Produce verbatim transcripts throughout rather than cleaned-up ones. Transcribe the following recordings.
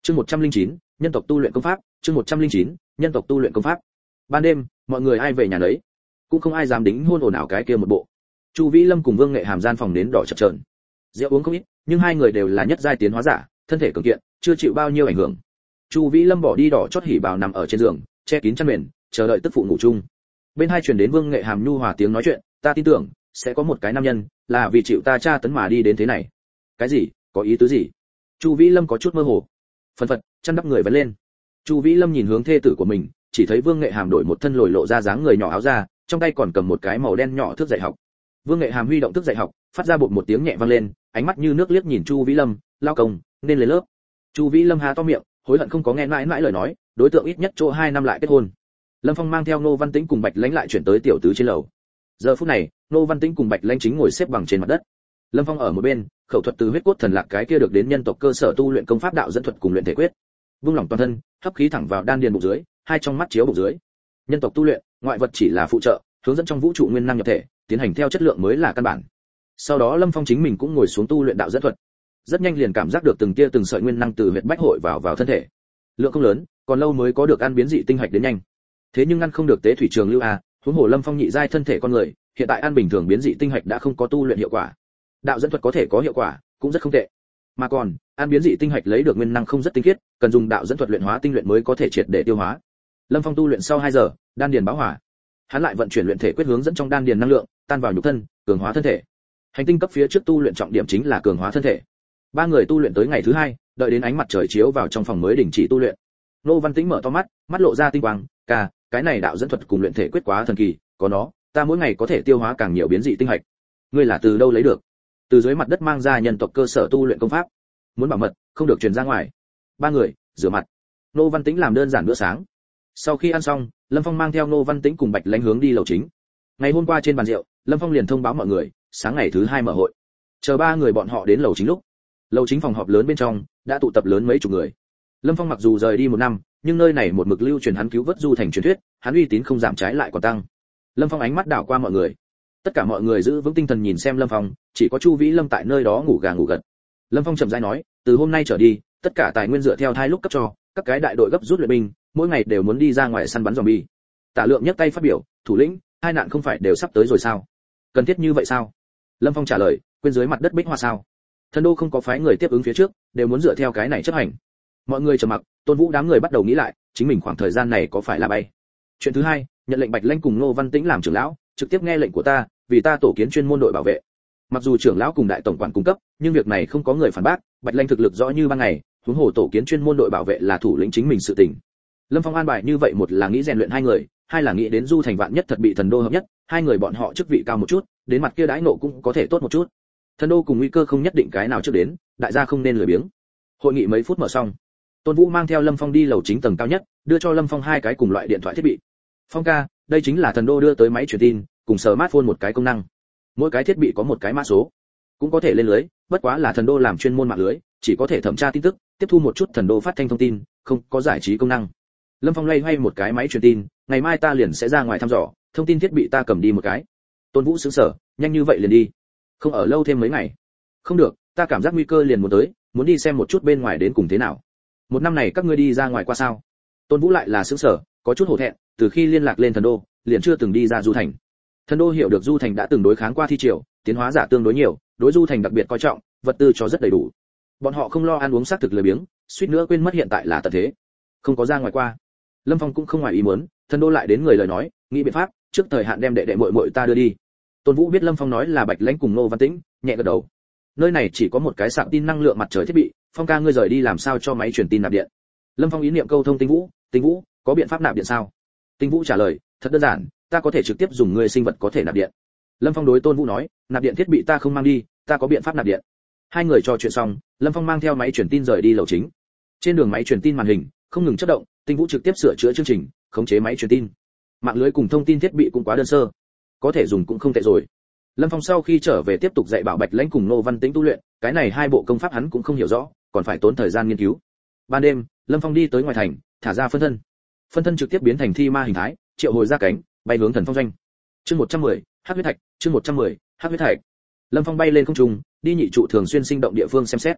Chương một trăm lẻ chín, nhân tộc tu luyện công pháp, chương một trăm lẻ chín, nhân tộc tu luyện công pháp. Ban đêm, mọi người ai về nhà nấy, cũng không ai dám đính hôn ồn ào cái kia một bộ. Chu Vĩ Lâm cùng Vương Nghệ Hàm gian phòng nến đỏ chập chờn. Rượu uống không ít, nhưng hai người đều là nhất giai tiến hóa giả, thân thể cường kiện, chưa chịu bao nhiêu ảnh hưởng. Chu Vĩ Lâm bỏ đi đỏ chót hỉ bào nằm ở trên giường, che kín chăn mền, chờ đợi tức phụ ngủ chung. Bên hai truyền đến Vương Nghệ Hàm nhu hòa tiếng nói chuyện, ta tin tưởng sẽ có một cái nam nhân là vì chịu ta tra tấn mà đi đến thế này. Cái gì? Có ý tứ gì? Chu Vĩ Lâm có chút mơ hồ. Phần phật, chăn đắp người vẫn lên. Chu Vĩ Lâm nhìn hướng thê tử của mình, chỉ thấy Vương Nghệ Hàm đổi một thân lồi lộ ra dáng người nhỏ áo ra, trong tay còn cầm một cái màu đen nhỏ thước dạy học. Vương Nghệ Hàm huy động thước dạy học, phát ra bột một tiếng nhẹ vang lên, ánh mắt như nước liếc nhìn Chu Vĩ Lâm, lao công, nên lên lớp. Chu Vĩ Lâm há to miệng, hối hận không có nghe mãi mãi lời nói, đối tượng ít nhất chỗ hai năm lại kết hôn. Lâm Phong mang theo Nô Văn Tĩnh cùng Bạch Lãnh lại chuyển tới tiểu tứ trên lầu. Giờ phút này, Nô Văn Tĩnh cùng Bạch Lãnh chính ngồi xếp bằng trên mặt đất. Lâm Phong ở một bên, khẩu thuật từ huyết cốt thần lạc cái kia được đến nhân tộc cơ sở tu luyện công pháp đạo dẫn thuật cùng luyện thể quyết. Vung lỏng toàn thân, hấp khí thẳng vào đan điền bụng dưới, hai trong mắt chiếu bụng dưới. Nhân tộc tu luyện, ngoại vật chỉ là phụ trợ, hướng dẫn trong vũ trụ nguyên năng nhập thể, tiến hành theo chất lượng mới là căn bản. Sau đó Lâm Phong chính mình cũng ngồi xuống tu luyện đạo dẫn thuật. Rất nhanh liền cảm giác được từng tia từng sợi nguyên năng từ huyệt bách hội vào vào thân thể. Lượng không lớn, còn lâu mới có được ăn biến dị tinh hạch đến nhanh. Thế nhưng ngăn không được tế thủy trường lưu a, huống hồ Lâm Phong nhị giai thân thể con người, hiện tại ăn bình thường biến dị tinh hạch đã không có tu luyện hiệu quả. Đạo dẫn thuật có thể có hiệu quả, cũng rất không tệ. Mà còn, ăn biến dị tinh hạch lấy được nguyên năng không rất tinh khiết, cần dùng đạo dẫn thuật luyện hóa tinh luyện mới có thể triệt để tiêu hóa. Lâm Phong tu luyện sau hai giờ, đan điền báo hỏa. Hắn lại vận chuyển luyện thể quyết hướng dẫn trong đan điền năng lượng, tan vào nhục thân, cường hóa thân thể. Hành tinh cấp phía trước tu luyện trọng điểm chính là cường hóa thân thể. Ba người tu luyện tới ngày thứ hai, đợi đến ánh mặt trời chiếu vào trong phòng mới đình chỉ tu luyện. Nô Văn Tĩnh mở to mắt, mắt lộ ra tinh quang, "Ca, cái này đạo dẫn thuật cùng luyện thể quyết quá thần kỳ, có nó, ta mỗi ngày có thể tiêu hóa càng nhiều biến dị tinh hạch. Ngươi là từ đâu lấy được?" Từ dưới mặt đất mang ra nhân tộc cơ sở tu luyện công pháp. Muốn bảo mật, không được truyền ra ngoài. Ba người rửa mặt. Nô Văn Tĩnh làm đơn giản bữa sáng. Sau khi ăn xong, Lâm Phong mang theo Nô Văn Tĩnh cùng Bạch Lãnh hướng đi lầu chính. Ngày hôm qua trên bàn rượu, Lâm Phong liền thông báo mọi người, sáng ngày thứ hai mở hội. Chờ ba người bọn họ đến lầu chính lúc, lầu chính phòng họp lớn bên trong đã tụ tập lớn mấy chục người. Lâm Phong mặc dù rời đi một năm, nhưng nơi này một mực lưu truyền hắn cứu vớt du thành truyền thuyết, hắn uy tín không giảm trái lại còn tăng. Lâm Phong ánh mắt đảo qua mọi người. Tất cả mọi người giữ vững tinh thần nhìn xem Lâm Phong, chỉ có Chu Vĩ Lâm tại nơi đó ngủ gà ngủ gật. Lâm Phong chậm rãi nói, từ hôm nay trở đi, tất cả tài nguyên dựa theo thai lúc cấp cho, các cái đại đội gấp rút luyện binh, mỗi ngày đều muốn đi ra ngoài săn bắn zombie. Tả Lượng nhấc tay phát biểu, thủ lĩnh, hai nạn không phải đều sắp tới rồi sao? Cần thiết như vậy sao? Lâm Phong trả lời, quên dưới mặt đất bích hoa sao? Thần đô không có phái người tiếp ứng phía trước, đều muốn dựa theo cái này chấp hành. Mọi người trầm mặc, Tôn Vũ đám người bắt đầu nghĩ lại, chính mình khoảng thời gian này có phải là bay. Chuyện thứ hai, nhận lệnh Bạch Lãnh cùng Ngô Văn Tĩnh làm trưởng lão, trực tiếp nghe lệnh của ta, vì ta tổ kiến chuyên môn đội bảo vệ. Mặc dù trưởng lão cùng đại tổng quản cung cấp, nhưng việc này không có người phản bác, Bạch Lãnh thực lực rõ như ban ngày, huống hồ tổ kiến chuyên môn đội bảo vệ là thủ lĩnh chính mình sự tình. Lâm Phong an bài như vậy, một là nghĩ rèn luyện hai người, hai là nghĩ đến du thành vạn nhất thật bị thần đô hợp nhất, hai người bọn họ chức vị cao một chút, đến mặt kia đãi nộ cũng có thể tốt một chút. Thần đô cùng nguy cơ không nhất định cái nào trước đến, đại gia không nên lười biếng. Hội nghị mấy phút mở xong, Tôn Vũ mang theo Lâm Phong đi lầu chính tầng cao nhất, đưa cho Lâm Phong hai cái cùng loại điện thoại thiết bị. Phong ca, đây chính là thần đô đưa tới máy truyền tin, cùng smartphone một cái công năng. Mỗi cái thiết bị có một cái mã số, cũng có thể lên lưới, bất quá là thần đô làm chuyên môn mạng lưới, chỉ có thể thẩm tra tin tức, tiếp thu một chút thần đô phát thanh thông tin, không có giải trí công năng. Lâm Phong loay hoay một cái máy truyền tin, ngày mai ta liền sẽ ra ngoài thăm dò, thông tin thiết bị ta cầm đi một cái. Tôn Vũ sững sờ, nhanh như vậy liền đi? Không ở lâu thêm mấy ngày? Không được, ta cảm giác nguy cơ liền muốn tới, muốn đi xem một chút bên ngoài đến cùng thế nào. Một năm này các ngươi đi ra ngoài qua sao? Tôn Vũ lại là sững sờ, có chút hổ thẹn, từ khi liên lạc lên thần đô, liền chưa từng đi ra du thành. Thần đô hiểu được du thành đã từng đối kháng qua thi triều, tiến hóa giả tương đối nhiều, đối du thành đặc biệt coi trọng, vật tư cho rất đầy đủ. Bọn họ không lo ăn uống xác thực lười biếng, suýt nữa quên mất hiện tại là tận thế. Không có ra ngoài qua. Lâm Phong cũng không ngoài ý muốn, thần đô lại đến người lời nói, nghĩ biện pháp, trước thời hạn đem đệ đệ muội muội ta đưa đi. Tôn Vũ biết Lâm Phong nói là Bạch Lãnh cùng Ngô Văn Tĩnh, nhẹ gật đầu. Nơi này chỉ có một cái sạc tin năng lượng mặt trời thiết bị, Phong ca ngươi rời đi làm sao cho máy truyền tin nạp điện? Lâm Phong ý niệm câu thông Tinh Vũ, Tinh Vũ, có biện pháp nạp điện sao? Tinh Vũ trả lời, thật đơn giản, ta có thể trực tiếp dùng người sinh vật có thể nạp điện. Lâm Phong đối Tôn Vũ nói, nạp điện thiết bị ta không mang đi, ta có biện pháp nạp điện. Hai người trò chuyện xong, Lâm Phong mang theo máy truyền tin rời đi lầu chính. Trên đường máy truyền tin màn hình không ngừng chớp động, Tinh Vũ trực tiếp sửa chữa chương trình, khống chế máy truyền tin. Mạng lưới cùng thông tin thiết bị cũng quá đơn sơ, có thể dùng cũng không tệ rồi. Lâm Phong sau khi trở về tiếp tục dạy bảo Bạch Lãnh cùng Ngô Văn Tĩnh tu luyện, cái này hai bộ công pháp hắn cũng không hiểu rõ, còn phải tốn thời gian nghiên cứu. Ban đêm, Lâm Phong đi tới ngoài thành, thả ra phân thân. Phân thân trực tiếp biến thành thi ma hình thái, triệu hồi ra cánh, bay hướng Thần Phong doanh. Chương một trăm mười, Hắc huyết thạch, chương một trăm mười, Hắc huyết thạch. Lâm Phong bay lên không trung, đi nhị trụ thường xuyên sinh động địa phương xem xét.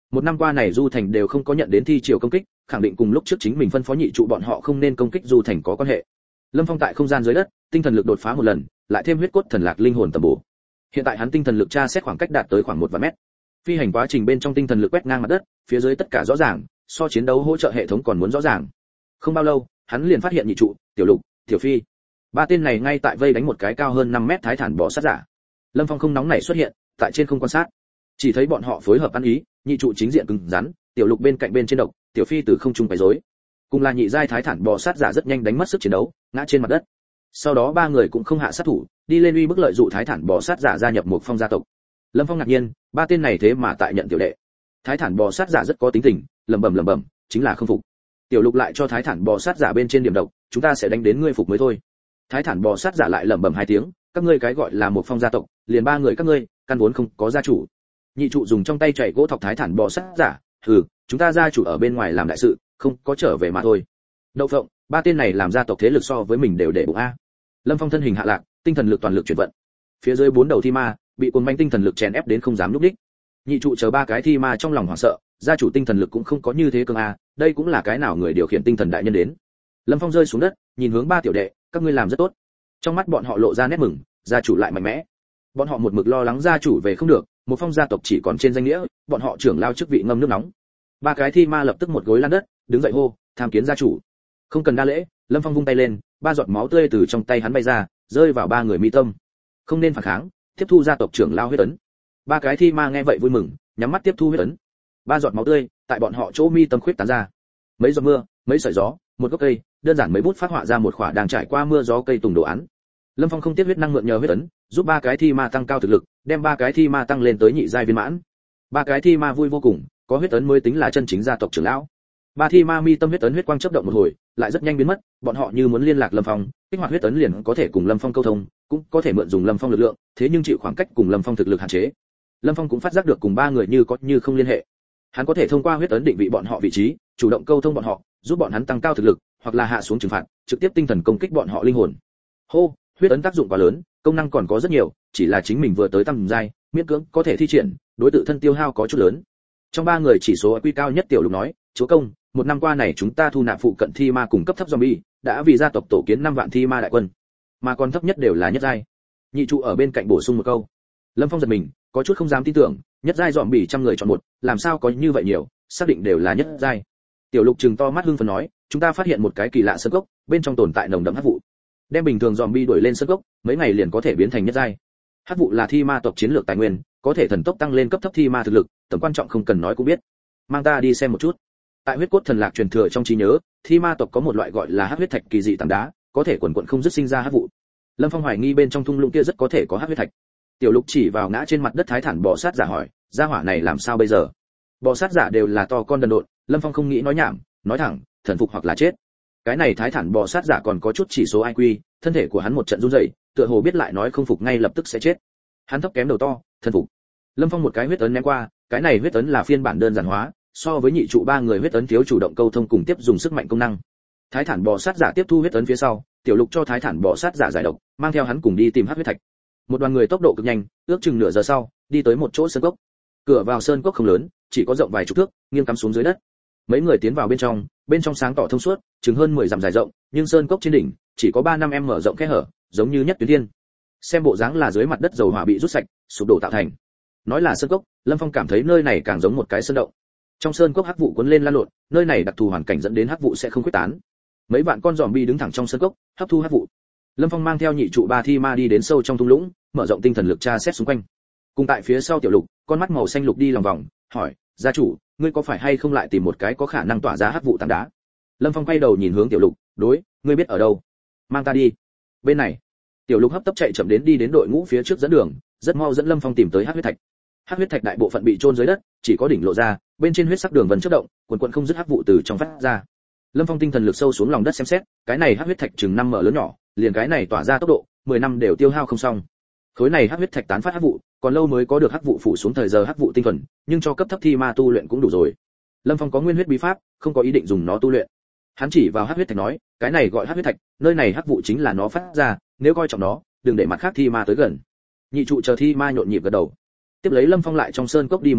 Một năm qua này Du Thành đều không có nhận đến thi triều công kích, khẳng định cùng lúc trước chính mình phân phó nhị trụ bọn họ không nên công kích Du Thành có quan hệ. Lâm Phong tại không gian dưới đất, tinh thần lực đột phá một lần, lại thêm huyết cốt thần lạc linh hồn tầm bổ. Hiện tại hắn tinh thần lực tra xét khoảng cách đạt tới khoảng một vạn mét. Phi hành quá trình bên trong tinh thần lực quét ngang mặt đất, phía dưới tất cả rõ ràng, so chiến đấu hỗ trợ hệ thống còn muốn rõ ràng. Không bao lâu, hắn liền phát hiện nhị trụ, Tiểu Lục, Tiểu Phi. Ba tên này ngay tại vây đánh một cái cao hơn năm mét thái thản bò sát giả. Lâm Phong không nóng nảy xuất hiện, tại trên không quan sát. Chỉ thấy bọn họ phối hợp ăn ý, nhị trụ chính diện cứng rắn, Tiểu Lục bên cạnh bên trên độc, Tiểu Phi từ không trung quấy rối. Cùng là nhị giai thái thản bò sát giả rất nhanh đánh mất sức chiến đấu, ngã trên mặt đất. Sau đó ba người cũng không hạ sát thủ, đi lên uy bức lợi dụ thái thản bò sát giả gia nhập một phong gia tộc. Lâm Phong ngạc nhiên, ba tên này thế mà tại nhận tiểu đệ. Thái thản bò sát giả rất có tính tình, lẩm bẩm lẩm bẩm, chính là không phục. Tiểu Lục lại cho thái thản bò sát giả bên trên điểm độc, chúng ta sẽ đánh đến ngươi phục mới thôi. Thái thản bò sát giả lại lẩm bẩm hai tiếng, các ngươi cái gọi là một phong gia tộc, liền ba người các ngươi, căn vốn không có gia chủ. Nhị trụ dùng trong tay chảy gỗ thọc thái thản bò sát giả, hừ, chúng ta gia chủ ở bên ngoài làm đại sự, không có trở về mà thôi. Đậu phộng, ba tên này làm gia tộc thế lực so với mình đều để bụng a. Lâm Phong thân hình hạ lạc, tinh thần lực toàn lực chuyển vận. Phía dưới bốn đầu thi ma bị cuồng manh tinh thần lực chèn ép đến không dám lúc đích. Nhị trụ chờ ba cái thi ma trong lòng hoảng sợ, gia chủ tinh thần lực cũng không có như thế cường a, đây cũng là cái nào người điều khiển tinh thần đại nhân đến. Lâm Phong rơi xuống đất, nhìn hướng ba tiểu đệ, các ngươi làm rất tốt. Trong mắt bọn họ lộ ra nét mừng, gia chủ lại mạnh mẽ. Bọn họ một mực lo lắng gia chủ về không được, một phong gia tộc chỉ còn trên danh nghĩa, bọn họ trưởng lao chức vị ngâm nước nóng. Ba cái thi ma lập tức một gối lăn đất, đứng dậy hô, tham kiến gia chủ. Không cần đa lễ, Lâm Phong vung tay lên, ba giọt máu tươi từ trong tay hắn bay ra, rơi vào ba người mi tâm. Không nên phản kháng, tiếp thu gia tộc trưởng lao huyết ấn. Ba cái thi ma nghe vậy vui mừng, nhắm mắt tiếp thu huyết ấn. Ba giọt máu tươi tại bọn họ chỗ mi tâm khuyết tán ra. Mấy giọt mưa, mấy sợi gió, một gốc cây, đơn giản mấy bút phát họa ra một khỏa đang trải qua mưa gió cây tùng đồ án. Lâm Phong không tiếc huyết năng mượn nhờ huyết ấn, giúp ba cái thi ma tăng cao thực lực, đem ba cái thi ma tăng lên tới nhị giai viên mãn. Ba cái thi ma vui vô cùng, có huyết ấn mới tính là chân chính gia tộc trưởng lão. Ba thi ma mi tâm huyết ấn huyết quang chớp động một hồi, lại rất nhanh biến mất, bọn họ như muốn liên lạc Lâm Phong, kích hoạt huyết ấn liền có thể cùng Lâm Phong câu thông, cũng có thể mượn dùng Lâm Phong lực lượng, thế nhưng chịu khoảng cách cùng Lâm Phong thực lực hạn chế. Lâm Phong cũng phát giác được cùng ba người như có như không liên hệ. Hắn có thể thông qua huyết ấn định vị bọn họ vị trí, chủ động câu thông bọn họ, giúp bọn hắn tăng cao thực lực, hoặc là hạ xuống trừng phạt, trực tiếp tinh thần công kích bọn họ linh hồn. Hô, huyết ấn tác dụng quá lớn, công năng còn có rất nhiều, chỉ là chính mình vừa tới tầm giai, miễn cưỡng có thể thi triển, đối tự thân tiêu hao có chút lớn. Trong ba người chỉ số quy cao nhất Tiểu Lục nói, chúa công, một năm qua này chúng ta thu nạp phụ cận thi ma cùng cấp thấp zombie, đã vì gia tộc tổ kiến năm vạn thi ma đại quân, mà còn thấp nhất đều là nhất giai. Nhị trụ ở bên cạnh bổ sung một câu. Lâm Phong giật mình, có chút không dám tin tưởng, nhất giai zombie trăm người chọn một, làm sao có như vậy nhiều, xác định đều là nhất giai. Tiểu Lục trừng to mắt hưng phấn nói, chúng ta phát hiện một cái kỳ lạ sơn cốc, bên trong tồn tại nồng đậm hắc vụ. Đem bình thường zombie đuổi lên sơn cốc, mấy ngày liền có thể biến thành nhất giai. Hắc vụ là thi ma tộc chiến lược tài nguyên, có thể thần tốc tăng lên cấp thấp thi ma thực lực, tầm quan trọng không cần nói cũng biết. Mang ta đi xem một chút. Tại huyết cốt thần lạc truyền thừa trong trí nhớ, thi ma tộc có một loại gọi là hắc huyết thạch kỳ dị tảng đá, có thể quần quần không dứt sinh ra hắc vụ. Lâm Phong hoài nghi bên trong thung lũng kia rất có thể có hắc huyết thạch. Tiểu Lục chỉ vào ngã trên mặt đất thái thản bò sát giả hỏi, gia hỏa này làm sao bây giờ? Bò sát giả đều là to con đần độn, Lâm Phong không nghĩ nói nhảm, nói thẳng, thần phục hoặc là chết. Cái này thái thản bò sát giả còn có chút chỉ số i kiu, thân thể của hắn một trận run rẩy, tựa hồ biết lại nói không phục ngay lập tức sẽ chết. Hắn thấp kém đầu to, thần phục. Lâm Phong một cái huyết ấn ném qua, cái này huyết ấn là phiên bản đơn giản hóa, so với nhị trụ ba người huyết ấn thiếu chủ động câu thông cùng tiếp dùng sức mạnh công năng. Thái thản bò sát giả tiếp thu huyết ấn phía sau, Tiểu Lục cho thái thản bò sát giả giải độc, mang theo hắn cùng đi tìm hắc huyết thạch. Một đoàn người tốc độ cực nhanh, ước chừng nửa giờ sau, đi tới một chỗ sơn cốc. Cửa vào sơn cốc không lớn, chỉ có rộng vài chục thước, nghiêng cắm xuống dưới đất. Mấy người tiến vào bên trong, bên trong sáng tỏ thông suốt, chừng hơn mười dặm dài rộng, nhưng sơn cốc trên đỉnh chỉ có ba năm em mở rộng khe hở, giống như nhất tuyến thiên. Xem bộ dáng là dưới mặt đất dầu hỏa bị rút sạch, sụp đổ tạo thành. Nói là sơn cốc, Lâm Phong cảm thấy nơi này càng giống một cái sơn động. Trong sơn cốc hắc vụ cuốn lên lan lộn, nơi này đặc thù hoàn cảnh dẫn đến hắc vụ sẽ không khuếch tán. Mấy vạn con zombie đứng thẳng trong sơn cốc, hấp thu hắc vụ. Lâm Phong mang theo nhị trụ ba thi ma đi đến sâu trong thung lũng, mở rộng tinh thần lực tra xét xung quanh. Cùng tại phía sau Tiểu Lục, con mắt màu xanh lục đi lòng vòng, hỏi, gia chủ, ngươi có phải hay không lại tìm một cái có khả năng tỏa ra hắc vụ tảng đá? Lâm Phong quay đầu nhìn hướng Tiểu Lục, đối, ngươi biết ở đâu? Mang ta đi. Bên này. Tiểu Lục hấp tấp chạy chậm đến đi đến đội ngũ phía trước dẫn đường, rất mau dẫn Lâm Phong tìm tới hắc huyết thạch. Hắc huyết thạch đại bộ phận bị chôn dưới đất, chỉ có đỉnh lộ ra, bên trên huyết sắc đường vân chớp động, quần quần không dứt hắc vụ từ trong phát ra. Lâm Phong tinh thần lực sâu xuống lòng đất xem xét, cái này hắc huyết thạch chừng năm mở lớn nhỏ, liền cái này tỏa ra tốc độ, mười năm đều tiêu hao không xong. Khối này hắc huyết thạch tán phát hắc vụ, còn lâu mới có được hắc vụ phủ xuống thời giờ hắc vụ tinh thuần, nhưng cho cấp thấp thi ma tu luyện cũng đủ rồi. Lâm Phong có nguyên huyết bí pháp, không có ý định dùng nó tu luyện. Hắn chỉ vào hắc huyết thạch nói, cái này gọi hắc huyết thạch, nơi này hắc vụ chính là nó phát ra, nếu coi trọng nó, đừng để mặt khác thi ma tới gần. Nhị trụ chờ thi ma nhộn nhịp gật đầu. Tiếp lấy Lâm Phong lại trong sơn cốc đi một vòng,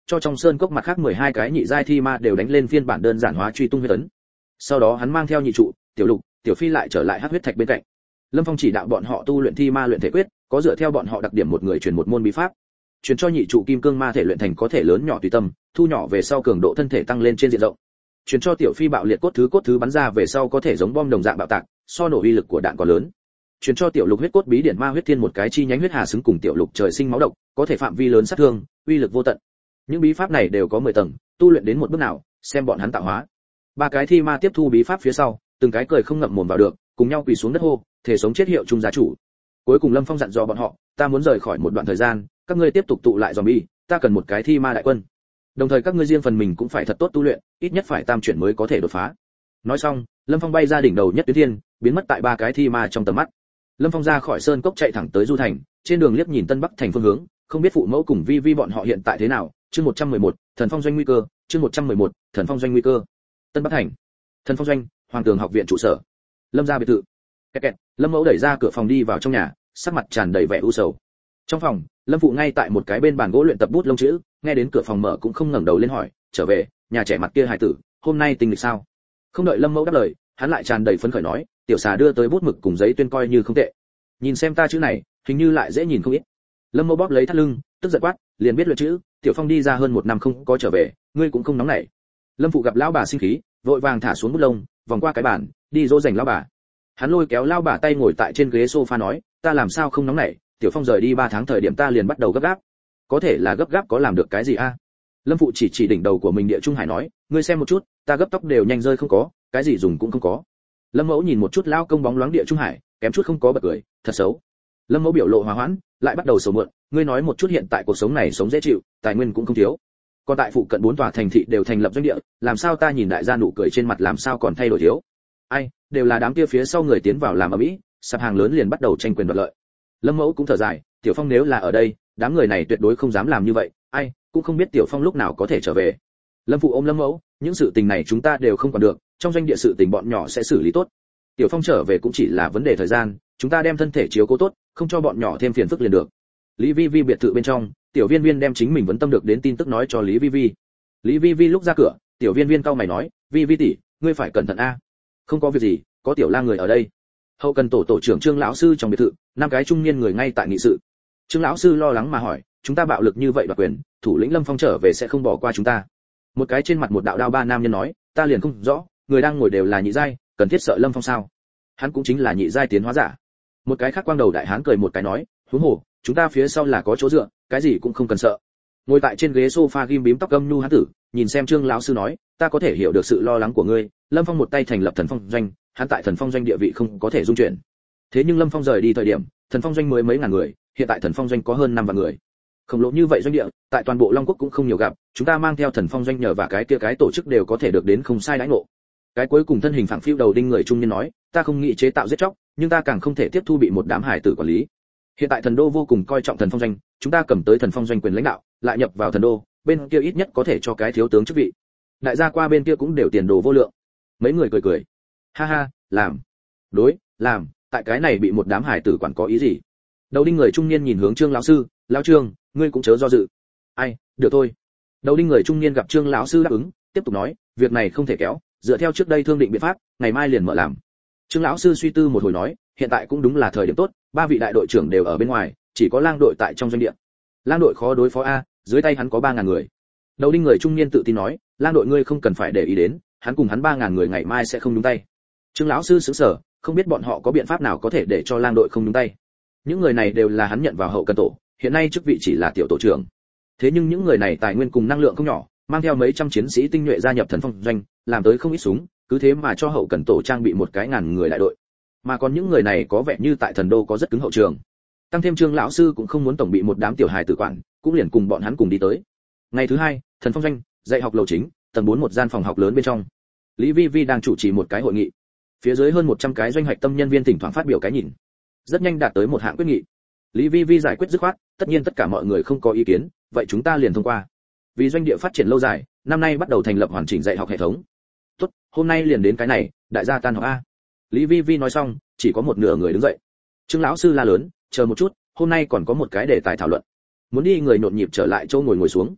cho trong sơn cốc mặt khác mười hai cái nhị giai thi ma đều đánh lên phiên bản đơn giản hóa truy tung huyết ấn. Sau đó hắn mang theo nhị trụ, tiểu lục, tiểu phi lại trở lại hắc huyết thạch bên cạnh. Lâm Phong chỉ đạo bọn họ tu luyện thi ma luyện thể quyết, có dựa theo bọn họ đặc điểm một người truyền một môn bí pháp. Truyền cho nhị trụ kim cương ma thể luyện thành có thể lớn nhỏ tùy tâm, thu nhỏ về sau cường độ thân thể tăng lên trên diện rộng. Truyền cho tiểu phi bạo liệt cốt thứ cốt thứ bắn ra về sau có thể giống bom đồng dạng bạo tạc, so nổ uy lực của đạn còn lớn. Truyền cho tiểu lục huyết cốt bí điển ma huyết thiên một cái chi nhánh huyết hà xứng cùng tiểu lục trời sinh máu độc, có thể phạm vi lớn sát thương, uy lực vô tận. Những bí pháp này đều có mười tầng, tu luyện đến một bước nào, xem bọn hắn tạo hóa. Ba cái thi ma tiếp thu bí pháp phía sau, từng cái cười không ngậm mồm vào được, cùng nhau quỳ xuống đất hô, thể sống chết hiệu chung gia chủ. Cuối cùng Lâm Phong dặn dò bọn họ, ta muốn rời khỏi một đoạn thời gian, các ngươi tiếp tục tụ lại zombie, ta cần một cái thi ma đại quân. Đồng thời các ngươi riêng phần mình cũng phải thật tốt tu luyện, ít nhất phải tam chuyển mới có thể đột phá. Nói xong, Lâm Phong bay ra đỉnh đầu nhất tuyến thiên, biến mất tại ba cái thi ma trong tầm mắt. Lâm Phong ra khỏi sơn cốc chạy thẳng tới Du Thành, trên đường liếc nhìn Tân Bắc thành phương hướng, không biết phụ mẫu cùng Vi Vi bọn họ hiện tại thế nào. Chương một trăm mười một, Thần Phong doanh nguy cơ, chương một trăm mười một, Thần Phong doanh nguy cơ. Tân Bắc thành, Thần Phong doanh, Hoàng Tường học viện trụ sở. Lâm gia biệt thự. Kẹt kẹt, Lâm Mẫu đẩy ra cửa phòng đi vào trong nhà, sắc mặt tràn đầy vẻ u sầu. Trong phòng, Lâm phụ ngay tại một cái bên bàn gỗ luyện tập bút lông chữ, nghe đến cửa phòng mở cũng không ngẩng đầu lên hỏi, trở về, nhà trẻ mặt kia hài tử, hôm nay tình lịch sao? Không đợi Lâm Mẫu đáp lời, hắn lại tràn đầy phấn khởi nói, tiểu xà đưa tới bút mực cùng giấy tuyên coi như không tệ. Nhìn xem ta chữ này, hình như lại dễ nhìn không ít. Lâm Mẫu bóp lấy thắt lưng, tức giận quát, liền biết luyện chữ, tiểu Phong đi ra hơn một năm không có trở về, ngươi cũng không nóng nảy. Lâm phụ gặp lão bà sinh khí, vội vàng thả xuống bút lông, vòng qua cái bàn, đi dỗ dành lão bà. Hắn lôi kéo lão bà tay ngồi tại trên ghế sofa nói, ta làm sao không nóng nảy, tiểu Phong rời đi ba tháng thời điểm ta liền bắt đầu gấp gáp. Có thể là gấp gáp có làm được cái gì a? Lâm phụ chỉ chỉ đỉnh đầu của mình địa trung hải nói, ngươi xem một chút, ta gấp tóc đều nhanh rơi không có, cái gì dùng cũng không có. Lâm Mẫu nhìn một chút lao công bóng loáng địa trung hải, kém chút không có bật cười, thật xấu. Lâm Mẫu biểu lộ hòa hoãn, lại bắt đầu sầu muộn, ngươi nói một chút hiện tại cuộc sống này sống dễ chịu, tài nguyên cũng không thiếu. Còn tại phụ cận bốn tòa thành thị đều thành lập doanh địa, làm sao ta nhìn đại gia nụ cười trên mặt làm sao còn thay đổi thiếu? Ai, đều là đám kia phía sau người tiến vào làm ở mỹ, sạp hàng lớn liền bắt đầu tranh quyền đoạt lợi. Lâm Mẫu cũng thở dài, Tiểu Phong nếu là ở đây, đám người này tuyệt đối không dám làm như vậy, ai, cũng không biết Tiểu Phong lúc nào có thể trở về. Lâm phụ ôm Lâm Mẫu, những sự tình này chúng ta đều không quản được, trong doanh địa sự tình bọn nhỏ sẽ xử lý tốt. Tiểu Phong trở về cũng chỉ là vấn đề thời gian, chúng ta đem thân thể chiếu cố tốt, không cho bọn nhỏ thêm phiền phức liền được. Lý Vi Vi biệt thự bên trong, Tiểu Viên Viên đem chính mình vấn tâm được đến tin tức nói cho Lý Vi Vi. Lý Vi Vi lúc ra cửa, Tiểu Viên Viên cau mày nói, Vi Vi tỷ, ngươi phải cẩn thận a. Không có việc gì, có Tiểu La người ở đây. Hậu cần tổ tổ trưởng Trương lão sư trong biệt thự, năm cái trung niên người ngay tại nghị sự. Trương lão sư lo lắng mà hỏi, chúng ta bạo lực như vậy đoạt quyền, thủ lĩnh Lâm Phong trở về sẽ không bỏ qua chúng ta. Một cái trên mặt một đạo đao ba nam nhân nói, ta liền không rõ, người đang ngồi đều là nhị giai, cần thiết sợ Lâm Phong sao? Hắn cũng chính là nhị giai tiến hóa giả. Một cái khác quang đầu đại hán cười một cái nói, huống hồ, chúng ta phía sau là có chỗ dựa, cái gì cũng không cần sợ. Ngồi tại trên ghế sofa ghim bím tóc gâm nhu hán tử, nhìn xem Trương lão sư nói, ta có thể hiểu được sự lo lắng của ngươi, Lâm Phong một tay thành lập Thần Phong doanh, hắn tại Thần Phong doanh địa vị không có thể dung chuyển. Thế nhưng Lâm Phong rời đi thời điểm, Thần Phong doanh mới mấy ngàn người, hiện tại Thần Phong doanh có hơn năm vạn người. Khổng lồ như vậy doanh địa, tại toàn bộ Long Quốc cũng không nhiều gặp, chúng ta mang theo Thần Phong doanh nhờ và cái kia cái tổ chức đều có thể được đến không sai đãi ngộ. Cái cuối cùng thân hình phẳng phiu đầu đinh người trung niên nói, ta không nghĩ chế tạo giết chóc, nhưng ta càng không thể tiếp thu bị một đám hải tử quản lý. Hiện tại Thần Đô vô cùng coi trọng Thần Phong doanh, chúng ta cầm tới Thần Phong doanh quyền lãnh đạo, lại nhập vào Thần Đô, bên kia ít nhất có thể cho cái thiếu tướng chức vị. Đại gia qua bên kia cũng đều tiền đồ vô lượng. Mấy người cười cười, ha ha, làm, đối, làm, tại cái này bị một đám hải tử quản có ý gì? Đầu đinh người trung niên nhìn hướng Trương lão sư, lão Trương, ngươi cũng chớ do dự. Ai, được thôi. Đầu đinh người trung niên gặp Trương lão sư đáp ứng, tiếp tục nói, việc này không thể kéo, dựa theo trước đây thương định biện pháp, ngày mai liền mở làm. Trương lão sư suy tư một hồi nói, hiện tại cũng đúng là thời điểm tốt, ba vị đại đội trưởng đều ở bên ngoài, chỉ có lang đội tại trong doanh địa. Lang đội khó đối phó a, dưới tay hắn có ba ngàn người. Đầu đinh người trung niên tự tin nói, lang đội ngươi không cần phải để ý đến, hắn cùng hắn ba ngàn người ngày mai sẽ không nhúng tay. Trương lão sư sững sờ, không biết bọn họ có biện pháp nào có thể để cho lang đội không nhúng tay. Những người này đều là hắn nhận vào hậu cần tổ, hiện nay chức vị chỉ là tiểu tổ trưởng. Thế nhưng những người này tài nguyên cùng năng lượng không nhỏ, mang theo mấy trăm chiến sĩ tinh nhuệ gia nhập Thần Phong doanh, làm tới không ít súng, cứ thế mà cho hậu cần tổ trang bị một cái ngàn người đại đội. Mà còn những người này có vẻ như tại Thần Đô có rất cứng hậu trường. Tăng thêm Trương lão sư cũng không muốn tổng bị một đám tiểu hài tử quản, cũng liền cùng bọn hắn cùng đi tới. Ngày thứ hai, Thần Phong doanh, dạy học lầu chính, tầng bốn một gian phòng học lớn bên trong. Lý Vi Vi đang chủ trì một cái hội nghị. Phía dưới hơn một trăm cái doanh hạch tâm nhân viên thỉnh thoảng phát biểu cái nhìn. Rất nhanh đạt tới một hạng quyết nghị. Lý Vi Vi giải quyết dứt khoát, tất nhiên tất cả mọi người không có ý kiến, vậy chúng ta liền thông qua. Vì doanh địa phát triển lâu dài, năm nay bắt đầu thành lập hoàn chỉnh dạy học hệ thống. Tốt, hôm nay liền đến cái này, đại gia tan học a. Lý Vi Vi nói xong, chỉ có một nửa người đứng dậy. Trương lão sư la lớn, chờ một chút, hôm nay còn có một cái đề tài thảo luận. Muốn đi người nhộn nhịp trở lại chỗ ngồi ngồi xuống.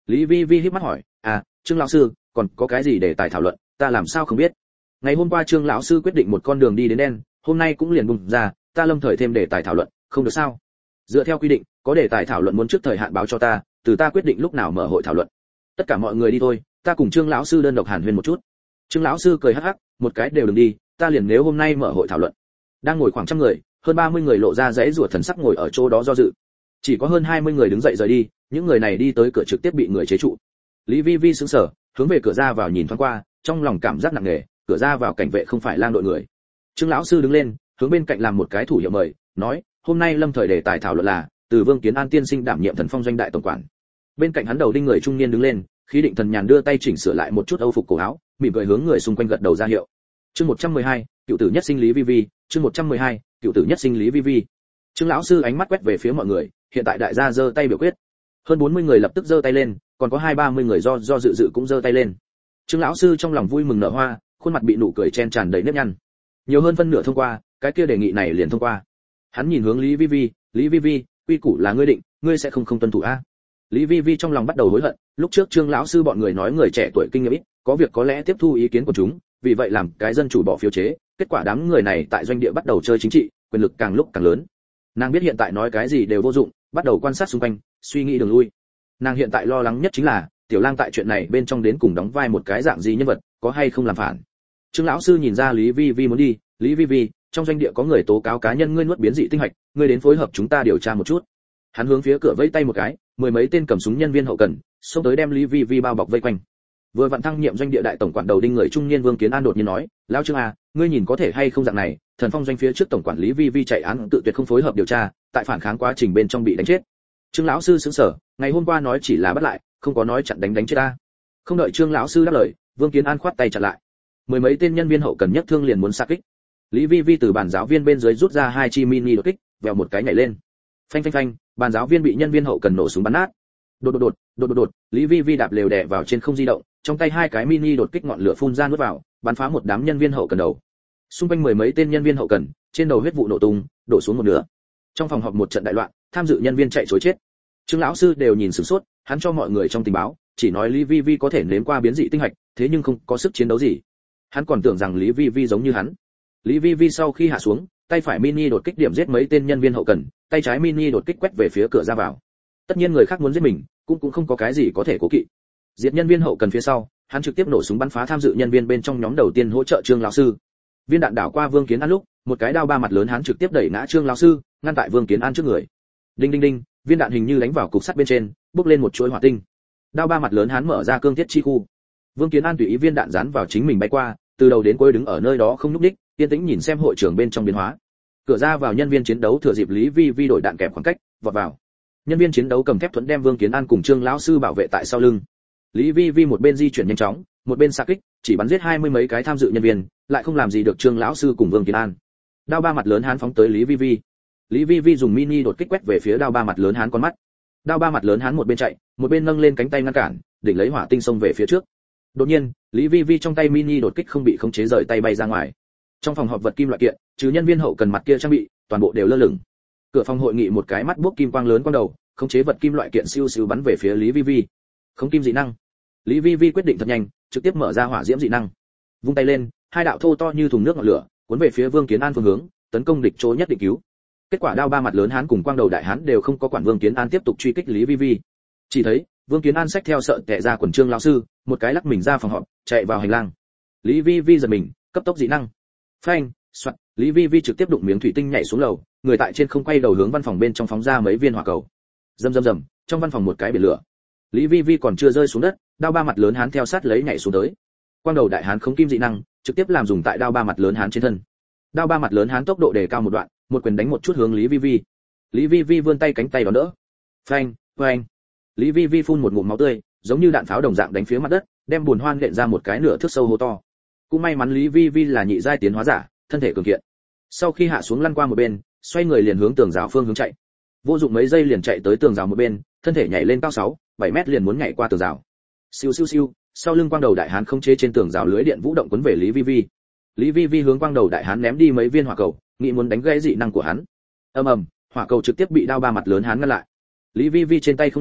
Lý Vi Vi híp mắt hỏi, à, Trương lão sư, còn có cái gì để tài thảo luận, ta làm sao không biết? Ngày hôm qua Trương lão sư quyết định một con đường đi đến đen, hôm nay cũng liền bùng ra, ta lâm thời thêm để tài thảo luận, không được sao? Dựa theo quy định, có đề tài thảo luận muốn trước thời hạn báo cho ta, từ ta quyết định lúc nào mở hội thảo luận. Tất cả mọi người đi thôi, ta cùng Trương lão sư đơn độc hàn huyên một chút. Trương lão sư cười hắc hắc, một cái đều đừng đi, ta liền nếu hôm nay mở hội thảo luận. Đang ngồi khoảng trăm người, hơn ba mươi người lộ ra dãy rủa thần sắc ngồi ở chỗ đó do dự. Chỉ có hơn hai mươi người đứng dậy rời đi, những người này đi tới cửa trực tiếp bị người chế trụ. Lý Vi Vi sững sờ, hướng về cửa ra vào nhìn thoáng qua, trong lòng cảm giác nặng nề, cửa ra vào cảnh vệ không phải lang đội người. Trương lão sư đứng lên, hướng bên cạnh làm một cái thủ hiệu mời, nói, hôm nay lâm thời đề tài thảo luận là từ Vương Kiến An tiên sinh đảm nhiệm Thần Phong doanh đại tổng quản. Bên cạnh hắn đầu đinh người trung niên đứng lên, khí định thần nhàn đưa tay chỉnh sửa lại một chút âu phục cổ áo, mỉm cười hướng người xung quanh gật đầu ra hiệu. Chương một trăm mười hai, cựu tử nhất sinh Lý Vi Vi, chương một trăm mười hai, cựu tử nhất sinh Lý Vi Vi. Trương lão sư ánh mắt quét về phía mọi người, hiện tại đại gia giơ tay biểu quyết. Hơn bốn mươi người lập tức giơ tay lên, còn có hai ba mươi người do do dự dự cũng giơ tay lên. Trương lão sư trong lòng vui mừng nở hoa, khuôn mặt bị nụ cười chen tràn đầy nếp nhăn. Nhiều hơn phân nửa thông qua, cái kia đề nghị này liền thông qua. Hắn nhìn hướng Lý Vi Vi, Lý Vi Vi, quy củ là ngươi định, ngươi sẽ không không tuân thủ a? Lý Vi Vi trong lòng bắt đầu hối hận, lúc trước Trương lão sư bọn người nói người trẻ tuổi kinh nghiệm ít, có việc có lẽ tiếp thu ý kiến của chúng, vì vậy làm cái dân chủ bỏ phiếu chế, kết quả đám người này tại doanh địa bắt đầu chơi chính trị, quyền lực càng lúc càng lớn. Nàng biết hiện tại nói cái gì đều vô dụng, bắt đầu quan sát xung quanh, suy nghĩ đường lui. Nàng hiện tại lo lắng nhất chính là Tiểu Lang tại chuyện này bên trong đến cùng đóng vai một cái dạng gì nhân vật, có hay không làm phản. Trương lão sư nhìn ra Lý Vi Vi muốn đi, Lý Vi Vi, trong doanh địa có người tố cáo cá nhân ngươi nuốt biến dị tinh hạch, ngươi đến phối hợp chúng ta điều tra một chút. Hắn hướng phía cửa vẫy tay một cái, mười mấy tên cầm súng nhân viên hậu cần xông tới đem Lý Vi Vi bao bọc vây quanh. Vừa vặn thăng nhiệm doanh địa đại tổng quản đầu đinh người trung niên Vương Kiến An đột nhiên nói, lão Trương à, ngươi nhìn có thể hay không dạng này, Thần Phong doanh phía trước tổng quản Lý Vi Vi chạy án tự tuyệt không phối hợp điều tra, tại phản kháng quá trình bên trong bị đánh chết. Trương lão sư sững sờ, ngày hôm qua nói chỉ là bắt lại, không có nói chặn đánh đánh chết ta. Không đợi Trương lão sư đáp lời, Vương Kiến An khoát tay chặn lại. Mười mấy tên nhân viên hậu cần nhất thương liền muốn xạ kích. Lý Vi Vi từ bàn giáo viên bên dưới rút ra hai chi mini đột kích, vèo một cái nhảy lên. Phanh phanh phanh, bàn giáo viên bị nhân viên hậu cần nổ súng bắn nát. Đột đột đột, đột đột đột, Lý Vi Vi đạp lều đè vào trên không di động, trong tay hai cái mini đột kích ngọn lửa phun ra nuốt vào, bắn phá một đám nhân viên hậu cần đầu. Xung quanh mười mấy tên nhân viên hậu cần, trên đầu huyết vụ nổ tung, đổ xuống một nửa. Trong phòng họp một trận đại loạn, tham dự nhân viên chạy trối chết. Trương lão sư đều nhìn sửng sốt, hắn cho mọi người trong tình báo, chỉ nói Lý Vi Vi có thể nếm qua biến dị tinh hạch, thế nhưng không có sức chiến đấu gì. Hắn còn tưởng rằng Lý Vi Vi giống như hắn. Lý Vi Vi sau khi hạ xuống, tay phải mini đột kích điểm giết mấy tên nhân viên hậu cần, tay trái mini đột kích quét về phía cửa ra vào. Tất nhiên người khác muốn giết mình, cũng cũng không có cái gì có thể cố kỵ. Diệt nhân viên hậu cần phía sau, hắn trực tiếp nổ súng bắn phá tham dự nhân viên bên trong nhóm đầu tiên hỗ trợ Trương lão sư. Viên đạn đảo qua Vương Kiến An lúc, một cái đao ba mặt lớn hắn trực tiếp đẩy ngã Trương lão sư, ngăn tại Vương Kiến An trước người. Đinh đinh đinh, viên đạn hình như đánh vào cục sắt bên trên, bốc lên một chuỗi hỏa tinh. Đao ba mặt lớn hắn mở ra cương thiết chi khu. Vương Kiến An tùy ý viên đạn dán vào chính mình bay qua, từ đầu đến cuối đứng ở nơi đó không nhúc nhích, yên tĩnh nhìn xem hội trường bên trong biến hóa. Cửa ra vào nhân viên chiến đấu thừa dịp Lý Vi Vi đổi đạn kẹp khoảng cách, vọt vào. Nhân viên chiến đấu cầm thép thuẫn đem Vương Kiến An cùng Trương lão sư bảo vệ tại sau lưng. Lý Vi Vi một bên di chuyển nhanh chóng, một bên xạ kích, chỉ bắn giết hai mươi mấy cái tham dự nhân viên, lại không làm gì được Trương lão sư cùng Vương Kiến An. Đao ba mặt lớn hắn phóng tới Lý Vi Vi. Lý Vi Vi dùng mini đột kích quét về phía đao ba mặt lớn hắn con mắt. Đao ba mặt lớn hắn một bên chạy, một bên nâng lên cánh tay ngăn cản, đỉnh lấy hỏa tinh xông về phía trước. Đột nhiên, Lý Vi Vi trong tay mini đột kích không bị khống chế rời tay bay ra ngoài. Trong phòng họp vật kim loại kiện, trừ nhân viên hậu cần mặt kia trang bị, toàn bộ đều lơ lửng. Cửa phòng hội nghị một cái mắt buốc kim quang lớn quang đầu, khống chế vật kim loại kiện siêu siêu bắn về phía Lý Vi Vi. Không kim dị năng. Lý Vi Vi quyết định thật nhanh, trực tiếp mở ra hỏa diễm dị năng. Vung tay lên, hai đạo thô to như thùng nước ngọn lửa, cuốn về phía Vương Kiến An phương hướng, tấn công địch chỗ nhất định cứu. Kết quả đao ba mặt lớn hán cùng quang đầu đại hán đều không có quản Vương Kiến An tiếp tục truy kích Lý Vi Vi. Chỉ thấy, Vương Kiến An xách theo sợ tè ra quần Trương lão sư, một cái lắc mình ra phòng họp, chạy vào hành lang. Lý Vi Vi giật mình, cấp tốc dị năng. Phanh, soạt, Lý Vi Vi trực tiếp đụng miếng thủy tinh nhảy xuống lầu, người tại trên không quay đầu hướng văn phòng bên trong phóng ra mấy viên hỏa cầu. Rầm rầm rầm, trong văn phòng một cái biển lửa. Lý Vi Vi còn chưa rơi xuống đất, đao ba mặt lớn hán theo sát lấy nhảy xuống tới. Quang đầu đại hán không kim dị năng, trực tiếp làm dùng tại đao ba mặt lớn hán trên thân. Đao ba mặt lớn hán tốc độ đề cao một đoạn, một quyền đánh một chút hướng Lý Vi Vi. Lý Vi Vi vươn tay cánh tay đón đỡ. Phanh, phanh. Lý Vi Vi phun một ngụm máu tươi, giống như đạn pháo đồng dạng đánh phía mặt đất, đem buồn hoan lện ra một cái nửa thước sâu hố to. Cũng may mắn Lý Vi Vi là nhị giai tiến hóa giả, thân thể cường kiện. Sau khi hạ xuống lăn qua một bên, xoay người liền hướng tường rào phương hướng chạy. Vô dụng mấy giây liền chạy tới tường rào một bên, thân thể nhảy lên cao sáu, bảy mét liền muốn nhảy qua tường rào. Siêu siêu siêu, sau lưng quang đầu đại hán không chế trên tường rào lưới điện vũ động cuốn về Lý Vi Vi. Lý Vi Vi hướng quang đầu đại hán ném đi mấy viên hỏa cầu, nghĩ muốn đánh gãy dị năng của hắn. Ầm ầm, hỏa cầu trực tiếp bị đao ba mặt lớn hán ngăn lại. Lý Vi Vi trên tay không ngừng,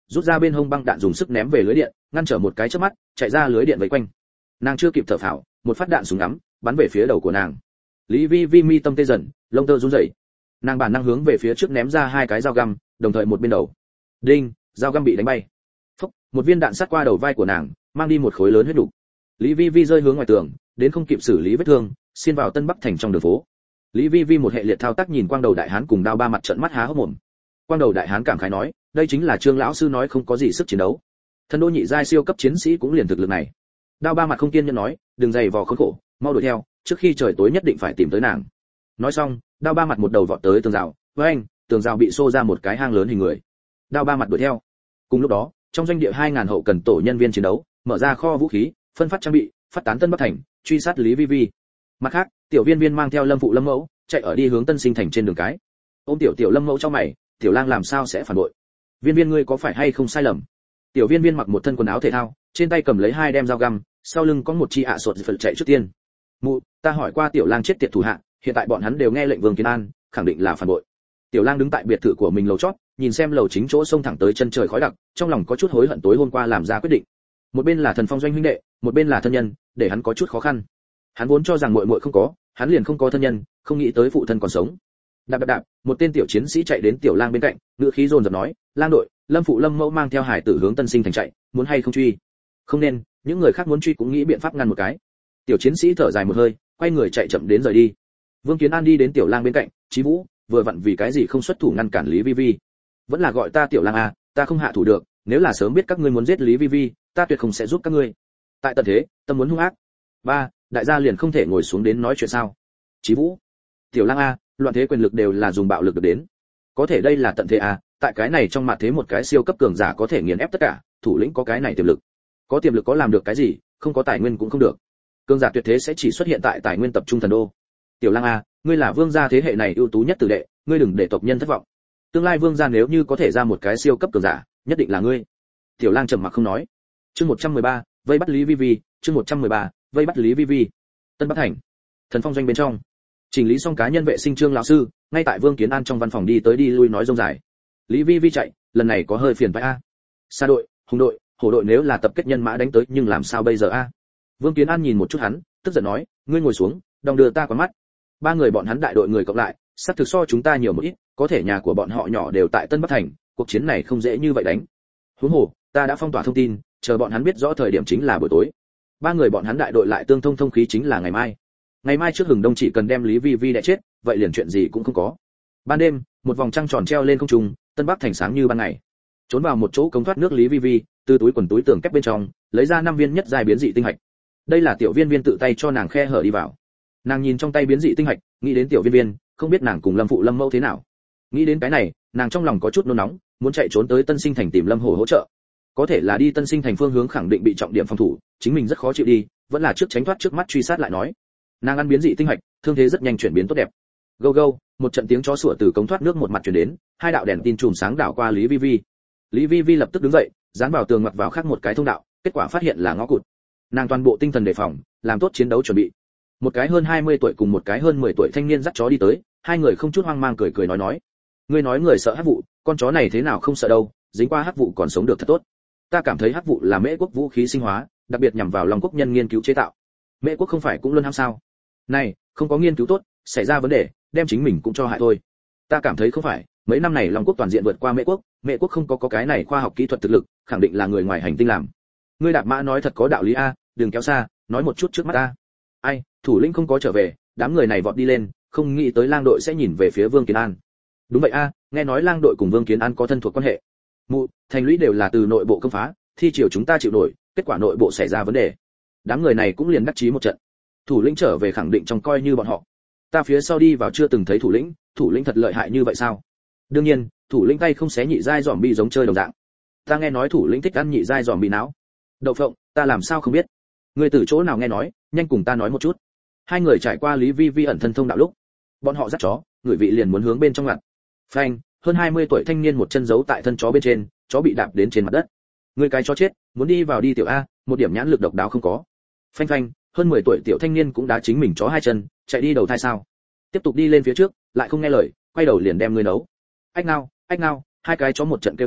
rút ra bên hông băng đạn dùng sức ném về lưới điện, ngăn trở một cái chớp mắt, chạy ra lưới điện vây quanh. Nàng chưa kịp thở phào, một phát đạn súng ngắm bắn về phía đầu của nàng. Lý Vi Vi mi tâm tê dần, lông tơ run rẩy. Nàng bản năng hướng về phía trước ném ra hai cái dao găm, đồng thời một bên đầu. Đinh, dao găm bị đánh bay. Phốc, một viên đạn sát qua đầu vai của nàng, mang đi một khối lớn huyết đủ. Lý Vi Vi rơi hướng ngoài tường, đến không kịp xử lý vết thương, xiên vào Tân Bắc thành trong đường phố. Lý Vi Vi một hệ liệt thao tác nhìn Quang Đầu đại hán cùng Đao Ba Mặt trợn mắt há hốc mồm. Quang Đầu đại hán cảm khái nói, đây chính là Trương lão sư nói không có gì sức chiến đấu. Thần đô nhị giai siêu cấp chiến sĩ cũng liền thực lực này. Đao Ba Mặt không kiên nhẫn nói, đừng dày vò khốn khổ, mau đuổi theo, trước khi trời tối nhất định phải tìm tới nàng. Nói xong, Đao Ba Mặt một đầu vọt tới tường rào, với anh, tường rào bị xô ra một cái hang lớn hình người. Đao Ba Mặt đuổi theo. Cùng lúc đó, trong doanh địa hai nghìn hậu cần tổ nhân viên chiến đấu, mở ra kho vũ khí, phân phát trang bị, phát tán Tân Bắc thành, truy sát Lý Vi Vi. Mặt khác, tiểu viên viên mang theo Lâm phụ Lâm mẫu, chạy ở đi hướng Tân Sinh thành trên đường cái. Ôm tiểu tiểu Lâm mẫu trong mày, tiểu lang làm sao sẽ phản bội? Viên viên ngươi có phải hay không sai lầm? Tiểu viên viên mặc một thân quần áo thể thao, trên tay cầm lấy hai đem dao găm, sau lưng có một chi ạ sột phật chạy trước tiên. Mụ, ta hỏi qua tiểu lang chết tiệt thủ hạ, hiện tại bọn hắn đều nghe lệnh Vương Kiến An, khẳng định là phản bội. Tiểu lang đứng tại biệt thự của mình lầu chót, nhìn xem lầu chính chỗ sông thẳng tới chân trời khói đặc, trong lòng có chút hối hận tối hôm qua làm ra quyết định. Một bên là Thần Phong doanh huynh đệ, một bên là thân nhân, để hắn có chút khó khăn. Hắn vốn cho rằng muội muội không có, hắn liền không có thân nhân, không nghĩ tới phụ thân còn sống. Đạp đạp đạp, một tên tiểu chiến sĩ chạy đến tiểu lang bên cạnh, ngữ khí dồn dập nói, lang đội, Lâm phụ Lâm mẫu mang theo hải tử hướng Tân Sinh thành chạy, muốn hay không truy? Không nên, những người khác muốn truy cũng nghĩ biện pháp ngăn một cái. Tiểu chiến sĩ thở dài một hơi, quay người chạy chậm đến rời đi. Vương Kiến An đi đến tiểu lang bên cạnh, Chí Vũ, vừa vặn vì cái gì không xuất thủ ngăn cản Lý Vi Vi? Vẫn là gọi ta tiểu lang à, ta không hạ thủ được, nếu là sớm biết các ngươi muốn giết Lý Vi Vi, ta tuyệt không sẽ giúp các ngươi. Tại tận thế, tâm muốn hung ác. Ba, đại gia liền không thể ngồi xuống đến nói chuyện sao? Chí Vũ, tiểu lang a, loạn thế quyền lực đều là dùng bạo lực được đến. Có thể đây là tận thế a, tại cái này trong mặt thế một cái siêu cấp cường giả có thể nghiền ép tất cả, thủ lĩnh có cái này tiềm lực. Có tiềm lực có làm được cái gì, không có tài nguyên cũng không được. Cường giả tuyệt thế sẽ chỉ xuất hiện tại tài nguyên tập trung thần đô. Tiểu lang a, ngươi là vương gia thế hệ này ưu tú nhất tử đệ, ngươi đừng để tộc nhân thất vọng. Tương lai vương gia nếu như có thể ra một cái siêu cấp cường giả, nhất định là ngươi. Tiểu lang trầm mặc không nói. Chương một trăm mười ba, vây bắt Lý Vi Vi, chương một trăm mười ba, vây bắt Lý Vi Vi. Tân Bắc thành. Thần Phong doanh bên trong. Chỉnh lý xong cá nhân vệ sinh Trương lão sư, ngay tại Vương Kiến An trong văn phòng đi tới đi lui nói rông dài. Lý Vi Vi chạy, lần này có hơi phiền phải a. Sa đội, Hùng đội, Hổ đội nếu là tập kết nhân mã đánh tới, nhưng làm sao bây giờ a? Vương Kiến An nhìn một chút hắn, tức giận nói, ngươi ngồi xuống, đong đưa ta quán mắt. Ba người bọn hắn đại đội người cộng lại, sắp thực so chúng ta nhiều một ít, có thể nhà của bọn họ nhỏ đều tại Tân Bắc thành, cuộc chiến này không dễ như vậy đánh. Huống hồ, ta đã phong tỏa thông tin, chờ bọn hắn biết rõ thời điểm chính là buổi tối. Ba người bọn hắn đại đội lại tương thông thông khí chính là ngày mai. Ngày mai trước hừng đông chỉ cần đem Lý Vi Vi đè chết, vậy liền chuyện gì cũng không có. Ban đêm, một vòng trăng tròn treo lên không trung, Tân Bắc thành sáng như ban ngày. Trốn vào một chỗ cống thoát nước Lý Vi Vi, từ túi quần túi tường kép bên trong, lấy ra năm viên nhất giai biến dị tinh hạch. Đây là tiểu viên viên tự tay cho nàng khe hở đi vào. Nàng nhìn trong tay biến dị tinh hạch, nghĩ đến tiểu viên viên, không biết nàng cùng Lâm phụ Lâm mẫu thế nào. Nghĩ đến cái này, nàng trong lòng có chút nôn nóng, muốn chạy trốn tới Tân Sinh thành tìm Lâm Hổ hỗ trợ. Có thể là đi Tân Sinh thành phương hướng khẳng định bị trọng điểm phòng thủ, chính mình rất khó chịu đi, vẫn là trước tránh thoát trước mắt truy sát lại nói. Nàng ăn biến dị tinh hạch, thương thế rất nhanh chuyển biến tốt đẹp. Gâu gâu, một trận tiếng chó sủa từ cống thoát nước một mặt truyền đến, hai đạo đèn tin chùm sáng đảo qua Lý Vi Vi. Lý Vi Vi lập tức đứng dậy, dán vào tường mặt vào khác một cái thông đạo, kết quả phát hiện là ngõ cụt. Nàng toàn bộ tinh thần đề phòng, làm tốt chiến đấu chuẩn bị. Một cái hơn hai mươi tuổi cùng một cái hơn mười tuổi thanh niên dắt chó đi tới, hai người không chút hoang mang cười cười nói nói. Ngươi nói người sợ hắc vụ, con chó này thế nào không sợ đâu, dính qua hắc vụ còn sống được thật tốt. Ta cảm thấy hắc vụ là Mễ quốc vũ khí sinh hóa, đặc biệt nhằm vào Long quốc nhân nghiên cứu chế tạo. Mễ quốc không phải cũng luôn ham sao? Này, không có nghiên cứu tốt, xảy ra vấn đề, đem chính mình cũng cho hại thôi. Ta cảm thấy không phải, mấy năm này Long quốc toàn diện vượt qua Mễ quốc, Mễ quốc không có có cái này khoa học kỹ thuật thực lực, khẳng định là người ngoài hành tinh làm. Ngươi Đạp Mã nói thật có đạo lý a, đừng kéo xa, nói một chút trước mắt ta. Ai, thủ lĩnh không có trở về, đám người này vọt đi lên, không nghĩ tới lang đội sẽ nhìn về phía Vương Kiến An. Đúng vậy a, nghe nói lang đội cùng Vương Kiến An có thân thuộc quan hệ. Mụ, thành lũy đều là từ nội bộ công phá, thi chiều chúng ta chịu nổi, kết quả nội bộ xảy ra vấn đề. Đám người này cũng liền đắc chí một trận. Thủ lĩnh trở về khẳng định trong coi như bọn họ. Ta phía sau đi vào chưa từng thấy thủ lĩnh, thủ lĩnh thật lợi hại như vậy sao? Đương nhiên, thủ lĩnh tay không xé nhị giai giòm bị giống chơi đồng dạng. Ta nghe nói thủ lĩnh thích ăn nhị giai giòm bị não. Đậu phộng, ta làm sao không biết? Người từ chỗ nào nghe nói, nhanh cùng ta nói một chút. Hai người trải qua Lý Vi Vi ẩn thân thông đạo lúc, bọn họ dắt chó, người vị liền muốn hướng bên trong ngặt. Phanh, hơn hai mươi tuổi thanh niên một chân giấu tại thân chó bên trên, chó bị đạp đến trên mặt đất. Người cái chó chết, muốn đi vào đi tiểu a, một điểm nhãn lực độc đáo không có. Phanh phanh, hơn mười tuổi tiểu thanh niên cũng đá chính mình chó hai chân, chạy đi đầu thai sao? Tiếp tục đi lên phía trước, lại không nghe lời, quay đầu liền đem người nấu. Ách nao, ách nao, hai cái chó một trận kêu thảm,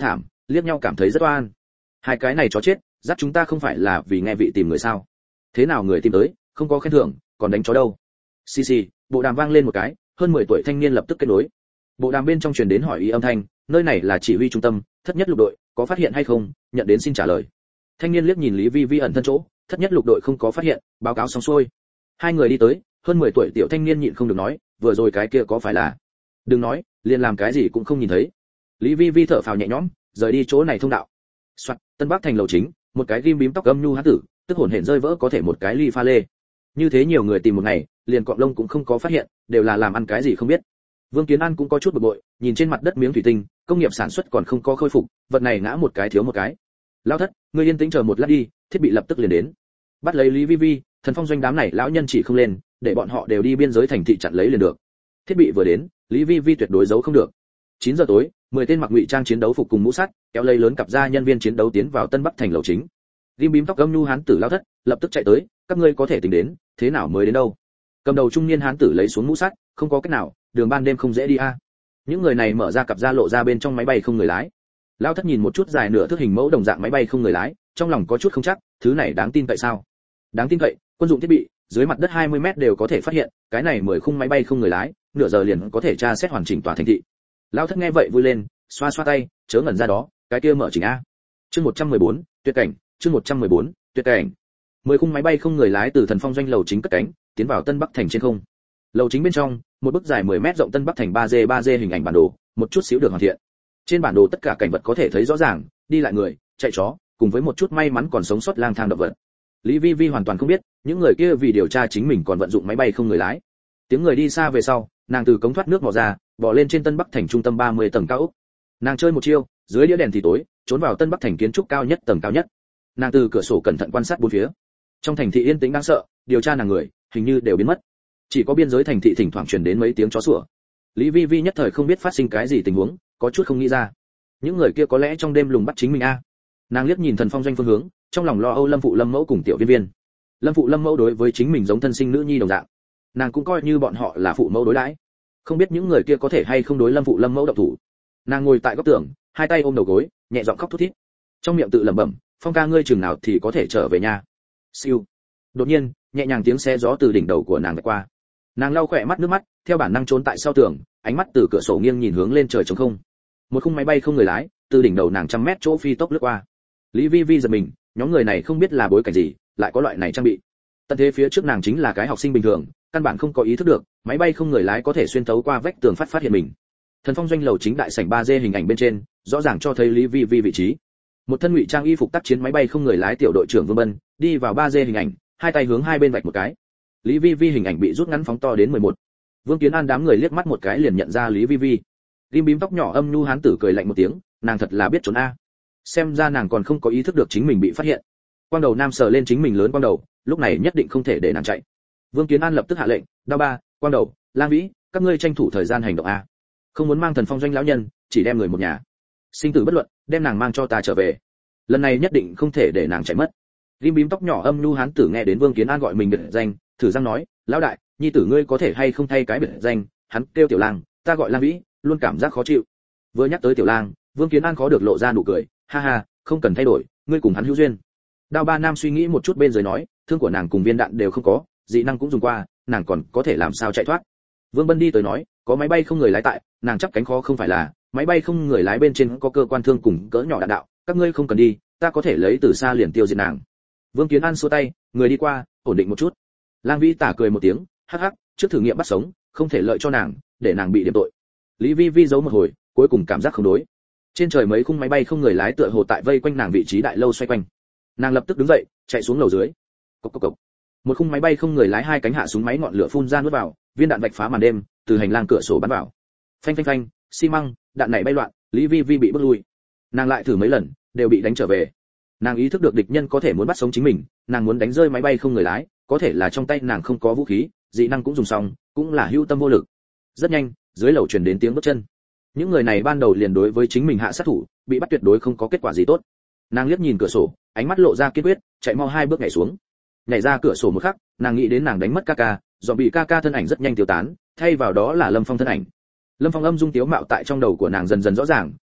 liếc nhau cảm thấy rất oan. Hai cái này chó chết, dắt chúng ta không phải là vì nghe vị tìm người sao? Thế nào người tìm tới, không có khen thưởng, còn đánh chó đâu? Xì xì, bộ đàm vang lên một cái, hơn mười tuổi thanh niên lập tức kết nối. Bộ đàm bên trong truyền đến hỏi ý âm thanh, nơi này là chỉ huy trung tâm, thất nhất lục đội, có phát hiện hay không? Nhận đến xin trả lời. Thanh niên liếc nhìn Lý Vi Vi ẩn thân chỗ, thất nhất lục đội không có phát hiện, báo cáo xong xuôi. Hai người đi tới, hơn mười tuổi tiểu thanh niên nhịn không được nói, vừa rồi cái kia có phải là? Đừng nói, liền làm cái gì cũng không nhìn thấy. Lý Vi Vi thở phào nhẹ nhõm, rời đi chỗ này thông đạo. Soạt, Tân Bắc thành lầu chính, một cái ghim bím tóc âm nhu hán tử, tức hồn hển rơi vỡ có thể một cái ly pha lê. Như thế nhiều người tìm một ngày, liền cọng lông cũng không có phát hiện, đều là làm ăn cái gì không biết. Vương Kiến An cũng có chút bực bội, nhìn trên mặt đất miếng thủy tinh, công nghiệp sản xuất còn không có khôi phục, vật này ngã một cái thiếu một cái. Lão thất, ngươi yên tĩnh chờ một lát đi, thiết bị lập tức liền đến. Bắt lấy Lý Vi Vi, Thần Phong doanh đám này lão nhân chỉ không lên, để bọn họ đều đi biên giới thành thị chặn lấy liền được. Thiết bị vừa đến, Lý Vi Vi tuyệt đối giấu không được. chín giờ tối, mười tên mặc ngụy trang chiến đấu phục cùng mũ sắt, kéo lấy lớn cặp gia nhân viên chiến đấu tiến vào Tân Bắc thành lầu chính. Ghim bím tóc gâm nhu hán tử lão thất, lập tức chạy tới, các ngươi có thể tính đến, thế nào mới đến đâu? Cầm đầu trung niên hán tử lấy xuống mũ sắt, không có cách nào, đường ban đêm không dễ đi a. Những người này mở ra cặp gia lộ ra bên trong máy bay không người lái. Lão thất nhìn một chút dài nửa thước hình mẫu đồng dạng máy bay không người lái, trong lòng có chút không chắc, thứ này đáng tin cậy sao? Đáng tin cậy, quân dụng thiết bị, dưới mặt đất hai mươi mét đều có thể phát hiện, cái này mười khung máy bay không người lái, nửa giờ liền có thể tra xét hoàn chỉnh tòa thành thị. Lão thất nghe vậy vui lên, xoa xoa tay, chớ ngẩn ra đó, cái kia mở chỉnh a. Chương một trăm mười bốn, tuyệt cảnh, chương một trăm mười bốn, tuyệt cảnh. Mười khung máy bay không người lái từ Thần Phong doanh lầu chính cất cánh, tiến vào Tân Bắc thành trên không. Lầu chính bên trong, một bức dài mười mét rộng Tân Bắc thành ba D ba D hình ảnh bản đồ, một chút xíu được hoàn thiện. Trên bản đồ tất cả cảnh vật có thể thấy rõ ràng, đi lại người, chạy chó, cùng với một chút may mắn còn sống sót lang thang động vật. Lý Vi Vi hoàn toàn không biết, những người kia vì điều tra chính mình còn vận dụng máy bay không người lái. Tiếng người đi xa về sau, nàng từ cống thoát nước mò ra, bò lên trên Tân Bắc thành trung tâm ba mươi tầng cao ốc. Nàng chơi một chiêu, dưới đĩa đèn thì tối, trốn vào Tân Bắc thành kiến trúc cao nhất tầng cao nhất. Nàng từ cửa sổ cẩn thận quan sát bốn phía. Trong thành thị yên tĩnh đáng sợ, điều tra nàng người, hình như đều biến mất. Chỉ có biên giới thành thị thỉnh thoảng truyền đến mấy tiếng chó sủa. Lý Vi Vi nhất thời không biết phát sinh cái gì tình huống, có chút không nghĩ ra. Những người kia có lẽ trong đêm lùng bắt chính mình a. Nàng liếc nhìn Thần Phong doanh phương hướng, trong lòng lo âu Lâm phụ Lâm mẫu cùng tiểu viên viên. Lâm phụ Lâm mẫu đối với chính mình giống thân sinh nữ nhi đồng dạng, nàng cũng coi như bọn họ là phụ mẫu đối đãi. Không biết những người kia có thể hay không đối Lâm phụ Lâm mẫu động thủ. Nàng ngồi tại góc tường, hai tay ôm đầu gối, nhẹ giọng khóc thút thít. Trong miệng tự lẩm bẩm, Phong ca ngươi chừng nào thì có thể trở về nhà. Siêu. Đột nhiên, nhẹ nhàng tiếng xe gió từ đỉnh đầu của nàng vạch qua. Nàng lau khỏe mắt nước mắt, theo bản năng trốn tại sau tường, ánh mắt từ cửa sổ nghiêng nhìn hướng lên trời trống không. Một khung máy bay không người lái, từ đỉnh đầu nàng trăm mét chỗ phi tốc lướt qua. Lý Vi Vi giật mình, nhóm người này không biết là bối cảnh gì, lại có loại này trang bị. Tận thế phía trước nàng chính là cái học sinh bình thường, căn bản không có ý thức được, máy bay không người lái có thể xuyên thấu qua vách tường phát phát hiện mình. Thần Phong doanh lầu chính đại sảnh ba D hình ảnh bên trên, rõ ràng cho thấy Lý Vi Vi vị trí. Một thân ngụy trang y phục tác chiến máy bay không người lái tiểu đội trưởng Vương Bân, đi vào ba D hình ảnh, hai tay hướng hai bên vạch một cái. Lý Vi Vi hình ảnh bị rút ngắn phóng to đến mười một. Vương Kiến An đám người liếc mắt một cái liền nhận ra Lý Vi Vi. Ghim bím tóc nhỏ âm nhu hán tử cười lạnh một tiếng, nàng thật là biết trốn a. Xem ra nàng còn không có ý thức được chính mình bị phát hiện. Quang đầu nam sờ lên chính mình lớn quang đầu, lúc này nhất định không thể để nàng chạy. Vương Kiến An lập tức hạ lệnh, đao ba, quang đầu, lang vĩ, các ngươi tranh thủ thời gian hành động a. Không muốn mang Thần Phong doanh lão nhân, chỉ đem người một nhà. Sinh tử bất luận, đem nàng mang cho ta trở về. Lần này nhất định không thể để nàng chạy mất. Ghim bím tóc nhỏ âm nhu hán tử nghe đến Vương Kiến An gọi mình biệt danh, thử răng nói, lão đại, nhi tử ngươi có thể hay không thay cái biệt danh? Hắn kêu Tiểu Lang, ta gọi Lang Vĩ, luôn cảm giác khó chịu. Vừa nhắc tới Tiểu Lang, Vương Kiến An khó được lộ ra nụ cười, ha ha, không cần thay đổi, ngươi cùng hắn hữu duyên. Đao ba nam suy nghĩ một chút bên dưới nói, thương của nàng cùng viên đạn đều không có, dị năng cũng dùng qua, nàng còn có thể làm sao chạy thoát? Vương Bân đi tới nói, có máy bay không người lái tại, nàng chắp cánh khó không phải là, máy bay không người lái bên trên có cơ quan thương cùng cỡ nhỏ đạn đạo, các ngươi không cần đi, ta có thể lấy từ xa liền tiêu diệt nàng. Vương Kiến An xua tay, người đi qua, ổn định một chút. Lang Vĩ tả cười một tiếng, hắc hắc, trước thử nghiệm bắt sống, không thể lợi cho nàng, để nàng bị điểm tội. Lý Vi Vi giấu một hồi, cuối cùng cảm giác không đối. Trên trời mấy khung máy bay không người lái tựa hồ tại vây quanh nàng vị trí đại lâu xoay quanh. Nàng lập tức đứng dậy, chạy xuống lầu dưới. Cộc cộc cộc. Một khung máy bay không người lái hai cánh hạ xuống máy ngọn lửa phun ra nuốt vào, viên đạn vạch phá màn đêm, từ hành lang cửa sổ bắn vào. Phanh phanh phanh, xi măng, đạn này bay loạn, Lý Vi Vi bị bước lui. Nàng lại thử mấy lần, đều bị đánh trở về. Nàng ý thức được địch nhân có thể muốn bắt sống chính mình, nàng muốn đánh rơi máy bay không người lái, có thể là trong tay nàng không có vũ khí, dị năng cũng dùng xong, cũng là hữu tâm vô lực. Rất nhanh, dưới lầu truyền đến tiếng bước chân. Những người này ban đầu liền đối với chính mình hạ sát thủ, bị bắt tuyệt đối không có kết quả gì tốt. Nàng liếc nhìn cửa sổ, ánh mắt lộ ra kiên quyết, chạy mau hai bước nhảy xuống. Nhảy ra cửa sổ một khắc, nàng nghĩ đến nàng đánh mất Kaka, dọn bị Kaka thân ảnh rất nhanh tiêu tán, thay vào đó là Lâm Phong thân ảnh. Lâm Phong âm dung tiếu mạo tại trong đầu của nàng dần dần rõ ràng,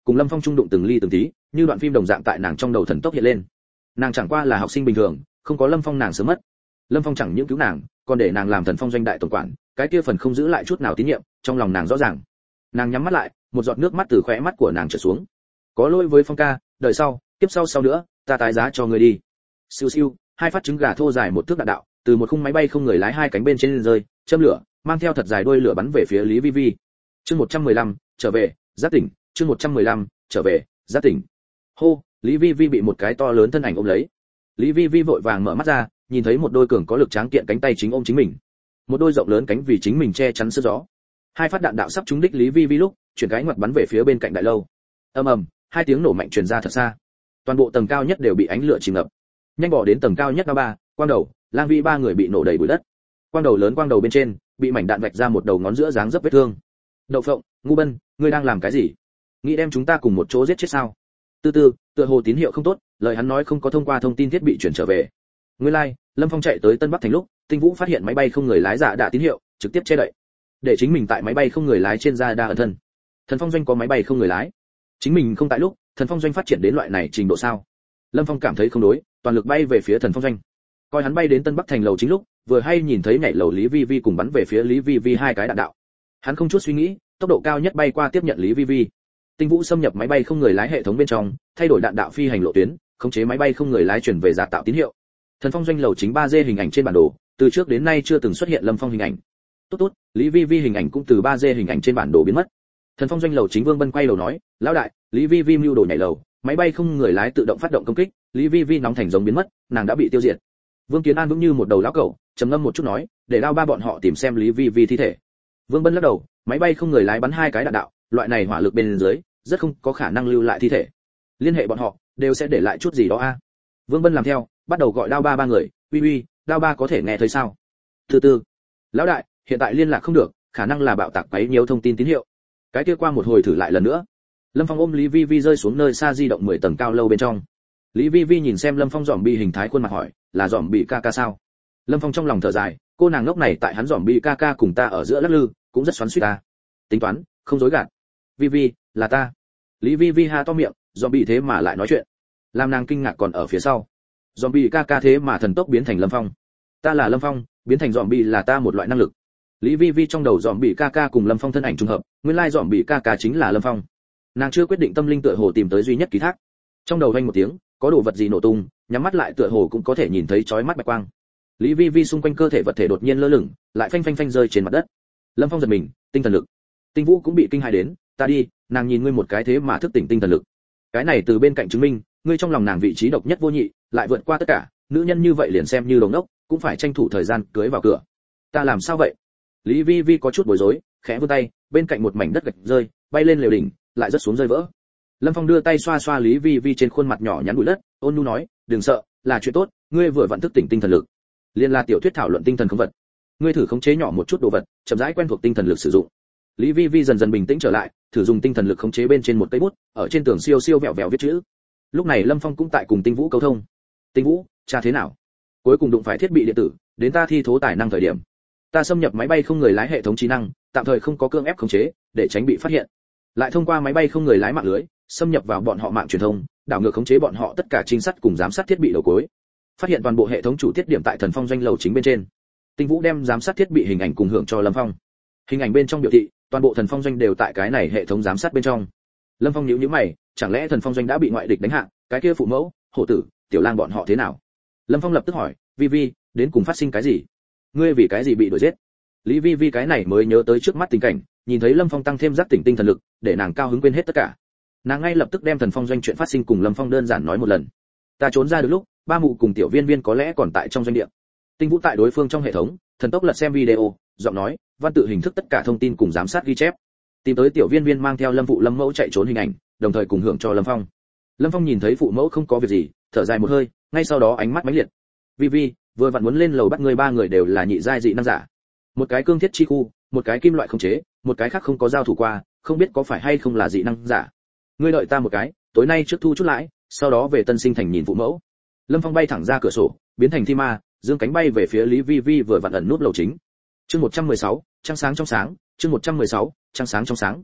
cùng Lâm Phong trung đụng từng ly từng tí, như đoạn phim đồng dạng tại nàng trong đầu thần tốc hiện lên. Nàng chẳng qua là học sinh bình thường, không có Lâm Phong nàng sớm mất. Lâm Phong chẳng những cứu nàng, còn để nàng làm Thần Phong doanh đại tổng quản, cái kia phần không giữ lại chút nào tín nhiệm, trong lòng nàng rõ ràng. Nàng nhắm mắt lại, một giọt nước mắt từ khóe mắt của nàng trượt xuống. Có lỗi với Phong ca, đời sau, tiếp sau sau nữa, ta tái giá cho ngươi đi. Siêu siêu, hai phát trứng gà thô dài một thước đạn đạo, từ một khung máy bay không người lái hai cánh bên trên rơi, châm lửa, mang theo thật dài đuôi lửa bắn về phía Lý Vi Vi. Chương một trăm mười lăm, trở về, giác tỉnh, chương một trăm mười lăm, trở về, giác tỉnh. Hô, Lý Vi Vi bị một cái to lớn thân ảnh ôm lấy. Lý Vi Vi vội vàng mở mắt ra, nhìn thấy một đôi cường có lực tráng kiện cánh tay chính ôm chính mình. Một đôi rộng lớn cánh vì chính mình che chắn sương gió. Hai phát đạn đạo sắp trúng đích Lý Vi Vi lúc, chuyển cái ngoặt bắn về phía bên cạnh đại lâu. Ầm ầm, hai tiếng nổ mạnh truyền ra thật xa. Toàn bộ tầng cao nhất đều bị ánh lửa chìm ngập. Nhanh bỏ đến tầng cao nhất ba, Quang Đầu, Lang Vi ba người bị nổ đầy bụi đất. Quang Đầu lớn Quang Đầu bên trên, bị mảnh đạn vạch ra một đầu ngón giữa dáng dấp vết thương. Đậu Phộng, ngu bân, ngươi đang làm cái gì? Nghĩ đem chúng ta cùng một chỗ giết chết sao? Từ từ, tựa hồ tín hiệu không tốt, lời hắn nói không có thông qua thông tin thiết bị chuyển trở về. Nguyên lai, like, Lâm Phong chạy tới Tân Bắc thành lúc, Tinh Vũ phát hiện máy bay không người lái giả đã tín hiệu, trực tiếp che đậy, để chính mình tại máy bay không người lái trên ra đa ẩn thân. Thần Phong doanh có máy bay không người lái, chính mình không tại lúc, Thần Phong doanh phát triển đến loại này trình độ sao? Lâm Phong cảm thấy không đối, toàn lực bay về phía Thần Phong doanh. Coi hắn bay đến Tân Bắc thành lầu chính lúc, vừa hay nhìn thấy nhảy lầu Lý Vi Vi cùng bắn về phía Lý Vi Vi hai cái đạn đạo. Hắn không chút suy nghĩ, tốc độ cao nhất bay qua tiếp nhận Lý Vi Vi. Tinh Vũ xâm nhập máy bay không người lái hệ thống bên trong, thay đổi đạn đạo phi hành lộ tuyến, khống chế máy bay không người lái chuyển về giả tạo tín hiệu. Thần Phong doanh lầu chính ba D hình ảnh trên bản đồ, từ trước đến nay chưa từng xuất hiện Lâm Phong hình ảnh. Tốt tốt, Lý Vi Vi hình ảnh cũng từ ba D hình ảnh trên bản đồ biến mất. Thần Phong doanh lầu chính Vương Bân quay đầu nói, lão đại, Lý Vi Vi mưu đồ nhảy lầu, máy bay không người lái tự động phát động công kích, Lý Vi Vi nóng thành giống biến mất, nàng đã bị tiêu diệt. Vương Kiến An vững như một đầu lão cẩu, trầm ngâm một chút nói, để đao ba bọn họ tìm xem Lý Vi Vi thi thể. Vương Bân lắc đầu, máy bay không người lái bắn hai cái đạn đạo, loại này hỏa lực bên dưới, rất không có khả năng lưu lại thi thể. Liên hệ bọn họ, đều sẽ để lại chút gì đó a. Vương Bân làm theo, bắt đầu gọi đao ba ba người, uy uy, đao ba có thể nghe thấy sao? Từ từ, lão đại, hiện tại liên lạc không được, khả năng là bạo tạc quấy nhiều thông tin tín hiệu. Cái kia qua một hồi thử lại lần nữa. Lâm Phong ôm Lý Vi Vi rơi xuống nơi xa di động mười tầng cao lâu bên trong. Lý Vi Vi nhìn xem Lâm Phong dòm bi hình thái khuôn mặt hỏi, là dòm bi ca ca sao? Lâm Phong trong lòng thở dài, cô nàng ngốc này tại hắn dòm bi ca ca cùng ta ở giữa lắc lư, cũng rất xoắn xuýt ta. Tính toán, không dối gạt. Vi Vi, là ta. Lý Vi Vi ha to miệng, dòm bi thế mà lại nói chuyện. Làm nàng kinh ngạc còn ở phía sau. Dòm bi ca ca thế mà thần tốc biến thành Lâm Phong. Ta là Lâm Phong, biến thành dòm bi là ta một loại năng lực. Lý Vi Vi trong đầu dòm bi ca ca cùng Lâm Phong thân ảnh trùng hợp, nguyên lai dòm bi ca ca chính là Lâm Phong. Nàng chưa quyết định tâm linh tựa hồ tìm tới duy nhất ký thác. Trong đầu vang một tiếng, có đồ vật gì nổ tung, nhắm mắt lại tựa hồ cũng có thể nhìn thấy chói mắt bạch quang. Lý Vi Vi xung quanh cơ thể vật thể đột nhiên lơ lửng, lại phanh phanh phanh rơi trên mặt đất. Lâm Phong giật mình, tinh thần lực. Tinh Vũ cũng bị kinh hãi đến, ta đi, nàng nhìn ngươi một cái thế mà thức tỉnh tinh thần lực. Cái này từ bên cạnh chứng minh, ngươi trong lòng nàng vị trí độc nhất vô nhị, lại vượt qua tất cả, nữ nhân như vậy liền xem như đồng đốc, cũng phải tranh thủ thời gian cưới vào cửa. Ta làm sao vậy? Lý Vi Vi có chút bối rối, khẽ vươn tay, bên cạnh một mảnh đất gạch rơi, bay lên lều đỉnh, lại rất xuống rơi vỡ. Lâm Phong đưa tay xoa xoa Lý Vi Vi trên khuôn mặt nhỏ nhắn bụi đất, ôn nhu nói, đừng sợ, là chuyện tốt, ngươi vừa vặn thức tỉnh tinh thần lực. Liên là tiểu thuyết thảo luận tinh thần không vật. Ngươi thử khống chế nhỏ một chút đồ vật, chậm rãi quen thuộc tinh thần lực sử dụng. Lý Vi Vi dần dần bình tĩnh trở lại, thử dùng tinh thần lực khống chế bên trên một cây bút, ở trên tường siêu siêu vẹo vẹo viết chữ. Lúc này Lâm Phong cũng tại cùng Tinh Vũ câu thông. Tinh Vũ, cha thế nào? Cuối cùng đụng phải thiết bị điện tử, đến ta thi thố tài năng thời điểm. Ta xâm nhập máy bay không người lái hệ thống trí năng, tạm thời không có cưỡng ép khống chế, để tránh bị phát hiện. Lại thông qua máy bay không người lái mạng lưới, xâm nhập vào bọn họ mạng truyền thông, đảo ngược khống chế bọn họ tất cả trinh sát cùng giám sát thiết bị đầu cuối. Phát hiện toàn bộ hệ thống chủ tiết điểm tại Thần Phong doanh lầu chính bên trên. Tinh Vũ đem giám sát thiết bị hình ảnh cùng hưởng cho Lâm Phong. Hình ảnh bên trong biểu thị, toàn bộ Thần Phong doanh đều tại cái này hệ thống giám sát bên trong. Lâm Phong nhíu nhíu mày, chẳng lẽ Thần Phong doanh đã bị ngoại địch đánh hạ, cái kia phụ mẫu, hổ tử, tiểu lang bọn họ thế nào? Lâm Phong lập tức hỏi, Vi Vi, đến cùng phát sinh cái gì? Ngươi vì cái gì bị đuổi giết? Lý Vi Vi cái này mới nhớ tới trước mắt tình cảnh, nhìn thấy Lâm Phong tăng thêm giác tỉnh tinh thần lực, để nàng cao hứng quên hết tất cả. Nàng ngay lập tức đem Thần Phong doanh chuyện phát sinh cùng Lâm Phong đơn giản nói một lần. Ta trốn ra được lúc, ba mụ cùng tiểu viên viên có lẽ còn tại trong doanh địa. Tinh Vũ tại đối phương trong hệ thống, thần tốc lật xem video, giọng nói, văn tự hình thức tất cả thông tin cùng giám sát ghi chép. Tìm tới tiểu viên viên mang theo Lâm phụ Lâm mẫu chạy trốn hình ảnh, đồng thời cùng hưởng cho Lâm Phong. Lâm Phong nhìn thấy phụ mẫu không có việc gì, thở dài một hơi, ngay sau đó ánh mắt mãnh liệt. Vi Vi, vừa vặn muốn lên lầu bắt người ba người đều là nhị giai dị năng giả. Một cái cương thiết chi khu, một cái kim loại không chế, một cái khác không có giao thủ qua, không biết có phải hay không là dị năng giả. Ngươi đợi ta một cái, tối nay trước thu chút lãi, sau đó về Tân Sinh thành nhìn phụ mẫu. Lâm Phong bay thẳng ra cửa sổ, biến thành thi ma, dương cánh bay về phía Lý Vi Vi vừa vặn ẩn nút lầu chính. Chương một trăm mười sáu, trăng sáng trong sáng, chương một trăm mười sáu, trăng sáng trong sáng.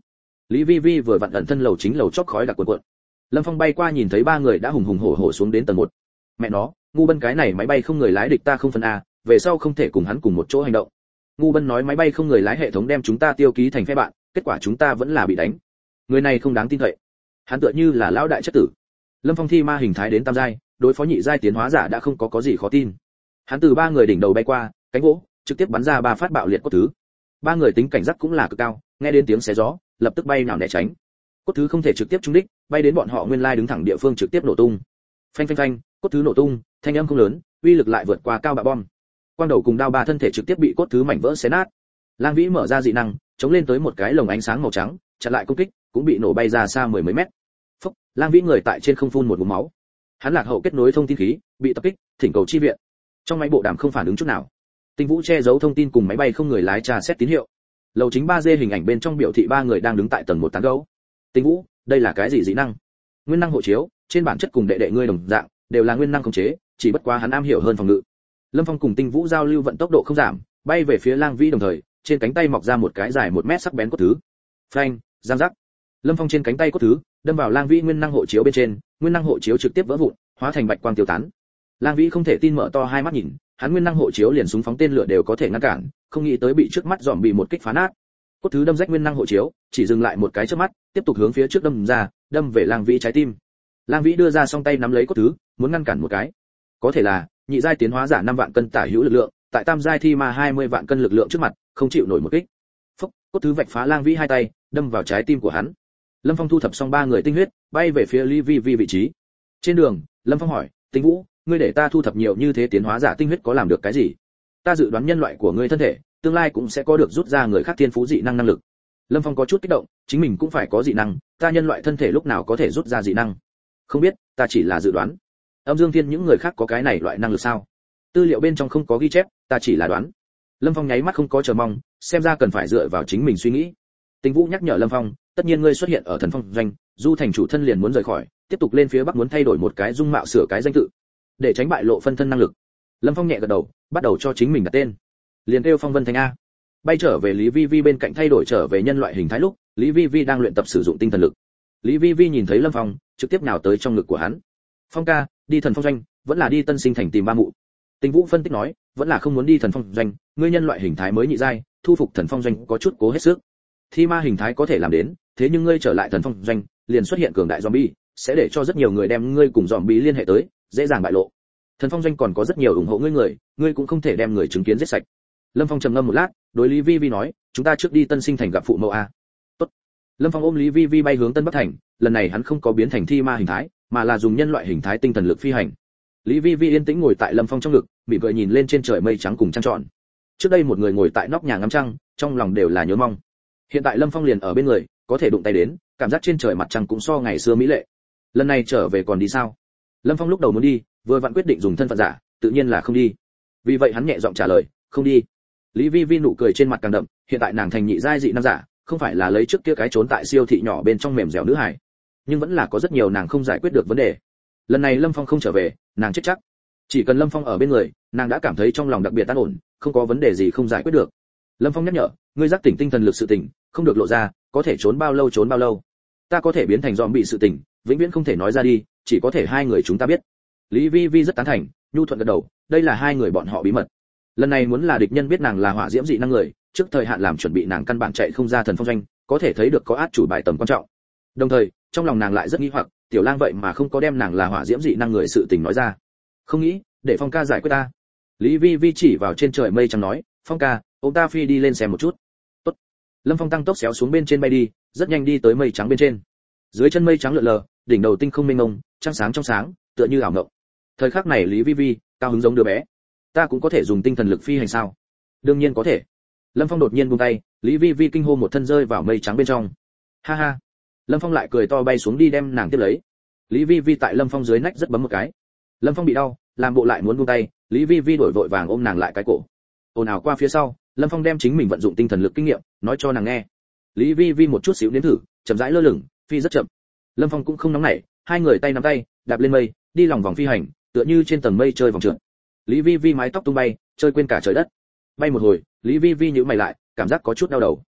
Lý Vi Vi vừa vặn ẩn thân lầu chính lầu chóp khói đặc cuộn cuộn. Lâm Phong bay qua nhìn thấy ba người đã hùng hùng hổ hổ xuống đến tầng một. Mẹ nó, ngu Bân cái này máy bay không người lái địch ta không phân a, về sau không thể cùng hắn cùng một chỗ hành động. Ngu Bân nói máy bay không người lái hệ thống đem chúng ta tiêu ký thành phe bạn, kết quả chúng ta vẫn là bị đánh. Người này không đáng tin cậy. Hắn tựa như là lão đại chất tử. Lâm Phong thi ma hình thái đến tam giai, đối phó nhị giai tiến hóa giả đã không có có gì khó tin. Hắn từ ba người đỉnh đầu bay qua, cánh vỗ, trực tiếp bắn ra ba phát bạo liệt cốt thứ. Ba người tính cảnh giác cũng là cực cao, nghe đến tiếng xé gió, lập tức bay nào né tránh. Cốt thứ không thể trực tiếp trúng đích, bay đến bọn họ nguyên lai đứng thẳng địa phương trực tiếp nổ tung. Phanh phanh phanh, cốt thứ nổ tung, thanh âm không lớn, uy lực lại vượt qua cao bạo bom. Quang đầu cùng đao ba thân thể trực tiếp bị cốt thứ mảnh vỡ xé nát. Lang Vĩ mở ra dị năng, chống lên tới một cái lồng ánh sáng màu trắng, chặn lại công kích, cũng bị nổ bay ra xa mười mấy mét. Phốc, Lang Vĩ người tại trên không phun một ngụm máu. Hắn lạc hậu kết nối thông tin khí, bị tập kích, thỉnh cầu chi viện. Trong máy bộ đàm không phản ứng chút nào. Tinh Vũ che giấu thông tin cùng máy bay không người lái tra xét tín hiệu. Lầu chính ba D hình ảnh bên trong biểu thị ba người đang đứng tại tầng một tán gấu. Tinh Vũ, đây là cái gì dị năng? Nguyên năng hộ chiếu, trên bản chất cùng đệ đệ ngươi đồng dạng, đều là nguyên năng khống chế, chỉ bất quá hắn am hiểu hơn phòng ngự. Lâm Phong cùng Tinh Vũ giao lưu vận tốc độ không giảm, bay về phía Lang Vĩ đồng thời, trên cánh tay mọc ra một cái dài một mét sắc bén cốt thứ. Phanh, giang giác. Lâm Phong trên cánh tay cốt thứ, đâm vào Lang Vĩ nguyên năng hộ chiếu bên trên, nguyên năng hộ chiếu trực tiếp vỡ vụn, hóa thành bạch quang tiêu tán. Lang Vĩ không thể tin mở to hai mắt nhìn, hắn nguyên năng hộ chiếu liền súng phóng tên lửa đều có thể ngăn cản, không nghĩ tới bị trước mắt dòm bị một kích phá nát. Cốt thứ đâm rách nguyên năng hộ chiếu, chỉ dừng lại một cái trước mắt, tiếp tục hướng phía trước đâm ra, đâm về Lang Vĩ trái tim. Lang Vĩ đưa ra song tay nắm lấy cốt thứ, muốn ngăn cản một cái. Có thể là, nhị giai tiến hóa giả năm vạn cân tả hữu lực lượng, tại tam giai thi ma hai mươi vạn cân lực lượng trước mặt, không chịu nổi một kích. Phốc, cốt thứ vạch phá Lang Vĩ hai tay, đâm vào trái tim của hắn. Lâm Phong thu thập xong ba người tinh huyết, bay về phía Lý Vi Vi vị trí. Trên đường, Lâm Phong hỏi, Tinh Vũ, ngươi để ta thu thập nhiều như thế tiến hóa giả tinh huyết có làm được cái gì? Ta dự đoán nhân loại của ngươi thân thể, tương lai cũng sẽ có được rút ra người khác thiên phú dị năng năng lực. Lâm Phong có chút kích động, chính mình cũng phải có dị năng, ta nhân loại thân thể lúc nào có thể rút ra dị năng? Không biết, ta chỉ là dự đoán. Âm Dương Thiên những người khác có cái này loại năng lực sao? Tư liệu bên trong không có ghi chép, ta chỉ là đoán. Lâm Phong nháy mắt không có chờ mong, xem ra cần phải dựa vào chính mình suy nghĩ. Tinh Vũ nhắc nhở Lâm Phong, tất nhiên ngươi xuất hiện ở Thần Phong doanh, Du thành chủ thân liền muốn rời khỏi, tiếp tục lên phía bắc muốn thay đổi một cái dung mạo sửa cái danh tự, để tránh bại lộ phân thân năng lực. Lâm Phong nhẹ gật đầu, bắt đầu cho chính mình đặt tên. Liền kêu Phong Vân Thành a. Bay trở về Lý Vi Vi bên cạnh thay đổi trở về nhân loại hình thái lúc, Lý Vi Vi đang luyện tập sử dụng tinh thần lực. Lý Vi Vi nhìn thấy Lâm Phong, trực tiếp nhào tới trong ngực của hắn. Phong ca, đi Thần Phong doanh, vẫn là đi Tân Sinh thành tìm ba mụ. Tinh Vũ phân tích nói, vẫn là không muốn đi Thần Phong doanh, ngươi nhân loại hình thái mới nhị giai, thu phục Thần Phong doanh có chút cố hết sức. Thi ma hình thái có thể làm đến, thế nhưng ngươi trở lại Thần Phong doanh, liền xuất hiện cường đại zombie, sẽ để cho rất nhiều người đem ngươi cùng zombie liên hệ tới, dễ dàng bại lộ. Thần Phong doanh còn có rất nhiều ủng hộ ngươi người, ngươi cũng không thể đem người chứng kiến giết sạch. Lâm Phong trầm ngâm một lát, đối Lý Vi Vi nói, chúng ta trước đi Tân Sinh thành gặp phụ mẫu a. Tốt. Lâm Phong ôm Lý Vi Vi bay hướng Tân Bắc thành, lần này hắn không có biến thành thi ma hình thái, mà là dùng nhân loại hình thái tinh thần lực phi hành. Lý Vi Vi yên tĩnh ngồi tại Lâm Phong trong ngực, mỉm cười nhìn lên trên trời mây trắng cùng trăng tròn. Trước đây một người ngồi tại nóc nhà ngắm trăng, trong lòng đều là nhớ mong. Hiện tại Lâm Phong liền ở bên người, có thể đụng tay đến, cảm giác trên trời mặt trăng cũng so ngày xưa mỹ lệ. Lần này trở về còn đi sao? Lâm Phong lúc đầu muốn đi, vừa vặn quyết định dùng thân phận giả, tự nhiên là không đi. Vì vậy hắn nhẹ giọng trả lời, không đi. Lý Vi Vi nụ cười trên mặt càng đậm, hiện tại nàng thành nhị giai dị năng giả, không phải là lấy trước kia cái trốn tại siêu thị nhỏ bên trong mềm dẻo nữ hải, nhưng vẫn là có rất nhiều nàng không giải quyết được vấn đề. Lần này Lâm Phong không trở về, nàng chết chắc. Chỉ cần Lâm Phong ở bên người, nàng đã cảm thấy trong lòng đặc biệt an ổn, không có vấn đề gì không giải quyết được. Lâm Phong nhắc nhở, ngươi giác tỉnh tinh thần lực sự tỉnh, không được lộ ra, có thể trốn bao lâu trốn bao lâu. Ta có thể biến thành zombie sự tỉnh, vĩnh viễn không thể nói ra đi, chỉ có thể hai người chúng ta biết. Lý Vi Vi rất tán thành, nhu thuận gật đầu, đây là hai người bọn họ bí mật. Lần này muốn là địch nhân biết nàng là hỏa diễm dị năng người, trước thời hạn làm chuẩn bị nàng căn bản chạy không ra Thần Phong doanh, có thể thấy được có át chủ bài tầm quan trọng. Đồng thời, trong lòng nàng lại rất nghi hoặc, Tiểu Lang vậy mà không có đem nàng là hỏa diễm dị năng người sự tình nói ra. Không nghĩ, để Phong ca giải quyết ta. Lý Vi Vi chỉ vào trên trời mây trắng nói, Phong ca, ông ta phi đi lên xem một chút. Tốt. Lâm Phong tăng tốc xéo xuống bên trên bay đi, rất nhanh đi tới mây trắng bên trên. Dưới chân mây trắng lượn lờ, đỉnh đầu tinh không mênh mông, trăng sáng trong sáng, tựa như ảo ngộng. Thời khắc này Lý Vi Vi cao hứng giống đứa bé. Ta cũng có thể dùng tinh thần lực phi hành sao? Đương nhiên có thể. Lâm Phong đột nhiên buông tay, Lý Vi Vi kinh hô một thân rơi vào mây trắng bên trong. Ha ha. Lâm Phong lại cười to bay xuống đi đem nàng tiếp lấy. Lý Vi Vi tại Lâm Phong dưới nách rất bấm một cái. Lâm Phong bị đau, làm bộ lại muốn buông tay, Lý Vi Vi đổi vội vàng ôm nàng lại cái cổ. Ồn ào qua phía sau, Lâm Phong đem chính mình vận dụng tinh thần lực kinh nghiệm, nói cho nàng nghe. Lý Vi Vi một chút xíu nếm thử, chậm rãi lơ lửng, phi rất chậm. Lâm Phong cũng không nóng nảy, hai người tay nắm tay, đạp lên mây, đi lòng vòng phi hành, tựa như trên tầng mây chơi vòng trượt. Lý Vi Vi mái tóc tung bay, chơi quên cả trời đất. Bay một hồi, Lý Vi Vi nhíu mày lại, cảm giác có chút đau đầu.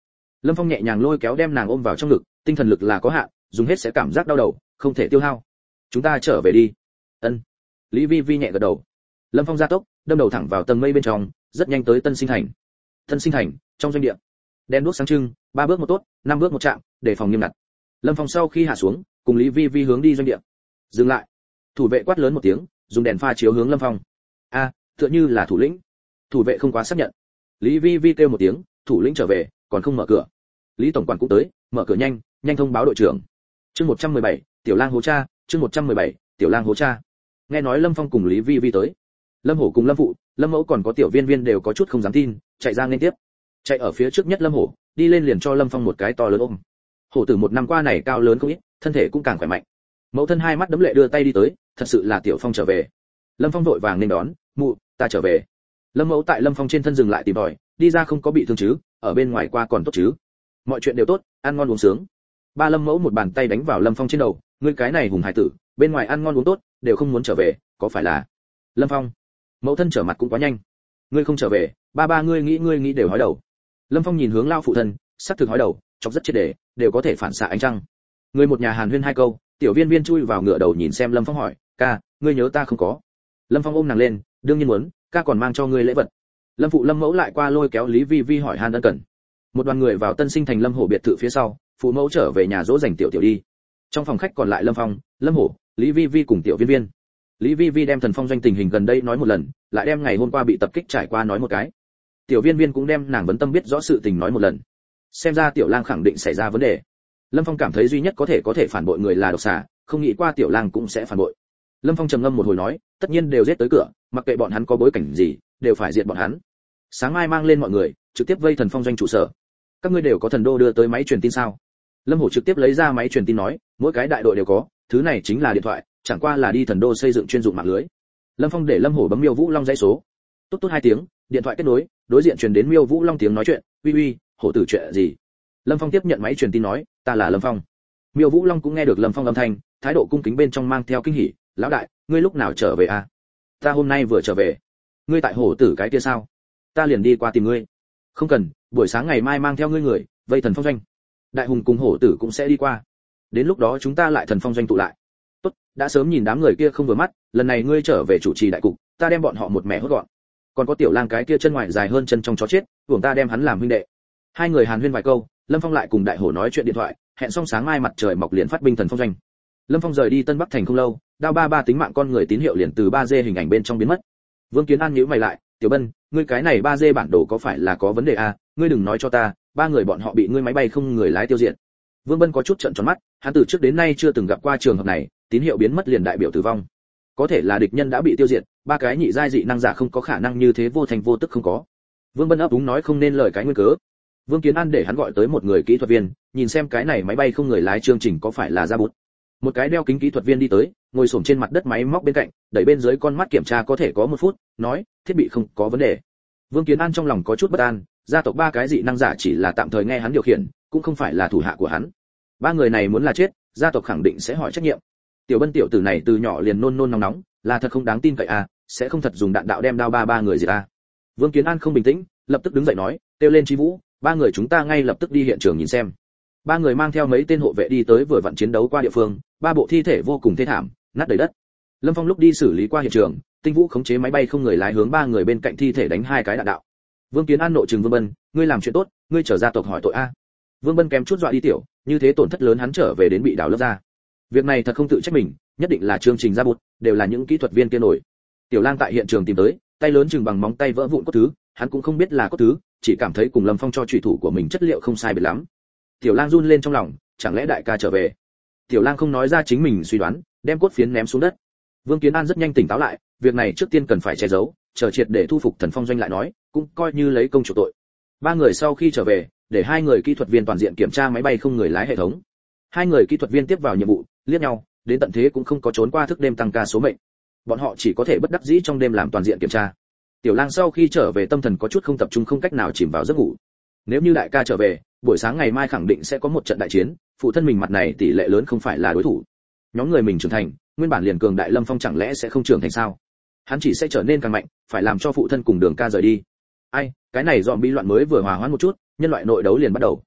Lâm Phong nhẹ nhàng lôi kéo đem nàng ôm vào trong ngực, tinh thần lực là có hạn, dùng hết sẽ cảm giác đau đầu, không thể tiêu hao. Chúng ta trở về đi. Ân. Lý Vi Vi nhẹ gật đầu. Lâm Phong gia tốc, đâm đầu thẳng vào tầng mây bên trong, rất nhanh tới Tân Sinh Thành. Tân Sinh Thành, trong doanh địa. Đèn đuốc sáng trưng, ba bước một tốt, năm bước một chạm, để phòng nghiêm ngặt. Lâm Phong sau khi hạ xuống, cùng Lý Vi Vi hướng đi doanh địa. Dừng lại. Thủ vệ quát lớn một tiếng, dùng đèn pha chiếu hướng Lâm Phong. A, tựa như là thủ lĩnh. Thủ vệ không quá xác nhận. Lý Vi Vi kêu một tiếng, thủ lĩnh trở về, còn không mở cửa. Lý tổng quản cũng tới, mở cửa nhanh, nhanh thông báo đội trưởng. Chương một trăm mười bảy, Tiểu Lang hố cha, chương một trăm mười bảy, Tiểu Lang hố cha. Nghe nói Lâm Phong cùng Lý Vi Vi tới. Lâm Hổ cùng Lâm Phụ, Lâm Mẫu còn có Tiểu Viên Viên đều có chút không dám tin, chạy ra liên tiếp. Chạy ở phía trước nhất Lâm Hổ, đi lên liền cho Lâm Phong một cái to lớn ôm. Hổ tử một năm qua này cao lớn không ít, thân thể cũng càng khỏe mạnh. Mẫu thân hai mắt đấm lệ đưa tay đi tới, thật sự là Tiểu Phong trở về. Lâm Phong vội vàng nên đón, mụ, ta trở về. Lâm Mẫu tại Lâm Phong trên thân dừng lại tìm tòi, đi ra không có bị thương chứ, ở bên ngoài qua còn tốt chứ. Mọi chuyện đều tốt, ăn ngon uống sướng. Ba Lâm Mẫu một bàn tay đánh vào Lâm Phong trên đầu, ngươi cái này hùng hải tử, bên ngoài ăn ngon uống tốt, đều không muốn trở về, có phải là? Lâm Phong, mẫu thân trở mặt cũng quá nhanh. Ngươi không trở về, ba ba ngươi nghĩ ngươi nghĩ đều hói đầu. Lâm Phong nhìn hướng lao phụ thân, sắc thực hói đầu, chọc rất chết để, đều có thể phản xạ ánh trăng. Người một nhà hàn huyên hai câu, Tiểu Viên Viên chui vào ngựa đầu nhìn xem Lâm Phong hỏi, ca, ngươi nhớ ta không có? Lâm Phong ôm nàng lên, đương nhiên muốn, ca còn mang cho ngươi lễ vật. Lâm phụ Lâm mẫu lại qua lôi kéo Lý Vi Vi hỏi han ân cần. Một đoàn người vào Tân Sinh Thành Lâm Hổ biệt thự phía sau, phụ mẫu trở về nhà dỗ dành Tiểu Tiểu đi. Trong phòng khách còn lại Lâm Phong, Lâm Hổ, Lý Vi Vi cùng Tiểu Viên Viên. Lý Vi Vi đem Thần Phong doanh tình hình gần đây nói một lần, lại đem ngày hôm qua bị tập kích trải qua nói một cái. Tiểu Viên Viên cũng đem nàng vấn tâm biết rõ sự tình nói một lần. Xem ra Tiểu Lang khẳng định xảy ra vấn đề. Lâm Phong cảm thấy duy nhất có thể có thể phản bội người là độc xà, không nghĩ qua Tiểu Lang cũng sẽ phản bội. Lâm Phong trầm ngâm một hồi nói, tất nhiên đều giết tới cửa, mặc kệ bọn hắn có bối cảnh gì, đều phải diệt bọn hắn. Sáng mai mang lên mọi người, trực tiếp vây Thần Phong doanh trụ sở. Các ngươi đều có thần đô đưa tới máy truyền tin sao? Lâm Hổ trực tiếp lấy ra máy truyền tin nói, mỗi cái đại đội đều có, thứ này chính là điện thoại, chẳng qua là đi thần đô xây dựng chuyên dụng mạng lưới. Lâm Phong để Lâm Hổ bấm Miêu Vũ Long dãy số. Tốt tốt hai tiếng, điện thoại kết nối, đối diện truyền đến Miêu Vũ Long tiếng nói chuyện, "Uy uy, Hổ tử chuyện gì?" Lâm Phong tiếp nhận máy truyền tin nói, "Ta là Lâm Phong." Miêu Vũ Long cũng nghe được Lâm Phong âm thanh, thái độ cung kính bên trong mang theo kinh hỉ, "Lão đại, ngươi lúc nào trở về à?" "Ta hôm nay vừa trở về." "Ngươi tại Hổ tử cái kia sao?" "Ta liền đi qua tìm ngươi." "Không cần, buổi sáng ngày mai mang theo ngươi người, vây Thần Phong doanh. Đại hùng cùng Hổ tử cũng sẽ đi qua. Đến lúc đó chúng ta lại Thần Phong doanh tụ lại." "Tốt, đã sớm nhìn đám người kia không vừa mắt, lần này ngươi trở về chủ trì đại cục, ta đem bọn họ một mẻ hốt gọn. Còn có Tiểu Lang cái kia chân ngoài dài hơn chân trong chó chết, hưởng ta đem hắn làm huynh đệ." Hai người hàn huyên vài câu, Lâm Phong lại cùng Đại Hổ nói chuyện điện thoại, hẹn xong sáng mai mặt trời mọc liền phát binh Thần Phong doanh. Lâm Phong rời đi Tân Bắc thành không lâu, đao ba ba tính mạng con người tín hiệu liền từ ba D hình ảnh bên trong biến mất. Vương Kiến An nhíu mày lại, "Tiểu Bân, ngươi cái này ba D bản đồ có phải là có vấn đề à? Ngươi đừng nói cho ta, ba người bọn họ bị ngươi máy bay không người lái tiêu diệt." Vương Bân có chút trợn tròn mắt, hắn từ trước đến nay chưa từng gặp qua trường hợp này, tín hiệu biến mất liền đại biểu tử vong. Có thể là địch nhân đã bị tiêu diệt, ba cái nhị giai dị năng giả không có khả năng như thế vô thành vô tức không có. Vương Bân ấp úng nói không nên lời cái nguyên cớ. Vương Kiến An để hắn gọi tới một người kỹ thuật viên, nhìn xem cái này máy bay không người lái chương trình có phải là ra bút. Một cái đeo kính kỹ thuật viên đi tới, ngồi xổm trên mặt đất máy móc bên cạnh, đẩy bên dưới con mắt kiểm tra có thể có một phút, nói, thiết bị không có vấn đề. Vương Kiến An trong lòng có chút bất an, gia tộc ba cái dị năng giả chỉ là tạm thời nghe hắn điều khiển, cũng không phải là thủ hạ của hắn. Ba người này muốn là chết, gia tộc khẳng định sẽ hỏi trách nhiệm. Tiểu Bân tiểu tử này từ nhỏ liền nôn nôn nóng nóng, là thật không đáng tin cậy à, sẽ không thật dùng đạn đạo đem đao ba ba người gì à. Vương Kiến An không bình tĩnh, lập tức đứng dậy nói, kêu lên Chi Vũ, ba người chúng ta ngay lập tức đi hiện trường nhìn xem. Ba người mang theo mấy tên hộ vệ đi tới vừa vặn chiến đấu qua địa phương, ba bộ thi thể vô cùng thê thảm, nát đầy đất. Lâm Phong lúc đi xử lý qua hiện trường, Tinh Vũ khống chế máy bay không người lái hướng ba người bên cạnh thi thể đánh hai cái đạn đạo. Vương Kiến An nội trừng Vương Bân, ngươi làm chuyện tốt, ngươi trở gia tộc hỏi tội a. Vương Bân kém chút dọa đi tiểu, như thế tổn thất lớn hắn trở về đến bị đào lớp ra. Việc này thật không tự trách mình, nhất định là chương trình ra bút, đều là những kỹ thuật viên kia nổi. Tiểu Lang tại hiện trường tìm tới, tay lớn chừng bằng móng tay vỡ vụn cốt thứ, hắn cũng không biết là cốt thứ, chỉ cảm thấy cùng Lâm Phong cho chủy thủ của mình chất liệu không sai biệt lắm. Tiểu Lang run lên trong lòng, chẳng lẽ đại ca trở về? Tiểu Lang không nói ra chính mình suy đoán, đem cốt phiến ném xuống đất. Vương Kiến An rất nhanh tỉnh táo lại, việc này trước tiên cần phải che giấu, chờ triệt để thu phục Thần Phong doanh lại nói, cũng coi như lấy công chủ tội. Ba người sau khi trở về, để hai người kỹ thuật viên toàn diện kiểm tra máy bay không người lái hệ thống. Hai người kỹ thuật viên tiếp vào nhiệm vụ, liếc nhau, đến tận thế cũng không có trốn qua thức đêm tăng ca số mệnh. Bọn họ chỉ có thể bất đắc dĩ trong đêm làm toàn diện kiểm tra. Tiểu Lang sau khi trở về tâm thần có chút không tập trung không cách nào chìm vào giấc ngủ. Nếu như đại ca trở về, buổi sáng ngày mai khẳng định sẽ có một trận đại chiến, phụ thân mình mặt này tỷ lệ lớn không phải là đối thủ. Nhóm người mình trưởng thành, nguyên bản liền cường đại Lâm Phong chẳng lẽ sẽ không trưởng thành sao? Hắn chỉ sẽ trở nên càng mạnh, phải làm cho phụ thân cùng Đường Ca rời đi. Ai, cái này dòm bi loạn mới vừa hòa hoãn một chút, nhân loại nội đấu liền bắt đầu.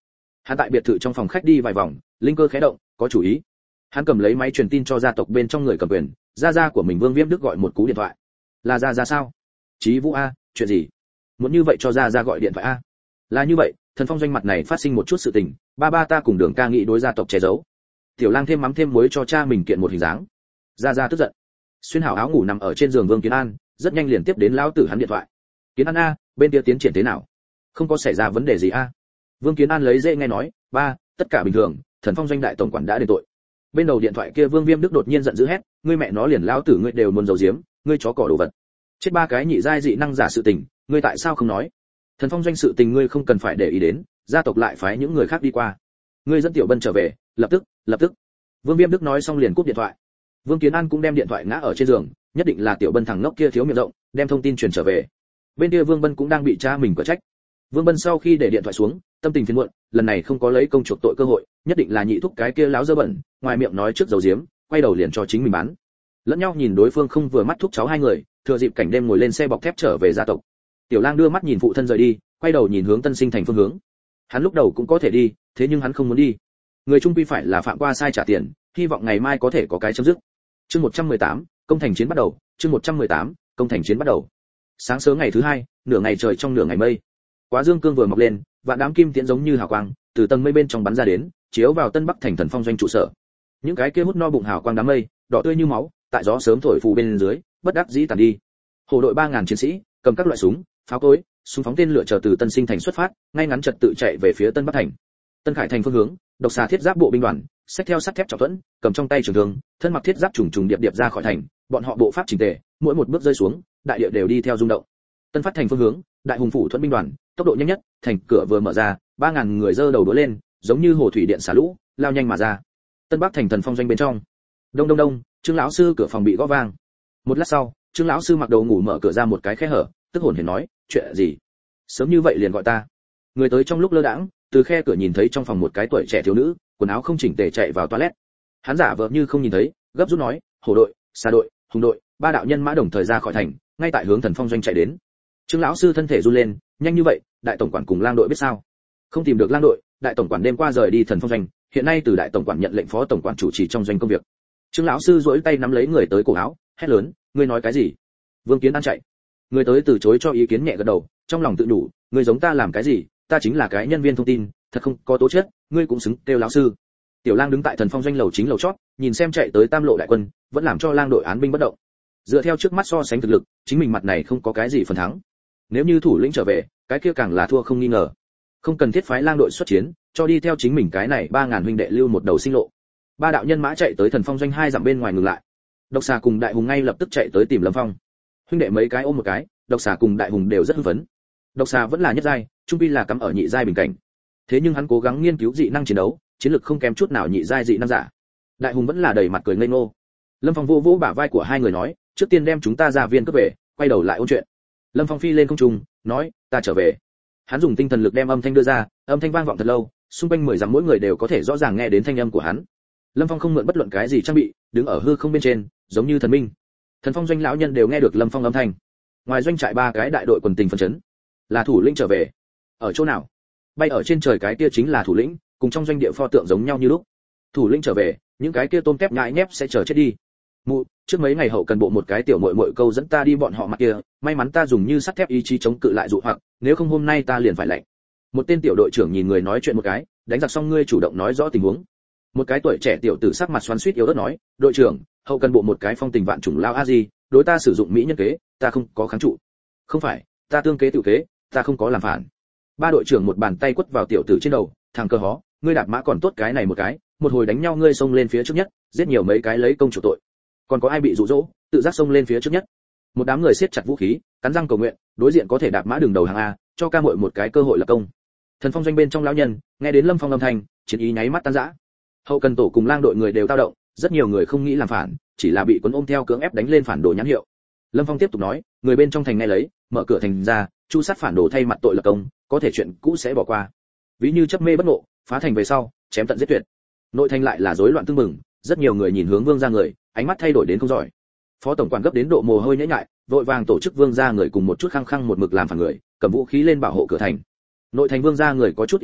Hắn tại biệt thự trong phòng khách đi vài vòng, linh cơ khẽ động, có chủ ý. Hắn cầm lấy máy truyền tin cho gia tộc bên trong người cầm quyền, gia gia của mình Vương Viêm Đức gọi một cú điện thoại. Là gia gia sao? Chí Vũ a, chuyện gì? Muốn như vậy cho gia gia gọi điện thoại a? Là như vậy, Thần Phong doanh mặt này phát sinh một chút sự tình, ba ba ta cùng Đường ca nghĩ đối gia tộc che giấu. Tiểu Lang thêm mắm thêm muối cho cha mình kiện một hình dáng. Gia gia tức giận. Xuyên hảo áo ngủ nằm ở trên giường Vương Kiến An, rất nhanh liền tiếp đến lão tử hắn điện thoại. Kiến An a, bên kia tiến triển thế nào? Không có xảy ra vấn đề gì a? Vương Kiến An lấy dễ nghe nói, ba, tất cả bình thường, Thần Phong doanh đại tổng quản đã đền tội. Bên đầu điện thoại kia Vương Viêm Đức đột nhiên giận dữ hét, ngươi mẹ nó liền lão tử ngươi đều muốn giấu giếm, ngươi chó cỏ đồ vật. Chết ba cái nhị giai dị năng giả sự tình, ngươi tại sao không nói? Thần Phong doanh sự tình ngươi không cần phải để ý đến, gia tộc lại phái những người khác đi qua. Ngươi dẫn Tiểu Bân trở về, lập tức, lập tức. Vương Viêm Đức nói xong liền cúp điện thoại. Vương Kiến An cũng đem điện thoại ngã ở trên giường, nhất định là Tiểu Bân thằng ngốc kia thiếu miệng rộng, đem thông tin truyền trở về. Bên kia Vương Bân cũng đang bị cha mình quả trách. Vương Bân sau khi để điện thoại xuống, tâm tình phiền muộn, lần này không có lấy công chuộc tội cơ hội, nhất định là nhị thúc cái kia láo dơ bẩn, ngoài miệng nói trước dầu diếm, quay đầu liền cho chính mình bán. Lẫn nhau nhìn đối phương không vừa mắt thúc cháu hai người, thừa dịp cảnh đêm ngồi lên xe bọc thép trở về gia tộc. Tiểu Lang đưa mắt nhìn phụ thân rời đi, quay đầu nhìn hướng Tân Sinh thành phương hướng. Hắn lúc đầu cũng có thể đi, thế nhưng hắn không muốn đi. Người trung quy phải là phạm qua sai trả tiền, hy vọng ngày mai có thể có cái chấm dứt. Chương một trăm mười tám, công thành chiến bắt đầu, chương một trăm mười tám, công thành chiến bắt đầu. Sáng sớm ngày thứ hai, nửa ngày trời trong nửa ngày mây. Quá dương cương vừa mọc lên, vạn đám kim tiễn giống như hào quang, từ tầng mây bên trong bắn ra đến, chiếu vào Tân Bắc thành Thần Phong doanh trụ sở. Những cái kia hút no bụng hào quang đám mây, đỏ tươi như máu, tại gió sớm thổi phù bên dưới, bất đắc dĩ tàn đi. Hổ đội ba ngàn chiến sĩ, cầm các loại súng, pháo cối, súng phóng tên lửa chờ từ Tân Sinh thành xuất phát, ngay ngắn trật tự chạy về phía Tân Bắc thành. Tân Khải thành phương hướng, độc xà thiết giáp bộ binh đoàn, xách theo sắt thép trọng thuẫn, cầm trong tay trường thương, thân mặc thiết giáp trùng trùng điệp điệp ra khỏi thành, bọn họ bộ pháp chỉnh tề, mỗi một bước rơi xuống, đại địa đều đi theo rung động. Tân Phát thành phương hướng, đại hùng phủ thuẫn binh đoàn, tốc độ nhanh nhất, thành cửa vừa mở ra, ba ngàn người giơ đầu đũa lên, giống như hồ thủy điện xả lũ, lao nhanh mà ra. Tân Bắc thành Thần Phong doanh bên trong. Đông đông đông, Trương lão sư cửa phòng bị gõ vang. Một lát sau, Trương lão sư mặc đồ ngủ mở cửa ra một cái khe hở, tức hồn hển nói, chuyện gì? Sớm như vậy liền gọi ta? Người tới trong lúc lơ đãng, từ khe cửa nhìn thấy trong phòng một cái tuổi trẻ thiếu nữ, quần áo không chỉnh tề chạy vào toilet. Hắn giả vờ như không nhìn thấy, gấp rút nói, hổ đội, xà đội, hùng đội, ba đạo nhân mã đồng thời ra khỏi thành, ngay tại hướng Thần Phong doanh chạy đến. Trương lão sư thân thể run lên, nhanh như vậy, đại tổng quản cùng Lang đội biết sao? Không tìm được Lang đội, đại tổng quản đêm qua rời đi Thần Phong doanh, hiện nay từ đại tổng quản nhận lệnh phó tổng quản chủ trì trong doanh công việc. Trương lão sư duỗi tay nắm lấy người tới cổ áo, hét lớn, ngươi nói cái gì? Vương Kiến An chạy. Người tới từ chối cho ý kiến nhẹ gật đầu, trong lòng tự đủ, ngươi giống ta làm cái gì, ta chính là cái nhân viên thông tin, thật không có tố chất, ngươi cũng xứng kêu lão sư. Tiểu Lang đứng tại Thần Phong doanh lầu chính lầu chót, nhìn xem chạy tới Tam lộ đại quân, vẫn làm cho Lang đội án binh bất động. Dựa theo trước mắt so sánh thực lực, chính mình mặt này không có cái gì phần thắng. Nếu như thủ lĩnh trở về, cái kia càng là thua không nghi ngờ. Không cần thiết phái Lang đội xuất chiến, cho đi theo chính mình cái này ba ngàn huynh đệ lưu một đầu sinh lộ. Ba đạo nhân mã chạy tới Thần Phong doanh hai dặm bên ngoài ngừng lại. Độc xà cùng đại hùng ngay lập tức chạy tới tìm Lâm Phong. Huynh đệ mấy cái ôm một cái, độc xà cùng đại hùng đều rất hưng phấn. Độc xà vẫn là nhất giai, trung quy là cắm ở nhị giai bình cảnh. Thế nhưng hắn cố gắng nghiên cứu dị năng chiến đấu, chiến lực không kém chút nào nhị giai dị năng giả. Đại hùng vẫn là đầy mặt cười ngây ngô. Lâm Phong vô vỗ bả vai của hai người nói, trước tiên đem chúng ta ra viên cướp về, quay đầu lại ôn chuyện. Lâm Phong phi lên không trung, nói, ta trở về. Hắn dùng tinh thần lực đem âm thanh đưa ra, âm thanh vang vọng thật lâu, xung quanh mười dặm mỗi người đều có thể rõ ràng nghe đến thanh âm của hắn. Lâm Phong không mượn bất luận cái gì trang bị, đứng ở hư không bên trên, giống như thần minh. Thần Phong doanh lão nhân đều nghe được Lâm Phong âm thanh. Ngoài doanh trại ba cái đại đội quần tình phấn chấn. Là thủ lĩnh trở về. Ở chỗ nào? Bay ở trên trời cái kia chính là thủ lĩnh, cùng trong doanh địa pho tượng giống nhau như lúc. Thủ lĩnh trở về, những cái kia tôm tép nhãi nhép sẽ chờ chết đi. Mụ, trước mấy ngày hậu cần bộ một cái tiểu muội muội câu dẫn ta đi bọn họ mặt kia, may mắn ta dùng như sắt thép ý chí chống cự lại dụ hoặc, nếu không hôm nay ta liền phải lạnh. Một tên tiểu đội trưởng nhìn người nói chuyện một cái, đánh giặc xong ngươi chủ động nói rõ tình huống. Một cái tuổi trẻ tiểu tử sắc mặt xoắn xuýt yếu ớt nói, đội trưởng, hậu cần bộ một cái phong tình vạn trùng lao a di, đối ta sử dụng mỹ nhân kế, ta không có kháng trụ. Không phải, ta tương kế tự kế, ta không có làm phản. Ba đội trưởng một bàn tay quất vào tiểu tử trên đầu, thằng cơ hó, ngươi đạp mã còn tốt cái này một cái, một hồi đánh nhau ngươi xông lên phía trước nhất, giết nhiều mấy cái lấy công chủ tội. Còn có ai bị dụ dỗ, tự giác xông lên phía trước nhất. Một đám người siết chặt vũ khí, cắn răng cầu nguyện, đối diện có thể đạp mã đường đầu hàng a, cho ca muội một cái cơ hội lập công. Thần Phong doanh bên trong lão nhân, nghe đến Lâm Phong âm thanh, chiến ý nháy mắt tan rã. Hậu cần tổ cùng Lang đội người đều tao động, rất nhiều người không nghĩ làm phản, chỉ là bị cuốn ôm theo cưỡng ép đánh lên phản đồ nhãn hiệu. Lâm Phong tiếp tục nói, người bên trong thành nghe lấy, mở cửa thành ra, chu sát phản đồ thay mặt tội lập công, có thể chuyện cũ sẽ bỏ qua. Ví như chấp mê bất ngộ, phá thành về sau, chém tận giết tuyệt. Nội thành lại là rối loạn tương mừng, rất nhiều người nhìn hướng Vương gia người, ánh mắt thay đổi đến không giỏi. Phó tổng quản gấp đến độ mồ hôi nhễ nhại, vội vàng tổ chức Vương gia người cùng một chút khăng khăng một mực làm phản người, cầm vũ khí lên bảo hộ cửa thành. Nội thành Vương gia người có chút yếu ớt,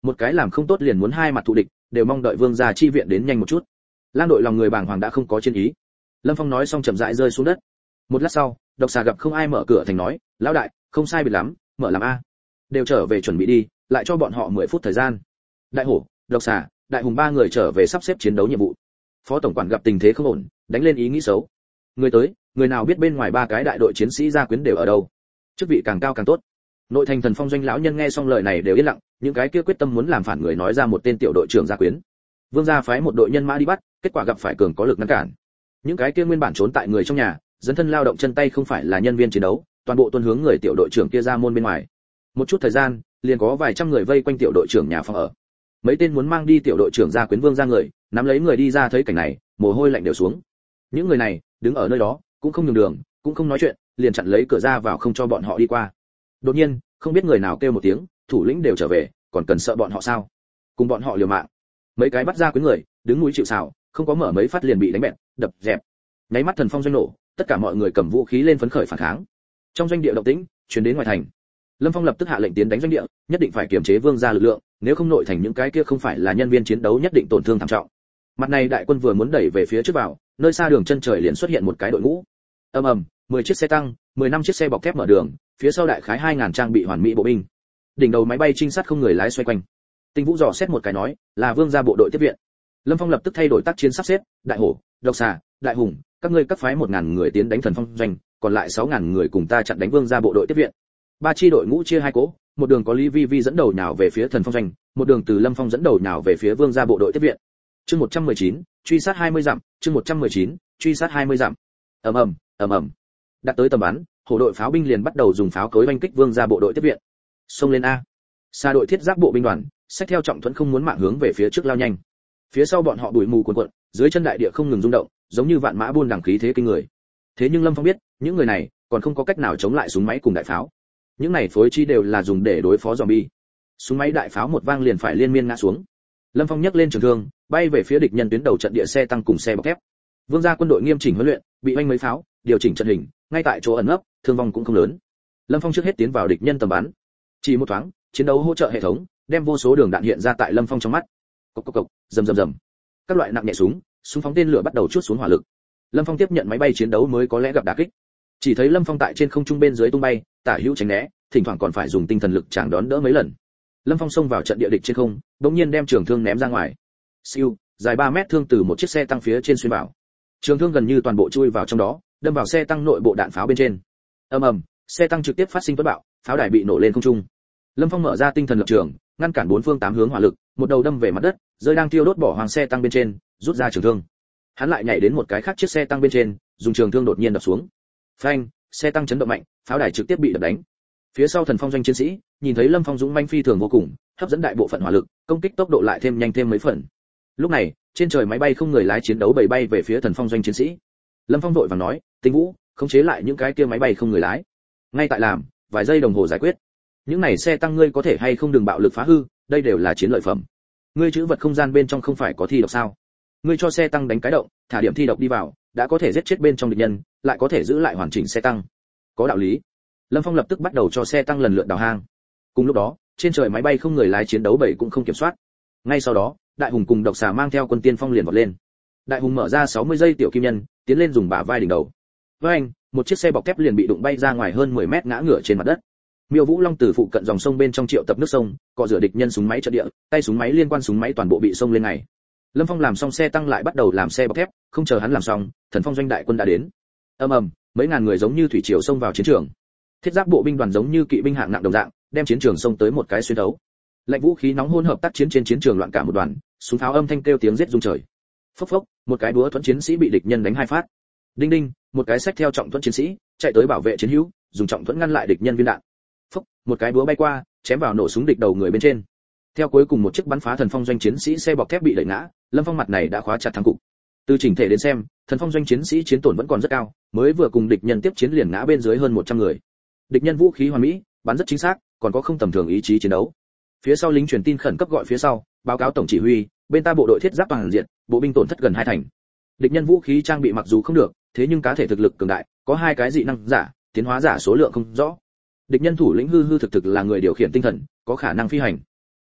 một cái làm không tốt liền muốn hai mặt thù địch, đều mong đợi vương gia chi viện đến nhanh một chút. Lang đội lòng người bàng hoàng đã không có chiến ý. Lâm Phong nói xong chậm rãi rơi xuống đất. Một lát sau, Độc Xà gặp không ai mở cửa thành nói, lão đại, không sai biệt lắm, mở làm a. Đều trở về chuẩn bị đi, lại cho bọn họ mười phút thời gian. Đại Hổ, Độc Xà, Đại Hùng ba người trở về sắp xếp chiến đấu nhiệm vụ. Phó tổng quản gặp tình thế không ổn, đánh lên ý nghĩ xấu. Người tới, người nào biết bên ngoài ba cái đại đội chiến sĩ gia quyến đều ở đâu? Chức vị càng cao càng tốt. Nội thành Thần Phong doanh lão nhân nghe xong lời này đều yên lặng, những cái kia quyết tâm muốn làm phản người nói ra một tên tiểu đội trưởng gia quyến. Vương gia phái một đội nhân mã đi bắt, kết quả gặp phải cường có lực ngăn cản. Những cái kia nguyên bản trốn tại người trong nhà, dấn thân lao động chân tay không phải là nhân viên chiến đấu, toàn bộ tuân hướng người tiểu đội trưởng kia ra môn bên ngoài. Một chút thời gian, liền có vài trăm người vây quanh tiểu đội trưởng nhà phòng ở. Mấy tên muốn mang đi tiểu đội trưởng gia quyến Vương gia người, nắm lấy người đi ra thấy cảnh này, mồ hôi lạnh đều xuống. Những người này, đứng ở nơi đó, cũng không nhường đường, cũng không nói chuyện, liền chặn lấy cửa ra vào không cho bọn họ đi qua. Đột nhiên, không biết người nào kêu một tiếng, thủ lĩnh đều trở về, còn cần sợ bọn họ sao? Cùng bọn họ liều mạng. Mấy cái bắt ra quyến người, đứng núi chịu sào, không có mở mấy phát liền bị đánh bẹp, đập dẹp. Nháy mắt Thần Phong doanh nổ, tất cả mọi người cầm vũ khí lên phấn khởi phản kháng. Trong doanh địa động tĩnh truyền đến ngoài thành. Lâm Phong lập tức hạ lệnh tiến đánh doanh địa, nhất định phải kiềm chế Vương gia lực lượng, nếu không nội thành những cái kia không phải là nhân viên chiến đấu nhất định tổn thương thảm trọng. Mặt này đại quân vừa muốn đẩy về phía trước vào, nơi xa đường chân trời liền xuất hiện một cái đội ngũ. Ầm ầm, mười chiếc xe tăng, mười lăm chiếc xe bọc thép mở đường, phía sau đại khái hai nghìn trang bị hoàn mỹ bộ binh. Đỉnh đầu máy bay trinh sát không người lái xoay quanh. Tinh Vũ dò xét một cái nói, là Vương gia bộ đội tiếp viện. Lâm Phong lập tức thay đổi tác chiến sắp xếp, Đại Hổ, Độc Xà, Đại Hùng, các ngươi các phái một nghìn người tiến đánh Thần Phong doanh, còn lại sáu nghìn người cùng ta chặn đánh Vương gia bộ đội tiếp viện. Ba chi đội ngũ chia hai cỗ, một đường có Lý Vi Vi dẫn đầu nhào về phía Thần Phong doanh, một đường từ Lâm Phong dẫn đầu nhào về phía Vương gia bộ đội tiếp viện. Chương một trăm mười chín, truy sát hai mươi dặm, chương một trăm mười chín, truy sát hai mươi dặm. Ầm ầm, ầm ầm. Đặt tới tầm bắn, hổ đội pháo binh liền bắt đầu dùng pháo cối oanh kích Vương gia bộ đội tiếp viện. Xông lên a. Xa đội thiết giáp bộ binh đoàn, xách theo trọng thuẫn không muốn mạng hướng về phía trước lao nhanh. Phía sau bọn họ bụi mù cuồn cuộn, dưới chân đại địa không ngừng rung động, giống như vạn mã buôn đằng khí thế kinh người. Thế nhưng Lâm Phong biết, những người này còn không có cách nào chống lại súng máy cùng đại pháo. Những này phối chi đều là dùng để đối phó zombie. Súng máy đại pháo một vang liền phải liên miên ngã xuống. Lâm Phong nhấc lên trường thương, bay về phía địch nhân tuyến đầu trận địa xe tăng cùng xe bọc thép. Vương gia quân đội nghiêm chỉnh huấn luyện, bị oanh mấy pháo, điều chỉnh trận hình, ngay tại chỗ ẩn nấp, thương vong cũng không lớn. Lâm Phong trước hết tiến vào địch nhân tầm bắn. Chỉ một thoáng, chiến đấu hỗ trợ hệ thống, đem vô số đường đạn hiện ra tại Lâm Phong trong mắt. Cộc cộc cộc, rầm rầm rầm. Các loại nặng nhẹ súng, súng phóng tên lửa bắt đầu chuốt xuống hỏa lực. Lâm Phong tiếp nhận máy bay chiến đấu mới có lẽ gặp đả kích. Chỉ thấy Lâm Phong tại trên không trung bên dưới tung bay, tả hữu tránh né, thỉnh thoảng còn phải dùng tinh thần lực chàng đón đỡ mấy lần. Lâm Phong xông vào trận địa địch trên không, đột nhiên đem trường thương ném ra ngoài. Siêu, dài ba mét thương từ một chiếc xe tăng phía trên xuyên vào. Trường thương gần như toàn bộ chui vào trong đó, đâm vào xe tăng nội bộ đạn pháo bên trên. Ầm ầm, xe tăng trực tiếp phát sinh tuất bạo, pháo đài bị nổ lên không trung. Lâm Phong mở ra tinh thần lực trường, ngăn cản bốn phương tám hướng hỏa lực, một đầu đâm về mặt đất, rơi đang tiêu đốt bỏ hoàng xe tăng bên trên, rút ra trường thương. Hắn lại nhảy đến một cái khác chiếc xe tăng bên trên, dùng trường thương đột nhiên đập xuống. Phanh, xe tăng chấn động mạnh, pháo đài trực tiếp bị đập đánh. Phía sau Thần Phong doanh chiến sĩ, nhìn thấy Lâm Phong dũng manh phi thường vô cùng, hấp dẫn đại bộ phận hỏa lực, công kích tốc độ lại thêm nhanh thêm mấy phần. Lúc này, trên trời máy bay không người lái chiến đấu bầy bay về phía Thần Phong doanh chiến sĩ. Lâm Phong vội vàng nói, Tinh Vũ, khống chế lại những cái kia máy bay không người lái. Ngay tại làm, vài giây đồng hồ giải quyết. Những này xe tăng ngươi có thể hay không đừng bạo lực phá hư, đây đều là chiến lợi phẩm. Ngươi chữ vật không gian bên trong không phải có thi độc sao? Ngươi cho xe tăng đánh cái động, thả điểm thi độc đi vào, đã có thể giết chết bên trong địch nhân, lại có thể giữ lại hoàn chỉnh xe tăng. Có đạo lý. Lâm Phong lập tức bắt đầu cho xe tăng lần lượt đào hang. Cùng lúc đó, trên trời máy bay không người lái chiến đấu bảy cũng không kiểm soát. Ngay sau đó, Đại Hùng cùng Độc Xà mang theo quân tiên phong liền vọt lên. Đại Hùng mở ra sáu mươi giây tiểu kim nhân, tiến lên dùng bả vai đỉnh đầu. Với anh, một chiếc xe bọc thép liền bị đụng bay ra ngoài hơn mười mét ngã ngửa trên mặt đất. Miêu Vũ Long từ phụ cận dòng sông bên trong triệu tập nước sông, cọ rửa địch nhân súng máy trận địa, tay súng máy liên quan súng máy toàn bộ bị sông lên này. Lâm Phong làm xong xe tăng lại bắt đầu làm xe bọc thép, không chờ hắn làm xong, Thần Phong doanh đại quân đã đến. Ầm ầm, mấy ngàn người giống như thủy triều xông vào chiến trường. Thiết giáp bộ binh đoàn giống như kỵ binh hạng nặng đồng dạng, đem chiến trường xông tới một cái xuyên thấu. Lạnh vũ khí nóng hỗn hợp tác chiến trên chiến trường loạn cả một đoàn, súng pháo âm thanh kêu tiếng giết rung trời. Phốc phốc, một cái búa thuẫn chiến sĩ bị địch nhân đánh hai phát. Đinh đinh, một cái xách theo trọng thuẫn chiến sĩ, chạy tới bảo vệ chiến hữu, dùng trọng thuẫn ngăn lại địch nhân viên đạn. Phốc, một cái búa bay qua, chém vào nổ súng địch đầu người bên trên. Theo cuối cùng một chiếc bắn phá Thần Phong doanh chiến sĩ xe bọc thép bị đẩy ngã, Lâm Phong mặt này đã khóa chặt thắng cục. Từ chỉnh thể đến xem, Thần Phong doanh chiến sĩ chiến tổn vẫn còn rất cao, mới vừa cùng địch nhân tiếp chiến liền ngã bên dưới hơn một trăm người. Địch nhân vũ khí hoàn mỹ, bắn rất chính xác, còn có không tầm thường ý chí chiến đấu. Phía sau lính truyền tin khẩn cấp gọi phía sau, báo cáo tổng chỉ huy, bên ta bộ đội thiết giáp toàn diện, bộ binh tổn thất gần hai thành. Địch nhân vũ khí trang bị mặc dù không được, thế nhưng cá thể thực lực cường đại, có hai cái dị năng giả, tiến hóa giả số lượng không rõ. Địch nhân thủ lĩnh hư hư thực thực là người điều khiển tinh thần, có khả năng phi hành.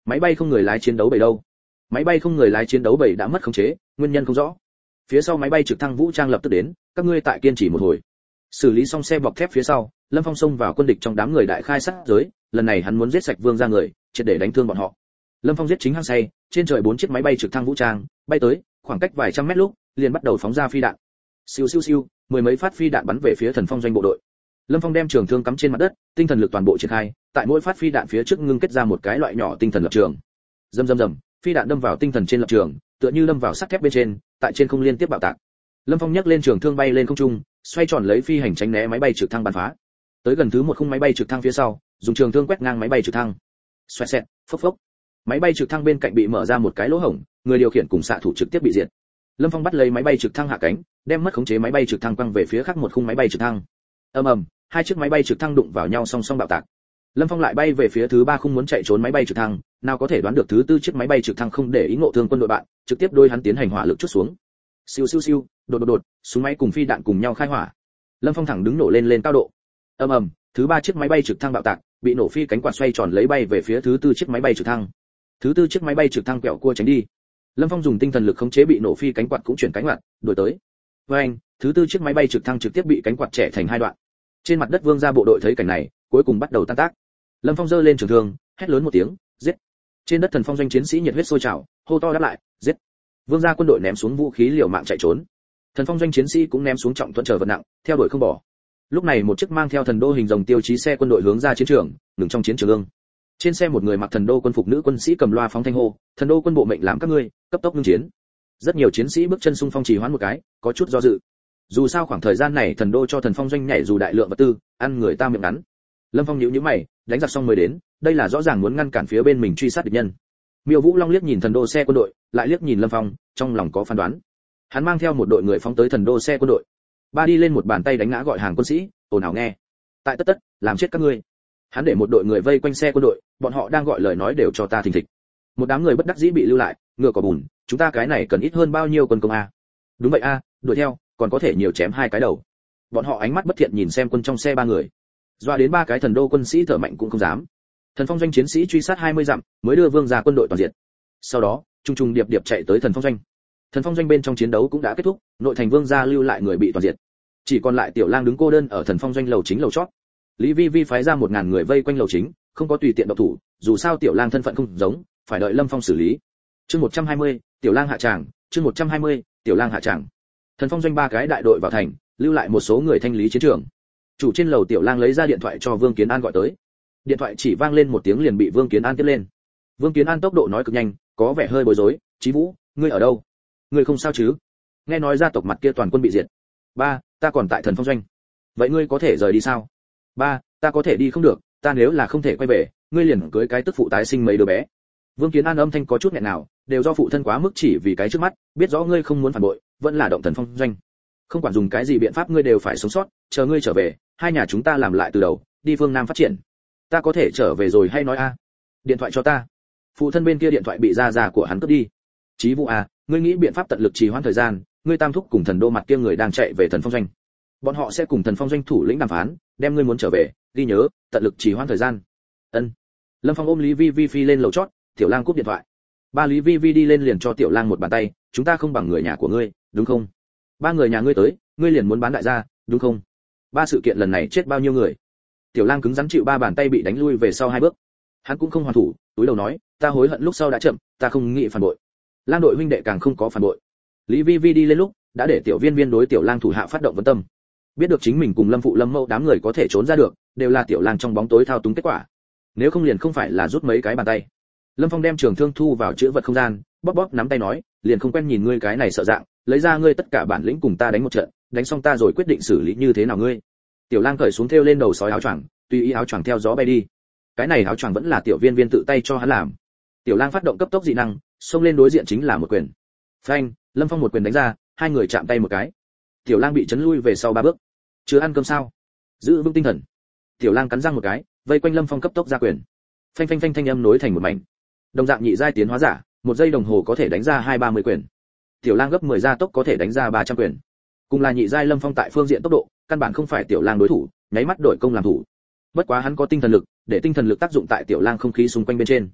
Máy bay không người lái chiến đấu bảy đâu? Máy bay không người lái chiến đấu bảy đã mất khống chế, nguyên nhân không rõ. Phía sau máy bay trực thăng vũ trang lập tức đến, các ngươi tại kiên trì một hồi. Xử lý xong xe bọc thép phía sau, Lâm Phong xông vào quân địch trong đám người đại khai sát giới, lần này hắn muốn giết sạch Vương gia người, triệt để đánh thương bọn họ. Lâm Phong giết chính hăng say, trên trời bốn chiếc máy bay trực thăng vũ trang bay tới, khoảng cách vài trăm mét lúc, liền bắt đầu phóng ra phi đạn. Siêu siêu siêu, mười mấy phát phi đạn bắn về phía Thần Phong doanh bộ đội. Lâm Phong đem trường thương cắm trên mặt đất, tinh thần lực toàn bộ triển khai, tại mỗi phát phi đạn phía trước ngưng kết ra một cái loại nhỏ tinh thần lập trường. Rầm rầm rầm, phi đạn đâm vào tinh thần trên lập trường, tựa như đâm vào sắt thép bên trên, tại trên không liên tiếp bạo tạc. Lâm Phong nhấc lên trường thương bay lên không trung, xoay tròn lấy phi hành tránh né máy bay trực thăng bắn phá. Tới gần thứ một khung máy bay trực thăng phía sau, dùng trường thương quét ngang máy bay trực thăng. Xoẹt xẹt, phốc phốc. Máy bay trực thăng bên cạnh bị mở ra một cái lỗ hổng, người điều khiển cùng xạ thủ trực tiếp bị diệt. Lâm Phong bắt lấy máy bay trực thăng hạ cánh, đem mất khống chế máy bay trực thăng quăng về phía khác một khung máy bay trực thăng. Ầm ầm, hai chiếc máy bay trực thăng đụng vào nhau song song bạo tạc. Lâm Phong lại bay về phía thứ ba khung muốn chạy trốn máy bay trực thăng, nào có thể đoán được thứ tư chiếc máy bay trực thăng không để ý ngộ thương quân đội bạn, trực tiếp đôi hắn tiến hành hỏa lực chút xuống. Siêu siêu siêu, đột đột đột, súng máy cùng phi đạn cùng nhau khai hỏa. Lâm Phong thẳng đứng nổ lên lên cao độ. Ầm ầm, thứ ba chiếc máy bay trực thăng bạo tạc, bị nổ phi cánh quạt xoay tròn lấy bay về phía thứ tư chiếc máy bay trực thăng. Thứ tư chiếc máy bay trực thăng quẹo cua tránh đi. Lâm Phong dùng tinh thần lực khống chế bị nổ phi cánh quạt cũng chuyển cánh quạt, đuổi tới. Với anh, thứ tư chiếc máy bay trực thăng trực tiếp bị cánh quạt chẻ thành hai đoạn. Trên mặt đất Vương gia bộ đội thấy cảnh này, cuối cùng bắt đầu tan tác. Lâm Phong giơ lên trường thương, hét lớn một tiếng, giết. Trên đất Thần Phong doanh chiến sĩ nhiệt huyết sôi trào, hô to đáp lại, giết. Vương gia quân đội ném xuống vũ khí liều mạng chạy trốn. Thần Phong doanh chiến sĩ cũng ném xuống trọng thuẫn chờ vật nặng, theo đuổi không bỏ. Lúc này một chiếc mang theo thần đô hình rồng tiêu chí xe quân đội hướng ra chiến trường, ngừng trong chiến trường ương. Trên xe một người mặc thần đô quân phục nữ quân sĩ cầm loa phóng thanh hô, thần đô quân bộ mệnh làm các ngươi cấp tốc ngưng chiến. Rất nhiều chiến sĩ bước chân xung phong trì hoãn một cái, có chút do dự. Dù sao khoảng thời gian này thần đô cho Thần Phong doanh nhảy dù đại lượng vật tư, ăn người ta miệng ngắn. Lâm Phong nhíu nhíu mày, đánh giặc xong mới đến, đây là rõ ràng muốn ngăn cản phía bên mình truy sát địch nhân. Miêu Vũ Long liếc nhìn thần đô xe quân đội, lại liếc nhìn Lâm Phong, trong lòng có phán đoán. Hắn mang theo một đội người phóng tới thần đô xe quân đội. Ba đi lên một bàn tay đánh ngã gọi hàng quân sĩ, ồn ào nghe. Tại tất tất, làm chết các ngươi. Hắn để một đội người vây quanh xe quân đội, bọn họ đang gọi lời nói đều cho ta thình thịch. Một đám người bất đắc dĩ bị lưu lại, ngựa có bùn, chúng ta cái này cần ít hơn bao nhiêu quân công a? Đúng vậy a, đuổi theo, còn có thể nhiều chém hai cái đầu. Bọn họ ánh mắt bất thiện nhìn xem quân trong xe ba người. Doa đến ba cái thần đô quân sĩ thở mạnh cũng không dám. Thần Phong doanh chiến sĩ truy sát hai mươi dặm, mới đưa Vương gia quân đội toàn diện. Sau đó, trung trung điệp điệp chạy tới Thần Phong doanh. Thần Phong doanh bên trong chiến đấu cũng đã kết thúc, nội thành Vương gia lưu lại người bị toàn diện. Chỉ còn lại Tiểu Lang đứng cô đơn ở Thần Phong doanh lầu chính lầu chót. Lý Vi Vi phái ra một ngàn người vây quanh lầu chính, không có tùy tiện động thủ, dù sao Tiểu Lang thân phận không giống, phải đợi Lâm Phong xử lý. Chương một trăm hai mươi, Tiểu Lang hạ tràng, chương một trăm hai mươi, Tiểu Lang hạ tràng. Thần Phong doanh ba cái đại đội vào thành, lưu lại một số người thanh lý chiến trường. Chủ trên lầu Tiểu Lang lấy ra điện thoại cho Vương Kiến An gọi tới. Điện thoại chỉ vang lên một tiếng liền bị Vương Kiến An tiếp lên. Vương Kiến An tốc độ nói cực nhanh, có vẻ hơi bối rối, "Chí Vũ, ngươi ở đâu? Ngươi không sao chứ? Nghe nói gia tộc mặt kia toàn quân bị diệt." "Ba, ta còn tại Thần Phong doanh." "Vậy ngươi có thể rời đi sao?" "Ba, ta có thể đi không được, ta nếu là không thể quay về, ngươi liền cưới cái tức phụ tái sinh mấy đứa bé." Vương Kiến An âm thanh có chút nghẹn nào, đều do phụ thân quá mức chỉ vì cái trước mắt, biết rõ ngươi không muốn phản bội, vẫn là động Thần Phong doanh. Không quản dùng cái gì biện pháp ngươi đều phải sống sót, chờ ngươi trở về, hai nhà chúng ta làm lại từ đầu, đi phương Nam phát triển. Ta có thể trở về rồi hay nói a? Điện thoại cho ta. Phụ thân bên kia điện thoại bị gia già của hắn cướp đi. Chí Vũ à, ngươi nghĩ biện pháp tận lực trì hoãn thời gian, ngươi tam thúc cùng thần đô mặt kia người đang chạy về Thần Phong doanh. Bọn họ sẽ cùng Thần Phong doanh thủ lĩnh đàm phán, đem ngươi muốn trở về, ghi nhớ, tận lực trì hoãn thời gian. Ân. Lâm Phong ôm Lý Vi Vi phi lên lầu chót, Tiểu Lang cúp điện thoại. Ba Lý Vi Vi đi lên liền cho Tiểu Lang một bàn tay, chúng ta không bằng người nhà của ngươi, đúng không? Ba người nhà ngươi tới, ngươi liền muốn bán đại gia, đúng không? Ba sự kiện lần này chết bao nhiêu người? Tiểu Lang cứng rắn chịu ba bàn tay bị đánh lui về sau hai bước. Hắn cũng không hoàn thủ, túi đầu nói, ta hối hận lúc sau đã chậm, ta không nghĩ phản bội. Lang đội huynh đệ càng không có phản bội. Lý Vi Vi đi lên lúc, đã để Tiểu Viên Viên đối Tiểu Lang thủ hạ phát động vấn tâm. Biết được chính mình cùng Lâm phụ Lâm Mẫu đám người có thể trốn ra được, đều là Tiểu Lang trong bóng tối thao túng kết quả. Nếu không liền không phải là rút mấy cái bàn tay. Lâm Phong đem trường thương thu vào chữ vật không gian, bóp bóp nắm tay nói, liền không quen nhìn ngươi cái này sợ dạng, lấy ra ngươi tất cả bản lĩnh cùng ta đánh một trận, đánh xong ta rồi quyết định xử lý như thế nào ngươi. Tiểu Lang cởi xuống thêu lên đầu sói áo choàng, tùy ý áo choàng theo gió bay đi. Cái này áo choàng vẫn là Tiểu Viên Viên tự tay cho hắn làm. Tiểu Lang phát động cấp tốc dị năng, xông lên đối diện chính là một quyền. Phanh, Lâm Phong một quyền đánh ra, hai người chạm tay một cái. Tiểu Lang bị chấn lui về sau ba bước. Chưa ăn cơm sao? Giữ vững tinh thần. Tiểu Lang cắn răng một cái, vây quanh Lâm Phong cấp tốc ra quyền. Phanh phanh phanh thanh âm nối thành một mảnh. Đồng dạng nhị giai tiến hóa giả, một giây đồng hồ có thể đánh ra hai ba mươi quyền. Tiểu Lang gấp mười gia tốc có thể đánh ra ba trăm quyền. Cùng là nhị giai Lâm Phong tại phương diện tốc độ, căn bản không phải Tiểu Lang đối thủ, nháy mắt đổi công làm thủ. Bất quá hắn có tinh thần lực, để tinh thần lực tác dụng tại Tiểu Lang không khí xung quanh bên trên.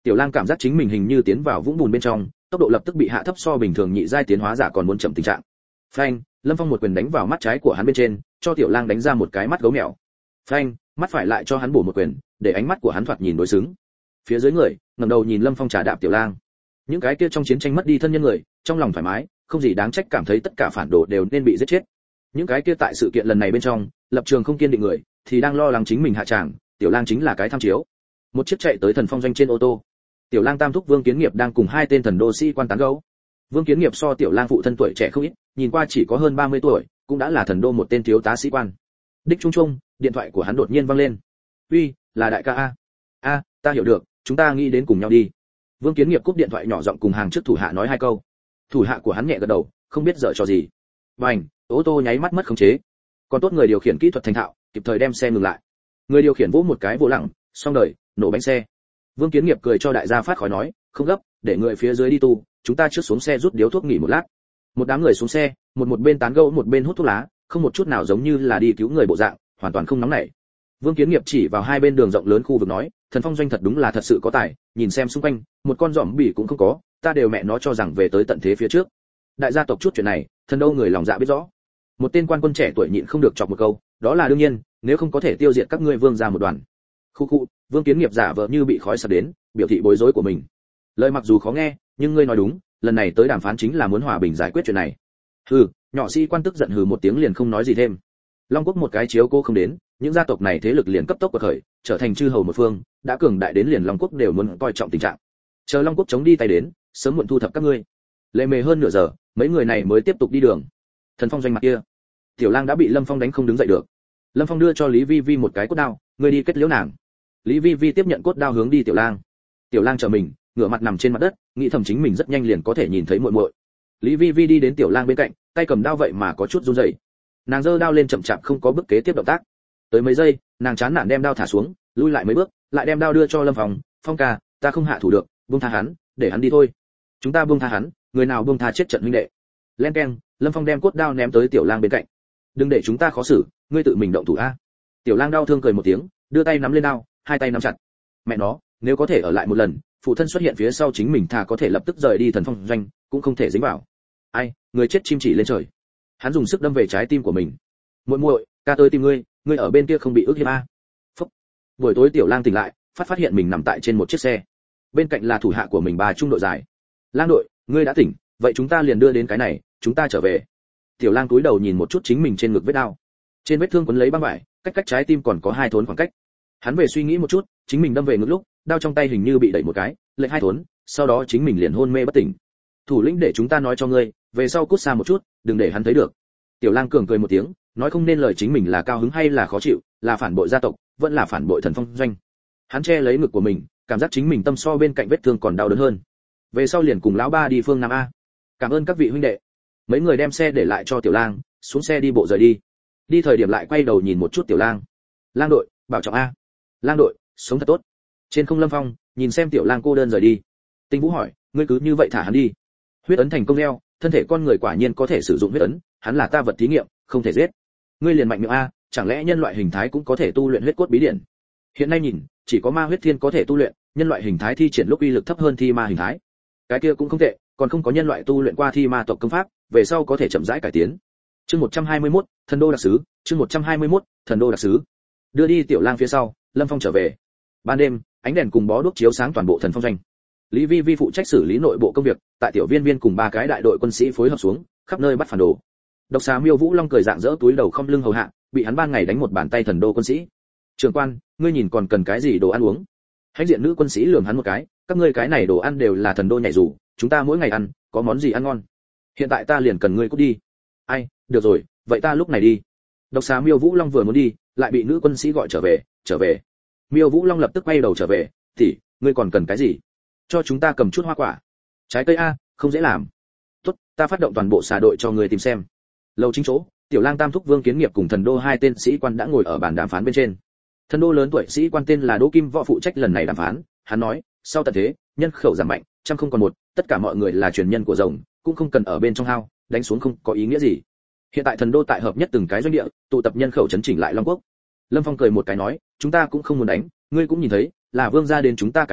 Tiểu Lang cảm giác chính mình hình như tiến vào vũng bùn bên trong, tốc độ lập tức bị hạ thấp so bình thường nhị giai tiến hóa giả còn muốn chậm tình trạng. Phanh, Lâm Phong một quyền đánh vào mắt trái của hắn bên trên, cho Tiểu Lang đánh ra một cái mắt gấu mèo. Phanh, mắt phải lại cho hắn bổ một quyền, để ánh mắt của hắn thoạt nhìn đối xứng. Phía dưới người, ngẩng đầu nhìn Lâm Phong trà đạp Tiểu Lang. Những cái kia trong chiến tranh mất đi thân nhân người, trong lòng thoải mái, không gì đáng trách cảm thấy tất cả phản đồ đều nên bị giết chết. Những cái kia tại sự kiện lần này bên trong, lập trường không kiên định người, thì đang lo lắng chính mình hạ tràng, Tiểu Lang chính là cái tham chiếu. Một chiếc chạy tới Thần Phong doanh trên ô tô. Tiểu Lang tam thúc Vương Kiến Nghiệp đang cùng hai tên thần đô sĩ quan tán gẫu. Vương Kiến Nghiệp so Tiểu Lang phụ thân tuổi trẻ không ít, nhìn qua chỉ có hơn ba mươi tuổi, cũng đã là thần đô một tên thiếu tá sĩ quan. Đích Trung Trung, điện thoại của hắn đột nhiên vang lên. "Uy, là đại ca a." "A, ta hiểu được, chúng ta nghĩ đến cùng nhau đi." Vương Kiến Nghiệp cúp điện thoại nhỏ giọng cùng hàng trước thủ hạ nói hai câu. Thủ hạ của hắn nhẹ gật đầu, không biết dở trò gì. Bành, ô tô nháy mắt mất khống chế. Còn tốt người điều khiển kỹ thuật thành thạo, kịp thời đem xe ngừng lại. Người điều khiển vỗ một cái vô lặng, xong đời, nổ bánh xe. Vương Kiến Nghiệp cười cho đại gia phát khói nói, không gấp, để người phía dưới đi tu, chúng ta trước xuống xe rút điếu thuốc nghỉ một lát. Một đám người xuống xe, một một bên tán gẫu một bên hút thuốc lá, không một chút nào giống như là đi cứu người bộ dạng, hoàn toàn không nóng nảy. Vương Kiến Nghiệp chỉ vào hai bên đường rộng lớn khu vực nói, Thần Phong doanh thật đúng là thật sự có tài, nhìn xem xung quanh, một con giòm bỉ cũng không có, ta đều mẹ nó cho rằng về tới tận thế phía trước. Đại gia tộc chút chuyện này, thần đâu người lòng dạ biết rõ. Một tên quan quân trẻ tuổi nhịn không được chọc một câu, đó là đương nhiên, nếu không có thể tiêu diệt các ngươi vương gia một đoàn. Khu khu, Vương Kiến Nghiệp giả vờ như bị khói sặc đến, biểu thị bối rối của mình. Lời mặc dù khó nghe, nhưng ngươi nói đúng, lần này tới đàm phán chính là muốn hòa bình giải quyết chuyện này. Hừ, nhỏ sĩ quan tức giận hừ một tiếng liền không nói gì thêm. Long Quốc một cái chiếu cô không đến, những gia tộc này thế lực liền cấp tốc quật khởi, trở thành chư hầu một phương, đã cường đại đến liền Long Quốc đều muốn coi trọng tình trạng. Chờ Long Quốc chống đi tay đến, sớm muộn thu thập các ngươi. Lệ mề hơn nửa giờ, mấy người này mới tiếp tục đi đường. Thần Phong doanh mặt kia, Tiểu Lang đã bị Lâm Phong đánh không đứng dậy được. Lâm Phong đưa cho Lý Vi Vi một cái cốt đao, ngươi đi kết liễu nàng. Lý Vi Vi tiếp nhận cốt đao hướng đi Tiểu Lang. Tiểu Lang chờ mình, ngửa mặt nằm trên mặt đất, nghĩ thầm chính mình rất nhanh liền có thể nhìn thấy muội muội. Lý Vi Vi đi đến Tiểu Lang bên cạnh, tay cầm đao vậy mà có chút run rẩy. Nàng giơ đao lên chậm chạp không có bước kế tiếp động tác. Tới mấy giây, nàng chán nản đem đao thả xuống, lui lại mấy bước, lại đem đao đưa cho Lâm Phong, "Phong ca, ta không hạ thủ được, buông tha hắn, để hắn đi thôi. Chúng ta buông tha hắn, người nào buông tha chết trận huynh đệ." Len keng, Lâm Phong đem cốt đao ném tới Tiểu Lang bên cạnh. "Đừng để chúng ta khó xử, ngươi tự mình động thủ a." Tiểu Lang đau thương cười một tiếng, đưa tay nắm lên đao, hai tay nắm chặt. Mẹ nó, nếu có thể ở lại một lần, phụ thân xuất hiện phía sau chính mình thà có thể lập tức rời đi Thần Phong doanh, cũng không thể dính vào. Ai, người chết chim chỉ lên trời. Hắn dùng sức đâm về trái tim của mình. "Muội muội, ca tới tìm ngươi, ngươi ở bên kia không bị ức hiếp a." Phúc. Buổi tối Tiểu Lang tỉnh lại, phát phát hiện mình nằm tại trên một chiếc xe. Bên cạnh là thủ hạ của mình bà trung đội dài. "Lang đội, ngươi đã tỉnh, vậy chúng ta liền đưa đến cái này, chúng ta trở về." Tiểu Lang cúi đầu nhìn một chút chính mình trên ngực vết đao. Trên vết thương quấn lấy băng vải, cách cách trái tim còn có hai thốn khoảng cách. Hắn về suy nghĩ một chút, chính mình đâm về ngực lúc, đao trong tay hình như bị đẩy một cái, lệch hai thốn, sau đó chính mình liền hôn mê bất tỉnh. "Thủ lĩnh để chúng ta nói cho ngươi, về sau cút xa một chút, đừng để hắn thấy được." Tiểu Lang cường cười một tiếng, nói không nên lời chính mình là cao hứng hay là khó chịu, là phản bội gia tộc, vẫn là phản bội Thần Phong doanh. Hắn che lấy ngực của mình, cảm giác chính mình tâm so bên cạnh vết thương còn đau đớn hơn. Về sau liền cùng lão ba đi phương Nam a. "Cảm ơn các vị huynh đệ." Mấy người đem xe để lại cho Tiểu Lang, xuống xe đi bộ rời đi. Đi thời điểm lại quay đầu nhìn một chút Tiểu Lang. "Lang đội, bảo trọng a." "Lang đội, sống thật tốt." Trên không Lâm Phong nhìn xem Tiểu Lang cô đơn rời đi. Tinh Vũ hỏi, "Ngươi cứ như vậy thả hắn đi?" "Huyết ấn thành công leo, thân thể con người quả nhiên có thể sử dụng huyết ấn, hắn là ta vật thí nghiệm, không thể giết." "Ngươi liền mạnh miệng a, chẳng lẽ nhân loại hình thái cũng có thể tu luyện huyết cốt bí điển?" "Hiện nay nhìn, chỉ có ma huyết thiên có thể tu luyện, nhân loại hình thái thi triển lúc uy lực thấp hơn thi ma hình thái." "Cái kia cũng không tệ, còn không có nhân loại tu luyện qua thi ma tộc công pháp, về sau có thể chậm rãi cải tiến." Chương một trăm hai mươi mốt, Thần đô đặc sứ, chương một trăm hai mươi mốt, Thần đô đặc sứ. Đưa đi Tiểu Lang phía sau, Lâm Phong trở về. Ban đêm, ánh đèn cùng bó đuốc chiếu sáng toàn bộ Thần Phong doanh. Lý Vi Vi phụ trách xử lý nội bộ công việc, tại Tiểu Viên Viên cùng ba cái đại đội quân sĩ phối hợp xuống, khắp nơi bắt phản đồ. Độc xà Miêu Vũ Long cười dạng dỡ túi đầu không lưng hầu hạ, bị hắn ban ngày đánh một bàn tay thần đô quân sĩ. "Trưởng quan, ngươi nhìn còn cần cái gì đồ ăn uống?" Hãnh diện nữ quân sĩ lườm hắn một cái, "Các ngươi cái này đồ ăn đều là thần đô nhảy dù, chúng ta mỗi ngày ăn, có món gì ăn ngon? Hiện tại ta liền cần ngươi cút đi." "Ai, được rồi, vậy ta lúc này đi." Độc xà Miêu Vũ Long vừa muốn đi, lại bị nữ quân sĩ gọi trở về, "Trở về." Miêu Vũ Long lập tức quay đầu trở về, "Tỷ, ngươi còn cần cái gì? Cho chúng ta cầm chút hoa quả." "Trái cây a, không dễ làm." "Tốt, ta phát động toàn bộ xà đội cho ngươi tìm xem." Lâu chính chỗ, Tiểu Lang tam thúc Vương Kiến Nghiệp cùng thần đô hai tên sĩ quan đã ngồi ở bàn đàm phán bên trên. Thần đô lớn tuổi sĩ quan tên là Đỗ Kim Võ phụ trách lần này đàm phán, hắn nói, sau tận thế, nhân khẩu giảm mạnh, trăm không còn một, tất cả mọi người là truyền nhân của rồng, cũng không cần ở bên trong hao, đánh xuống không có ý nghĩa gì. Hiện tại thần đô tại hợp nhất từng cái doanh địa, tụ tập nhân khẩu chấn chỉnh lại Long Quốc. Lâm Phong cười một cái nói, "Chúng ta cũng không muốn đánh, ngươi cũng nhìn thấy, là vương gia đến chúng ta cái này,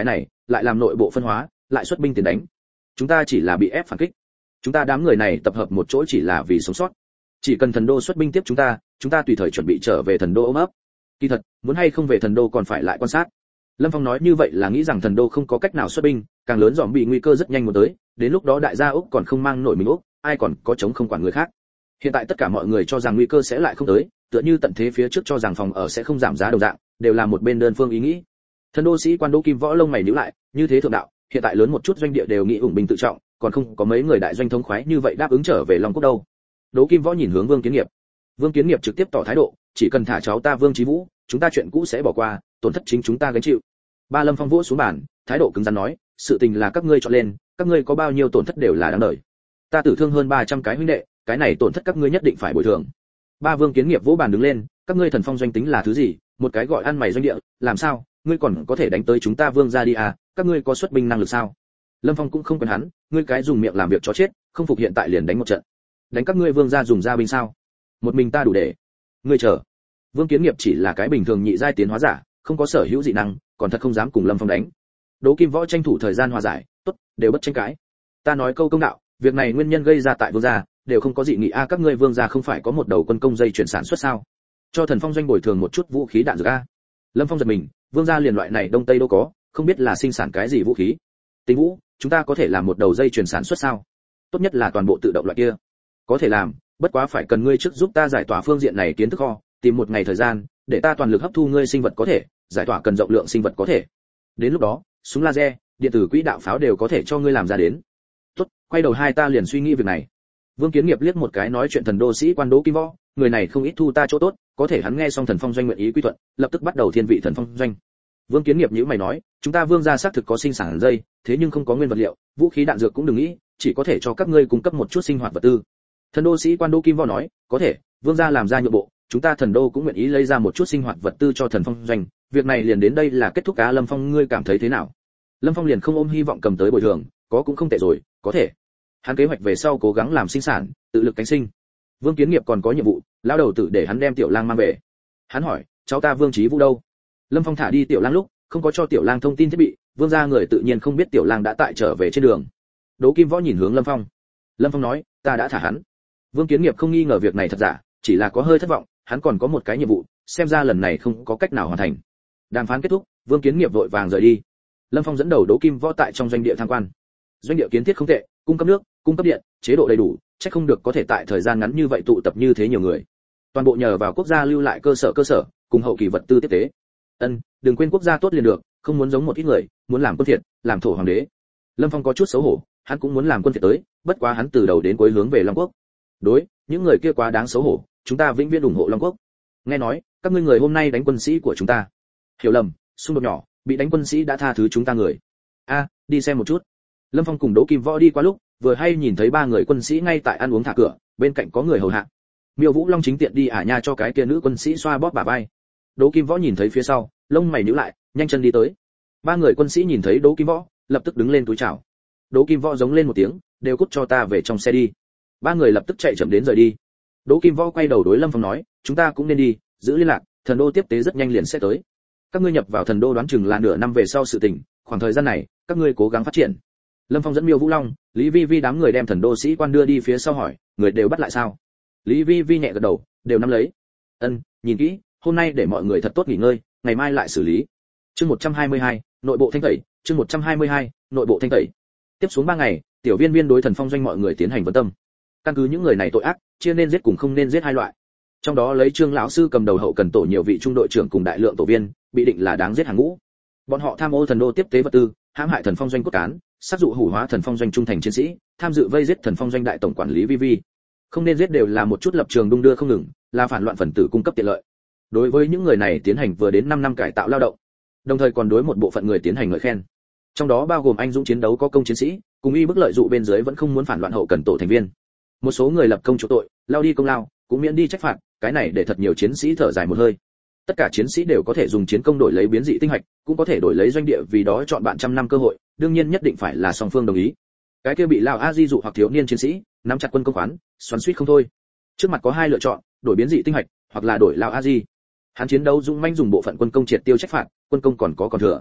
lại làm nội bộ phân hóa, lại xuất binh tiền đánh. Chúng ta chỉ là bị ép phản kích. Chúng ta đám người này tập hợp một chỗ chỉ là vì sống sót. Chỉ cần thần đô xuất binh tiếp chúng ta, chúng ta tùy thời chuẩn bị trở về thần đô ôm ấp. Kỳ thật, muốn hay không về thần đô còn phải lại quan sát. Lâm Phong nói như vậy là nghĩ rằng thần đô không có cách nào xuất binh, càng lớn dòm bị nguy cơ rất nhanh một tới, đến lúc đó đại gia Úc còn không mang nổi mình Úc, ai còn có chống không quản người khác. Hiện tại tất cả mọi người cho rằng nguy cơ sẽ lại không tới, tựa như tận thế phía trước cho rằng phòng ở sẽ không giảm giá đồng dạng, đều là một bên đơn phương ý nghĩ. Thần đô sĩ quan Đỗ Kim Võ lông mày nhíu lại, như thế thượng đạo, hiện tại lớn một chút doanh địa đều nghĩ ủng binh tự trọng, còn không có mấy người đại doanh thống khoái như vậy đáp ứng trở về Long Quốc đâu. Đỗ Kim Võ nhìn hướng Vương Kiến Nghiệp. Vương Kiến Nghiệp trực tiếp tỏ thái độ, chỉ cần thả cháu ta Vương Chí Vũ, chúng ta chuyện cũ sẽ bỏ qua, tổn thất chính chúng ta gánh chịu. Ba Lâm Phong vỗ xuống bàn, thái độ cứng rắn nói, sự tình là các ngươi chọn lên, các ngươi có bao nhiêu tổn thất đều là đáng đời. Ta tử thương hơn ba trăm cái huynh đệ, cái này tổn thất các ngươi nhất định phải bồi thường. Ba Vương Kiến Nghiệp vỗ bàn đứng lên, các ngươi Thần Phong doanh tính là thứ gì, một cái gọi ăn mày doanh địa, làm sao, ngươi còn có thể đánh tới chúng ta Vương gia đi à, các ngươi có xuất binh năng lực sao? Lâm Phong cũng không quen hắn, ngươi cái dùng miệng làm việc chó chết, không phục hiện tại liền đánh một trận. Đánh các ngươi Vương gia dùng gia binh sao? Một mình ta đủ để. Ngươi chờ. Vương Kiến Nghiệp chỉ là cái bình thường nhị giai tiến hóa giả, không có sở hữu dị năng, còn thật không dám cùng Lâm Phong đánh. Đỗ Kim Võ tranh thủ thời gian hòa giải, tốt, đều bất tranh cãi. Ta nói câu công đạo, việc này nguyên nhân gây ra tại Vương gia, đều không có dị nghị a, các ngươi Vương gia không phải có một đầu quân công dây chuyển sản xuất sao? Cho Thần Phong doanh bồi thường một chút vũ khí đạn dược a. Lâm Phong giật mình, Vương gia liền loại này đông tây đâu có, không biết là sinh sản cái gì vũ khí. Tình Vũ, chúng ta có thể làm một đầu dây chuyển sản xuất sao? Tốt nhất là toàn bộ tự động loại kia. Có thể làm, bất quá phải cần ngươi trước giúp ta giải tỏa phương diện này kiến thức kho, tìm một ngày thời gian, để ta toàn lực hấp thu ngươi sinh vật có thể, giải tỏa cần rộng lượng sinh vật có thể. Đến lúc đó, súng laser, điện tử quỹ đạo pháo đều có thể cho ngươi làm ra đến. Tốt, quay đầu hai ta liền suy nghĩ việc này. Vương Kiến Nghiệp liếc một cái nói chuyện thần đô sĩ quan Đỗ Kim Võ, người này không ít thu ta chỗ tốt, có thể hắn nghe xong Thần Phong doanh nguyện ý quy thuận, lập tức bắt đầu thiên vị Thần Phong doanh. Vương Kiến Nghiệp nhíu mày nói, chúng ta Vương gia xác thực có sinh sản dây, thế nhưng không có nguyên vật liệu, vũ khí đạn dược cũng đừng nghĩ, chỉ có thể cho các ngươi cung cấp một chút sinh hoạt vật tư. Thần đô sĩ quan Đỗ Kim Võ nói, có thể, Vương gia làm ra nhượng bộ, chúng ta thần đô cũng nguyện ý lấy ra một chút sinh hoạt vật tư cho Thần Phong doanh, việc này liền đến đây là kết thúc cá. Lâm Phong ngươi cảm thấy thế nào? Lâm Phong liền không ôm hy vọng cầm tới bồi thường, có cũng không tệ rồi, có thể. Hắn kế hoạch về sau cố gắng làm sinh sản, tự lực cánh sinh. Vương Kiến Nghiệp còn có nhiệm vụ, lao đầu tử để hắn đem Tiểu Lang mang về. Hắn hỏi, cháu ta Vương Chí Vũ đâu? Lâm Phong thả đi Tiểu Lang lúc, không có cho Tiểu Lang thông tin thiết bị, Vương gia người tự nhiên không biết Tiểu Lang đã tại trở về trên đường. Đỗ Kim Võ nhìn hướng Lâm Phong. Lâm Phong nói, ta đã thả hắn. Vương Kiến Nghiệp không nghi ngờ việc này thật giả, chỉ là có hơi thất vọng, hắn còn có một cái nhiệm vụ, xem ra lần này không có cách nào hoàn thành. Đàm phán kết thúc, Vương Kiến Nghiệp vội vàng rời đi. Lâm Phong dẫn đầu Đỗ Kim Võ tại trong doanh địa tham quan. Doanh địa kiến thiết không tệ, cung cấp nước, cung cấp điện, chế độ đầy đủ, chắc không được có thể tại thời gian ngắn như vậy tụ tập như thế nhiều người. Toàn bộ nhờ vào quốc gia lưu lại cơ sở cơ sở, cùng hậu kỳ vật tư tiếp tế. Ân, đừng quên quốc gia tốt liền được, không muốn giống một ít người, muốn làm quân phiệt, làm thổ hoàng đế. Lâm Phong có chút xấu hổ, hắn cũng muốn làm quân phiệt tới, bất quá hắn từ đầu đến cuối hướng về Long Quốc. Đối, những người kia quá đáng xấu hổ, chúng ta vĩnh viễn ủng hộ Long Quốc. Nghe nói, các ngươi người hôm nay đánh quân sĩ của chúng ta. Hiểu lầm, xung đột nhỏ, bị đánh quân sĩ đã tha thứ chúng ta người. A, đi xem một chút. Lâm Phong cùng Đỗ Kim Võ đi qua lúc, vừa hay nhìn thấy ba người quân sĩ ngay tại ăn uống thả cửa, bên cạnh có người hầu hạ. Miêu Vũ Long chính tiện đi ả nha cho cái kia nữ quân sĩ xoa bóp bả vai. Đỗ Kim Võ nhìn thấy phía sau, lông mày nhíu lại, nhanh chân đi tới. Ba người quân sĩ nhìn thấy Đỗ Kim Võ, lập tức đứng lên túi chào. Đỗ Kim Võ giống lên một tiếng, đều cút cho ta về trong xe đi. Ba người lập tức chạy chậm đến rời đi. Đỗ Kim Võ quay đầu đối Lâm Phong nói, chúng ta cũng nên đi, giữ liên lạc, thần đô tiếp tế rất nhanh liền sẽ tới. Các ngươi nhập vào thần đô đoán chừng là nửa năm về sau sự tình, khoảng thời gian này, các ngươi cố gắng phát triển. Lâm Phong dẫn Miêu Vũ Long, Lý Vi Vi đám người đem thần đô sĩ quan đưa đi phía sau hỏi, người đều bắt lại sao? Lý Vi Vi nhẹ gật đầu, đều nắm lấy. Ân, nhìn kỹ, hôm nay để mọi người thật tốt nghỉ ngơi, ngày mai lại xử lý. Chương một trăm hai mươi hai, nội bộ thanh tẩy, chương một trăm hai mươi hai, nội bộ thanh tẩy. Tiếp xuống ba ngày, tiểu viên viên đối Thần Phong doanh mọi người tiến hành vấn tâm. Căn cứ những người này tội ác, chia nên giết cùng không nên giết hai loại. Trong đó lấy Trương lão sư cầm đầu hậu cần tổ nhiều vị trung đội trưởng cùng đại lượng tổ viên, bị định là đáng giết hàng ngũ. Bọn họ tham ô thần đô tiếp tế vật tư, hãm hại Thần Phong doanh cốt cán, sát dụ hủ hóa Thần Phong doanh trung thành chiến sĩ, tham dự vây giết Thần Phong doanh đại tổng quản lý Vi Vi. Không nên giết đều là một chút lập trường đung đưa không ngừng, là phản loạn phần tử cung cấp tiện lợi. Đối với những người này tiến hành vừa đến năm năm cải tạo lao động, đồng thời còn đối một bộ phận người tiến hành ngợi khen. Trong đó bao gồm anh dũng chiến đấu có công chiến sĩ, cùng y bức lợi dụ bên dưới vẫn không muốn phản loạn hậu cần tổ thành viên. Một số người lập công chỗ tội, lao đi công lao, cũng miễn đi trách phạt, cái này để thật nhiều chiến sĩ thở dài một hơi. Tất cả chiến sĩ đều có thể dùng chiến công đổi lấy biến dị tinh hạch, cũng có thể đổi lấy doanh địa, vì đó chọn bạn trăm năm cơ hội, đương nhiên nhất định phải là song phương đồng ý. Cái kia bị lao a di dụ hoặc thiếu niên chiến sĩ nắm chặt quân công khoán, xoắn xuýt không thôi. Trước mặt có hai lựa chọn, đổi biến dị tinh hạch, hoặc là đổi lao a di. Hắn chiến đấu dũng mãnh dùng bộ phận quân công triệt tiêu trách phạt, quân công còn có còn thừa.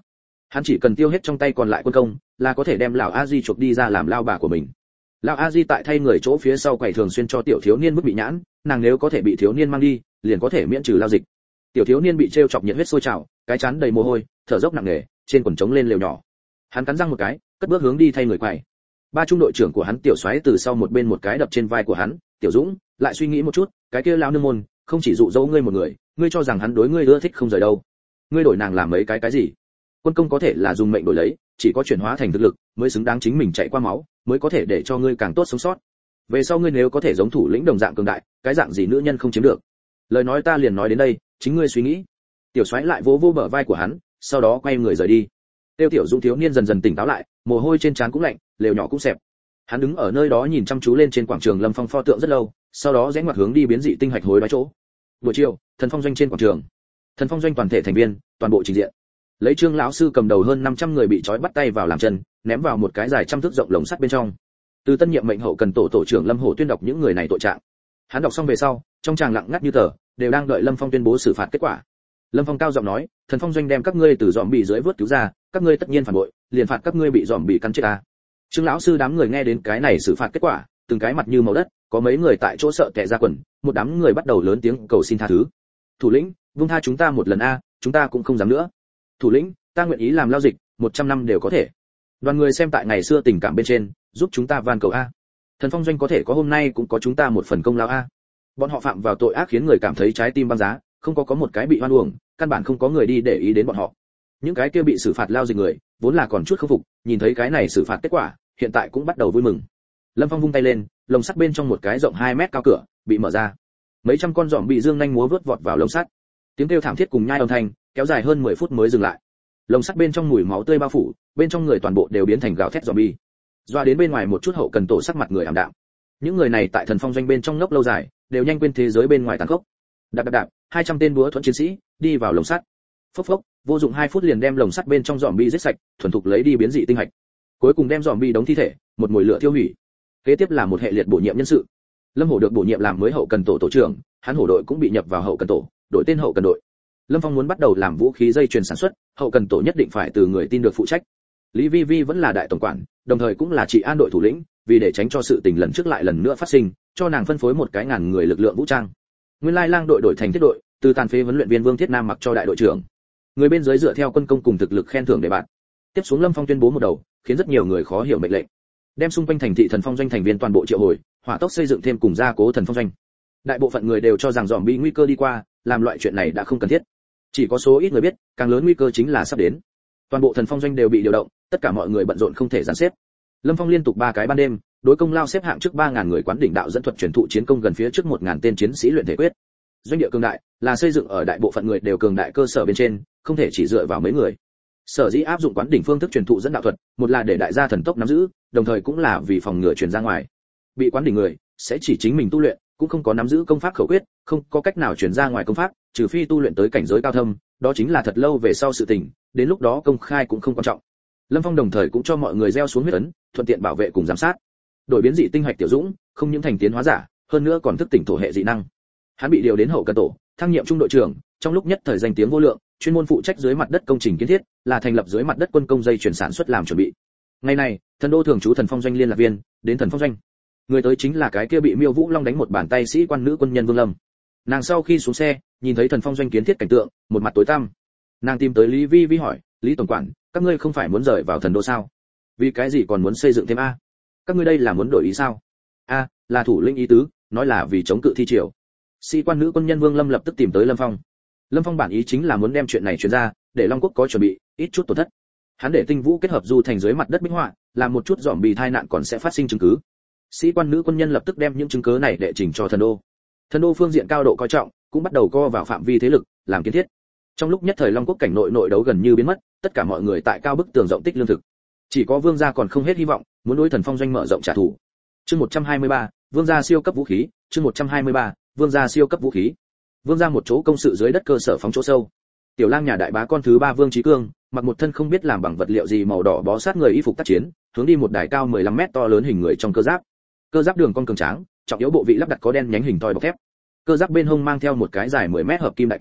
Hắn chỉ cần tiêu hết trong tay còn lại quân công, là có thể đem lão A Di chuộc đi ra làm lao bà của mình. Lão A Di tại thay người chỗ phía sau quầy thường xuyên cho tiểu thiếu niên mức bị nhãn, nàng nếu có thể bị thiếu niên mang đi, liền có thể miễn trừ lao dịch. Tiểu thiếu niên bị trêu chọc nhiệt huyết sôi trào, cái chán đầy mồ hôi, thở dốc nặng nề, trên quần trống lên lều nhỏ. Hắn cắn răng một cái, cất bước hướng đi thay người quầy. Ba trung đội trưởng của hắn tiểu xoáy từ sau một bên một cái đập trên vai của hắn, "Tiểu Dũng, lại suy nghĩ một chút, cái kia lão nương môn, không chỉ dụ dỗ ngươi một người, ngươi cho rằng hắn đối ngươi ưa thích không rời đâu. Ngươi đổi nàng làm mấy cái cái gì? Quân công có thể là dùng mệnh đổi lấy, chỉ có chuyển hóa thành thực lực mới xứng đáng chính mình chạy qua máu, mới có thể để cho ngươi càng tốt sống sót. Về sau ngươi nếu có thể giống thủ lĩnh đồng dạng cường đại, cái dạng gì nữ nhân không chiếm được. Lời nói ta liền nói đến đây, chính ngươi suy nghĩ." Tiểu xoáy lại vỗ vỗ bờ vai của hắn, sau đó quay người rời đi. Tiêu Tiểu Dũng thiếu niên dần dần tỉnh táo lại, mồ hôi trên trán cũng lạnh, lều nhỏ cũng xẹp. Hắn đứng ở nơi đó nhìn chăm chú lên trên quảng trường Lâm Phong pho tượng rất lâu, sau đó rẽ ngoặt hướng đi biến dị tinh hạch hối đoái chỗ. Buổi chiều, Thần Phong doanh trên quảng trường. Thần Phong doanh toàn thể thành viên, toàn bộ trình diện. Lấy Trương lão sư cầm đầu hơn năm trăm người bị trói bắt tay vào làm chân, ném vào một cái dài trăm thước rộng lồng sắt bên trong. Từ tân nhiệm mệnh hậu cần tổ tổ trưởng Lâm Hổ tuyên đọc những người này tội trạng. Hắn đọc xong về sau, trong tràng lặng ngắt như tờ, đều đang đợi Lâm Phong tuyên bố xử phạt kết quả. Lâm Phong cao giọng nói, Thần Phong doanh đem các ngươi từ dòm bị dưới vớt cứu ra, các ngươi tất nhiên phản bội, liền phạt các ngươi bị dòm bị cắn chết ta. Trương lão sư đám người nghe đến cái này xử phạt kết quả, từng cái mặt như màu đất, có mấy người tại chỗ sợ tè ra quần, một đám người bắt đầu lớn tiếng cầu xin tha thứ. Thủ lĩnh, vung tha chúng ta một lần a, chúng ta cũng không dám nữa. Thủ lĩnh, ta nguyện ý làm lao dịch, một trăm năm đều có thể. Đoàn người xem tại ngày xưa tình cảm bên trên, giúp chúng ta van cầu a. Thần Phong doanh có thể có hôm nay cũng có chúng ta một phần công lao a. Bọn họ phạm vào tội ác khiến người cảm thấy trái tim băng giá, không có có một cái bị hoan uổng, căn bản không có người đi để ý đến bọn họ. Những cái kia bị xử phạt lao dịch người, vốn là còn chút không phục, nhìn thấy cái này xử phạt kết quả, hiện tại cũng bắt đầu vui mừng. Lâm Phong vung tay lên, lồng sắt bên trong một cái rộng hai mét cao cửa bị mở ra. Mấy trăm con giòm bị dương nhanh múa vớt vọt vào lồng sắt. Tiếng kêu thảm thiết cùng nhai âm thanh, kéo dài hơn mười phút mới dừng lại. Lồng sắt bên trong mùi máu tươi bao phủ, bên trong người toàn bộ đều biến thành gào thét zombie. Doa đến bên ngoài một chút hậu cần tổ sắc mặt người ảm đạm. Những người này tại Thần Phong doanh bên trong ngốc lâu dài, đều nhanh quên thế giới bên ngoài tàn khốc. Đạp đạp đạp, hai trăm tên búa thuẫn chiến sĩ đi vào lồng sắt. Phốc phốc, vô dụng hai phút liền đem lồng sắt bên trong zombie giết sạch, thuần thục lấy đi biến dị tinh hạch. Cuối cùng đem zombie đóng thi thể, một mồi lửa tiêu hủy. Kế tiếp là một hệ liệt bổ nhiệm nhân sự. Lâm Hổ được bổ nhiệm làm mới hậu cần tổ tổ trưởng, hắn hổ đội cũng bị nhập vào hậu cần tổ, đổi tên hậu cần đội. Lâm Phong muốn bắt đầu làm vũ khí dây chuyền sản xuất, hậu cần tổ nhất định phải từ người tin được phụ trách. Lý Vi Vi vẫn là đại tổng quản, đồng thời cũng là trị an đội thủ lĩnh, vì để tránh cho sự tình lần trước lại lần nữa phát sinh, cho nàng phân phối một cái ngàn người lực lượng vũ trang. Nguyên lai lang đội đổi thành thiết đội, từ tàn phế huấn luyện viên Vương Thiết Nam mặc cho đại đội trưởng. Người bên dưới dựa theo quân công cùng thực lực khen thưởng để bạn. Tiếp xuống Lâm Phong tuyên bố một đầu, khiến rất nhiều người khó hiểu mệnh lệnh. Đem xung quanh thành thị Thần Phong doanh thành viên toàn bộ triệu hồi, hỏa tốc xây dựng thêm cùng gia cố Thần Phong doanh. Đại bộ phận người đều cho rằng zombie nguy cơ đi qua, làm loại chuyện này đã không cần thiết. Chỉ có số ít người biết, càng lớn nguy cơ chính là sắp đến. Toàn bộ Thần Phong doanh đều bị điều động, tất cả mọi người bận rộn không thể gián xếp. Lâm Phong liên tục ba cái ban đêm, đối công lao xếp hạng trước ba ngàn người quán đỉnh đạo dẫn thuật truyền thụ chiến công gần phía trước một ngàn tên chiến sĩ luyện thể quyết. Doanh địa cường đại là xây dựng ở đại bộ phận người đều cường đại cơ sở bên trên, không thể chỉ dựa vào mấy người. Sở dĩ áp dụng quán đỉnh phương thức truyền thụ dẫn đạo thuật, một là để đại gia thần tốc nắm giữ, đồng thời cũng là vì phòng ngừa truyền ra ngoài. Bị quán đỉnh người sẽ chỉ chính mình tu luyện, cũng không có nắm giữ công pháp khẩu quyết, không có cách nào truyền ra ngoài công pháp, trừ phi tu luyện tới cảnh giới cao thâm, đó chính là thật lâu về sau sự tình, đến lúc đó công khai cũng không quan trọng. Lâm Phong đồng thời cũng cho mọi người gieo xuống huyết ấn, thuận tiện bảo vệ cùng giám sát. Đổi biến dị tinh hạch Tiểu Dũng, không những thành tiến hóa giả, hơn nữa còn thức tỉnh thổ hệ dị năng. Hắn bị điều đến hậu cần tổ, thăng nhiệm trung đội trưởng, trong lúc nhất thời danh tiếng vô lượng, chuyên môn phụ trách dưới mặt đất công trình kiến thiết, là thành lập dưới mặt đất quân công dây chuyển sản xuất làm chuẩn bị. Ngày này, Thần Đô thường trú Thần Phong doanh liên lạc viên, đến Thần Phong doanh. Người tới chính là cái kia bị Miêu Vũ Long đánh một bàn tay sĩ quan nữ quân nhân Vương Lâm. Nàng sau khi xuống xe, nhìn thấy Thần Phong doanh kiến thiết cảnh tượng, một mặt tối tăm. Nàng tìm tới Lý Vi Vi hỏi, Lý tổng quản, các ngươi không phải muốn rời vào Thần Đô sao? Vì cái gì còn muốn xây dựng thêm a? Các ngươi đây là muốn đổi ý sao? A, là thủ lĩnh ý tứ, nói là vì chống cự thi triều. Sĩ quan nữ quân nhân Vương Lâm lập tức tìm tới Lâm Phong. Lâm Phong bản ý chính là muốn đem chuyện này truyền ra, để Long Quốc có chuẩn bị, ít chút tổn thất. Hắn để Tinh Vũ kết hợp du thành dưới mặt đất minh họa, làm một chút dòm bì tai nạn còn sẽ phát sinh chứng cứ. Sĩ quan nữ quân nhân lập tức đem những chứng cứ này đệ trình cho Thần Đô. Thần Đô phương diện cao độ coi trọng, cũng bắt đầu co vào phạm vi thế lực, làm kiến thiết. Trong lúc nhất thời Long Quốc cảnh nội nội đấu gần như biến mất, tất cả mọi người tại cao bức tường rộng tích lương thực. Chỉ có Vương gia còn không hết hy vọng, muốn đối Thần Phong doanh mở rộng trả thù. Chương một trăm hai mươi ba, Vương gia siêu cấp vũ khí, chương một trăm hai mươi ba, Vương gia siêu cấp vũ khí. Vương gia một chỗ công sự dưới đất cơ sở phóng chỗ sâu. Tiểu lang nhà đại bá con thứ ba Vương Chí Cương, mặc một thân không biết làm bằng vật liệu gì màu đỏ bó sát người y phục tác chiến, hướng đi một đài cao mười lăm mét to lớn hình người trong cơ giáp. Cơ giáp đường con cường tráng, trọng yếu bộ vị lắp đặt có đen nhánh hình thoi bọc thép. Cơ giáp bên hông mang theo một cái dài mười mét hợp kim đại kiếm,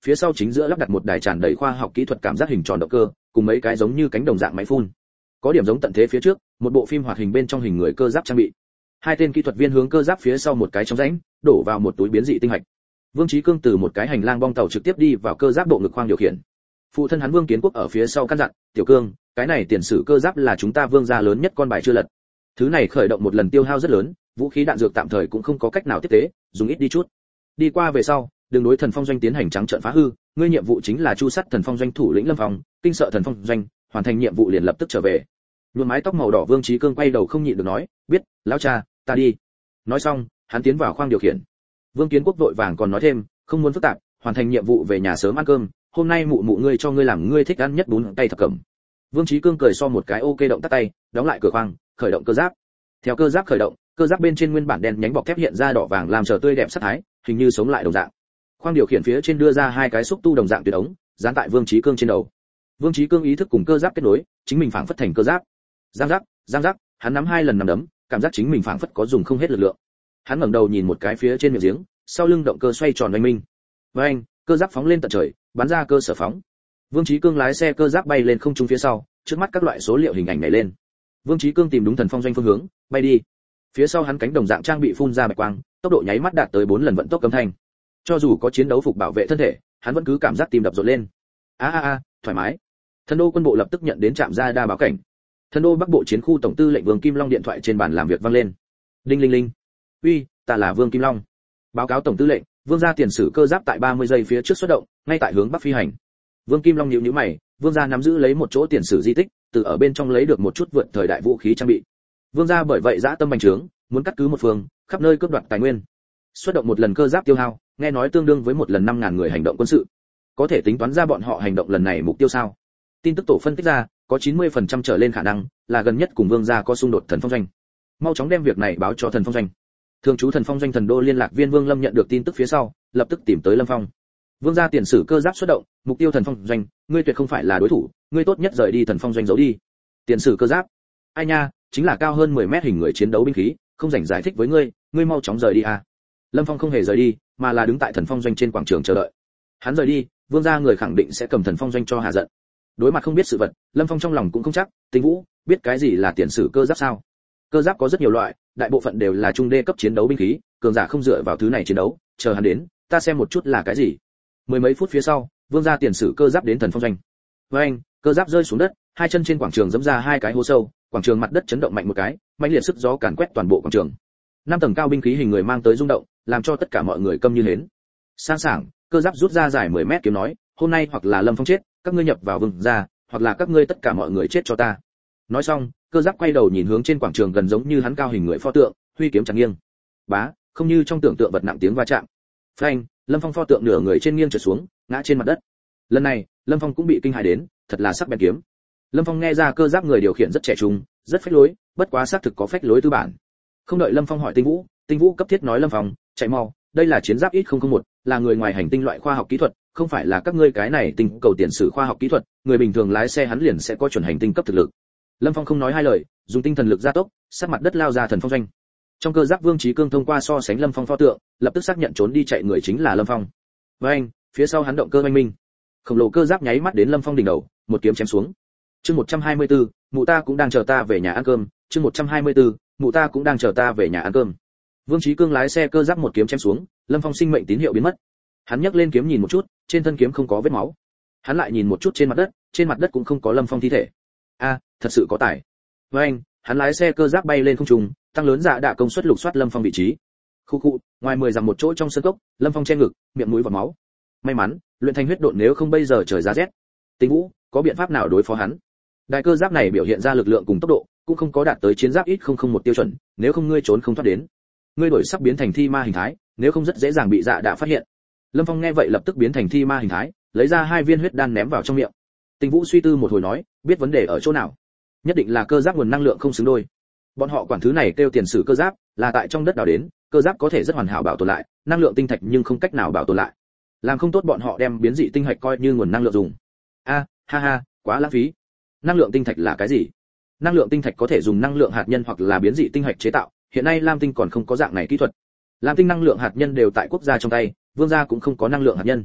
phía sau chính giữa lắp đặt một đài tràn đầy khoa học kỹ thuật cảm giác hình tròn động cơ, cùng mấy cái giống như cánh đồng dạng máy phun. Có điểm giống tận thế phía trước, một bộ phim hoạt hình bên trong hình người cơ giáp trang bị. Hai tên kỹ thuật viên hướng cơ giáp phía sau một cái trong rãnh, đổ vào một túi biến dị tinh hạch. Vương Chí Cương từ một cái hành lang bong tàu trực tiếp đi vào cơ giáp bộ ngực khoang điều khiển. Phụ thân hắn Vương Kiến Quốc ở phía sau căn dặn, "Tiểu Cương, cái này tiền sử cơ giáp là chúng ta Vương gia lớn nhất con bài chưa lật. Thứ này khởi động một lần tiêu hao rất lớn, vũ khí đạn dược tạm thời cũng không có cách nào tiếp tế, dùng ít đi chút. Đi qua về sau, đường đối Thần Phong doanh tiến hành trắng trợn phá hư, ngươi nhiệm vụ chính là chu sát Thần Phong doanh thủ lĩnh Lâm Phong, kinh sợ Thần Phong doanh, hoàn thành nhiệm vụ liền lập tức trở về." Nhuộm mái tóc màu đỏ Vương Chí Cương quay đầu không nhịn được nói, "Biết, lão cha, ta đi." Nói xong, hắn tiến vào khoang điều khiển. Vương Kiến Quốc vội vàng còn nói thêm, "Không muốn phức tạp, hoàn thành nhiệm vụ về nhà sớm ăn cơm, hôm nay mụ mụ ngươi cho ngươi làm ngươi thích ăn nhất bún tay thập cẩm." Vương Chí Cương cười so một cái ok động tắt tay, đóng lại cửa khoang, khởi động cơ giáp. Theo cơ giáp khởi động, cơ giáp bên trên nguyên bản đen nhánh bọc thép hiện ra đỏ vàng làm chờ tươi đẹp sắc thái, hình như sống lại đồng dạng. Khoang điều khiển phía trên đưa ra hai cái xúc tu đồng dạng tuyệt ống, dán tại Vương Chí Cương trên đầu. Vương Chí Cương ý thức cùng cơ giáp kết nối, chính mình phảng phất thành cơ giáp. Giang giác, giang giác, hắn nắm hai lần nắm đấm, cảm giác chính mình phảng phất có dùng không hết lực lượng. Hắn ngẩng đầu nhìn một cái phía trên miệng giếng, sau lưng động cơ xoay tròn oanh minh. Với anh, cơ giáp phóng lên tận trời, bắn ra cơ sở phóng. Vương Chí Cương lái xe cơ giáp bay lên không trung phía sau, trước mắt các loại số liệu hình ảnh nhảy lên. Vương Chí Cương tìm đúng Thần Phong doanh phương hướng, bay đi. Phía sau hắn cánh đồng dạng trang bị phun ra bạch quang, tốc độ nháy mắt đạt tới bốn lần vận tốc âm thanh. Cho dù có chiến đấu phục bảo vệ thân thể, hắn vẫn cứ cảm giác tim đập rộn lên. A a a, thoải mái. Thần đô quân bộ lập tức nhận đến trạm ra đa báo cảnh. Thần đô Bắc Bộ chiến khu tổng tư lệnh Vương Kim Long điện thoại trên bàn làm việc vang lên. Đinh linh linh. Uy, ta là Vương Kim Long. Báo cáo tổng tư lệnh, Vương gia tiền sử cơ giáp tại ba mươi giây phía trước xuất động, ngay tại hướng bắc phi hành. Vương Kim Long nhíu nhíu mày, Vương gia nắm giữ lấy một chỗ tiền sử di tích, từ ở bên trong lấy được một chút vượt thời đại vũ khí trang bị. Vương gia bởi vậy dã tâm bành trướng, muốn cắt cứ một phương, khắp nơi cướp đoạt tài nguyên. Xuất động một lần cơ giáp tiêu hao, nghe nói tương đương với một lần năm ngàn người hành động quân sự. Có thể tính toán ra bọn họ hành động lần này mục tiêu sao? Tin tức tổ phân tích ra, có chín mươi phần trăm trở lên khả năng là gần nhất cùng Vương gia có xung đột Thần Phong doanh. Mau chóng đem việc này báo cho Thần Phong doanh. Thường trú Thần Phong doanh thần đô liên lạc viên Vương Lâm nhận được tin tức phía sau, lập tức tìm tới Lâm Phong. Vương gia tiền sử cơ giáp xuất động, mục tiêu Thần Phong doanh, ngươi tuyệt không phải là đối thủ, ngươi tốt nhất rời đi Thần Phong doanh giấu đi. Tiền sử cơ giáp? Ai nha, chính là cao hơn mười mét hình người chiến đấu binh khí, không rảnh giải thích với ngươi, ngươi mau chóng rời đi à. Lâm Phong không hề rời đi, mà là đứng tại Thần Phong doanh trên quảng trường chờ đợi. Hắn rời đi, Vương gia người khẳng định sẽ cầm Thần Phong doanh cho hạ giận. Đối mặt không biết sự vật, Lâm Phong trong lòng cũng không chắc, Tinh Vũ, biết cái gì là tiền sử cơ giáp sao? Cơ giáp có rất nhiều loại, đại bộ phận đều là trung đê cấp chiến đấu binh khí, cường giả không dựa vào thứ này chiến đấu, chờ hắn đến, ta xem một chút là cái gì. Mười mấy phút phía sau, Vương gia tiền sử cơ giáp đến Thần Phong doanh. Với anh, cơ giáp rơi xuống đất, hai chân trên quảng trường giẫm ra hai cái hố sâu, quảng trường mặt đất chấn động mạnh một cái, mạnh liệt sức gió càn quét toàn bộ quảng trường. Năm tầng cao binh khí hình người mang tới rung động, làm cho tất cả mọi người câm như hến. Sang sảng, cơ giáp rút ra dài mười mét kiếm nói, hôm nay hoặc là Lâm Phong chết, các ngươi nhập vào Vương gia, hoặc là các ngươi tất cả mọi người chết cho ta. Nói xong, cơ giáp quay đầu nhìn hướng trên quảng trường gần giống như hắn cao hình người pho tượng, huy kiếm chặt nghiêng. Bá, không như trong tưởng tượng vật nặng tiếng va chạm. Phanh, Lâm Phong pho tượng nửa người trên nghiêng trượt xuống, ngã trên mặt đất. Lần này, Lâm Phong cũng bị kinh hãi đến, thật là sắc bén kiếm. Lâm Phong nghe ra cơ giáp người điều khiển rất trẻ trung, rất phách lối, bất quá xác thực có phách lối tư bản. Không đợi Lâm Phong hỏi Tinh Vũ, Tinh Vũ cấp thiết nói Lâm Phong, chạy mau, đây là chiến giáp ít không không một, là người ngoài hành tinh loại khoa học kỹ thuật, không phải là các ngươi cái này tinh cầu tiền sử khoa học kỹ thuật, người bình thường lái xe hắn liền sẽ có chuẩn hành tinh cấp thực lực. Lâm Phong không nói hai lời, dùng tinh thần lực gia tốc, sát mặt đất lao ra Thần Phong doanh. Trong cơ giáp Vương Chí Cương thông qua so sánh Lâm Phong pho tượng, lập tức xác nhận trốn đi chạy người chính là Lâm Phong. Với anh, phía sau hắn động cơ oanh minh. Khổng lồ cơ giáp nháy mắt đến Lâm Phong đỉnh đầu, một kiếm chém xuống. Chương một trăm hai mươi tư, mụ ta cũng đang chờ ta về nhà ăn cơm, chương một trăm hai mươi tư, mụ ta cũng đang chờ ta về nhà ăn cơm. Vương Chí Cương lái xe cơ giáp một kiếm chém xuống, Lâm Phong sinh mệnh tín hiệu biến mất. Hắn nhấc lên kiếm nhìn một chút, trên thân kiếm không có vết máu. Hắn lại nhìn một chút trên mặt đất, trên mặt đất cũng không có Lâm Phong thi thể. A, thật sự có tài. Với anh, hắn lái xe cơ giáp bay lên không trung, tăng lớn dạ đạ công suất lục soát Lâm Phong vị trí. Khu khu, ngoài mười dặm một chỗ trong sân cốc, Lâm Phong che ngực, miệng mũi vọt máu. May mắn, luyện thành huyết độn nếu không bây giờ trời giá rét. Tinh Vũ, có biện pháp nào đối phó hắn? Đại cơ giáp này biểu hiện ra lực lượng cùng tốc độ, cũng không có đạt tới chiến giáp ít không không một tiêu chuẩn, nếu không ngươi trốn không thoát đến. Ngươi đổi sắp biến thành thi ma hình thái, nếu không rất dễ dàng bị dạ đạ phát hiện. Lâm Phong nghe vậy lập tức biến thành thi ma hình thái, lấy ra hai viên huyết đan ném vào trong miệng. Tinh Vũ suy tư một hồi nói, biết vấn đề ở chỗ nào? Nhất định là cơ giáp nguồn năng lượng không xứng đôi. Bọn họ quản thứ này kêu tiền sử cơ giáp, là tại trong đất đào đến, cơ giáp có thể rất hoàn hảo bảo tồn lại, năng lượng tinh thạch nhưng không cách nào bảo tồn lại. Làm không tốt bọn họ đem biến dị tinh hạch coi như nguồn năng lượng dùng. A, ha ha, quá lãng phí. Năng lượng tinh thạch là cái gì? Năng lượng tinh thạch có thể dùng năng lượng hạt nhân hoặc là biến dị tinh hạch chế tạo, hiện nay Lam Tinh còn không có dạng này kỹ thuật. Lam Tinh năng lượng hạt nhân đều tại quốc gia trong tay, Vương gia cũng không có năng lượng hạt nhân.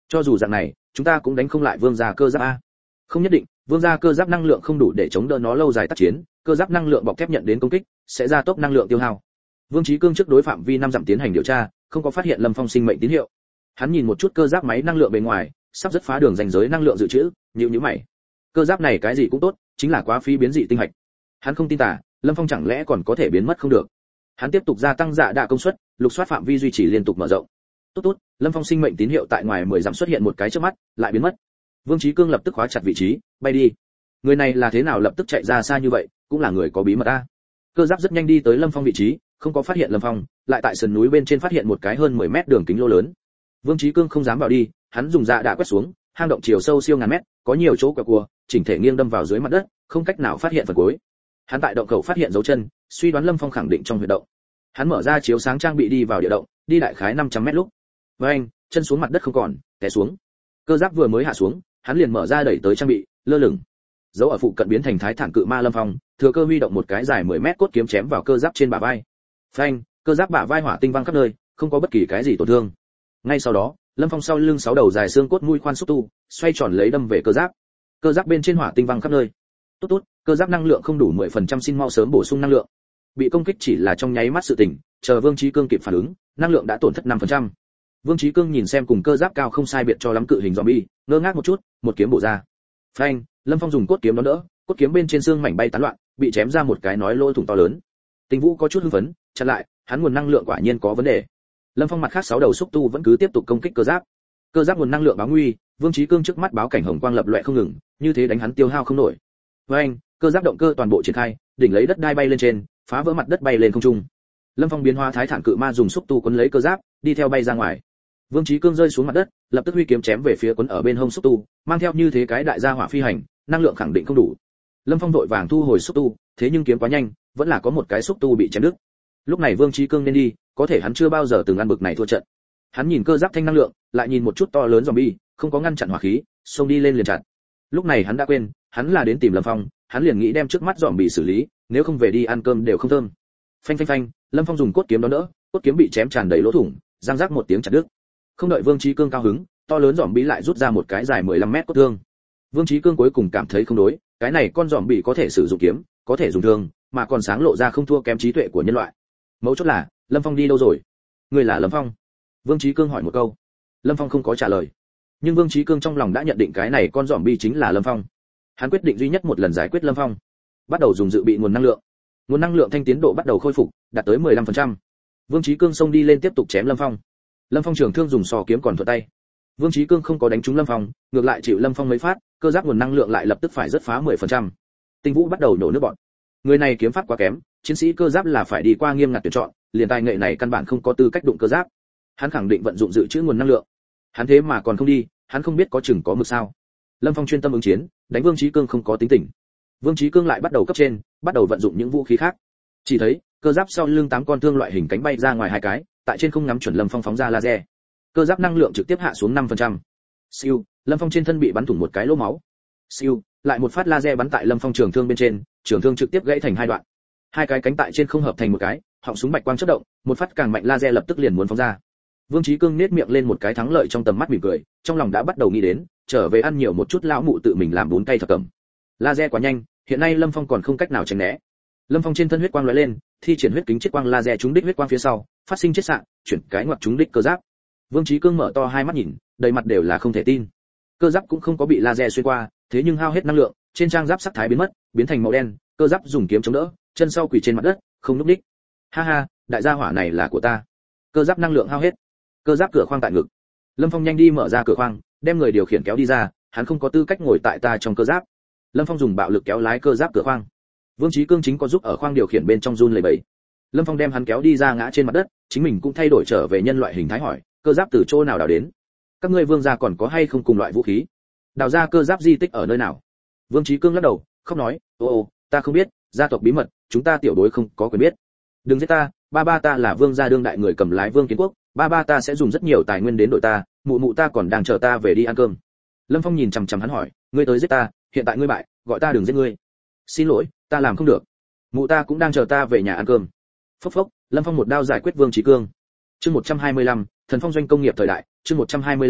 Cho dù dạng này, chúng ta cũng đánh không lại vương gia cơ giáp a. Không nhất định, vương gia cơ giáp năng lượng không đủ để chống đỡ nó lâu dài tác chiến, cơ giáp năng lượng bọc thép nhận đến công kích, sẽ gia tốc năng lượng tiêu hao. Vương Chí Cương trước đối phạm vi năm dặm tiến hành điều tra, không có phát hiện Lâm Phong sinh mệnh tín hiệu. Hắn nhìn một chút cơ giáp máy năng lượng bên ngoài, sắp rất phá đường ranh giới năng lượng dự trữ, nhíu nhíu mày. Cơ giáp này cái gì cũng tốt, chính là quá phí biến dị tinh hạch. Hắn không tin tả, Lâm Phong chẳng lẽ còn có thể biến mất không được. Hắn tiếp tục gia tăng dạ đạ công suất, lục soát phạm vi duy trì liên tục mở rộng. Tốt tốt, Lâm Phong sinh mệnh tín hiệu tại ngoài mười dặm xuất hiện một cái trước mắt, lại biến mất. Vương Chí Cương lập tức khóa chặt vị trí, bay đi. Người này là thế nào lập tức chạy ra xa như vậy, cũng là người có bí mật a. Cơ giáp rất nhanh đi tới Lâm Phong vị trí, không có phát hiện Lâm Phong, lại tại sườn núi bên trên phát hiện một cái hơn mười mét đường kính lô lớn. Vương Chí Cương không dám vào đi, hắn dùng dạ đạ quét xuống, hang động chiều sâu siêu ngàn mét, có nhiều chỗ quẹo cua, chỉnh thể nghiêng đâm vào dưới mặt đất, không cách nào phát hiện phần cuối. Hắn tại động khẩu phát hiện dấu chân, suy đoán Lâm Phong khẳng định trong huyệt động. Hắn mở ra chiếu sáng trang bị đi vào địa động, đi đại khái năm trăm mét lúc. Với anh, chân xuống mặt đất không còn, té xuống. Cơ giáp vừa mới hạ xuống, hắn liền mở ra đẩy tới trang bị, lơ lửng. Dấu ở phụ cận biến thành thái thản cự ma Lâm Phong, thừa cơ huy động một cái dài mười mét cốt kiếm chém vào cơ giáp trên bả vai. Phanh, cơ giáp bả vai hỏa tinh văng khắp nơi, không có bất kỳ cái gì tổn thương. Ngay sau đó, Lâm Phong sau lưng sáu đầu dài xương cốt mũi khoan xúc tu, xoay tròn lấy đâm về cơ giáp. Cơ giáp bên trên hỏa tinh văng khắp nơi. Tốt tốt, cơ giáp năng lượng không đủ mười phần trăm, xin mau sớm bổ sung năng lượng. Bị công kích chỉ là trong nháy mắt sự tình, chờ Vương Chí Cương kịp phản ứng, năng lượng đã tổn thất năm phần trăm. Vương Chí Cương nhìn xem cùng cơ giáp cao không sai biệt cho lắm cự hình zombie, ngơ ngác một chút, một kiếm bổ ra. Phanh, Lâm Phong dùng cốt kiếm đón đỡ, cốt kiếm bên trên xương mảnh bay tán loạn, bị chém ra một cái nói lỗ thủng to lớn. Tinh Vũ có chút hưng phấn, chặn lại, hắn nguồn năng lượng quả nhiên có vấn đề. Lâm Phong mặt khác sáu đầu xúc tu vẫn cứ tiếp tục công kích cơ giáp. Cơ giáp nguồn năng lượng báo nguy, Vương Chí Cương trước mắt báo cảnh hồng quang lập loè không ngừng, như thế đánh hắn tiêu hao không nổi. Phanh, cơ giáp động cơ toàn bộ triển khai, đỉnh lấy đất đai bay lên trên, phá vỡ mặt đất bay lên không trung. Lâm Phong biến hóa thái thản cự ma dùng xúc tu quấn lấy cơ giáp, đi theo bay ra ngoài. Vương Chí Cương rơi xuống mặt đất, lập tức huy kiếm chém về phía quấn ở bên hông xúc tu, mang theo như thế cái đại gia hỏa phi hành, năng lượng khẳng định không đủ. Lâm Phong vội vàng thu hồi xúc tu, thế nhưng kiếm quá nhanh, vẫn là có một cái xúc tu bị chém đứt. Lúc này Vương Chí Cương nên đi, có thể hắn chưa bao giờ từng ăn bực này thua trận. Hắn nhìn cơ giáp thanh năng lượng, lại nhìn một chút to lớn zombie, không có ngăn chặn hỏa khí, xông đi lên liền chặn. Lúc này hắn đã quên, hắn là đến tìm Lâm Phong, hắn liền nghĩ đem trước mắt zombie xử lý, nếu không về đi ăn cơm đều không thơm. Phanh phanh phanh, Lâm Phong dùng cốt kiếm đón đỡ, cốt kiếm bị chém tràn đầy lỗ thủng, răng rắc một tiếng chặt đứt. Không đợi Vương Chí Cương cao hứng, to lớn zombie lại rút ra một cái dài mười lăm mét cốt thương. Vương Chí Cương cuối cùng cảm thấy không đối, cái này con zombie có thể sử dụng kiếm, có thể dùng thương, mà còn sáng lộ ra không thua kém trí tuệ của nhân loại. Mấu chốt là, Lâm Phong đi đâu rồi? Người là Lâm Phong? Vương Chí Cương hỏi một câu. Lâm Phong không có trả lời. Nhưng Vương Chí Cương trong lòng đã nhận định cái này con zombie chính là Lâm Phong. Hắn quyết định duy nhất một lần giải quyết Lâm Phong. Bắt đầu dùng dự bị nguồn năng lượng. Nguồn năng lượng thanh tiến độ bắt đầu khôi phục, đạt tới mười lăm phần trăm. Vương Chí Cương xông đi lên tiếp tục chém Lâm Phong. Lâm Phong trường thương dùng sò kiếm còn thuận tay. Vương Chí Cương không có đánh trúng Lâm Phong, ngược lại chịu Lâm Phong mấy phát, cơ giáp nguồn năng lượng lại lập tức phải rất phá mười phần trăm. Tinh Vũ bắt đầu nổ nước bọt. Người này kiếm pháp quá kém, chiến sĩ cơ giáp là phải đi qua nghiêm ngặt tuyển chọn, liền tài nghệ này căn bản không có tư cách đụng cơ giáp. Hắn khẳng định vận dụng dự trữ nguồn năng lượng. Hắn thế mà còn không đi, hắn không biết có chừng có mực sao? Lâm Phong chuyên tâm ứng chiến, đánh Vương Chí Cương không có tính tình. Vương Chí Cương lại bắt đầu cấp trên, bắt đầu vận dụng những vũ khí khác. Chỉ thấy, cơ giáp sau lưng tám con thương loại hình cánh bay ra ngoài hai cái, tại trên không ngắm chuẩn Lâm Phong phóng ra laser. Cơ giáp năng lượng trực tiếp hạ xuống năm phần trăm. Siêu, Lâm Phong trên thân bị bắn thủng một cái lỗ máu. Siêu, lại một phát laser bắn tại Lâm Phong trường thương bên trên, trường thương trực tiếp gãy thành hai đoạn. Hai cái cánh tại trên không hợp thành một cái, họng súng bạch quang chớp động, một phát càng mạnh laser lập tức liền muốn phóng ra. Vương Chí Cương nét miệng lên một cái thắng lợi trong tầm mắt mỉm cười, trong lòng đã bắt đầu nghĩ đến, trở về ăn nhiều một chút lão mụ tự mình làm bún cay thập cẩm. Laser quá nhanh, hiện nay Lâm Phong còn không cách nào tránh né. Lâm Phong trên thân huyết quang lóe lên, thi triển huyết kính chiết quang laser trúng đích huyết quang phía sau, phát sinh chiết xạ, chuyển cái ngoặc trúng đích cơ giáp. Vương Chí Cương mở to hai mắt nhìn, đầy mặt đều là không thể tin. Cơ giáp cũng không có bị laser xuyên qua, thế nhưng hao hết năng lượng, trên trang giáp sắc thái biến mất, biến thành màu đen, cơ giáp dùng kiếm chống đỡ, chân sau quỳ trên mặt đất, không núp đích. Ha ha, đại gia hỏa này là của ta. Cơ giáp năng lượng hao hết. Cơ giáp cửa khoang tại ngực. Lâm Phong nhanh đi mở ra cửa khoang, đem người điều khiển kéo đi ra, hắn không có tư cách ngồi tại ta trong cơ giáp. Lâm Phong dùng bạo lực kéo lái cơ giáp cửa khoang. Vương Chí Cương chính có giúp ở khoang điều khiển bên trong run lẩy bẩy. Lâm Phong đem hắn kéo đi ra ngã trên mặt đất, chính mình cũng thay đổi trở về nhân loại hình thái hỏi, cơ giáp từ chỗ nào đào đến? Các ngươi Vương gia còn có hay không cùng loại vũ khí? Đào ra cơ giáp di tích ở nơi nào? Vương Chí Cương lắc đầu, khóc nói, ô ô, ta không biết, gia tộc bí mật, chúng ta tiểu đối không có quyền biết. Đừng giết ta, ba ba ta là Vương gia đương đại người cầm lái Vương Kiến Quốc, ba ba ta sẽ dùng rất nhiều tài nguyên đến đội ta, mụ mụ ta còn đang chờ ta về đi ăn cơm. Lâm Phong nhìn chằm chằm hắn hỏi, ngươi tới giết ta, hiện tại ngươi bại, gọi ta đừng giết ngươi. Xin lỗi, ta làm không được. Mụ ta cũng đang chờ ta về nhà ăn cơm. Phốc phốc, Lâm Phong một đao giải quyết Vương Chí Cương. Chương một trăm hai mươi lăm, Thần Phong doanh công nghiệp thời đại, chương một trăm hai mươi lăm,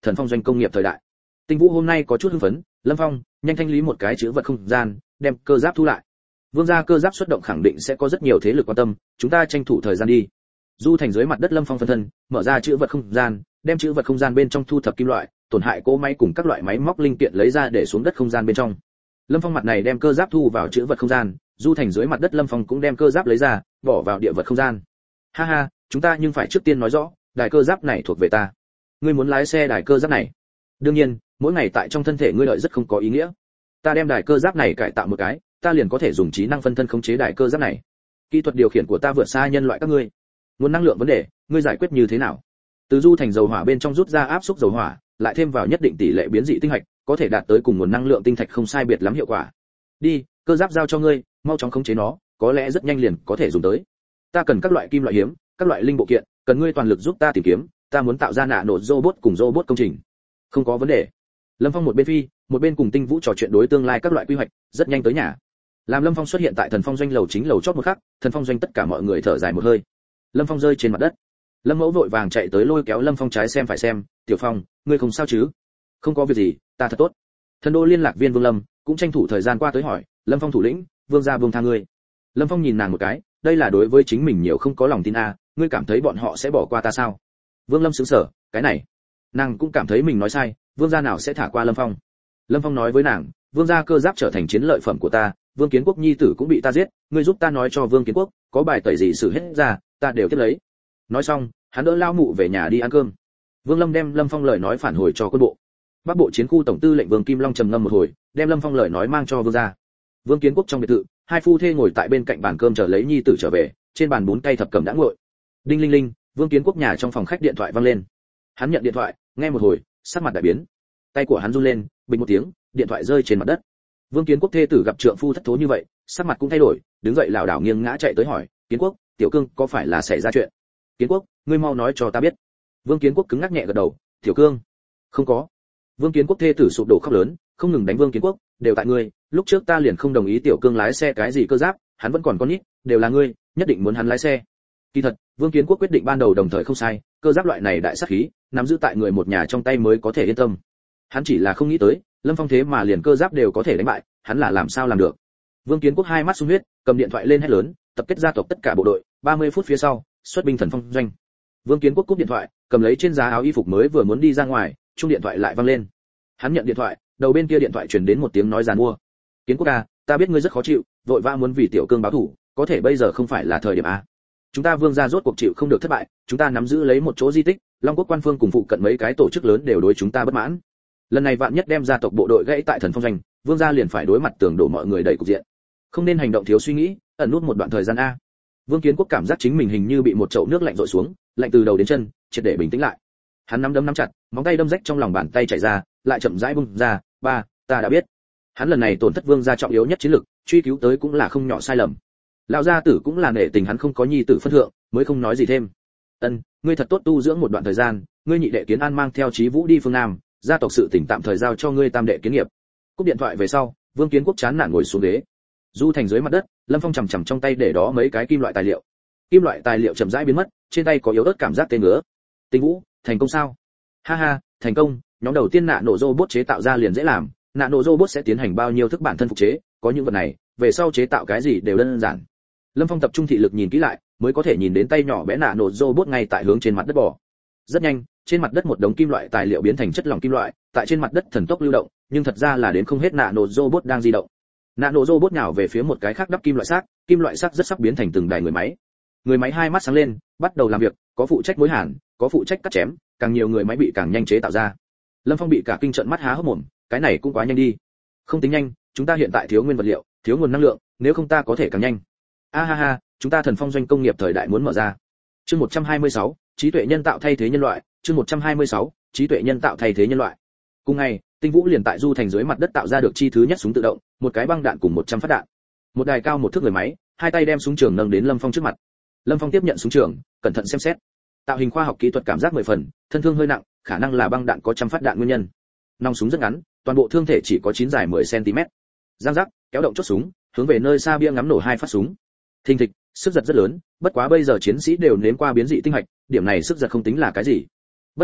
Thần Phong doanh công nghiệp thời đại. Tinh Vũ hôm nay có chút hưng phấn, Lâm Phong, nhanh thanh lý một cái chữ vật không gian, đem cơ giáp thu lại. Vương gia cơ giáp xuất động khẳng định sẽ có rất nhiều thế lực quan tâm, chúng ta tranh thủ thời gian đi. Du thành dưới mặt đất Lâm Phong phân thân, mở ra chữ vật không gian, đem chữ vật không gian bên trong thu thập kim loại, tổn hại cỗ máy cùng các loại máy móc linh kiện lấy ra để xuống đất không gian bên trong. Lâm Phong mặt này đem cơ giáp thu vào chữ vật không gian, Du thành dưới mặt đất Lâm Phong cũng đem cơ giáp lấy ra, bỏ vào địa vật không gian. Ha ha, chúng ta nhưng phải trước tiên nói rõ, đài cơ giáp này thuộc về ta. Ngươi muốn lái xe đài cơ giáp này? Đương nhiên, mỗi ngày tại trong thân thể ngươi lợi rất không có ý nghĩa. Ta đem đài cơ giáp này cải tạo một cái, ta liền có thể dùng trí năng phân thân khống chế đài cơ giáp này. Kỹ thuật điều khiển của ta vượt xa nhân loại các ngươi. Nguồn năng lượng vấn đề, ngươi giải quyết như thế nào? Từ Du thành dầu hỏa bên trong rút ra áp suất dầu hỏa, lại thêm vào nhất định tỷ lệ biến dị tinh hạch, có thể đạt tới cùng nguồn năng lượng tinh thạch không sai biệt lắm hiệu quả. Đi, cơ giáp giao cho ngươi, mau chóng khống chế nó, có lẽ rất nhanh liền có thể dùng tới. Ta cần các loại kim loại hiếm, các loại linh bộ kiện, cần ngươi toàn lực giúp ta tìm kiếm, ta muốn tạo ra nạ nổ robot cùng robot công trình. Không có vấn đề. Lâm Phong một bên phi, một bên cùng Tinh Vũ trò chuyện đối tương lai các loại quy hoạch, rất nhanh tới nhà. Làm Lâm Phong xuất hiện tại Thần Phong doanh lầu chính lầu chót một khắc, Thần Phong doanh tất cả mọi người thở dài một hơi. Lâm Phong rơi trên mặt đất. Lâm Mẫu vội vàng chạy tới lôi kéo Lâm Phong trái xem phải xem, "Tiểu Phong, ngươi không sao chứ?" "Không có việc gì, ta thật tốt." Thần đô liên lạc viên Vương Lâm cũng tranh thủ thời gian qua tới hỏi, "Lâm Phong thủ lĩnh, Vương gia buông tha ngươi." Lâm Phong nhìn nàng một cái, đây là đối với chính mình nhiều không có lòng tin a, ngươi cảm thấy bọn họ sẽ bỏ qua ta sao? Vương Lâm sững sờ, cái này, nàng cũng cảm thấy mình nói sai, Vương gia nào sẽ thả qua Lâm Phong? Lâm Phong nói với nàng, Vương gia cơ giáp trở thành chiến lợi phẩm của ta, Vương Kiến Quốc nhi tử cũng bị ta giết, ngươi giúp ta nói cho Vương Kiến Quốc, có bài tẩy gì xử hết ra, ta đều tiếp lấy. Nói xong, hắn đỡ lao mụ về nhà đi ăn cơm. Vương Lâm đem Lâm Phong lời nói phản hồi cho quân bộ. Bắc Bộ Chiến khu tổng tư lệnh Vương Kim Long trầm ngâm một hồi, đem Lâm Phong lời nói mang cho Vương gia. Vương Kiến Quốc trong biệt thự, hai phu thê ngồi tại bên cạnh bàn cơm chờ lấy nhi tử trở về, trên bàn bún cay thập cẩm đã nguội. Đinh linh linh, Vương Kiến Quốc nhà trong phòng khách điện thoại vang lên. Hắn nhận điện thoại, nghe một hồi, sắc mặt đại biến. Tay của hắn run lên, bình một tiếng, điện thoại rơi trên mặt đất. Vương Kiến Quốc thê tử gặp trượng phu thất thố như vậy, sắc mặt cũng thay đổi, đứng dậy lảo đảo nghiêng ngã chạy tới hỏi, "Kiến Quốc, tiểu cương có phải là xảy ra chuyện?" "Kiến Quốc, ngươi mau nói cho ta biết." Vương Kiến Quốc cứng ngắc nhẹ gật đầu, "Tiểu cương, không có." Vương Kiến Quốc thê tử sụp đổ khóc lớn, không ngừng đánh Vương Kiến Quốc, "Đều tại ngươi, lúc trước ta liền không đồng ý tiểu cương lái xe cái gì cơ giáp, hắn vẫn còn con nít, đều là ngươi, nhất định muốn hắn lái xe." Kỳ thật, Vương Kiến Quốc quyết định ban đầu đồng thời không sai, cơ giáp loại này đại sát khí, nắm giữ tại người một nhà trong tay mới có thể yên tâm. Hắn chỉ là không nghĩ tới, Lâm Phong thế mà liền cơ giáp đều có thể đánh bại, hắn là làm sao làm được? Vương Kiến Quốc hai mắt sung huyết, cầm điện thoại lên hét lớn, tập kết gia tộc tất cả bộ đội, ba mươi phút phía sau, xuất binh Thần Phong doanh. Vương Kiến Quốc cúp điện thoại, cầm lấy trên giá áo y phục mới vừa muốn đi ra ngoài, chuông điện thoại lại vang lên. Hắn nhận điện thoại, đầu bên kia điện thoại truyền đến một tiếng nói giàn mua. "Kiến Quốc à, ta biết ngươi rất khó chịu, vội vã muốn vì tiểu cương báo thù, có thể bây giờ không phải là thời điểm à? Chúng ta Vương gia rốt cuộc chịu không được thất bại, chúng ta nắm giữ lấy một chỗ di tích, Long Quốc quan phương cùng phụ cận mấy cái tổ chức lớn đều đối chúng ta bất mãn. Lần này vạn nhất đem gia tộc bộ đội gãy tại Thần Phong doanh, Vương gia liền phải đối mặt tường đổ mọi người đẩy cục diện. Không nên hành động thiếu suy nghĩ, ẩn nút một đoạn thời gian a." Vương Kiến Quốc cảm giác chính mình hình như bị một chậu nước lạnh dội xuống, lạnh từ đầu đến chân, triệt để bình tĩnh lại. Hắn nắm đấm nắm chặt, móng tay đâm rách trong lòng bàn tay chảy ra, lại chậm rãi bung ra, "Ba, ta đã biết." Hắn lần này tổn thất Vương gia trọng yếu nhất chiến lực, truy cứu tới cũng là không nhỏ sai lầm. Lão gia tử cũng là nể tình hắn không có nhi tử phân thượng, mới không nói gì thêm. "Ân, ngươi thật tốt tu dưỡng một đoạn thời gian, ngươi nhị đệ Kiến An mang theo Chí Vũ đi phương Nam, gia tộc sự tỉnh tạm thời giao cho ngươi tam đệ Kiến Nghiệp." Cúp điện thoại về sau, Vương Kiến Quốc chán nản ngồi xuống ghế. Du thành dưới mặt đất, Lâm Phong chầm chậm trong tay để đó mấy cái kim loại tài liệu. Kim loại tài liệu chậm rãi biến mất, trên tay có yếu ớt cảm giác tê ngứa. "Tinh Vũ, thành công sao?" "Ha ha, thành công, nhóm đầu tiên nạ nổ robot chế tạo ra liền dễ làm, nạ nổ robot sẽ tiến hành bao nhiêu thức bản thân phục chế, có những vật này, về sau chế tạo cái gì đều đơn giản." Lâm Phong tập trung thị lực nhìn kỹ lại, mới có thể nhìn đến tay nhỏ bé nạ nổ robot ngay tại hướng trên mặt đất bò. Rất nhanh, trên mặt đất một đống kim loại tài liệu biến thành chất lỏng kim loại, tại trên mặt đất thần tốc lưu động, nhưng thật ra là đến không hết nạ nổ robot đang di động. Nạ nổ robot nhào về phía một cái khác đắp kim loại xác, kim loại xác rất sắp biến thành từng đài người máy. Người máy hai mắt sáng lên, bắt đầu làm việc, có phụ trách mối hàn, có phụ trách cắt chém, càng nhiều người máy bị càng nhanh chế tạo ra. Lâm Phong bị cả kinh trợn mắt há hốc mồm, cái này cũng quá nhanh đi. "Không tính nhanh, chúng ta hiện tại thiếu nguyên vật liệu, thiếu nguồn năng lượng, nếu không ta có thể càng nhanh." "A ha ha, chúng ta Thần Phong doanh công nghiệp thời đại muốn mở ra." Chương một trăm hai mươi sáu, trí tuệ nhân tạo thay thế nhân loại, chương một trăm hai mươi sáu, trí tuệ nhân tạo thay thế nhân loại. Cùng ngày, Tinh Vũ liền tại Du thành dưới mặt đất tạo ra được chi thứ nhất súng tự động, một cái băng đạn cùng một trăm phát đạn. Một đài cao một thước người máy, hai tay đem súng trường nâng đến Lâm Phong trước mặt. Lâm Phong tiếp nhận súng trường, cẩn thận xem xét. Tạo hình khoa học kỹ thuật cảm giác mười phần, thân thương hơi nặng, khả năng là băng đạn có trăm phát đạn nguyên nhân. Nòng súng rất ngắn, toàn bộ thương thể chỉ có chín dài mười xăng ti mét. Giang giác, kéo động chốt súng, hướng về nơi xa bia ngắm nổ hai phát súng. Thình thịch, sức giật rất lớn, bất quá bây giờ chiến sĩ đều nếm qua biến dị tinh hạch, điểm này sức giật không tính là cái gì. Bất quá,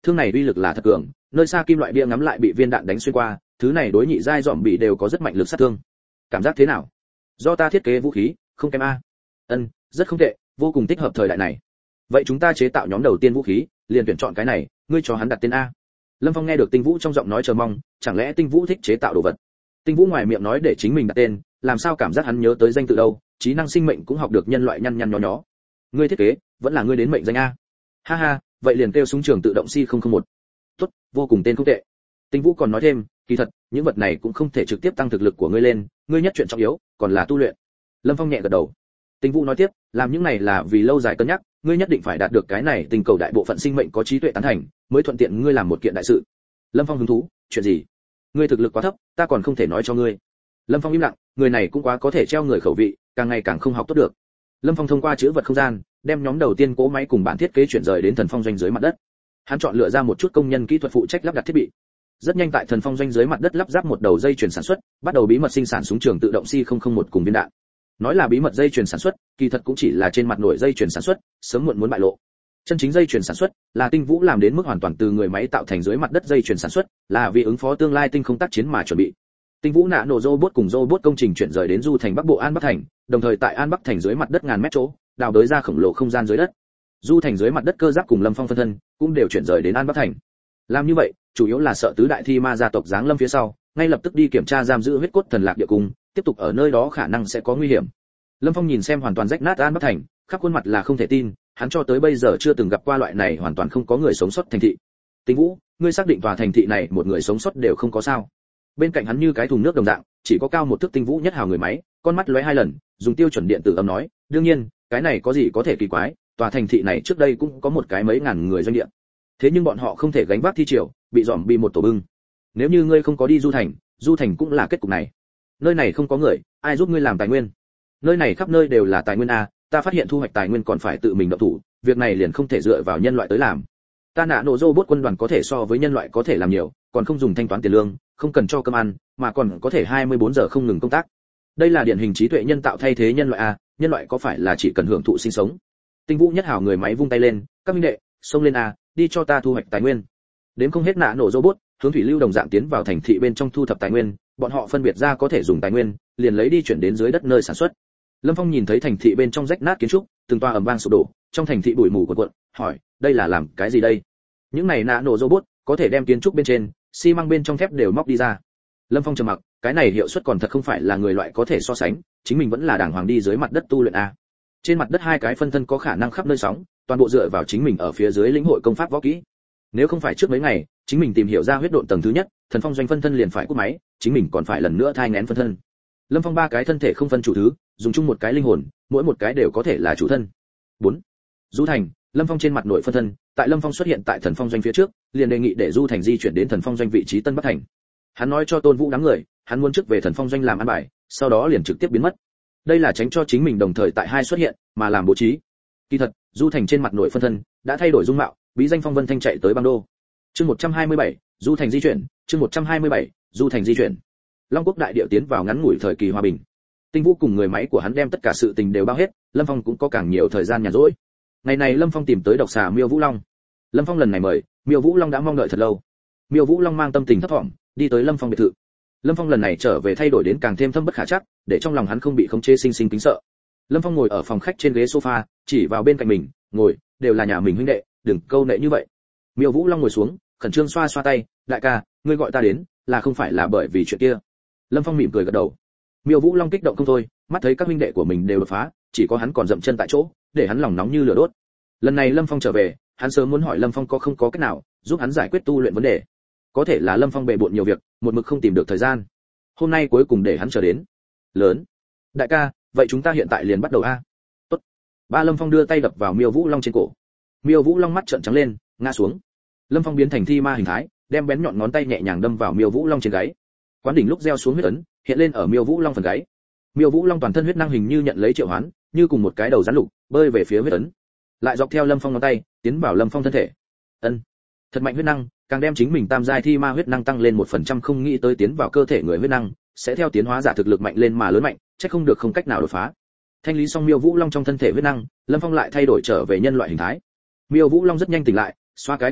Thương này uy lực là thật cường, nơi xa kim loại bia ngắm lại bị viên đạn đánh xuyên qua, thứ này đối nhị giai dòm bị đều có rất mạnh lực sát thương. Cảm giác thế nào? Do ta thiết kế vũ khí, không kém a. Ân, rất không tệ, vô cùng thích hợp thời đại này. Vậy chúng ta chế tạo nhóm đầu tiên vũ khí, liền tuyển chọn cái này, ngươi cho hắn đặt tên a. Lâm Phong nghe được Tinh Vũ trong giọng nói chờ mong, chẳng lẽ Tinh Vũ thích chế tạo đồ vật? Tinh Vũ ngoài miệng nói để chính mình đặt tên, làm sao cảm giác hắn nhớ tới danh tự đâu, trí năng sinh mệnh cũng học được nhân loại nhăn nhăn nhó nhó. Ngươi thiết kế, vẫn là ngươi đến mệnh danh a. Ha ha, vậy liền kêu súng trường tự động C không không một. Tốt, vô cùng tên không tệ. Tinh Vũ còn nói thêm, kỳ thật, những vật này cũng không thể trực tiếp tăng thực lực của ngươi lên, ngươi nhất chuyện trọng yếu, còn là tu luyện. Lâm Phong nhẹ gật đầu. Tinh Vũ nói tiếp, làm những này là vì lâu dài cân nhắc, ngươi nhất định phải đạt được cái này tình cầu đại bộ phận sinh mệnh có trí tuệ tán thành, mới thuận tiện ngươi làm một kiện đại sự. Lâm Phong hứng thú, chuyện gì? Ngươi thực lực quá thấp, ta còn không thể nói cho ngươi. Lâm Phong im lặng, người này cũng quá có thể treo người khẩu vị, càng ngày càng không học tốt được. Lâm Phong thông qua chữ vật không gian, đem nhóm đầu tiên cỗ máy cùng bản thiết kế chuyển rời đến thần phong doanh dưới mặt đất. Hắn chọn lựa ra một chút công nhân kỹ thuật phụ trách lắp đặt thiết bị. Rất nhanh tại thần phong doanh dưới mặt đất lắp ráp một đầu dây chuyển sản xuất, bắt đầu bí mật sinh sản súng trường tự động C không không một cùng viên đạn. Nói là bí mật dây chuyển sản xuất, kỳ thật cũng chỉ là trên mặt nổi dây chuyển sản xuất, sớm muộn muốn bại lộ. Chân chính dây chuyển sản xuất là Tinh Vũ làm đến mức hoàn toàn từ người máy tạo thành dưới mặt đất dây chuyển sản xuất, là vì ứng phó tương lai tinh không tác chiến mà chuẩn bị. Tinh Vũ nã nổ robot cùng robot công trình chuyển rời đến du thành Bắc Bộ An Bắc thành, đồng thời tại An Bắc thành dưới mặt đất ngàn mét chỗ, đào đới ra khổng lồ không gian dưới đất. Du thành dưới mặt đất cơ giáp cùng Lâm Phong phân thân cũng đều chuyển rời đến An Bắc thành. Làm như vậy, chủ yếu là sợ tứ đại thi ma gia tộc giáng lâm phía sau, ngay lập tức đi kiểm tra giam giữ huyết cốt thần lạc địa cung, tiếp tục ở nơi đó khả năng sẽ có nguy hiểm. Lâm Phong nhìn xem hoàn toàn rách nát An Bắc thành, khắp khuôn mặt là không thể tin, hắn cho tới bây giờ chưa từng gặp qua loại này hoàn toàn không có người sống sót thành thị. Tinh Vũ, ngươi xác định tòa thành thị này một người sống sót đều không có sao? Bên cạnh hắn như cái thùng nước đồng dạng, chỉ có cao một thước Tinh Vũ nhất hào người máy, con mắt lóe hai lần, dùng tiêu chuẩn điện tử âm nói, đương nhiên, cái này có gì có thể kỳ quái, tòa thành thị này trước đây cũng có một cái mấy ngàn người doanh địa. Thế nhưng bọn họ không thể gánh vác thi triều, bị dòm bị một tổ bưng. Nếu như ngươi không có đi du thành, du thành cũng là kết cục này. Nơi này không có người, ai giúp ngươi làm tài nguyên? Nơi này khắp nơi đều là tài nguyên a, ta phát hiện thu hoạch tài nguyên còn phải tự mình động thủ, việc này liền không thể dựa vào nhân loại tới làm. Ta nã nổ robot quân đoàn có thể so với nhân loại có thể làm nhiều, còn không dùng thanh toán tiền lương, không cần cho cơm ăn, mà còn có thể hai mươi bốn giờ không ngừng công tác. Đây là điển hình trí tuệ nhân tạo thay thế nhân loại a, nhân loại có phải là chỉ cần hưởng thụ sinh sống? Tinh Vũ nhất hảo người máy vung tay lên, các minh đệ, xông lên a, đi cho ta thu hoạch tài nguyên. Đến không hết nã nổ robot, hướng thủy lưu đồng dạng tiến vào thành thị bên trong thu thập tài nguyên, bọn họ phân biệt ra có thể dùng tài nguyên, liền lấy đi chuyển đến dưới đất nơi sản xuất. Lâm Phong nhìn thấy thành thị bên trong rách nát kiến trúc, từng toa ầm vang sụp đổ, trong thành thị bụi mù cuồn cuộn, hỏi, đây là làm cái gì đây? Những này nã nổ robot có thể đem kiến trúc bên trên, xi măng bên trong thép đều móc đi ra. Lâm Phong trầm mặc, cái này hiệu suất còn thật không phải là người loại có thể so sánh, chính mình vẫn là đàng hoàng đi dưới mặt đất tu luyện a. Trên mặt đất hai cái phân thân có khả năng khắp nơi sóng, toàn bộ dựa vào chính mình ở phía dưới lĩnh hội công pháp võ kỹ. Nếu không phải trước mấy ngày, chính mình tìm hiểu ra huyết độn tầng thứ nhất, thần phong doanh phân thân liền phải cúp máy, chính mình còn phải lần nữa thai nghén phân thân. Lâm Phong ba cái thân thể không phân chủ thứ, dùng chung một cái linh hồn, mỗi một cái đều có thể là chủ thân. bốn. Du Thành, Lâm Phong trên mặt nội phân thân, tại Lâm Phong xuất hiện tại thần phong doanh phía trước, liền đề nghị để Du Thành di chuyển đến thần phong doanh vị trí Tân Bắc Thành. Hắn nói cho Tôn Vũ đám người, hắn muốn trước về thần phong doanh làm ăn bài, sau đó liền trực tiếp biến mất. Đây là tránh cho chính mình đồng thời tại hai xuất hiện, mà làm bố trí. Kỳ thật, Du Thành trên mặt nội phân thân đã thay đổi dung mạo, bí danh Phong Vân Thanh chạy tới băng đô. Chương một trăm hai mươi bảy, Du Thành di chuyển, chương một trăm hai mươi bảy, Du Thành di chuyển. Long Quốc đại địa tiến vào ngắn ngủi thời kỳ hòa bình. Tinh Vũ cùng người máy của hắn đem tất cả sự tình đều bao hết, Lâm Phong cũng có càng nhiều thời gian nhàn rỗi. Ngày này Lâm Phong tìm tới độc xà Miêu Vũ Long. Lâm Phong lần này mời, Miêu Vũ Long đã mong đợi thật lâu. Miêu Vũ Long mang tâm tình thấp thỏm, đi tới Lâm Phong biệt thự. Lâm Phong lần này trở về thay đổi đến càng thêm thâm bất khả trắc, để trong lòng hắn không bị khống chế sinh sinh kính sợ. Lâm Phong ngồi ở phòng khách trên ghế sofa, chỉ vào bên cạnh mình, ngồi, đều là nhà mình huynh đệ, đừng câu nệ như vậy. Miêu Vũ Long ngồi xuống, khẩn trương xoa xoa tay, đại ca, ngươi gọi ta đến, là không phải là bởi vì chuyện kia. Lâm Phong mỉm cười gật đầu. Miêu Vũ Long kích động không thôi, mắt thấy các huynh đệ của mình đều đột phá, chỉ có hắn còn dậm chân tại chỗ, để hắn lòng nóng như lửa đốt. Lần này Lâm Phong trở về, hắn sớm muốn hỏi Lâm Phong có không có cách nào giúp hắn giải quyết tu luyện vấn đề. Có thể là Lâm Phong bề bộn nhiều việc, một mực không tìm được thời gian. Hôm nay cuối cùng để hắn chờ đến. Lớn. Đại ca, vậy chúng ta hiện tại liền bắt đầu a. Tốt. Ba Lâm Phong đưa tay đập vào Miêu Vũ Long trên cổ. Miêu Vũ Long mắt trợn trắng lên, ngã xuống. Lâm Phong biến thành thi ma hình thái, đem bén nhọn ngón tay nhẹ nhàng đâm vào Miêu Vũ Long trên gáy. Quán đỉnh lúc gieo xuống huyết ấn, hiện lên ở Miêu Vũ Long phần gáy. Miêu Vũ Long toàn thân huyết năng hình như nhận lấy triệu hoán, như cùng một cái đầu rắn lục, bơi về phía huyết ấn. Lại dọc theo Lâm Phong ngón tay, tiến vào Lâm Phong thân thể. Ân. Thật mạnh huyết năng, càng đem chính mình tam giai thi ma huyết năng tăng lên một phần trăm, không nghĩ tới tiến vào cơ thể người huyết năng sẽ theo tiến hóa giả thực lực mạnh lên mà lớn mạnh, chắc không được không cách nào đột phá. Thanh lý xong Miêu Vũ Long trong thân thể huyết năng, Lâm Phong lại thay đổi trở về nhân loại hình thái. Miêu Vũ Long rất nhanh tỉnh lại, xoa cái cổ hỏi,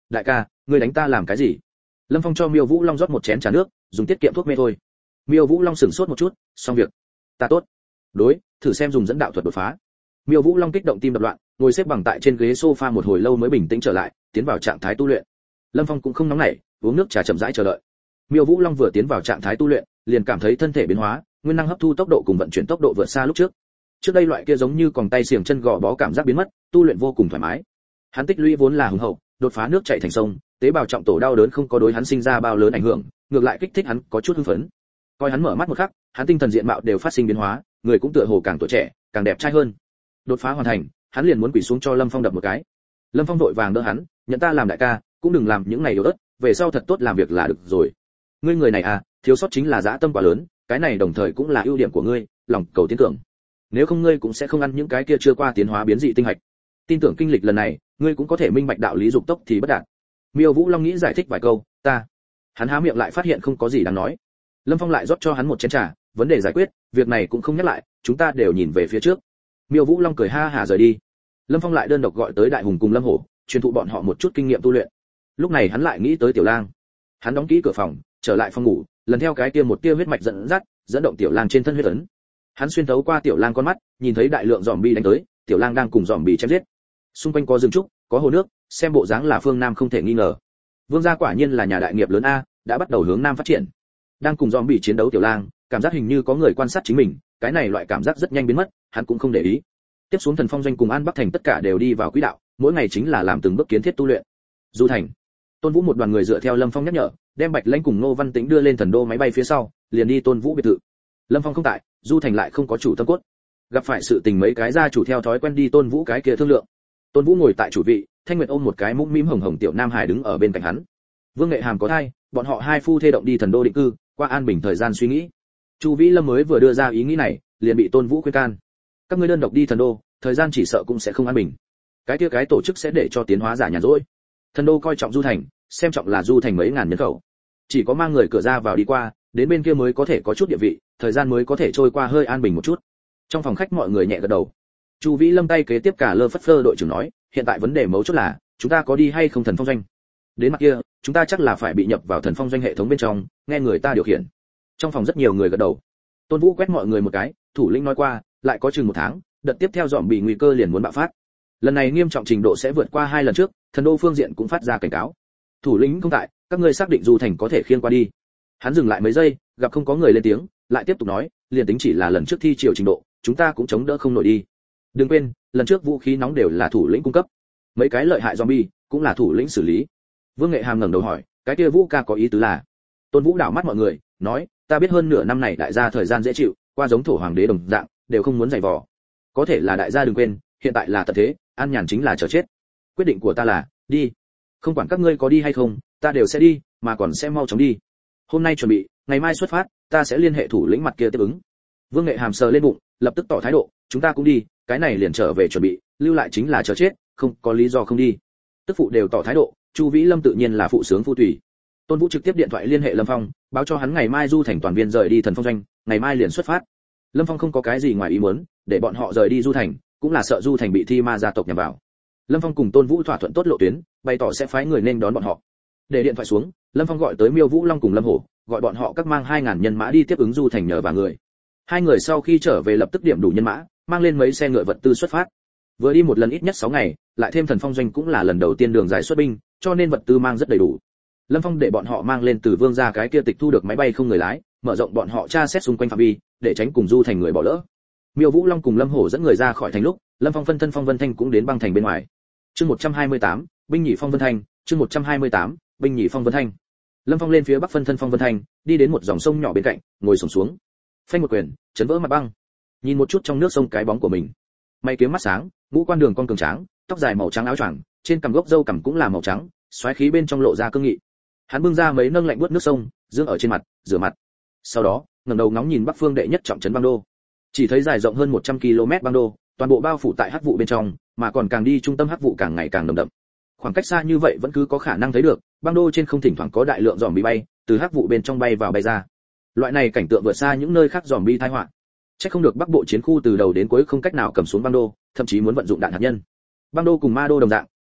đại ca, ngươi đánh ta làm cái gì? Lâm Phong cho Miêu Vũ Long rót một chén trà nước, dùng tiết kiệm thuốc mê thôi. Miêu Vũ Long sững sốt một chút, xong việc. Ta tốt. Đối, thử xem dùng dẫn đạo thuật đột phá. Miêu Vũ Long kích động tim đập loạn, ngồi xếp bằng tại trên ghế sofa một hồi lâu mới bình tĩnh trở lại, tiến vào trạng thái tu luyện. Lâm Phong cũng không nóng nảy, uống nước trà chậm rãi chờ đợi. Miêu Vũ Long vừa tiến vào trạng thái tu luyện, liền cảm thấy thân thể biến hóa, nguyên năng hấp thu tốc độ cùng vận chuyển tốc độ vượt xa lúc trước. Trước đây loại kia giống như còng tay xiềng chân gò bó cảm giác biến mất, tu luyện vô cùng thoải mái. Hắn tích lũy vốn là hùng hậu, đột phá nước chảy thành sông, tế bào trọng tổ đau đớn không có đối hắn sinh ra bao lớn ảnh hưởng, ngược lại kích thích hắn có chút hưng phấn. Coi hắn mở mắt một khắc, hắn tinh thần diện mạo đều phát sinh biến hóa, người cũng tựa hồ càng tuổi trẻ, càng đẹp trai hơn. Đột phá hoàn thành, hắn liền muốn quỳ xuống cho Lâm Phong đập một cái. Lâm Phong vội vàng đỡ hắn, nhận ta làm đại ca, cũng đừng làm những này yếu ớt, về sau thật tốt làm việc là được rồi. Ngươi người này à, thiếu sót chính là dã tâm quá lớn, cái này đồng thời cũng là ưu điểm của ngươi, lòng cầu tiến tưởng. Nếu không ngươi cũng sẽ không ăn những cái kia chưa qua tiến hóa biến dị tinh hạch. Tin tưởng kinh lịch lần này, ngươi cũng có thể minh bạch đạo lý dục tốc thì bất đạt. Miêu Vũ Long nghĩ giải thích vài câu, ta. Hắn há miệng lại phát hiện không có gì đáng nói. Lâm Phong lại rót cho hắn một chén trà, vấn đề giải quyết, việc này cũng không nhắc lại, chúng ta đều nhìn về phía trước. Miêu Vũ Long cười ha hả rời đi. Lâm Phong lại đơn độc gọi tới Đại Hùng cùng Lâm Hổ, truyền thụ bọn họ một chút kinh nghiệm tu luyện. Lúc này hắn lại nghĩ tới Tiểu Lang. Hắn đóng kỹ cửa phòng, trở lại phòng ngủ, lần theo cái kia một tia huyết mạch dẫn dắt, dẫn động Tiểu Lang trên thân huyết ấn. Hắn xuyên thấu qua Tiểu Lang con mắt, nhìn thấy đại lượng zombie đánh tới, Tiểu Lang đang cùng zombie chém giết. Xung quanh có rừng trúc, có hồ nước, xem bộ dáng là phương Nam không thể nghi ngờ. Vương gia quả nhiên là nhà đại nghiệp lớn a, đã bắt đầu hướng Nam phát triển. Đang cùng zombie chiến đấu Tiểu Lang, cảm giác hình như có người quan sát chính mình, cái này loại cảm giác rất nhanh biến mất, hắn cũng không để ý. Tiếp xuống Thần Phong doanh cùng An Bắc thành tất cả đều đi vào quỹ đạo, mỗi ngày chính là làm từng bước kiến thiết tu luyện. Du thành, Tôn Vũ một đoàn người dựa theo Lâm Phong nhắc nhở, đem Bạch Lãnh cùng Ngô Văn Tĩnh đưa lên thần đô máy bay phía sau, liền đi Tôn Vũ biệt thự. Lâm Phong không tại, Du thành lại không có chủ tâm cốt. Gặp phải sự tình mấy cái gia chủ theo thói quen đi Tôn Vũ cái kia thương lượng. Tôn Vũ ngồi tại chủ vị, Thanh Nguyệt ôm một cái mũm mĩm hồng hồng tiểu nam hải đứng ở bên cạnh hắn. Vương Nghệ Hàm có thai, bọn họ hai phu thê động đi thần đô định cư, qua an bình thời gian suy nghĩ. Chu Vĩ Lâm mới vừa đưa ra ý nghĩ này, liền bị Tôn Vũ khuyên can. Các ngươi đơn độc đi thần đô, thời gian chỉ sợ cũng sẽ không an bình. Cái kia cái tổ chức sẽ để cho tiến hóa giả nhàn rỗi. Thần đô coi trọng Du thành, xem trọng là Du thành mấy ngàn nhân khẩu. Chỉ có mang người cửa ra vào đi qua, đến bên kia mới có thể có chút địa vị, thời gian mới có thể trôi qua hơi an bình một chút. Trong phòng khách mọi người nhẹ gật đầu. Chu Vĩ Lâm tay kế tiếp cả lơ phất phơ đội trưởng nói, hiện tại vấn đề mấu chốt là, chúng ta có đi hay không Thần Phong doanh? Đến mặt kia, chúng ta chắc là phải bị nhập vào Thần Phong doanh hệ thống bên trong, nghe người ta điều khiển. Trong phòng rất nhiều người gật đầu. Tôn Vũ quét mọi người một cái, thủ lĩnh nói qua, lại có chừng một tháng, đợt tiếp theo dọn bị nguy cơ liền muốn bạo phát. Lần này nghiêm trọng trình độ sẽ vượt qua hai lần trước, thần đô phương diện cũng phát ra cảnh cáo. Thủ lĩnh không tại, các ngươi xác định Du thành có thể khiêng qua đi. Hắn dừng lại mấy giây, gặp không có người lên tiếng, lại tiếp tục nói, liền tính chỉ là lần trước thi triều trình độ, chúng ta cũng chống đỡ không nổi đi. Đừng quên, lần trước vũ khí nóng đều là thủ lĩnh cung cấp, mấy cái lợi hại zombie cũng là thủ lĩnh xử lý. Vương Nghệ Hàm ngẩng đầu hỏi, cái kia Vũ ca có ý tứ là? Tôn Vũ đảo mắt mọi người, nói, ta biết hơn nửa năm này đại gia thời gian dễ chịu, qua giống thổ hoàng đế đồng dạng, đều không muốn giày vò. Có thể là đại gia đừng quên, hiện tại là tận thế, an nhàn chính là chờ chết. Quyết định của ta là, đi. Không quản các ngươi có đi hay không, ta đều sẽ đi, mà còn sẽ mau chóng đi. Hôm nay chuẩn bị, ngày mai xuất phát, ta sẽ liên hệ thủ lĩnh mặt kia tiếp ứng. Vương Nghệ Hàm sờ lên bụng, lập tức tỏ thái độ, chúng ta cũng đi, cái này liền trở về chuẩn bị, lưu lại chính là chờ chết, không có lý do không đi. Tức phụ đều tỏ thái độ, Chu Vĩ Lâm tự nhiên là phụ sướng phu tùy. Tôn Vũ trực tiếp điện thoại liên hệ Lâm Phong, báo cho hắn ngày mai Du thành toàn viên rời đi Thần Phong doanh, ngày mai liền xuất phát. Lâm Phong không có cái gì ngoài ý muốn, để bọn họ rời đi Du thành, cũng là sợ Du thành bị thi ma gia tộc nhằm vào. Lâm Phong cùng Tôn Vũ thỏa thuận tốt lộ tuyến, bày tỏ sẽ phái người nên đón bọn họ. Để điện thoại xuống, Lâm Phong gọi tới Miêu Vũ Long cùng Lâm Hổ, gọi bọn họ các mang hai ngàn nhân mã đi tiếp ứng Du thành nhờ và người. Hai người sau khi trở về lập tức điểm đủ nhân mã, mang lên mấy xe ngựa vật tư xuất phát. Vừa đi một lần ít nhất sáu ngày, lại thêm Thần Phong doanh cũng là lần đầu tiên đường dài xuất binh, cho nên vật tư mang rất đầy đủ. Lâm Phong để bọn họ mang lên từ Vương gia cái kia tịch thu được máy bay không người lái, mở rộng bọn họ tra xét xung quanh phạm vi, để tránh cùng Du thành người bỏ lỡ. Miêu Vũ Long cùng Lâm Hổ dẫn người ra khỏi thành lúc, Lâm Phong phân thân Phong Vân Thanh cũng đến băng thành bên ngoài. Chương một trăm hai mươi tám, binh nhị Phong Vân Thanh, chương một trăm hai mươi tám, binh nhị Phong Vân Thanh. Lâm Phong lên phía bắc phân thân Phong Vân Thanh, đi đến một dòng sông nhỏ bên cạnh, ngồi xổm xuống. Phanh một quyền, chấn vỡ mặt băng. Nhìn một chút trong nước sông cái bóng của mình. Mày kiếm mắt sáng, ngũ quan đường con cường tráng, tóc dài màu trắng áo choàng, trên cằm gốc râu cằm cũng là màu trắng, xoáy khí bên trong lộ ra cương nghị. Hắn bưng ra mấy nâng lạnh buốt nước sông, dương ở trên mặt, rửa mặt. Sau đó, ngẩng đầu ngóng nhìn bắc phương đệ nhất trọng trấn băng đô. Chỉ thấy dài rộng hơn một trăm ki lô mét băng đô, toàn bộ bao phủ tại hắc vụ bên trong, mà còn càng đi trung tâm hắc vụ càng ngày càng nồng đậm. Khoảng cách xa như vậy vẫn cứ có khả năng thấy được, băng đô trên không thỉnh thoảng có đại lượng zombie bay, từ hắc vụ bên trong bay vào bay ra. Loại này cảnh tượng vượt xa những nơi khác zombie tai họa. Chắc không được Bắc Bộ chiến khu từ đầu đến cuối không cách nào cầm xuống băng đô, thậm chí muốn vận dụng đạn hạt nhân. Băng đô cùng ma đô đồng dạng,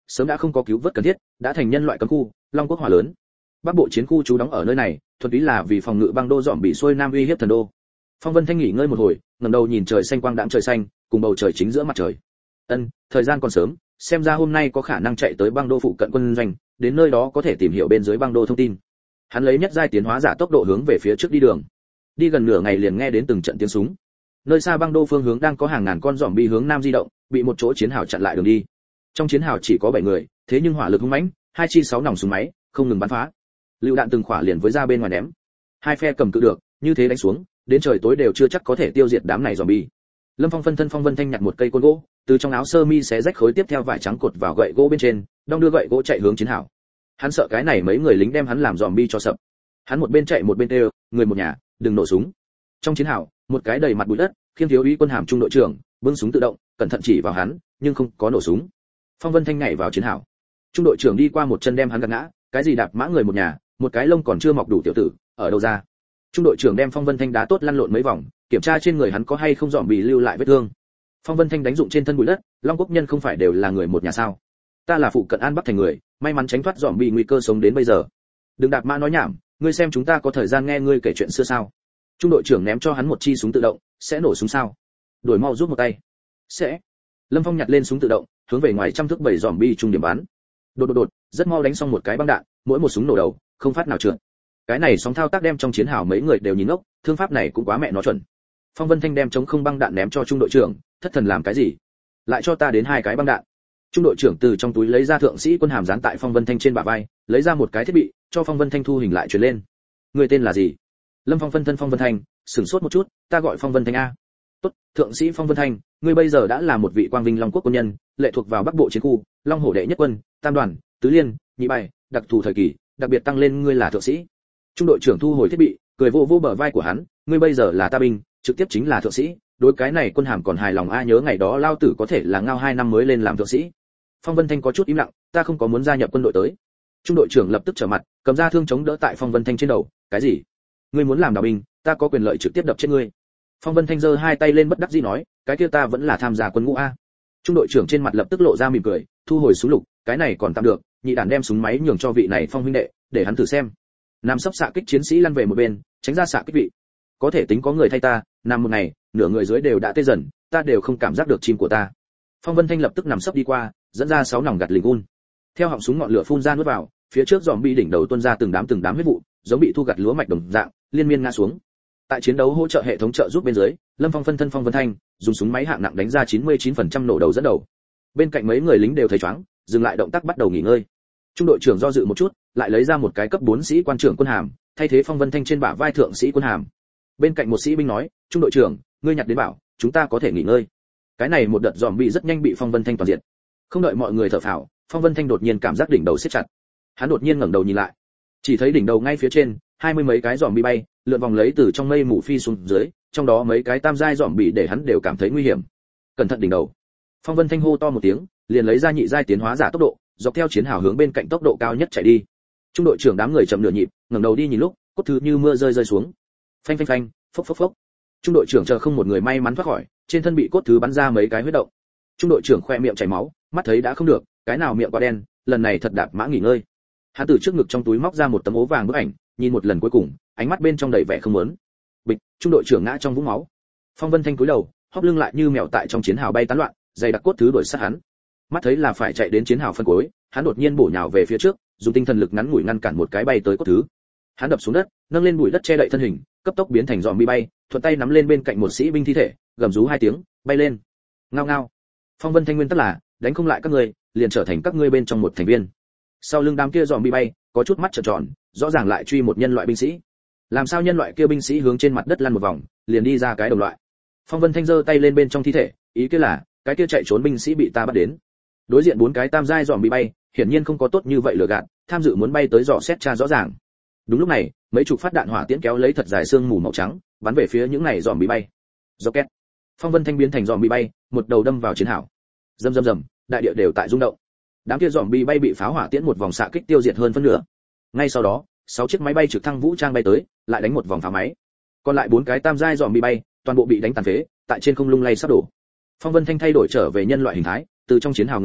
sớm đã không có cứu vớt cần thiết, đã thành nhân loại cấm khu, Long Quốc hỏa lớn. Bắc bộ chiến khu trú đóng ở nơi này, thuần túy là vì phòng ngự băng đô dòm bị xuôi nam uy hiếp thần đô. Phong Vân Thanh nghỉ ngơi một hồi, ngẩng đầu nhìn trời xanh quang đãng trời xanh, cùng bầu trời chính giữa mặt trời. Ân, thời gian còn sớm, xem ra hôm nay có khả năng chạy tới băng đô phụ cận quân doanh, đến nơi đó có thể tìm hiểu bên dưới băng đô thông tin. Hắn lấy nhất giai tiến hóa giả tốc độ hướng về phía trước đi đường. Đi gần nửa ngày liền nghe đến từng trận tiếng súng. Nơi xa băng đô phương hướng đang có hàng ngàn con giòm bi hướng nam di động, bị một chỗ chiến hào chặn lại đường đi. Trong chiến hào chỉ có bảy người, thế nhưng hỏa lực hung mãnh, hai chi sáu nòng súng máy, không ngừng bắn phá. Lựu đạn từng khỏa liền với ra bên ngoài ném. Hai phe cầm cự được, như thế đánh xuống, đến trời tối đều chưa chắc có thể tiêu diệt đám này zombie. Lâm Phong phân thân Phong Vân Thanh nhặt một cây côn gỗ, từ trong áo sơ mi xé rách khối tiếp theo vải trắng cột vào gậy gỗ bên trên, đong đưa gậy gỗ chạy hướng chiến hào. Hắn sợ cái này mấy người lính đem hắn làm zombie cho sập. Hắn một bên chạy một bên kêu, người một nhà, đừng nổ súng. Trong chiến hào, một cái đầy mặt bụi đất, khiêm thiếu úy quân hàm trung đội trưởng, bưng súng tự động, cẩn thận chỉ vào hắn, nhưng không có nổ súng. Phong Vân Thanh nhảy vào chiến hào. Trung đội trưởng đi qua một chân đem hắn gạt ngã, cái gì đạp mã người một nhà, một cái lông còn chưa mọc đủ tiểu tử, ở đâu ra? Trung đội trưởng đem Phong Vân Thanh đá tốt lăn lộn mấy vòng, kiểm tra trên người hắn có hay không dòm bị lưu lại vết thương. Phong Vân Thanh đánh dụng trên thân bụi đất, Long Quốc nhân không phải đều là người một nhà sao? Ta là phụ cận An Bắc thành người, may mắn tránh thoát dòm bị nguy cơ sống đến bây giờ. Đừng đạp mã nói nhảm, ngươi xem chúng ta có thời gian nghe ngươi kể chuyện xưa sao? Trung đội trưởng ném cho hắn một chi súng tự động, sẽ nổ súng sao? Đổi mau giúp một tay. Sẽ. Lâm Phong nhặt lên súng tự động, hướng về ngoài trăm thước bảy dòm bi trung điểm bắn. Đột đột đột, rất mau đánh xong một cái băng đạn, mỗi một súng nổ đầu, không phát nào trượt. Cái này sóng thao tác đem trong chiến hào mấy người đều nhìn ngốc, thương pháp này cũng quá mẹ nó chuẩn. Phong Vân Thanh đem chống không băng đạn ném cho trung đội trưởng, thất thần làm cái gì? Lại cho ta đến hai cái băng đạn. Trung đội trưởng từ trong túi lấy ra thượng sĩ quân hàm dán tại Phong Vân Thanh trên bả vai, lấy ra một cái thiết bị, cho Phong Vân Thanh thu hình lại truyền lên. Người tên là gì? Lâm Phong phân thân Phong Vân Thanh, sửng sốt một chút, ta gọi Phong Vân Thanh a. Tốt, thượng sĩ Phong Vân Thanh, ngươi bây giờ đã là một vị quang vinh Long Quốc quân nhân, lệ thuộc vào Bắc Bộ chiến khu, Long Hổ đệ nhất quân, tam đoàn, tứ liên, nhị bài, đặc thù thời kỳ, đặc biệt tăng lên ngươi là thượng sĩ. Trung đội trưởng thu hồi thiết bị, cười vô vô bờ vai của hắn, ngươi bây giờ là ta binh, trực tiếp chính là thượng sĩ, đối cái này quân hàm còn hài lòng a, nhớ ngày đó lao tử có thể là ngao hai năm mới lên làm thượng sĩ. Phong Vân Thanh có chút im lặng, ta không có muốn gia nhập quân đội tới. Trung đội trưởng lập tức trở mặt, cầm ra thương chống đỡ tại Phong Vân Thanh trên đầu, cái gì? Ngươi muốn làm đào binh, ta có quyền lợi trực tiếp đập chết ngươi. Phong Vân Thanh giơ hai tay lên bất đắc dĩ nói, cái kia ta vẫn là tham gia quân ngũ a. Trung đội trưởng trên mặt lập tức lộ ra mỉm cười, thu hồi súng lục, cái này còn tạm được, nhị đàn đem súng máy nhường cho vị này Phong huynh đệ, để hắn thử xem. Nam sấp xạ kích chiến sĩ lăn về một bên, tránh ra xạ kích vị. Có thể tính có người thay ta, nằm một ngày, nửa người dưới đều đã tê dần, ta đều không cảm giác được chim của ta. Phong Vân Thanh lập tức nằm sấp đi qua, dẫn ra sáu nòng gạt lình un. Theo họng súng ngọn lửa phun ra nuốt vào, phía trước giòm bi đỉnh đầu tuôn ra từng đám từng đám huyết vụ, giống bị thu gặt lúa mạch đồng dạng, liên miên ngã xuống. Tại chiến đấu hỗ trợ hệ thống trợ giúp bên dưới, Lâm Phong phân thân Phong Vân Thanh, dùng súng máy hạng nặng đánh ra chín mươi chín phần trăm nổ đầu dẫn đầu. Bên cạnh mấy người lính đều thấy choáng, dừng lại động tác bắt đầu nghỉ ngơi. Trung đội trưởng do dự một chút, lại lấy ra một cái cấp bốn sĩ quan trưởng quân hàm, thay thế Phong Vân Thanh trên bả vai thượng sĩ quân hàm. Bên cạnh một sĩ binh nói, "Trung đội trưởng, ngươi nhặt đến bảo, chúng ta có thể nghỉ ngơi." Cái này một đợt giòm bị rất nhanh bị Phong Vân Thanh toàn diện. Không đợi mọi người thở phào, Phong Vân Thanh đột nhiên cảm giác đỉnh đầu siết chặt. Hắn đột nhiên ngẩng đầu nhìn lại, chỉ thấy đỉnh đầu ngay phía trên, hai mươi mấy cái giòm bị bay, lượn vòng lấy từ trong mây mù phi xuống dưới, trong đó mấy cái tam giai giòm bị để hắn đều cảm thấy nguy hiểm. Cẩn thận đỉnh đầu. Phong Vân Thanh hô to một tiếng, liền lấy ra nhị giai tiến hóa giả tốc độ, dọc theo chiến hào hướng bên cạnh tốc độ cao nhất chạy đi. Trung đội trưởng đám người chậm nửa nhịp, ngẩng đầu đi nhìn lúc, cốt thứ như mưa rơi rơi xuống. Phanh phanh phanh, phốc phốc phốc. Trung đội trưởng chờ không một người may mắn thoát khỏi, trên thân bị cốt thứ bắn ra mấy cái huyết động. Trung đội trưởng khoe miệng chảy máu, mắt thấy đã không được, cái nào miệng quá đen, lần này thật đạp mã nghỉ ngơi. Hắn từ trước ngực trong túi móc ra một tấm ố vàng bức ảnh, nhìn một lần cuối cùng, ánh mắt bên trong đầy vẻ không muốn. Bịch, trung đội trưởng ngã trong vũng máu. Phong Vân Thanh cúi đầu, hóp lưng lại như mèo tại trong chiến hào bay tán loạn, dày đặc cốt thứ đuổi sát hắn. Mắt thấy là phải chạy đến chiến hào phân cuối, hắn đột nhiên bổ nhào về phía trước, dùng tinh thần lực ngắn ngủi ngăn cản một cái bay tới cốt thứ. Hắn đập xuống đất, nâng lên bụi đất che đậy thân hình, cấp tốc biến thành giòm bi bay, thuận tay nắm lên bên cạnh một sĩ binh thi thể, gầm rú hai tiếng, bay lên. Ngao ngao. Phong Vân Thanh nguyên tắc là, đánh không lại các ngươi, liền trở thành các ngươi bên trong một thành viên. Sau lưng đám kia giòm bi bay, có chút mắt trợn tròn, rõ ràng lại truy một nhân loại binh sĩ. Làm sao nhân loại kia binh sĩ hướng trên mặt đất lăn một vòng, liền đi ra cái đồng loại. Phong Vân Thanh giơ tay lên bên trong thi thể, ý kia là, cái kia chạy trốn binh sĩ bị ta bắt đến. Đối diện bốn cái tam giai giòm bi bay, hiển nhiên không có tốt như vậy lừa gạt, tham dự muốn bay tới dò xét tra rõ ràng. Đúng lúc này, mấy chục phát đạn hỏa tiễn kéo lấy thật dài xương mù màu trắng, bắn về phía những này giòm bi bay. Rocket. Phong Vân Thanh biến thành giòm bi bay, một đầu đâm vào chiến hào. Rầm rầm rầm, đại địa đều tại rung động. Đám kia giòm bi bay bị pháo hỏa tiễn một vòng xạ kích tiêu diệt hơn phân nửa. Ngay sau đó, sáu chiếc máy bay trực thăng vũ trang bay tới, lại đánh một vòng pháo máy. Còn lại bốn cái tam giai giòm bi bay, toàn bộ bị đánh tàn phế, tại trên không lung lay sắp đổ. Phong Vân Thanh thay đổi trở về nhân loại hình thái, từ trong chiến hào ngẩng đầu,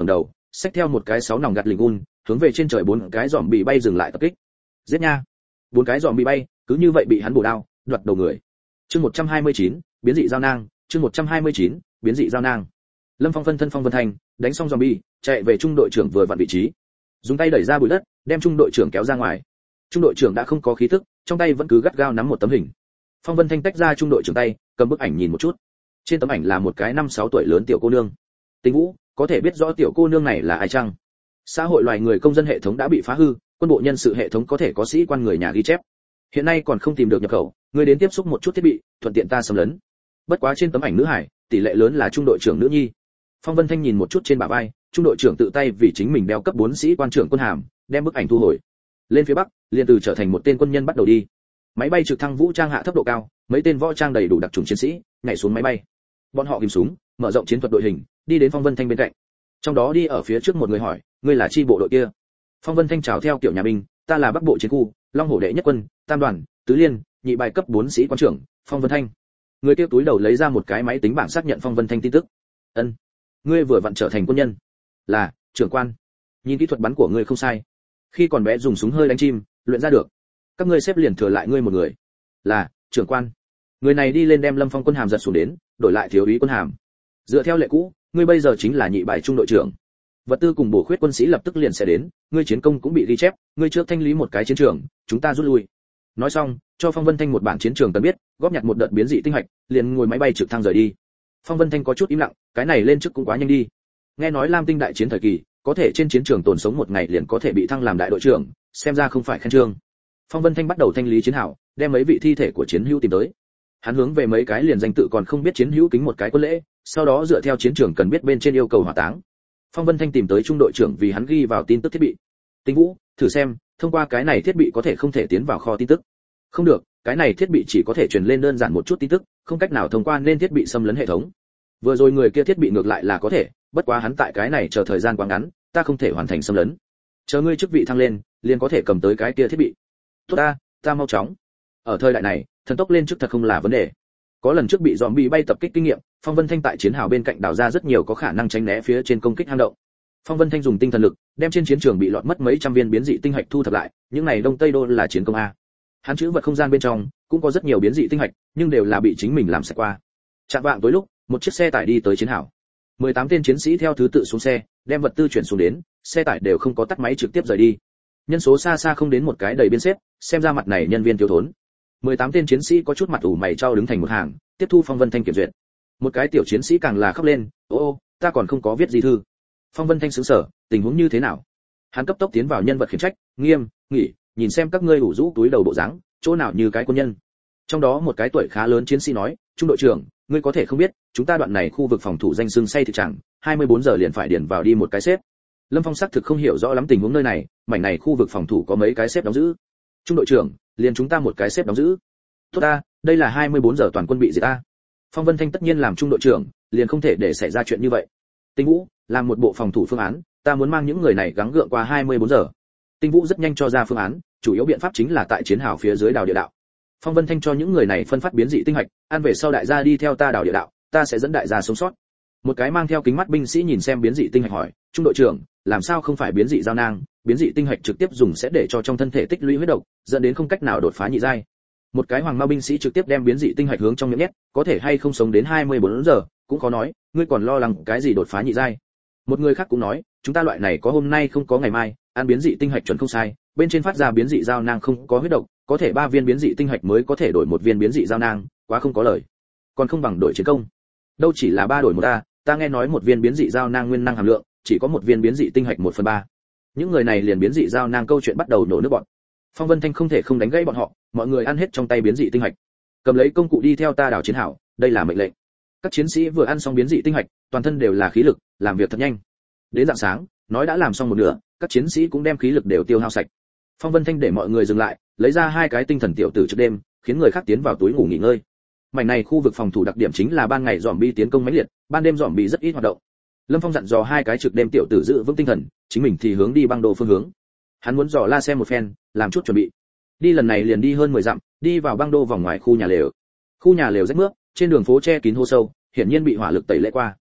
xách theo một cái sáu nòng gạt lình gun, hướng về trên trời bốn cái giòm bị bay dừng lại tập kích. Giết nha! Bốn cái giòm bị bay, cứ như vậy bị hắn bổ đao, đoạt đầu người. Chương một trăm hai mươi chín, biến dị giao nang, chương một trăm hai mươi chín, biến dị giao nang. Lâm Phong phân thân Phong Vân Thanh, đánh xong zombie, chạy về trung đội trưởng vừa vặn vị trí. Dùng tay đẩy ra bụi đất, đem trung đội trưởng kéo ra ngoài. Trung đội trưởng đã không có khí tức, trong tay vẫn cứ gắt gao nắm một tấm hình. Phong Vân Thanh tách ra trung đội trưởng tay, cầm bức ảnh nhìn một chút. Trên tấm ảnh là một cái năm sáu tuổi lớn tiểu cô nương. Tình Vũ, có thể biết rõ tiểu cô nương này là ai chăng? Xã hội loài người công dân hệ thống đã bị phá hư, quân bộ nhân sự hệ thống có thể có sĩ quan người nhà ghi chép. Hiện nay còn không tìm được nhập khẩu, người đến tiếp xúc một chút thiết bị, thuận tiện ta xâm lấn. Bất quá trên tấm ảnh nữ hải, tỷ lệ lớn là trung đội trưởng nữ nhi. Phong Vân Thanh nhìn một chút trên bả vai, trung đội trưởng tự tay vì chính mình đeo cấp bốn sĩ quan trưởng quân hàm, đem bức ảnh thu hồi. Lên phía bắc, liền từ trở thành một tên quân nhân bắt đầu đi. Máy bay trực thăng vũ trang hạ thấp độ cao, mấy tên võ trang đầy đủ đặc chủng chiến sĩ nhảy xuống máy bay. Bọn họ ghim súng, mở rộng chiến thuật đội hình, đi đến Phong Vân Thanh bên cạnh. Trong đó đi ở phía trước một người hỏi, ngươi là chi bộ đội kia? Phong Vân Thanh chào theo kiểu nhà binh, ta là Bắc Bộ chiến khu, Long Hổ đệ nhất quân, Tam đoàn, Tứ liên, nhị bài cấp bốn sĩ quan trưởng, Phong Vân Thanh. Người kia túi đầu lấy ra một cái máy tính bảng xác nhận Phong Vân Thanh tin tức. Ân, ngươi vừa vặn trở thành quân nhân. Là, trưởng quan. Nhìn kỹ thuật bắn của ngươi không sai. Khi còn bé dùng súng hơi đánh chim, luyện ra được. Các ngươi xếp liền thừa lại ngươi một người. Là, trưởng quan. Người này đi lên đem Lâm Phong quân hàm giật xuống đến, đổi lại thiếu úy quân hàm. Dựa theo lệ cũ, ngươi bây giờ chính là nhị bài trung đội trưởng. Vật tư cùng bổ khuyết quân sĩ lập tức liền sẽ đến, ngươi chiến công cũng bị ghi chép, ngươi trước thanh lý một cái chiến trường, chúng ta rút lui. Nói xong, cho Phong Vân Thanh một bản chiến trường cần biết, góp nhặt một đợt biến dị tinh hạch, liền ngồi máy bay trực thăng rời đi. Phong Vân Thanh có chút im lặng, cái này lên chức cũng quá nhanh đi. Nghe nói Lam Tinh đại chiến thời kỳ, có thể trên chiến trường tồn sống một ngày liền có thể bị thăng làm đại đội trưởng, xem ra không phải khen trương. Phong Vân Thanh bắt đầu thanh lý chiến hào, đem mấy vị thi thể của chiến hữu tìm tới. Hắn hướng về mấy cái liền danh tự còn không biết chiến hữu kính một cái quân lễ, sau đó dựa theo chiến trường cần biết bên trên yêu cầu hỏa táng. Phong Vân Thanh tìm tới trung đội trưởng vì hắn ghi vào tin tức thiết bị. Tinh Vũ, thử xem, thông qua cái này thiết bị có thể không thể tiến vào kho tin tức. Không được, cái này thiết bị chỉ có thể truyền lên đơn giản một chút tin tức, không cách nào thông qua nên thiết bị xâm lấn hệ thống. Vừa rồi người kia thiết bị ngược lại là có thể, bất quá hắn tại cái này chờ thời gian quá ngắn, ta không thể hoàn thành xâm lấn. Chờ ngươi chức vị thăng lên, liền có thể cầm tới cái kia thiết bị. Tốt ta, ta mau chóng. Ở thời đại này, thần tốc lên chức thật không là vấn đề. Có lần trước bị zombie bay tập kích kinh nghiệm, Phong Vân Thanh tại chiến hào bên cạnh đào ra rất nhiều có khả năng tránh né phía trên công kích hang động. Phong Vân Thanh dùng tinh thần lực, đem trên chiến trường bị lọt mất mấy trăm viên biến dị tinh hạch thu thập lại, những này Đông Tây Đô là chiến công a. Hắn chữ vật không gian bên trong cũng có rất nhiều biến dị tinh hạch, nhưng đều là bị chính mình làm sạch qua. Chạm vạng tối lúc, một chiếc xe tải đi tới chiến hào. mười tám tên chiến sĩ theo thứ tự xuống xe, đem vật tư chuyển xuống đến, xe tải đều không có tắt máy trực tiếp rời đi. Nhân số xa xa không đến một cái đầy biên xếp, xem ra mặt này nhân viên thiếu thốn. mười tám tên chiến sĩ có chút mặt ủ mày chau đứng thành một hàng, tiếp thu Phong Vân Thanh kiểm duyệt. Một cái tiểu chiến sĩ càng là khóc lên, ô ô, ta còn không có viết gì thư. Phong Vân Thanh sững sờ, tình huống như thế nào? Hắn cấp tốc tiến vào nhân vật khiển trách, nghiêm, nghỉ, nhìn xem các ngươi ủ rũ túi đầu bộ dáng, chỗ nào như cái quân nhân. Trong đó một cái tuổi khá lớn chiến sĩ nói, trung đội trưởng, ngươi có thể không biết, chúng ta đoạn này khu vực phòng thủ danh xưng say thịt chẳng, hai mươi bốn giờ liền phải điền vào đi một cái xếp. Lâm Phong xác thực không hiểu rõ lắm tình huống nơi này, mảnh này khu vực phòng thủ có mấy cái xếp đóng giữ. Trung đội trưởng, liền chúng ta một cái xếp đóng giữ. Tốt ta, đây là hai mươi bốn giờ toàn quân bị diệt ta. Phong Vân Thanh tất nhiên làm trung đội trưởng, liền không thể để xảy ra chuyện như vậy. Tinh Vũ, làm một bộ phòng thủ phương án, ta muốn mang những người này gắng gượng qua hai mươi bốn giờ. Tinh Vũ rất nhanh cho ra phương án, chủ yếu biện pháp chính là tại chiến hào phía dưới đào địa đạo. Phong Vân Thanh cho những người này phân phát biến dị tinh hạch, ăn về sau đại gia đi theo ta đào địa đạo, ta sẽ dẫn đại gia sống sót. Một cái mang theo kính mắt binh sĩ nhìn xem biến dị tinh hạch hỏi, trung đội trưởng, làm sao không phải biến dị giao nang, biến dị tinh hạch trực tiếp dùng sẽ để cho trong thân thể tích lũy huyết độc, dẫn đến không cách nào đột phá nhị giai. Một cái hoàng mao binh sĩ trực tiếp đem biến dị tinh hạch hướng trong miệng nhét, có thể hay không sống đến hai mươi bốn giờ, cũng có nói, ngươi còn lo lắng cái gì đột phá nhị giai. Một người khác cũng nói, chúng ta loại này có hôm nay không có ngày mai, ăn biến dị tinh hạch chuẩn không sai, bên trên phát ra biến dị giao nang không có huyết độc, có thể ba viên biến dị tinh hạch mới có thể đổi một viên biến dị giao nang, quá không có lời. Còn không bằng đổi chiến công. Đâu chỉ là ba đổi một a, ta nghe nói một viên biến dị giao nang nguyên năng hàm lượng, chỉ có một viên biến dị tinh hạch một phần ba. Những người này liền biến dị giao nang câu chuyện bắt đầu nổ nước bọn. Phong Vân Thanh không thể không đánh gãy bọn họ, mọi người ăn hết trong tay biến dị tinh hạch. Cầm lấy công cụ đi theo ta đào chiến hào, đây là mệnh lệnh. Các chiến sĩ vừa ăn xong biến dị tinh hạch, toàn thân đều là khí lực, làm việc thật nhanh. Đến rạng sáng, nói đã làm xong một nửa, các chiến sĩ cũng đem khí lực đều tiêu hao sạch. Phong Vân Thanh để mọi người dừng lại, lấy ra hai cái tinh thần tiểu tử trước đêm, khiến người khác tiến vào túi ngủ nghỉ ngơi. Mảnh này khu vực phòng thủ đặc điểm chính là ban ngày zombie tiến công mãnh liệt, ban đêm zombie rất ít hoạt động. Lâm Phong dặn dò hai cái trực đêm tiểu tử giữ vững tinh thần, chính mình thì hướng đi băng đồ phương hướng. Hắn muốn dò la xem một phen, làm chút chuẩn bị. Đi lần này liền đi hơn mười dặm, đi vào băng đô vòng ngoài khu nhà lều. Khu nhà lều rách mướp, trên đường phố che kín hô sâu, hiển nhiên bị hỏa lực tẩy lễ qua.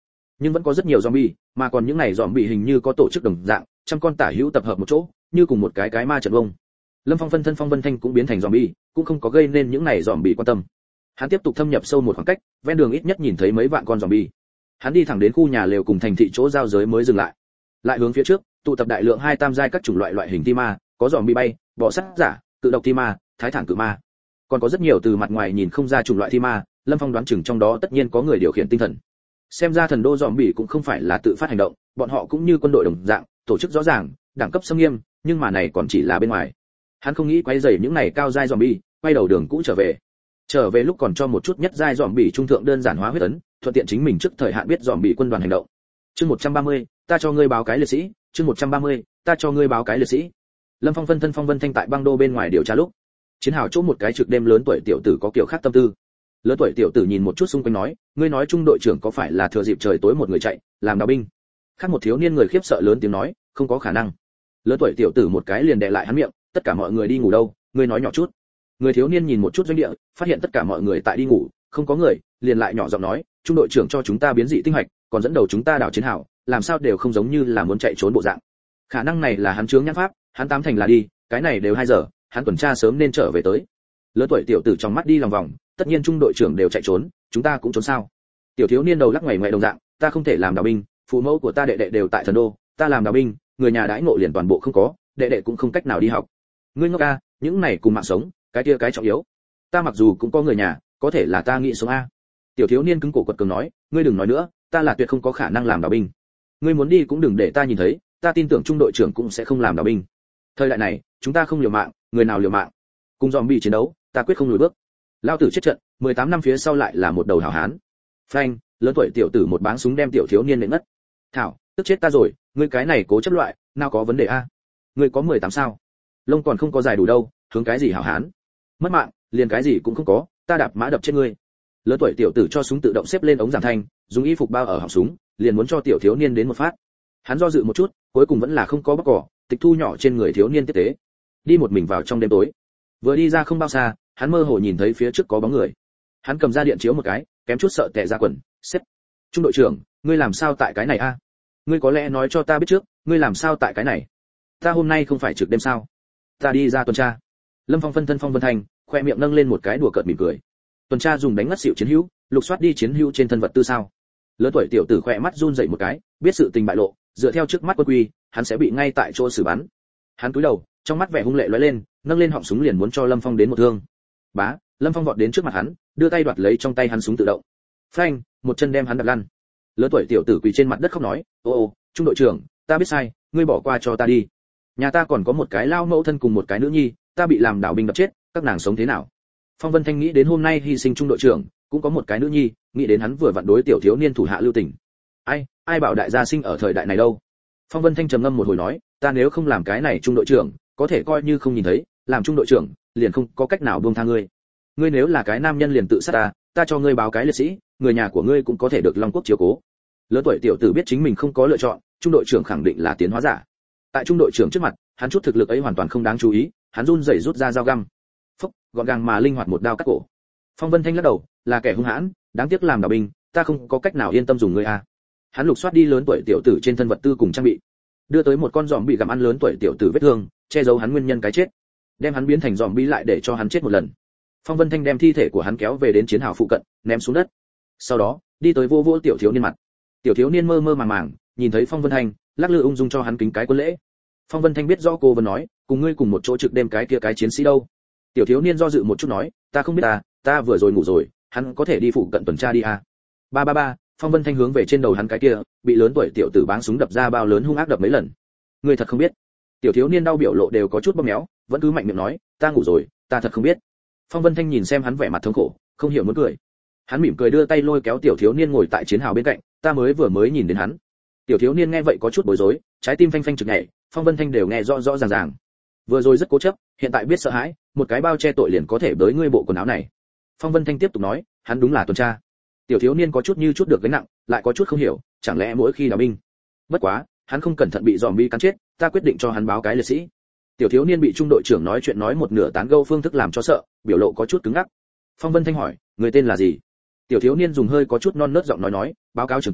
nhưng vẫn có rất nhiều zombie, mà còn những này zombie hình như có tổ chức đồng dạng, trăm con tả hữu tập hợp một chỗ, như cùng một cái cái ma trận vông. Lâm Phong phân thân Phong Vân Thanh cũng biến thành zombie, cũng không có gây nên những này zombie quan tâm. Hắn tiếp tục thâm nhập sâu một khoảng cách, ven đường ít nhất nhìn thấy mấy vạn con zombie. Hắn đi thẳng đến khu nhà lều cùng thành thị chỗ giao giới mới dừng lại. Lại hướng phía trước, tụ tập đại lượng hai tam giai các chủng loại loại hình thi ma, có zombie bay, bọ sắt giả, cự độc thi ma, thái thản cự ma. Còn có rất nhiều từ mặt ngoài nhìn không ra chủng loại thi ma, Lâm Phong đoán chừng trong đó tất nhiên có người điều khiển tinh thần. Xem ra thần đô zombie cũng không phải là tự phát hành động, bọn họ cũng như quân đội đồng dạng, tổ chức rõ ràng, đẳng cấp xâm nghiêm, nhưng mà này còn chỉ là bên ngoài. Hắn không nghĩ quấy rầy những này cao giai zombie, quay đầu đường cũ trở về. Trở về lúc còn cho một chút nhất giai zombie trung thượng đơn giản hóa huyết ấn, thuận tiện chính mình trước thời hạn biết zombie quân đoàn hành động. Chương một trăm ba mươi, ta cho ngươi báo cái liệt sĩ, chương một trăm ba mươi, ta cho ngươi báo cái liệt sĩ. Lâm Phong phân thân Phong Vân Thanh tại băng đô bên ngoài điều tra lúc, chiến hào chỗ một cái trực đêm lớn tuổi tiểu tử có kiểu khác tâm tư. Lớn tuổi tiểu tử nhìn một chút xung quanh nói, ngươi nói trung đội trưởng có phải là thừa dịp trời tối một người chạy, làm đào binh? Khác một thiếu niên người khiếp sợ lớn tiếng nói, không có khả năng. Lớn tuổi tiểu tử một cái liền đè lại hắn miệng, tất cả mọi người đi ngủ đâu, ngươi nói nhỏ chút. Người thiếu niên nhìn một chút doanh địa, phát hiện tất cả mọi người tại đi ngủ, không có người, liền lại nhỏ giọng nói, trung đội trưởng cho chúng ta biến dị tinh hạch, còn dẫn đầu chúng ta đào chiến hào, làm sao đều không giống như là muốn chạy trốn bộ dạng. Khả năng này là hắn chướng nhãn pháp, hắn tám thành là đi, cái này đều hai giờ, hắn tuần tra sớm nên trở về tới. Lớn tuổi tiểu tử trong mắt đi lòng vòng, tất nhiên trung đội trưởng đều chạy trốn, chúng ta cũng trốn sao? Tiểu thiếu niên đầu lắc ngoảy ngoại đồng dạng, ta không thể làm đào binh, phụ mẫu của ta đệ đệ đều tại thần đô, ta làm đào binh, người nhà đãi ngộ liền toàn bộ không có, đệ đệ cũng không cách nào đi học. Ngươi ngốc a, những này cùng mạng sống, cái kia cái trọng yếu. Ta mặc dù cũng có người nhà, có thể là ta nghĩ sống a. Tiểu thiếu niên cứng cổ quật cường nói, ngươi đừng nói nữa, ta là tuyệt không có khả năng làm đào binh. Ngươi muốn đi cũng đừng để ta nhìn thấy, ta tin tưởng trung đội trưởng cũng sẽ không làm đào binh. Thời đại này, chúng ta không liều mạng, người nào liều mạng? Cùng zombie chiến đấu, ta quyết không lùi bước. Lao tử chết trận, mười tám năm phía sau lại là một đầu hảo hán. Phanh, lớn tuổi tiểu tử một báng súng đem tiểu thiếu niên nện ngất. Thảo, tức chết ta rồi, ngươi cái này cố chấp loại, nào có vấn đề a? Ngươi có mười tám sao? Lông còn không có dài đủ đâu, hướng cái gì hảo hán? Mất mạng, liền cái gì cũng không có, ta đạp mã đập chết ngươi. Lớn tuổi tiểu tử cho súng tự động xếp lên ống giảm thanh, dùng y phục bao ở họng súng, liền muốn cho tiểu thiếu niên đến một phát. Hắn do dự một chút, cuối cùng vẫn là không có bóc cỏ, tịch thu nhỏ trên người thiếu niên tiếp tế. Đi một mình vào trong đêm tối. Vừa đi ra không bao xa, hắn mơ hồ nhìn thấy phía trước có bóng người. Hắn cầm ra điện chiếu một cái, kém chút sợ tè ra quần, "Xếp. Trung đội trưởng, ngươi làm sao tại cái này a? Ngươi có lẽ nói cho ta biết trước, ngươi làm sao tại cái này? Ta hôm nay không phải trực đêm sao? Ta đi ra tuần tra." Lâm Phong phân thân Phong Vân Thành, khoe miệng nâng lên một cái đùa cợt mỉm cười. Tuần tra dùng đánh ngất xỉu chiến hữu, lục soát đi chiến hữu trên thân vật tư sao? Lớn tuổi tiểu tử khoe mắt run rẩy một cái, biết sự tình bại lộ, dựa theo trước mắt quân quy, hắn sẽ bị ngay tại chỗ xử bắn. Hắn cúi đầu, trong mắt vẻ hung lệ lóe lên, nâng lên họng súng liền muốn cho Lâm Phong đến một thương. Bá, Lâm Phong vọt đến trước mặt hắn, đưa tay đoạt lấy trong tay hắn súng tự động. Phanh, một chân đem hắn đập lăn. Lớn tuổi tiểu tử quỳ trên mặt đất khóc nói, "Ô ô, trung đội trưởng, ta biết sai, ngươi bỏ qua cho ta đi. Nhà ta còn có một cái lao mẫu thân cùng một cái nữ nhi, ta bị làm đảo binh đập chết, các nàng sống thế nào?" Phong Vân Thanh nghĩ đến hôm nay hy sinh trung đội trưởng, cũng có một cái nữ nhi, nghĩ đến hắn vừa vặn đối tiểu thiếu niên thủ hạ lưu tình. Ai, ai bảo đại gia sinh ở thời đại này đâu? Phong Vân Thanh trầm ngâm một hồi nói, ta nếu không làm cái này trung đội trưởng, có thể coi như không nhìn thấy, làm trung đội trưởng, liền không có cách nào buông tha ngươi. Ngươi nếu là cái nam nhân liền tự sát ta, ta cho ngươi báo cái liệt sĩ, người nhà của ngươi cũng có thể được Long Quốc chiếu cố. Lớn tuổi tiểu tử biết chính mình không có lựa chọn, trung đội trưởng khẳng định là tiến hóa giả. Tại trung đội trưởng trước mặt, hắn chút thực lực ấy hoàn toàn không đáng chú ý, hắn run rẩy rút ra dao găm. Phốc, gọn gàng mà linh hoạt một đao cắt cổ. Phong Vân Thanh lắc đầu, là kẻ hung hãn, đáng tiếc làm đạo binh, ta không có cách nào yên tâm dùng ngươi a. Hắn lục soát đi lớn tuổi tiểu tử trên thân vật tư cùng trang bị, đưa tới một con giòm bị gặm ăn lớn tuổi tiểu tử vết thương, che giấu hắn nguyên nhân cái chết, đem hắn biến thành giòm bi lại để cho hắn chết một lần. Phong Vân Thanh đem thi thể của hắn kéo về đến chiến hào phụ cận, ném xuống đất. Sau đó, đi tới vô vô tiểu thiếu niên mặt. Tiểu thiếu niên mơ mơ màng màng, nhìn thấy Phong Vân Thanh, lắc lư ung dung cho hắn kính cái quân lễ. Phong Vân Thanh biết rõ cô vẫn nói, cùng ngươi cùng một chỗ trực đêm cái kia cái chiến sĩ đâu. Tiểu thiếu niên do dự một chút nói, ta không biết ta, ta vừa rồi ngủ rồi, hắn có thể đi phụ cận tuần tra đi à. Ba ba ba, Phong Vân Thanh hướng về trên đầu hắn cái kia, bị lớn tuổi tiểu tử báng súng đập ra bao lớn hung ác đập mấy lần. Ngươi thật không biết. Tiểu thiếu niên đau biểu lộ đều có chút bóp méo, vẫn cứ mạnh miệng nói, ta ngủ rồi, ta thật không biết. Phong Vân Thanh nhìn xem hắn vẻ mặt thống khổ, không hiểu muốn cười. Hắn mỉm cười đưa tay lôi kéo tiểu thiếu niên ngồi tại chiến hào bên cạnh, ta mới vừa mới nhìn đến hắn. Tiểu thiếu niên nghe vậy có chút bối rối, trái tim phanh phanh trực nhảy, Phong Vân Thanh đều nghe rõ rõ ràng ràng. Vừa rồi rất cố chấp, hiện tại biết sợ hãi, một cái bao che tội liền có thể bới ngươi bộ quần áo này. Phong Vân Thanh tiếp tục nói, hắn đúng là tuần tra. Tiểu thiếu niên có chút như chút được gánh nặng, lại có chút không hiểu, chẳng lẽ mỗi khi đào binh. Bất quá, hắn không cẩn thận bị zombie cắn chết, ta quyết định cho hắn báo cái liệt sĩ. Tiểu thiếu niên bị trung đội trưởng nói chuyện nói một nửa tán gẫu phương thức làm cho sợ, biểu lộ có chút cứng ngắc. Phong Vân Thanh hỏi, người tên là gì? Tiểu thiếu niên dùng hơi có chút non nớt giọng nói nói, báo cáo trưởng quan,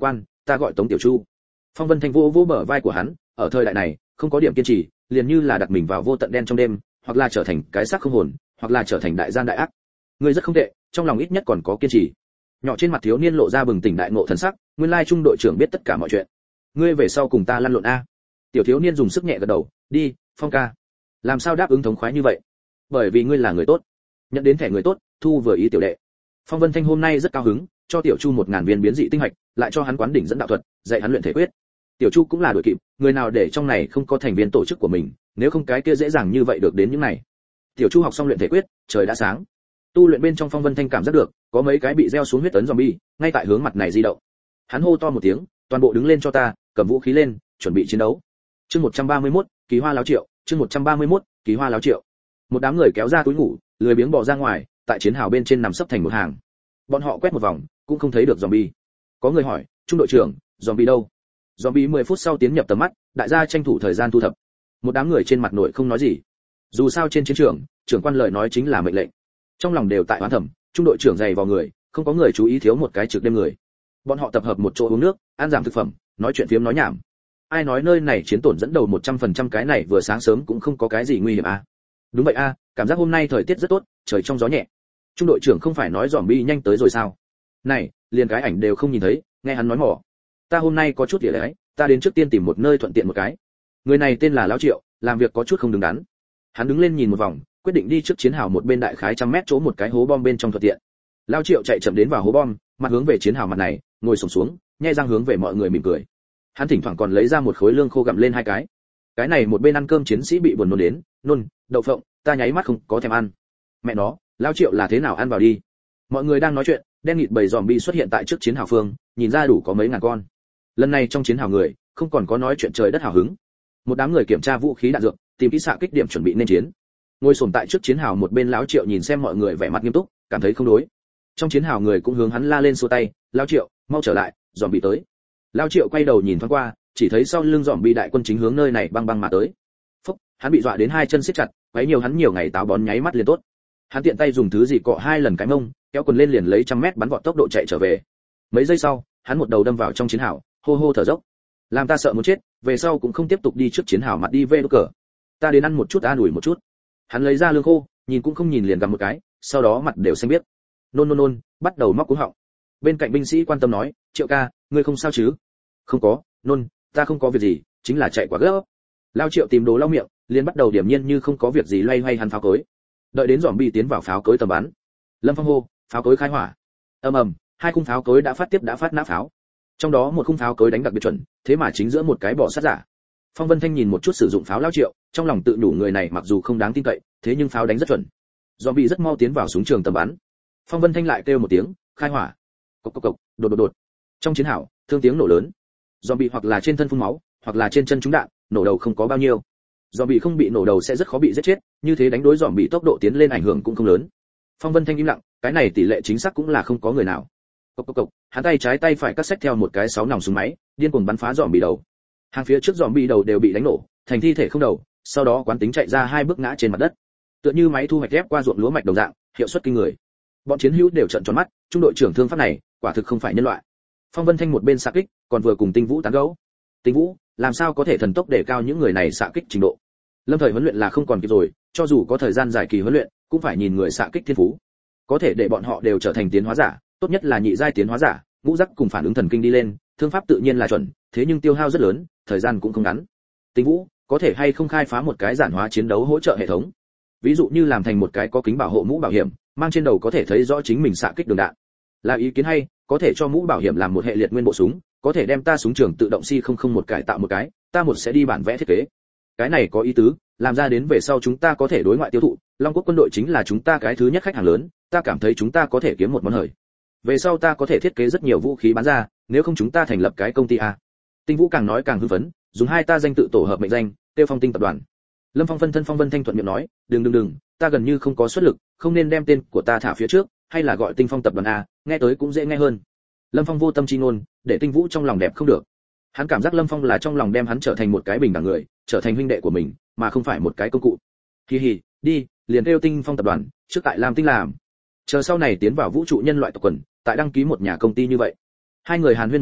ta gọi Tống Tiểu Chu. Phong Vân Thanh vô vô bờ vai của hắn, ở thời đại này, không có điểm kiên trì, liền như là đặt mình vào vô tận đen trong đêm, hoặc là trở thành cái xác không hồn, hoặc là trở thành đại gian đại ác. Ngươi rất không tệ, trong lòng ít nhất còn có kiên trì. Nhỏ trên mặt thiếu niên lộ ra bừng tỉnh đại ngộ thần sắc, nguyên lai trung đội trưởng biết tất cả mọi chuyện. Ngươi về sau cùng ta lăn lộn a. Tiểu thiếu niên dùng sức nhẹ gật đầu, đi, Phong ca. Làm sao đáp ứng thống khoái như vậy? Bởi vì ngươi là người tốt. Nhận đến thẻ người tốt, thu vừa ý tiểu đệ. Phong Vân Thanh hôm nay rất cao hứng, cho Tiểu Chu một ngàn viên biến dị tinh hạch, lại cho hắn quán đỉnh dẫn đạo thuật, dạy hắn luyện thể quyết. Tiểu Chu cũng là đuổi kịp, người nào để trong này không có thành viên tổ chức của mình, nếu không cái kia dễ dàng như vậy được đến những này. Tiểu Chu học xong luyện thể quyết, trời đã sáng. Tu luyện bên trong Phong Vân Thanh cảm giác được, có mấy cái bị gieo xuống huyết tấn zombie, ngay tại hướng mặt này di động. Hắn hô to một tiếng, toàn bộ đứng lên cho ta, cầm vũ khí lên, chuẩn bị chiến đấu. Chương một trăm ba mươi mốt, Kỳ Hoa Láo Triệu, chương một trăm ba mươi mốt, Kỳ Hoa Láo Triệu. Một đám người kéo ra túi ngủ, lười biếng bò ra ngoài, tại chiến hào bên trên nằm sấp thành một hàng. Bọn họ quét một vòng, cũng không thấy được zombie. Có người hỏi, trung đội trưởng, zombie đâu? Zombie mười phút sau tiến nhập tầm mắt, đại gia tranh thủ thời gian thu thập. Một đám người trên mặt nội không nói gì. Dù sao trên chiến trường, trưởng quan lời nói chính là mệnh lệnh. Trong lòng đều tại oán thầm, trung đội trưởng dày vào người, không có người chú ý thiếu một cái trực đêm người. Bọn họ tập hợp một chỗ uống nước, ăn giảm thực phẩm, nói chuyện phiếm nói nhảm. Ai nói nơi này chiến tổn dẫn đầu một trăm phần trăm cái này vừa sáng sớm cũng không có cái gì nguy hiểm à? Đúng vậy a, à, cảm giác hôm nay thời tiết rất tốt, trời trong gió nhẹ. Trung đội trưởng không phải nói zombie nhanh tới rồi sao? Này, liền cái ảnh đều không nhìn thấy, nghe hắn nói mỏ. Ta hôm nay có chút địa đấy, ta đến trước tiên tìm một nơi thuận tiện một cái. Người này tên là Lão Triệu, làm việc có chút không đứng đắn. Hắn đứng lên nhìn một vòng, quyết định đi trước chiến hào một bên đại khái trăm mét chỗ một cái hố bom bên trong thuận tiện. Lão Triệu chạy chậm đến vào hố bom, mặt hướng về chiến hào mặt này, ngồi xổm xuống, nhếch răng hướng về mọi người mỉm cười. Hắn thỉnh thoảng còn lấy ra một khối lương khô gặm lên hai cái. Cái này một bên ăn cơm chiến sĩ bị buồn nôn đến, nôn, đậu phộng, ta nháy mắt không có thèm ăn. Mẹ nó, Lão Triệu là thế nào ăn vào đi? Mọi người đang nói chuyện, đen nghịt bầy zombie xuất hiện tại trước chiến hào phương, nhìn ra đủ có mấy ngàn con. Lần này trong chiến hào người, không còn có nói chuyện trời đất hào hứng. Một đám người kiểm tra vũ khí đạn dược, tìm kỹ xạ kích điểm chuẩn bị nên chiến. Ngồi xổm tại trước chiến hào một bên Lão Triệu nhìn xem mọi người vẻ mặt nghiêm túc, cảm thấy không đối. Trong chiến hào người cũng hướng hắn la lên xua tay, Lão Triệu, mau trở lại, zombie tới. Lão Triệu quay đầu nhìn thoáng qua, chỉ thấy sau lưng zombie đại quân chính hướng nơi này băng băng mà tới. Phúc, hắn bị dọa đến hai chân siết chặt, quấy nhiều hắn nhiều ngày táo bón nháy mắt liền tốt. Hắn tiện tay dùng thứ gì cọ hai lần cái mông, kéo quần lên liền lấy trăm mét bắn vọt tốc độ chạy trở về. Mấy giây sau, hắn một đầu đâm vào trong chiến hào, hô hô thở dốc. Làm ta sợ muốn chết, về sau cũng không tiếp tục đi trước chiến hào mặt đi về đốt cờ. Ta đến ăn một chút an ủi một chút. Hắn lấy ra lương khô, nhìn cũng không nhìn liền gặm một cái, sau đó mặt đều xanh biếc. Nôn nôn nôn, bắt đầu móc cuống họng. Bên cạnh binh sĩ quan tâm nói, Triệu ca, ngươi không sao chứ? Không có, nôn, ta không có việc gì, chính là chạy quá gấp. Lao Triệu tìm đồ lau miệng, liền bắt đầu điểm nhiên như không có việc gì loay hoay hắn pháo cối. Đợi đến zombie tiến vào pháo cối tầm bắn. Lâm Phong hô, pháo cối khai hỏa. Ầm ầm, hai khung pháo cối đã phát tiếp đã phát nã pháo. Trong đó một khung pháo cối đánh đặc biệt chuẩn, thế mà chính giữa một cái bỏ sát giả. Phong Vân Thanh nhìn một chút sử dụng pháo Lao Triệu, trong lòng tự nhủ người này mặc dù không đáng tin cậy, thế nhưng pháo đánh rất chuẩn. Zombie rất mau tiến vào súng trường tầm bắn. Phong Vân Thanh lại kêu một tiếng, khai hỏa. Cộc cộc cộc, đột đột đột. Trong chiến hào, thương tiếng nổ lớn. Zombie hoặc là trên thân phun máu, hoặc là trên chân trúng đạn, nổ đầu không có bao nhiêu. Zombie không bị nổ đầu sẽ rất khó bị giết chết, như thế đánh đối zombie tốc độ tiến lên ảnh hưởng cũng không lớn. Phong Vân Thanh im lặng, cái này tỷ lệ chính xác cũng là không có người nào. Cộc cộc cộc, hắn tay trái tay phải cắt xách theo một cái sáu nòng súng máy, điên cuồng bắn phá zombie đầu. Hàng phía trước zombie đầu đều bị đánh nổ, thành thi thể không đầu, sau đó quán tính chạy ra hai bước ngã trên mặt đất. Tựa như máy thu hoạch ghép qua ruộng lúa mạch đồng dạng, hiệu suất kinh người. Bọn chiến hữu đều trợn tròn mắt, trung đội trưởng thương pháp này, quả thực không phải nhân loại. Phong Vân Thanh một bên xạ kích, còn vừa cùng Tinh Vũ tán gẫu. Tinh Vũ, làm sao có thể thần tốc để cao những người này xạ kích trình độ? Lâm thời huấn luyện là không còn kịp rồi, cho dù có thời gian dài kỳ huấn luyện, cũng phải nhìn người xạ kích thiên phú. Có thể để bọn họ đều trở thành tiến hóa giả, tốt nhất là nhị giai tiến hóa giả, ngũ giác cùng phản ứng thần kinh đi lên, thương pháp tự nhiên là chuẩn, thế nhưng tiêu hao rất lớn, thời gian cũng không ngắn. Tinh Vũ, có thể hay không khai phá một cái giản hóa chiến đấu hỗ trợ hệ thống? Ví dụ như làm thành một cái có kính bảo hộ mũ bảo hiểm, mang trên đầu có thể thấy rõ chính mình xạ kích đường đạn. Là ý kiến hay, có thể cho mũ bảo hiểm làm một hệ liệt nguyên bộ súng, có thể đem ta súng trường tự động si không không một cải tạo một cái, ta một sẽ đi bản vẽ thiết kế. Cái này có ý tứ, làm ra đến về sau chúng ta có thể đối ngoại tiêu thụ, Long Quốc quân đội chính là chúng ta cái thứ nhất khách hàng lớn, ta cảm thấy chúng ta có thể kiếm một món hời. Về sau ta có thể thiết kế rất nhiều vũ khí bán ra, nếu không chúng ta thành lập cái công ty a. Tinh Vũ càng nói càng hưng phấn, dùng hai ta danh tự tổ hợp mệnh danh, Tiêu Phong Tinh tập đoàn. Lâm Phong phân thân Phong Vân Thanh thuận miệng nói, đừng đừng đừng, ta gần như không có xuất lực, không nên đem tên của ta thả phía trước, hay là gọi Tinh Phong tập đoàn a, nghe tới cũng dễ nghe hơn. Lâm Phong vô tâm chi ngôn, để Tinh Vũ trong lòng đẹp không được. Hắn cảm giác Lâm Phong là trong lòng đem hắn trở thành một cái bình đẳng người, trở thành huynh đệ của mình, mà không phải một cái công cụ. Hi hi, đi, liền kêu Tinh Phong tập đoàn, trước tại Lam Tinh làm. Chờ sau này tiến vào vũ trụ nhân loại tộc quần, tại đăng ký một nhà công ty như vậy. Hai người hàn huyên một hồi,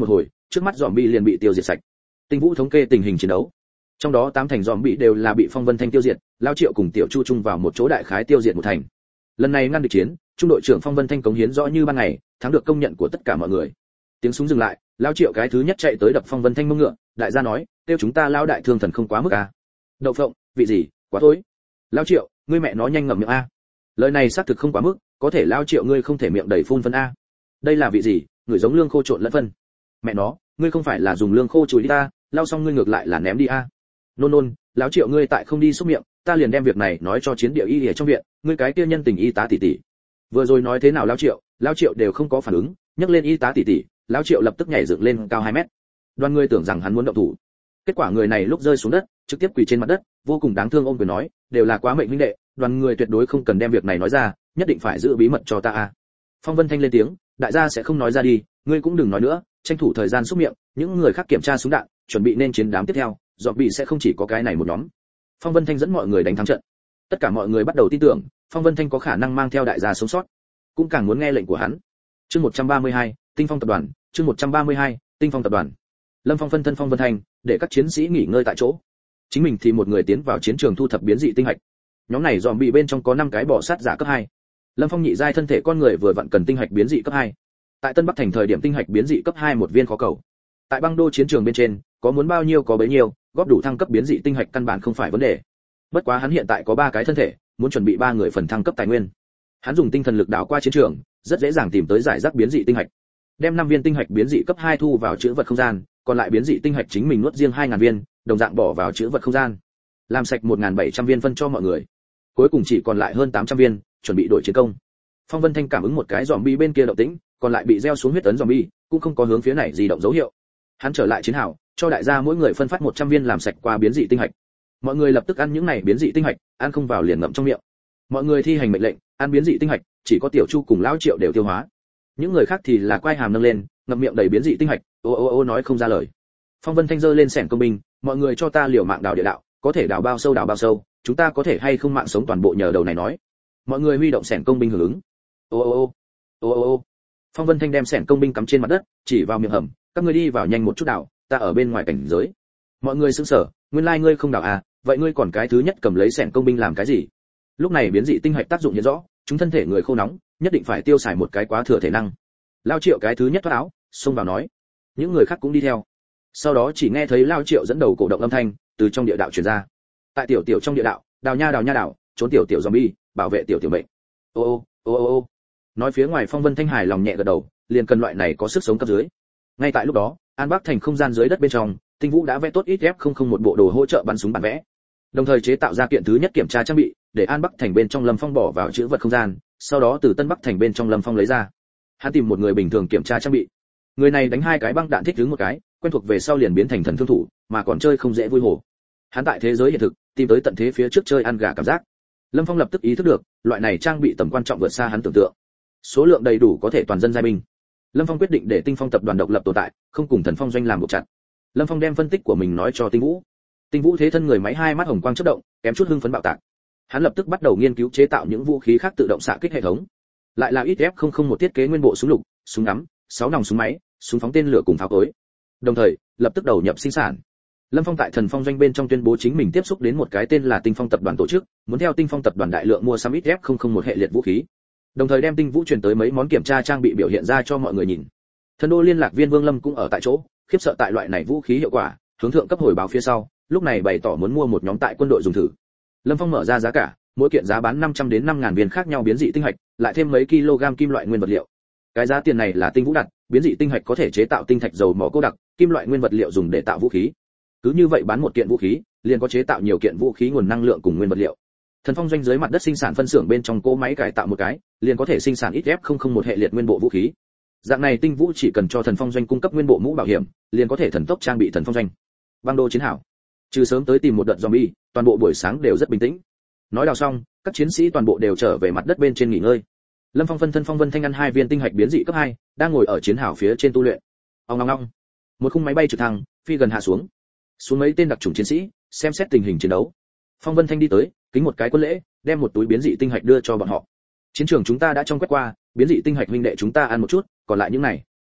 trước mắt zombie liền bị tiêu diệt sạch. Tinh Vũ thống kê tình hình chiến đấu. Trong đó tám thành zombie đều là bị Phong Vân Thanh tiêu diệt, Lao Triệu cùng Tiểu Chu chung vào một chỗ đại khái tiêu diệt một thành. Lần này ngăn địch chiến, trung đội trưởng Phong Vân Thanh cống hiến rõ như ban ngày, thắng được công nhận của tất cả mọi người. Tiếng súng dừng lại, Lao Triệu cái thứ nhất chạy tới đập Phong Vân Thanh mông ngựa, đại gia nói, tiêu chúng ta Lao đại thương thần không quá mức à? Đậu phộng, vị gì, quá thôi. Lao Triệu, ngươi mẹ nó nhanh ngậm miệng a. Lời này xác thực không quá mức, có thể Lao Triệu ngươi không thể miệng đầy phun phân a. Đây là vị gì, người giống lương khô trộn lẫn phân. Mẹ nó, ngươi không phải là dùng lương khô chùi đi ta, lao xong ngươi ngược lại là ném đi a. Nôn nôn, lão Triệu ngươi tại không đi xúc miệng, ta liền đem việc này nói cho chiến địa y ở trong viện, ngươi cái kia nhân tình y tá tỷ tỷ. Vừa rồi nói thế nào lão Triệu, lão Triệu đều không có phản ứng, nhắc lên y tá tỷ tỷ, lão Triệu lập tức nhảy dựng lên cao hai mét. Đoàn người tưởng rằng hắn muốn động thủ. Kết quả người này lúc rơi xuống đất, trực tiếp quỳ trên mặt đất, vô cùng đáng thương ôm quyền nói, đều là quá mệnh huynh đệ, đoàn người tuyệt đối không cần đem việc này nói ra, nhất định phải giữ bí mật cho ta a. Phong Vân Thanh lên tiếng, đại gia sẽ không nói ra đi, ngươi cũng đừng nói nữa, tranh thủ thời gian xúc miệng, những người khác kiểm tra súng đạn, chuẩn bị nên chiến đám tiếp theo, dọn bị sẽ không chỉ có cái này một nhóm. Phong Vân Thanh dẫn mọi người đánh thắng trận. Tất cả mọi người bắt đầu tin tưởng, Phong Vân Thanh có khả năng mang theo đại gia sống sót, cũng càng muốn nghe lệnh của hắn. Chương một trăm ba mươi hai, Tinh Phong tập đoàn, chương một trăm ba mươi hai, Tinh Phong tập đoàn. Lâm Phong phân thân Phong Vân Thanh, để các chiến sĩ nghỉ ngơi tại chỗ. Chính mình thì một người tiến vào chiến trường thu thập biến dị tinh hạch. Nhóm này dòm bị bên trong có năm cái bò sát giả cấp hai. Lâm Phong nhị giai thân thể con người vừa vặn cần tinh hạch biến dị cấp hai. Tại Tân Bắc thành thời điểm tinh hạch biến dị cấp hai một viên khó cầu. Tại băng đô chiến trường bên trên, có muốn bao nhiêu có bấy nhiêu, góp đủ thăng cấp biến dị tinh hạch căn bản không phải vấn đề. Bất quá hắn hiện tại có ba cái thân thể, muốn chuẩn bị ba người phần thăng cấp tài nguyên. Hắn dùng tinh thần lực đảo qua chiến trường, rất dễ dàng tìm tới giải rác biến dị tinh hạch. Đem năm viên tinh hạch biến dị cấp hai thu vào trữ vật không gian, còn lại biến dị tinh hạch chính mình nuốt riêng hai nghìn viên, đồng dạng bỏ vào trữ vật không gian. Làm sạch một nghìn bảy trăm viên phân cho mọi người. Cuối cùng chỉ còn lại hơn tám trăm viên, chuẩn bị đổi chiến công. Phong Vân Thanh cảm ứng một cái zombie bên kia động tĩnh, còn lại bị gieo xuống huyết tấn zombie, cũng không có hướng phía này gì động dấu hiệu. Hắn trở lại chiến hào, cho đại gia mỗi người phân phát một trăm viên làm sạch qua biến dị tinh hạch. Mọi người lập tức ăn những này biến dị tinh hạch, ăn không vào liền ngậm trong miệng. Mọi người thi hành mệnh lệnh, ăn biến dị tinh hạch, chỉ có Tiểu Chu cùng lão Triệu đều tiêu hóa. Những người khác thì là quay hàm nâng lên, ngậm miệng đầy biến dị tinh hạch, ô ô ô nói không ra lời. Phong Vân Thanh giơ lên xẻng công binh, mọi người cho ta liều mạng đào địa đạo, có thể đào bao sâu đào bao sâu, chúng ta có thể hay không mạng sống toàn bộ nhờ đầu này nói. Mọi người huy động xẻng công binh hưởng ứng. Ô ô ô ô ô ô. Phong Vân Thanh đem xẻng công binh cắm trên mặt đất, chỉ vào miệng hầm, các ngươi đi vào nhanh một chút đào, ta ở bên ngoài cảnh giới. Mọi người sững sờ, nguyên lai like ngươi không đào à, vậy ngươi còn cái thứ nhất cầm lấy xẻng công binh làm cái gì? Lúc này biến dị tinh hạch tác dụng hiện rõ, chúng thân thể người khô nóng, nhất định phải tiêu xài một cái quá thừa thể năng. Lao Triệu cái thứ nhất thoát áo, xông vào nói. Những người khác cũng đi theo. Sau đó chỉ nghe thấy Lao Triệu dẫn đầu cổ động âm thanh từ trong địa đạo truyền ra. Tại tiểu tiểu trong địa đạo, đào nha đào nha đào, trốn tiểu tiểu zombie, bảo vệ tiểu tiểu mệnh. Ô ô ô ô ô. Nói phía ngoài Phong Vân Thanh hài lòng nhẹ gật đầu, liền cần loại này có sức sống cấp dưới. Ngay tại lúc đó, An Bắc thành không gian dưới đất bên trong, Tinh Vũ đã vẽ tốt ít ép không không một bộ đồ hỗ trợ bắn súng bản vẽ. Đồng thời chế tạo ra kiện thứ nhất kiểm tra trang bị, để An Bắc thành bên trong Lâm Phong bỏ vào trữ vật không gian, sau đó từ Tân Bắc thành bên trong Lâm Phong lấy ra. Hắn tìm một người bình thường kiểm tra trang bị. Người này đánh hai cái băng đạn thích đứng một cái, quen thuộc về sau liền biến thành thần thương thủ, mà còn chơi không dễ vui hồ. Hắn tại thế giới hiện thực, tìm tới tận thế phía trước chơi ăn gà cảm giác. Lâm Phong lập tức ý thức được, loại này trang bị tầm quan trọng vượt xa hắn tưởng tượng. Số lượng đầy đủ có thể toàn dân giai binh. Lâm Phong quyết định để Tinh Phong tập đoàn độc lập tồn tại, không cùng Thần Phong doanh làm buộc chặt. Lâm Phong đem phân tích của mình nói cho Tinh Vũ. Tinh Vũ thế thân người máy hai mắt hồng quang chớp động, kém chút hưng phấn bạo tạc. Hắn lập tức bắt đầu nghiên cứu chế tạo những vũ khí khác tự động xạ kích hệ thống. Lại là ít ép không không một thiết kế nguyên bộ súng lục, súng ngắm, sáu nòng súng máy, súng phóng tên lửa cùng pháo cối. Đồng thời, lập tức đầu nhập sinh sản. Lâm Phong tại Thần Phong doanh bên trong tuyên bố chính mình tiếp xúc đến một cái tên là Tinh Phong tập đoàn tổ chức, muốn theo Tinh Phong tập đoàn đại lượng mua sắm ít ép không không một hệ liệt vũ khí. Đồng thời đem Tinh Vũ truyền tới mấy món kiểm tra trang bị biểu hiện ra cho mọi người nhìn. Thần đô liên lạc viên Vương Lâm cũng ở tại chỗ, khiếp sợ tại loại này vũ khí hiệu quả, hướng thượng cấp hồi báo phía sau, lúc này bày tỏ muốn mua một nhóm tại quân đội dùng thử. Lâm Phong mở ra giá cả, mỗi kiện giá bán năm trăm đến năm nghìn viên khác nhau biến dị tinh hạch, lại thêm mấy kg kim loại nguyên vật liệu. Cái giá tiền này là Tinh Vũ đặt, biến dị tinh hạch có thể chế tạo tinh thạch dầu mỏ cô đặc, kim loại nguyên vật liệu dùng để tạo vũ khí. Cứ như vậy bán một kiện vũ khí, liền có chế tạo nhiều kiện vũ khí nguồn năng lượng cùng nguyên vật liệu. Thần Phong doanh dưới mặt đất sinh sản phân xưởng bên trong cỗ máy cải tạo một cái, liền có thể sinh sản ít ép không không một hệ liệt nguyên bộ vũ khí. Dạng này Tinh Vũ chỉ cần cho Thần Phong doanh cung cấp nguyên bộ mũ bảo hiểm, liền có thể thần tốc trang bị Thần Phong doanh. Băng đô chiến hảo. Trừ sớm tới tìm một đợt zombie, toàn bộ buổi sáng đều rất bình tĩnh. Nói đào xong, các chiến sĩ toàn bộ đều trở về mặt đất bên trên nghỉ ngơi. Lâm Phong phân thân Phong Vân Thanh ăn hai viên tinh hạch biến dị cấp hai, đang ngồi ở chiến hào phía trên tu luyện. Ong ong ong. Một khung máy bay trực thăng phi gần hạ xuống. Xuống mấy tên đặc chủng chiến sĩ, xem xét tình hình chiến đấu. Phong Vân Thanh đi tới, kính một cái quân lễ, đem một túi biến dị tinh hạch đưa cho bọn họ. Chiến trường chúng ta đã trong quét qua, biến dị tinh hạch huynh đệ chúng ta ăn một chút, còn lại những này.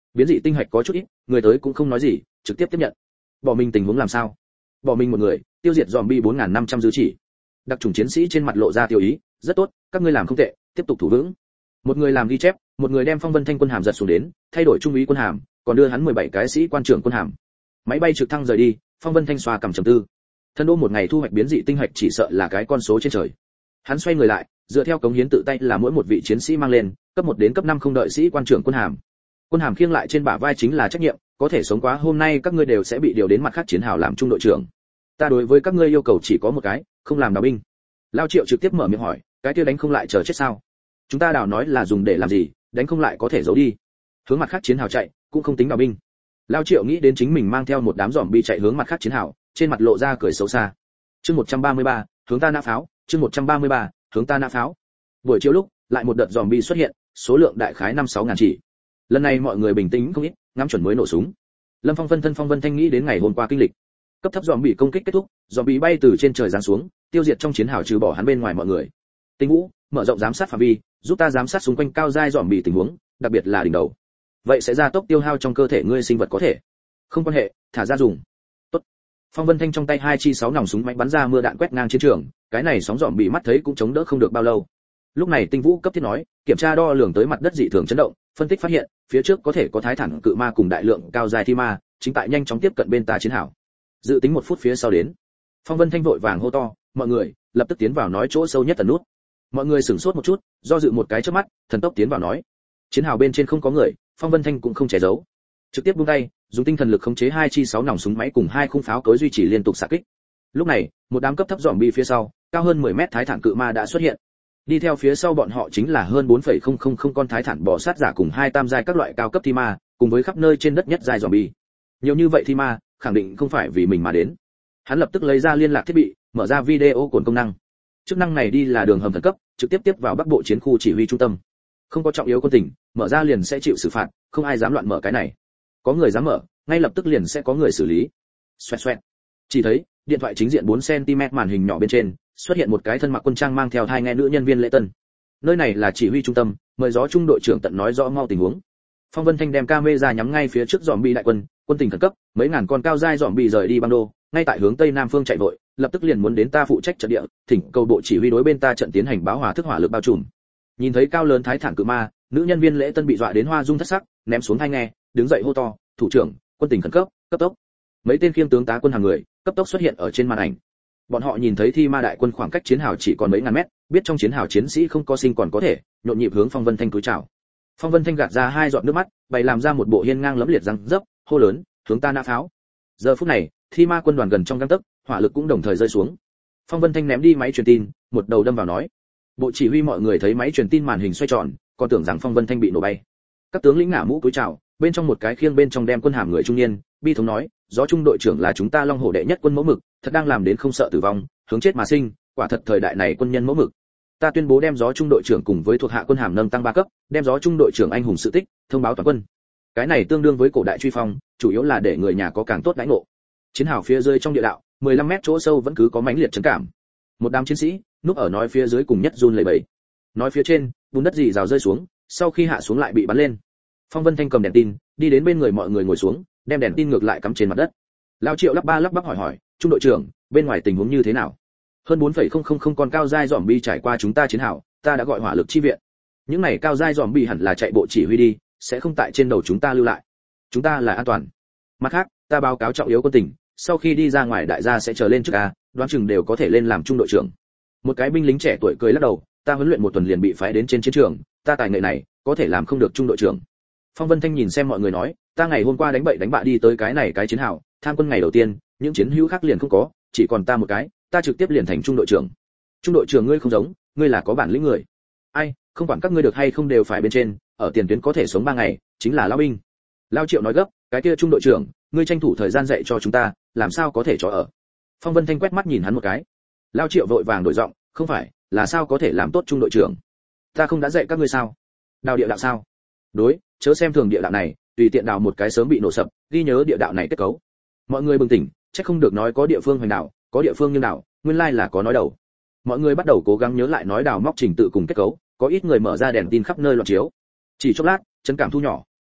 Biến dị tinh hạch có chút ít, người tới cũng không nói gì, trực tiếp tiếp nhận. Bỏ mình tình huống làm sao? Bỏ mình một người, tiêu diệt zombie bốn nghìn năm trăm dư chỉ. Đặc chủng chiến sĩ trên mặt lộ ra tiêu ý, rất tốt, các ngươi làm không tệ, tiếp tục thủ vững. Một người làm ghi chép, một người đem Phong Vân Thanh quân hàm giật xuống đến, thay đổi trung úy quân hàm, còn đưa hắn mười bảy cái sĩ quan trưởng quân hàm. Máy bay trực thăng rời đi, Phong Vân Thanh xoa cầm trầm tư. Thân đô một ngày thu hoạch biến dị tinh hạch chỉ sợ là cái con số trên trời. Hắn xoay người lại, dựa theo cống hiến tự tay là mỗi một vị chiến sĩ mang lên, cấp một đến cấp năm không đợi sĩ quan trưởng quân hàm. Quân hàm khiêng lại trên bả vai chính là trách nhiệm, có thể sống quá hôm nay các ngươi đều sẽ bị điều đến mặt khác chiến hào làm trung đội trưởng. Ta đối với các ngươi yêu cầu chỉ có một cái, không làm đào binh. Lao Triệu trực tiếp mở miệng hỏi, cái kia đánh không lại chờ chết sao? Chúng ta đào nói là dùng để làm gì, đánh không lại có thể giấu đi. Hướng mặt khác chiến hào chạy, cũng không tính đào binh. Lao Triệu nghĩ đến chính mình mang theo một đám zombie chạy hướng mặt khác chiến hào, trên mặt lộ ra cười xấu xa. Chương một trăm ba mươi ba, hướng ta nã pháo, chương một trăm ba mươi ba, hướng ta nã pháo. Buổi chiều lúc, lại một đợt zombie xuất hiện, số lượng đại khái năm sáu ngàn chỉ. Lần này mọi người bình tĩnh không ít, ngắm chuẩn mới nổ súng. Lâm Phong phân thân Phong Vân Thanh nghĩ đến ngày hôm qua kinh lịch. Cấp thấp zombie công kích kết thúc, zombie bay từ trên trời giáng xuống, tiêu diệt trong chiến hào trừ bỏ hắn bên ngoài mọi người. Tinh Vũ, mở rộng giám sát phạm vi, giúp ta giám sát xung quanh cao giai zombie tình huống, đặc biệt là đỉnh đầu. Vậy sẽ gia tốc tiêu hao trong cơ thể ngươi sinh vật có thể. Không quan hệ, thả ra dùng. Tốt. Phong Vân Thanh trong tay hai chi sáu nòng súng máy bắn ra mưa đạn quét ngang chiến trường, cái này sóng zombie mắt thấy cũng chống đỡ không được bao lâu. Lúc này Tinh Vũ cấp thiết nói, kiểm tra đo lường tới mặt đất dị thường chấn động, phân tích phát hiện, phía trước có thể có thái thản cự ma cùng đại lượng cao giai thi ma, chính tại nhanh chóng tiếp cận bên ta chiến hào. Dự tính một phút phía sau đến. Phong Vân Thanh vội vàng hô to, mọi người, lập tức tiến vào nói chỗ sâu nhất tần nút. Mọi người sửng sốt một chút, do dự một cái chớp mắt, thần tốc tiến vào nói. Chiến hào bên trên không có người, Phong Vân Thanh cũng không che giấu. Trực tiếp buông tay, dùng tinh thần lực khống chế hai chi sáu nòng súng máy cùng hai khung pháo cối duy trì liên tục xạ kích. Lúc này, một đám cấp thấp zombie phía sau, cao hơn mười mét thái thản cự ma đã xuất hiện. Đi theo phía sau bọn họ chính là hơn bốn phẩy không không không con thái thản bò sát giả cùng hai tam giai các loại cao cấp thi ma, cùng với khắp nơi trên đất nhất giai zombie. Nhiều như vậy thi ma, khẳng định không phải vì mình mà đến. Hắn lập tức lấy ra liên lạc thiết bị, mở ra video cuộn công năng. Chức năng này đi là đường hầm khẩn cấp, trực tiếp tiếp vào Bắc Bộ chiến khu chỉ huy trung tâm. Không có trọng yếu quân tình, mở ra liền sẽ chịu xử phạt, không ai dám loạn mở cái này. Có người dám mở, ngay lập tức liền sẽ có người xử lý. Xoẹt xoẹt. Chỉ thấy, điện thoại chính diện bốn xăng-ti-mét màn hình nhỏ bên trên, xuất hiện một cái thân mặc quân trang mang theo hai nghe nữ nhân viên lễ tân. Nơi này là chỉ huy trung tâm, mời gió trung đội trưởng tận nói rõ mau tình huống. Phong Vân Thanh đem camera nhắm ngay phía trước zombie đại quân, quân tình khẩn cấp, mấy ngàn con cao giai zombie rời đi băng đô, ngay tại hướng tây nam phương chạy vội, lập tức liền muốn đến ta phụ trách trận địa, thỉnh cầu bộ chỉ huy đối bên ta trận tiến hành báo hòa thức hỏa lực bao trùm. Nhìn thấy cao lớn thái thản cự ma, nữ nhân viên lễ tân bị dọa đến hoa dung thất sắc, ném xuống hai nghe, đứng dậy hô to, thủ trưởng, quân tình khẩn cấp, cấp tốc. Mấy tên khiêng tướng tá quân hàng người, cấp tốc xuất hiện ở trên màn ảnh. Bọn họ nhìn thấy thi ma đại quân khoảng cách chiến hào chỉ còn mấy ngàn mét, biết trong chiến hào chiến sĩ không có sinh còn có thể, nhộn nhịp hướng Phong Vân Thanh cúi chào. Phong Vân Thanh gạt ra hai giọt nước mắt, bày làm ra một bộ hiên ngang lẫm liệt răng dấp, hô lớn, hướng ta nã pháo. Giờ phút này, thi ma quân đoàn gần trong gang tấc, hỏa lực cũng đồng thời rơi xuống. Phong Vân Thanh ném đi máy truyền tin, một đầu đâm vào nói. Bộ chỉ huy mọi người thấy máy truyền tin màn hình xoay tròn, còn tưởng rằng Phong Vân Thanh bị nổ bay. Các tướng lĩnh ngả mũ cúi chào, bên trong một cái khiêng bên trong đem quân hàm người trung niên, bi thống nói, gió trung đội trưởng là chúng ta Long Hổ đệ nhất quân mẫu mực, thật đang làm đến không sợ tử vong, hướng chết mà sinh, quả thật thời đại này quân nhân mẫu mực. Ta tuyên bố đem gió trung đội trưởng cùng với thuộc hạ quân hàm nâng tăng ba cấp, đem gió trung đội trưởng anh hùng sự tích, thông báo toàn quân. Cái này tương đương với cổ đại truy phong, chủ yếu là để người nhà có càng tốt đãi ngộ. Chiến hào phía dưới trong địa đạo, mười lăm mét chỗ sâu vẫn cứ có mãnh liệt trấn cảm. Một đám chiến sĩ, núp ở nói phía dưới cùng nhất run lẩy bẩy. Nói phía trên, bùn đất dì rào rơi xuống, sau khi hạ xuống lại bị bắn lên. Phong Vân Thanh cầm đèn tin, đi đến bên người mọi người ngồi xuống, đem đèn tin ngược lại cắm trên mặt đất. Lao Triệu lắp ba lắp bắp hỏi hỏi, trung đội trưởng, bên ngoài tình huống như thế nào? Hơn bốn phẩy không không không con cao giai zombie trải qua chúng ta chiến hào, ta đã gọi hỏa lực chi viện. Những này cao giai zombie hẳn là chạy bộ chỉ huy đi, sẽ không tại trên đầu chúng ta lưu lại. Chúng ta là an toàn. Mặt khác, ta báo cáo trọng yếu quân tình, sau khi đi ra ngoài đại gia sẽ chờ lên trước a, đoán chừng đều có thể lên làm trung đội trưởng. Một cái binh lính trẻ tuổi cười lắc đầu, ta huấn luyện một tuần liền bị phái đến trên chiến trường, ta tài nghệ này, có thể làm không được trung đội trưởng. Phong Vân Thanh nhìn xem mọi người nói, ta ngày hôm qua đánh bậy đánh bạ đi tới cái này cái chiến hào, tham quân ngày đầu tiên, những chiến hữu khác liền không có, chỉ còn ta một cái, ta trực tiếp liền thành trung đội trưởng. Trung đội trưởng ngươi không giống, ngươi là có bản lĩnh người. Ai, không quản các ngươi được hay không đều phải bên trên, ở tiền tuyến có thể sống ba ngày, chính là lão binh. Lao Triệu nói gấp, cái kia trung đội trưởng, ngươi tranh thủ thời gian dạy cho chúng ta, làm sao có thể cho ở. Phong Vân Thanh quét mắt nhìn hắn một cái. Lao Triệu vội vàng đổi giọng, không phải, là sao có thể làm tốt trung đội trưởng? Ta không đã dạy các ngươi sao? Đào địa đạo sao? Đối, chớ xem thường địa đạo này, tùy tiện đào một cái sớm bị nổ sập, ghi nhớ địa đạo này kết cấu. Mọi người bừng tỉnh, chắc không được nói có địa phương hoành đảo, có địa phương như đảo, nguyên lai là có nói đầu. Mọi người bắt đầu cố gắng nhớ lại nói đào móc trình tự cùng kết cấu, có ít người mở ra đèn tin khắp nơi loạn chiếu. Chỉ chốc lát, chân cảm thu nhỏ.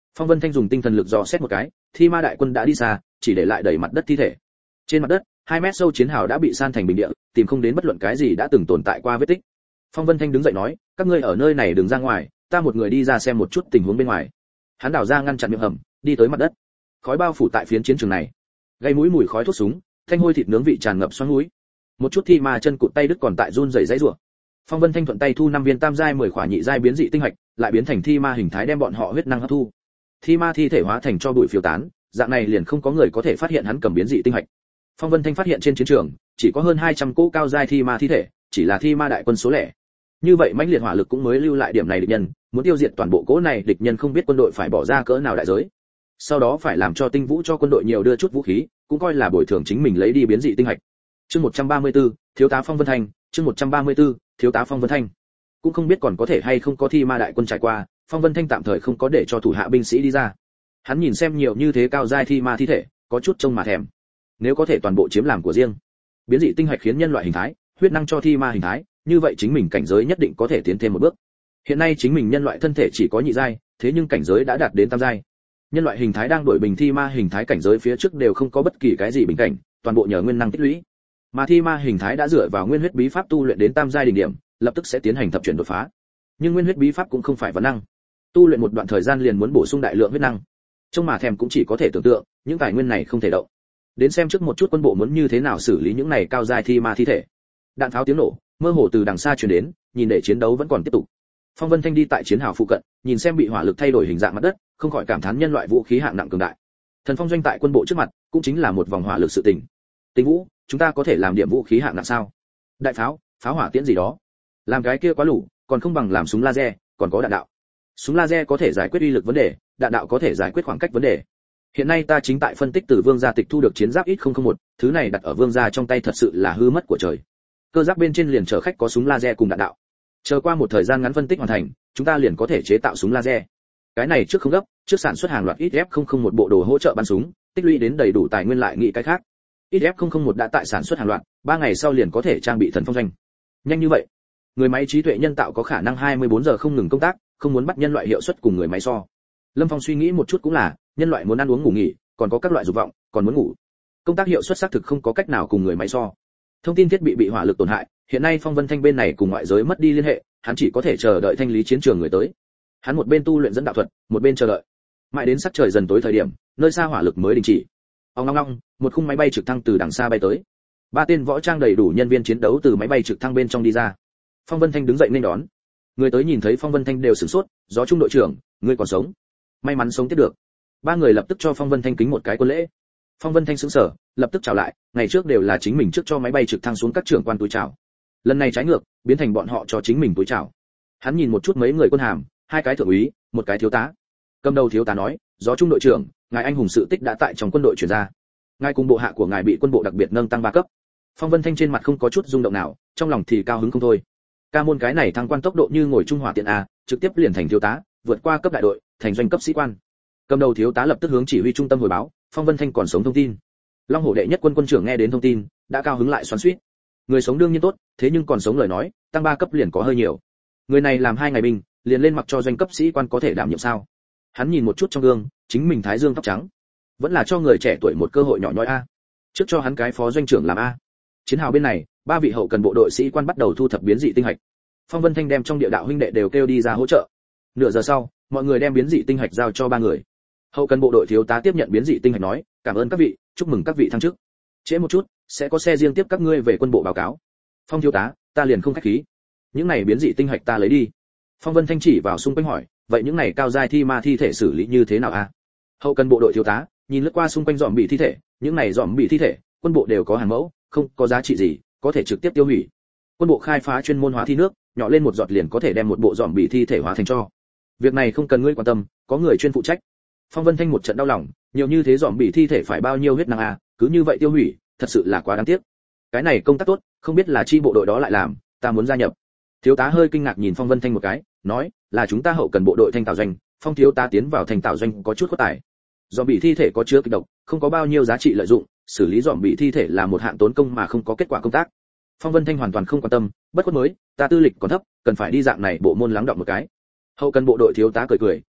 Phong Vân Thanh dùng tinh thần lực dò xét một cái, thi ma đại quân đã đi xa, chỉ để lại đầy mặt đất thi thể. Trên mặt đất, hai mét sâu chiến hào đã bị san thành bình địa, tìm không đến bất luận cái gì đã từng tồn tại qua vết tích. Phong Vân Thanh đứng dậy nói, các ngươi ở nơi này đừng ra ngoài, ta một người đi ra xem một chút tình huống bên ngoài. Hắn đào ra ngăn chặn miệng hầm, đi tới mặt đất. Khói bao phủ tại phiến chiến trường này, gây mũi mùi khói thuốc súng, thanh hôi thịt nướng vị tràn ngập xoắn mũi. Một chút thi ma chân cụt tay đứt còn tại run rẩy rãy rủa. Phong Vân Thanh thuận tay thu năm viên tam giai mười khỏa nhị giai biến dị tinh hạch, lại biến thành thi ma hình thái đem bọn họ huyết năng hấp thu. Thi ma thi thể hóa thành cho bụi phiêu tán, dạng này liền không có người có thể phát hiện hắn cầm biến dị tinh hạch. Phong Vân Thanh phát hiện trên chiến trường chỉ có hơn hai trăm cỗ cao giai thi ma thi thể, chỉ là thi ma đại quân số lẻ. Như vậy mãnh liệt hỏa lực cũng mới lưu lại điểm này địch nhân, muốn tiêu diệt toàn bộ cỗ này địch nhân không biết quân đội phải bỏ ra cỡ nào đại giới. Sau đó phải làm cho Tinh Vũ cho quân đội nhiều đưa chút vũ khí, cũng coi là bồi thường chính mình lấy đi biến dị tinh hạch. Chương một trăm ba mươi tư, thiếu tá Phong Vân Thanh, chương một trăm ba mươi tư, thiếu tá Phong Vân Thanh. Cũng không biết còn có thể hay không có thi ma đại quân trải qua, Phong Vân Thanh tạm thời không có để cho thủ hạ binh sĩ đi ra. Hắn nhìn xem nhiều như thế cao giai thi ma thi thể, có chút trông mà thèm. Nếu có thể toàn bộ chiếm làm của riêng, biến dị tinh hạch khiến nhân loại hình thái, huyết năng cho thi ma hình thái, như vậy chính mình cảnh giới nhất định có thể tiến thêm một bước. Hiện nay chính mình nhân loại thân thể chỉ có nhị giai, thế nhưng cảnh giới đã đạt đến tam giai. Nhân loại hình thái đang đổi bình thi ma hình thái cảnh giới phía trước đều không có bất kỳ cái gì bình cảnh, toàn bộ nhờ nguyên năng tích lũy. Mà thi ma hình thái đã dựa vào nguyên huyết bí pháp tu luyện đến tam giai đỉnh điểm, lập tức sẽ tiến hành thập chuyển đột phá. Nhưng nguyên huyết bí pháp cũng không phải vấn năng, tu luyện một đoạn thời gian liền muốn bổ sung đại lượng huyết năng. Trong mà thèm cũng chỉ có thể tưởng tượng, những tài nguyên này không thể động. Đến xem trước một chút quân bộ muốn như thế nào xử lý những này cao giai thi ma thi thể. Đạn pháo tiếng nổ, mơ hồ từ đằng xa truyền đến, nhìn để chiến đấu vẫn còn tiếp tục. Phong Vân Thanh đi tại chiến hào phụ cận, nhìn xem bị hỏa lực thay đổi hình dạng mặt đất, không khỏi cảm thán nhân loại vũ khí hạng nặng cường đại. Thần phong doanh tại quân bộ trước mặt, cũng chính là một vòng hỏa lực sự tình. Tinh Vũ, chúng ta có thể làm điểm vũ khí hạng nặng sao? Đại pháo, pháo hỏa tiễn gì đó. Làm cái kia quá lđủ, còn không bằng làm súng laser, còn có đạn đạo. Súng laser có thể giải quyết uy lực vấn đề, đạn đạo có thể giải quyết khoảng cách vấn đề. Hiện nay ta chính tại phân tích từ Vương gia tịch thu được chiến giáp ít không không một, thứ này đặt ở Vương gia trong tay thật sự là hư mất của trời. Cơ giáp bên trên liền chở khách có súng laser cùng đạn đạo. Chờ qua một thời gian ngắn phân tích hoàn thành, chúng ta liền có thể chế tạo súng laser. Cái này trước không gấp, trước sản xuất hàng loạt ít ép không không một bộ đồ hỗ trợ bắn súng, tích lũy đến đầy đủ tài nguyên lại nghĩ cái khác. ít ép không không một đã tại sản xuất hàng loạt, ba ngày sau liền có thể trang bị thần phong doanh. Nhanh như vậy? Người máy trí tuệ nhân tạo có khả năng hai mươi bốn giờ không ngừng công tác, không muốn bắt nhân loại hiệu suất cùng người máy so. Lâm Phong suy nghĩ một chút cũng là, nhân loại muốn ăn uống ngủ nghỉ, còn có các loại dục vọng, còn muốn ngủ. Công tác hiệu suất xác thực không có cách nào cùng người máy so. Thông tin thiết bị bị hỏa lực tổn hại, hiện nay Phong Vân Thanh bên này cùng ngoại giới mất đi liên hệ, hắn chỉ có thể chờ đợi thanh lý chiến trường người tới. Hắn một bên tu luyện dẫn đạo thuật, một bên chờ đợi. Mãi đến sắc trời dần tối thời điểm, nơi xa hỏa lực mới đình chỉ. Ong ong ong, một khung máy bay trực thăng từ đằng xa bay tới. Ba tên võ trang đầy đủ nhân viên chiến đấu từ máy bay trực thăng bên trong đi ra. Phong Vân Thanh đứng dậy nên đón. Người tới nhìn thấy Phong Vân Thanh đều sửng sốt, "Gió Trung đội trưởng, ngươi còn sống?" May mắn sống tiếp được. Ba người lập tức cho Phong Vân Thanh kính một cái quân lễ. Phong Vân Thanh sững sờ, lập tức chào lại, ngày trước đều là chính mình trước cho máy bay trực thăng xuống các trưởng quan túi chào. Lần này trái ngược, biến thành bọn họ cho chính mình túi chào. Hắn nhìn một chút mấy người quân hàm, hai cái thượng úy, một cái thiếu tá. Cầm đầu thiếu tá nói, "Gió Trung đội trưởng, ngài anh hùng sự tích đã tại trong quân đội truyền ra. Ngài cùng bộ hạ của ngài bị quân bộ đặc biệt nâng tăng ba cấp." Phong Vân Thanh trên mặt không có chút rung động nào, trong lòng thì cao hứng không thôi. Ca môn cái này thăng quan tốc độ như ngồi trung hỏa tiện a, trực tiếp liền thành thiếu tá, vượt qua cấp đại đội, thành doanh cấp sĩ quan. Cầm đầu thiếu tá lập tức hướng chỉ huy trung tâm hồi báo, Phong Vân Thanh còn sống thông tin. Long Hổ đệ nhất quân quân trưởng nghe đến thông tin, đã cao hứng lại xoắn xuýt. Người sống đương nhiên tốt, thế nhưng còn sống lời nói, tăng ba cấp liền có hơi nhiều. Người này làm hai ngày binh, liền lên mặc cho doanh cấp sĩ quan có thể đảm nhiệm sao? Hắn nhìn một chút trong gương, chính mình thái dương tóc trắng, vẫn là cho người trẻ tuổi một cơ hội nhỏ nhoi a. Trước cho hắn cái phó doanh trưởng làm a. Chiến hào bên này, ba vị hậu cần bộ đội sĩ quan bắt đầu thu thập biến dị tinh hạch. Phong Vân Thanh đem trong địa đạo huynh đệ đều kêu đi ra hỗ trợ. Nửa giờ sau, mọi người đem biến dị tinh hạch giao cho ba người. Hậu cần bộ đội thiếu tá tiếp nhận biến dị tinh hạch nói, "Cảm ơn các vị, chúc mừng các vị thăng chức. Trễ một chút, sẽ có xe riêng tiếp các ngươi về quân bộ báo cáo." Phong thiếu tá, ta liền không khách khí. Những này biến dị tinh hạch ta lấy đi. Phong Vân Thanh chỉ vào xung quanh hỏi, "Vậy những này cao giai thi ma thi thể xử lý như thế nào a?" Hậu cần bộ đội thiếu tá nhìn lướt qua xung quanh dòm bị thi thể, những này dòm bị thi thể, quân bộ đều có hàng mẫu, không có giá trị gì, có thể trực tiếp tiêu hủy. Quân bộ khai phá chuyên môn hóa thi nước, nhỏ lên một giọt liền có thể đem một bộ dòm bị thi thể hóa thành tro. Việc này không cần ngươi quan tâm, có người chuyên phụ trách. Phong Vân Thanh một trận đau lòng, nhiều như thế dòm bị thi thể phải bao nhiêu huyết năng à, cứ như vậy tiêu hủy, thật sự là quá đáng tiếc. Cái này công tác tốt, không biết là chi bộ đội đó lại làm, ta muốn gia nhập. Thiếu tá hơi kinh ngạc nhìn Phong Vân Thanh một cái, nói, "Là chúng ta hậu cần bộ đội Thanh Tạo doanh." Phong thiếu tá tiến vào Thanh Tạo doanh có chút khuất tài. Dòm bị thi thể có chứa kịch độc, không có bao nhiêu giá trị lợi dụng, xử lý dòm bị thi thể là một hạng tốn công mà không có kết quả công tác. Phong Vân Thanh hoàn toàn không quan tâm, bất khuất mới, ta tư lịch còn thấp, cần phải đi dạng này bộ môn lắng đọng một cái. Hậu cần bộ đội thiếu tá cười cười,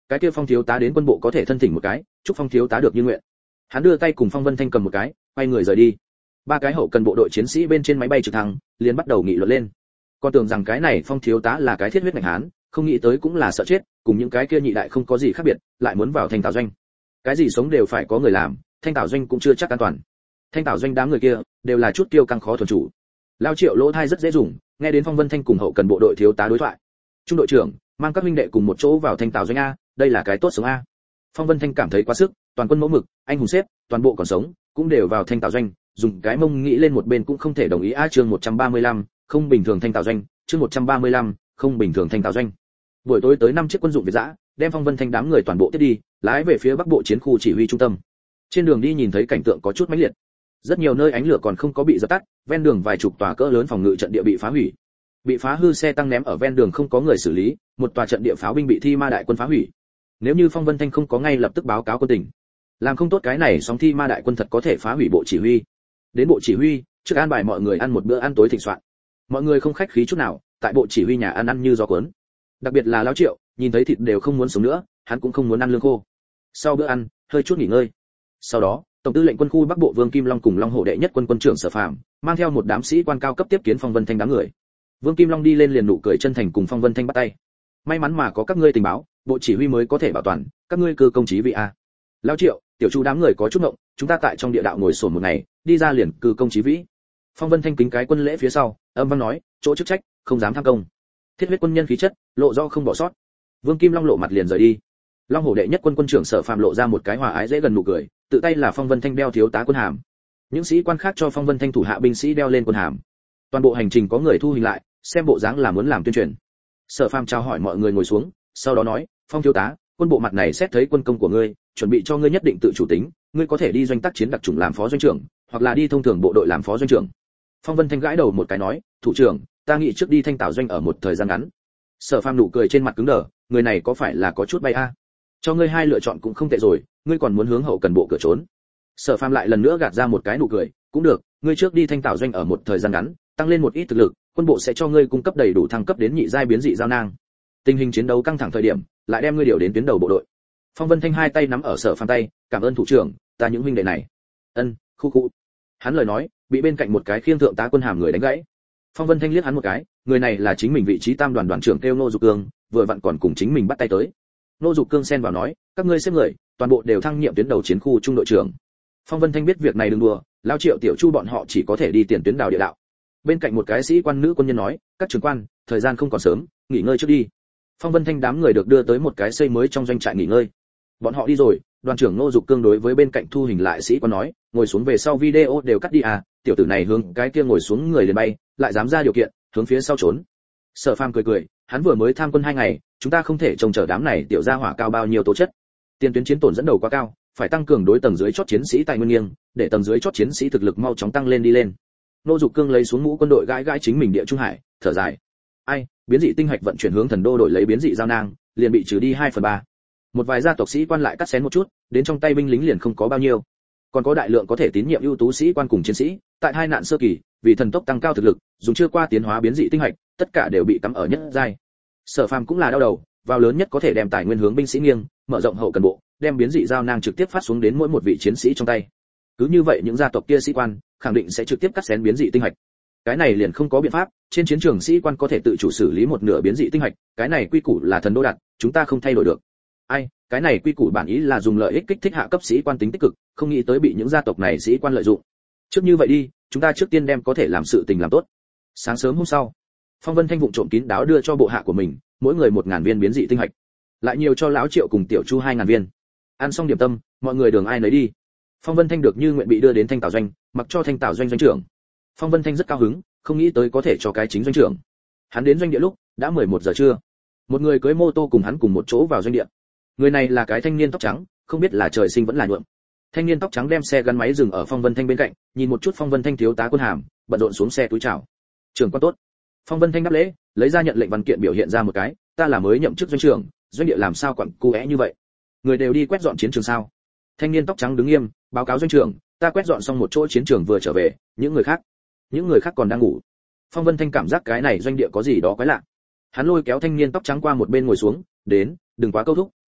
cái kia Phong thiếu tá đến quân bộ có thể thân thỉnh một cái, chúc Phong thiếu tá được như nguyện. Hắn đưa tay cùng Phong Vân Thanh cầm một cái, quay người rời đi. Ba cái hậu cần bộ đội chiến sĩ bên trên máy bay trực thăng liền bắt đầu nghị luận lên. Còn tưởng rằng cái này Phong thiếu tá là cái thiết huyết ngành hán, không nghĩ tới cũng là sợ chết, cùng những cái kia nhị đại không có gì khác biệt, lại muốn vào Thanh Tảo doanh. Cái gì sống đều phải có người làm, Thanh Tảo doanh cũng chưa chắc an toàn. Thanh Tảo doanh đám người kia đều là chút kiêu căng khó thuần chủ. Lao Triệu lỗ thai rất dễ dùng, nghe đến Phong Vân Thanh cùng hậu cần bộ đội thiếu tá đối thoại. Trung đội trưởng, mang các huynh đệ cùng một chỗ vào Thanh Tảo doanh a, đây là cái tốt sống a. Phong Vân Thanh cảm thấy quá sức, toàn quân mẫu mực, anh hùng xếp, toàn bộ còn sống, cũng đều vào Thanh Tảo doanh, dùng cái mông nghĩ lên một bên cũng không thể đồng ý a. Chương một trăm ba mươi lăm, không bình thường Thanh Tảo doanh, chương một trăm ba mươi lăm, không bình thường Thanh Tảo doanh. Buổi tối tới năm chiếc quân dụng Việt dã, đem Phong Vân Thanh đám người toàn bộ tiếp đi, lái về phía Bắc Bộ chiến khu chỉ huy trung tâm. Trên đường đi nhìn thấy cảnh tượng có chút mãnh liệt. Rất nhiều nơi ánh lửa còn không có bị dập tắt, ven đường vài chục tòa cỡ lớn phòng ngự trận địa bị phá hủy. Bị phá hư xe tăng ném ở ven đường không có người xử lý, một tòa trận địa pháo binh bị Thi Ma đại quân phá hủy. Nếu như Phong Vân Thanh không có ngay lập tức báo cáo quân tình, làm không tốt cái này sóng Thi Ma đại quân thật có thể phá hủy bộ chỉ huy. Đến bộ chỉ huy, trước an bài mọi người ăn một bữa ăn tối thịnh soạn. Mọi người không khách khí chút nào, tại bộ chỉ huy nhà ăn ăn như gió cuốn. Đặc biệt là Lão Triệu, nhìn thấy thịt đều không muốn sống nữa, hắn cũng không muốn ăn lương khô. Sau bữa ăn, hơi chút nghỉ ngơi. Sau đó, tổng tư lệnh quân khu Bắc Bộ Vương Kim Long cùng Long Hổ đệ nhất quân quân trưởng Sở Phàm, mang theo một đám sĩ quan cao cấp tiếp kiến Phong Vân Thanh đám người. Vương Kim Long đi lên liền nụ cười chân thành cùng Phong Vân Thanh bắt tay. May mắn mà có các ngươi tình báo, bộ chỉ huy mới có thể bảo toàn, các ngươi cư công chí vị a. Lão Triệu, Tiểu Chu đám người có chút ngộng, chúng ta tại trong địa đạo ngồi sồn một ngày, đi ra liền cư công chí vĩ. Phong Vân Thanh kính cái quân lễ phía sau, âm vang nói, chỗ chức trách, không dám tham công. Thiết huyết quân nhân khí chất, lộ do không bỏ sót. Vương Kim Long lộ mặt liền rời đi. Long Hổ đệ nhất quân quân trưởng Sở Phàm lộ ra một cái hòa ái dễ gần nụ cười, tự tay là Phong Vân Thanh đeo thiếu tá quân hàm. Những sĩ quan khác cho Phong Vân Thanh thủ hạ binh sĩ đeo lên quân hàm. Toàn bộ hành trình có người thu hình lại, xem bộ dáng là muốn làm tuyên truyền. Sở Phàm chào hỏi mọi người ngồi xuống, sau đó nói, Phong thiếu tá, quân bộ mặt này xét thấy quân công của ngươi, chuẩn bị cho ngươi nhất định tự chủ tính, ngươi có thể đi doanh tác chiến đặc chủng làm phó doanh trưởng, hoặc là đi thông thường bộ đội làm phó doanh trưởng. Phong Vân Thanh gãi đầu một cái nói, thủ trưởng, ta nghĩ trước đi Thanh Tảo doanh ở một thời gian ngắn. Sở Phàm nụ cười trên mặt cứng đờ, người này có phải là có chút bay a? Cho ngươi hai lựa chọn cũng không tệ rồi, ngươi còn muốn hướng hậu cần bộ cửa trốn. Sở Phàm lại lần nữa gạt ra một cái nụ cười, cũng được, ngươi trước đi Thanh Tảo doanh ở một thời gian ngắn, tăng lên một ít thực lực, quân bộ sẽ cho ngươi cung cấp đầy đủ thăng cấp đến nhị giai biến dị giao nang. Tình hình chiến đấu căng thẳng thời điểm, lại đem ngươi điều đến tuyến đầu bộ đội. Phong Vân Thanh hai tay nắm ở Sở Phàm tay, cảm ơn thủ trưởng, ta những huynh đệ này. Ân, khu khu. Hắn lời nói, bị bên cạnh một cái khiêng thượng tá quân hàm người đánh gãy. Phong Vân Thanh liếc hắn một cái, người này là chính mình vị trí tam đoàn đoàn trưởng kêu Nô Dục Cương, vừa vặn còn cùng chính mình bắt tay tới. Nô Dục Cương xen vào nói, các ngươi xếp người, toàn bộ đều thăng nhiệm tuyến đầu chiến khu trung đội trưởng. Phong Vân Thanh biết việc này đừng đùa, Lao Triệu Tiểu Chu bọn họ chỉ có thể đi tiền tuyến đào địa đạo. Bên cạnh một cái sĩ quan nữ quân nhân nói, các trưởng quan, thời gian không còn sớm, nghỉ ngơi trước đi. Phong Vân Thanh đám người được đưa tới một cái xây mới trong doanh trại nghỉ ngơi. Bọn họ đi rồi, đoàn trưởng Nô Dục Cương đối với bên cạnh thu hình lại sĩ quan nói, ngồi xuống về sau video đều cắt đi à, tiểu tử này hướng cái kia ngồi xuống người liền bay, lại dám ra điều kiện, hướng phía sau trốn. Sở Phàm cười cười, hắn vừa mới tham quân hai ngày, chúng ta không thể trông chờ đám này tiểu gia hỏa cao bao nhiêu tố chất. Tiền tuyến chiến tổn dẫn đầu quá cao, phải tăng cường đối tầng dưới chót chiến sĩ tài nguyên nghiêng, để tầng dưới chót chiến sĩ thực lực mau chóng tăng lên đi lên. Nô Dục Cương lấy xuống mũ quân đội gãi gãi chính mình địa trung hải, thở dài. Ai, biến dị tinh hạch vận chuyển hướng thần đô đổi lấy biến dị giao nang, liền bị trừ đi hai phần ba. Một vài gia tộc sĩ quan lại cắt xén một chút, đến trong tay binh lính liền không có bao nhiêu. Còn có đại lượng có thể tín nhiệm ưu tú sĩ quan cùng chiến sĩ, tại hai nạn sơ kỳ, vì thần tốc tăng cao thực lực, dùng chưa qua tiến hóa biến dị tinh hạch, tất cả đều bị cắm ở nhất giai. Sở Phàm cũng là đau đầu, vào lớn nhất có thể đem tài nguyên hướng binh sĩ nghiêng, mở rộng hậu cần bộ, đem biến dị giao nang trực tiếp phát xuống đến mỗi một vị chiến sĩ trong tay. Cứ như vậy những gia tộc kia sĩ quan khẳng định sẽ trực tiếp cắt xén biến dị tinh hạch. Cái này liền không có biện pháp, trên chiến trường sĩ quan có thể tự chủ xử lý một nửa biến dị tinh hạch, cái này quy củ là thần đô đặt, chúng ta không thay đổi được. Ai, cái này quy củ bản ý là dùng lợi ích kích thích hạ cấp sĩ quan tính tích cực, không nghĩ tới bị những gia tộc này sĩ quan lợi dụng. Trước như vậy đi, chúng ta trước tiên đem có thể làm sự tình làm tốt. Sáng sớm hôm sau, Phong Vân Thanh vụng trộm kín đáo đưa cho bộ hạ của mình, mỗi người một ngàn viên biến dị tinh hạch, lại nhiều cho lão Triệu cùng Tiểu Chu hai ngàn viên. Ăn xong điểm tâm, mọi người đường ai nấy đi. Phong Vân Thanh được như nguyện bị đưa đến Thanh Tảo doanh, mặc cho Thanh Tảo doanh doanh trưởng. Phong Vân Thanh rất cao hứng, không nghĩ tới có thể cho cái chính doanh trưởng. Hắn đến doanh địa lúc đã mười một giờ trưa. Một người cưỡi mô tô cùng hắn cùng một chỗ vào doanh địa. Người này là cái thanh niên tóc trắng, không biết là trời sinh vẫn là nhuộm. Thanh niên tóc trắng đem xe gắn máy dừng ở Phong Vân Thanh bên cạnh, nhìn một chút Phong Vân Thanh thiếu tá quân hàm, bận rộn xuống xe túi chào. Trưởng quan tốt. Phong Vân Thanh đáp lễ, lấy ra nhận lệnh văn kiện biểu hiện ra một cái, ta là mới nhậm chức doanh trưởng, doanh địa làm sao quặn cu é như vậy? Người đều đi quét dọn chiến trường sao? Thanh niên tóc trắng đứng nghiêm, báo cáo doanh trưởng, ta quét dọn xong một chỗ chiến trường vừa trở về, những người khác, những người khác còn đang ngủ. Phong Vân Thanh cảm giác cái này doanh địa có gì đó quái lạ. Hắn lôi kéo thanh niên tóc trắng qua một bên ngồi xuống, đến, đừng quá câu thúc,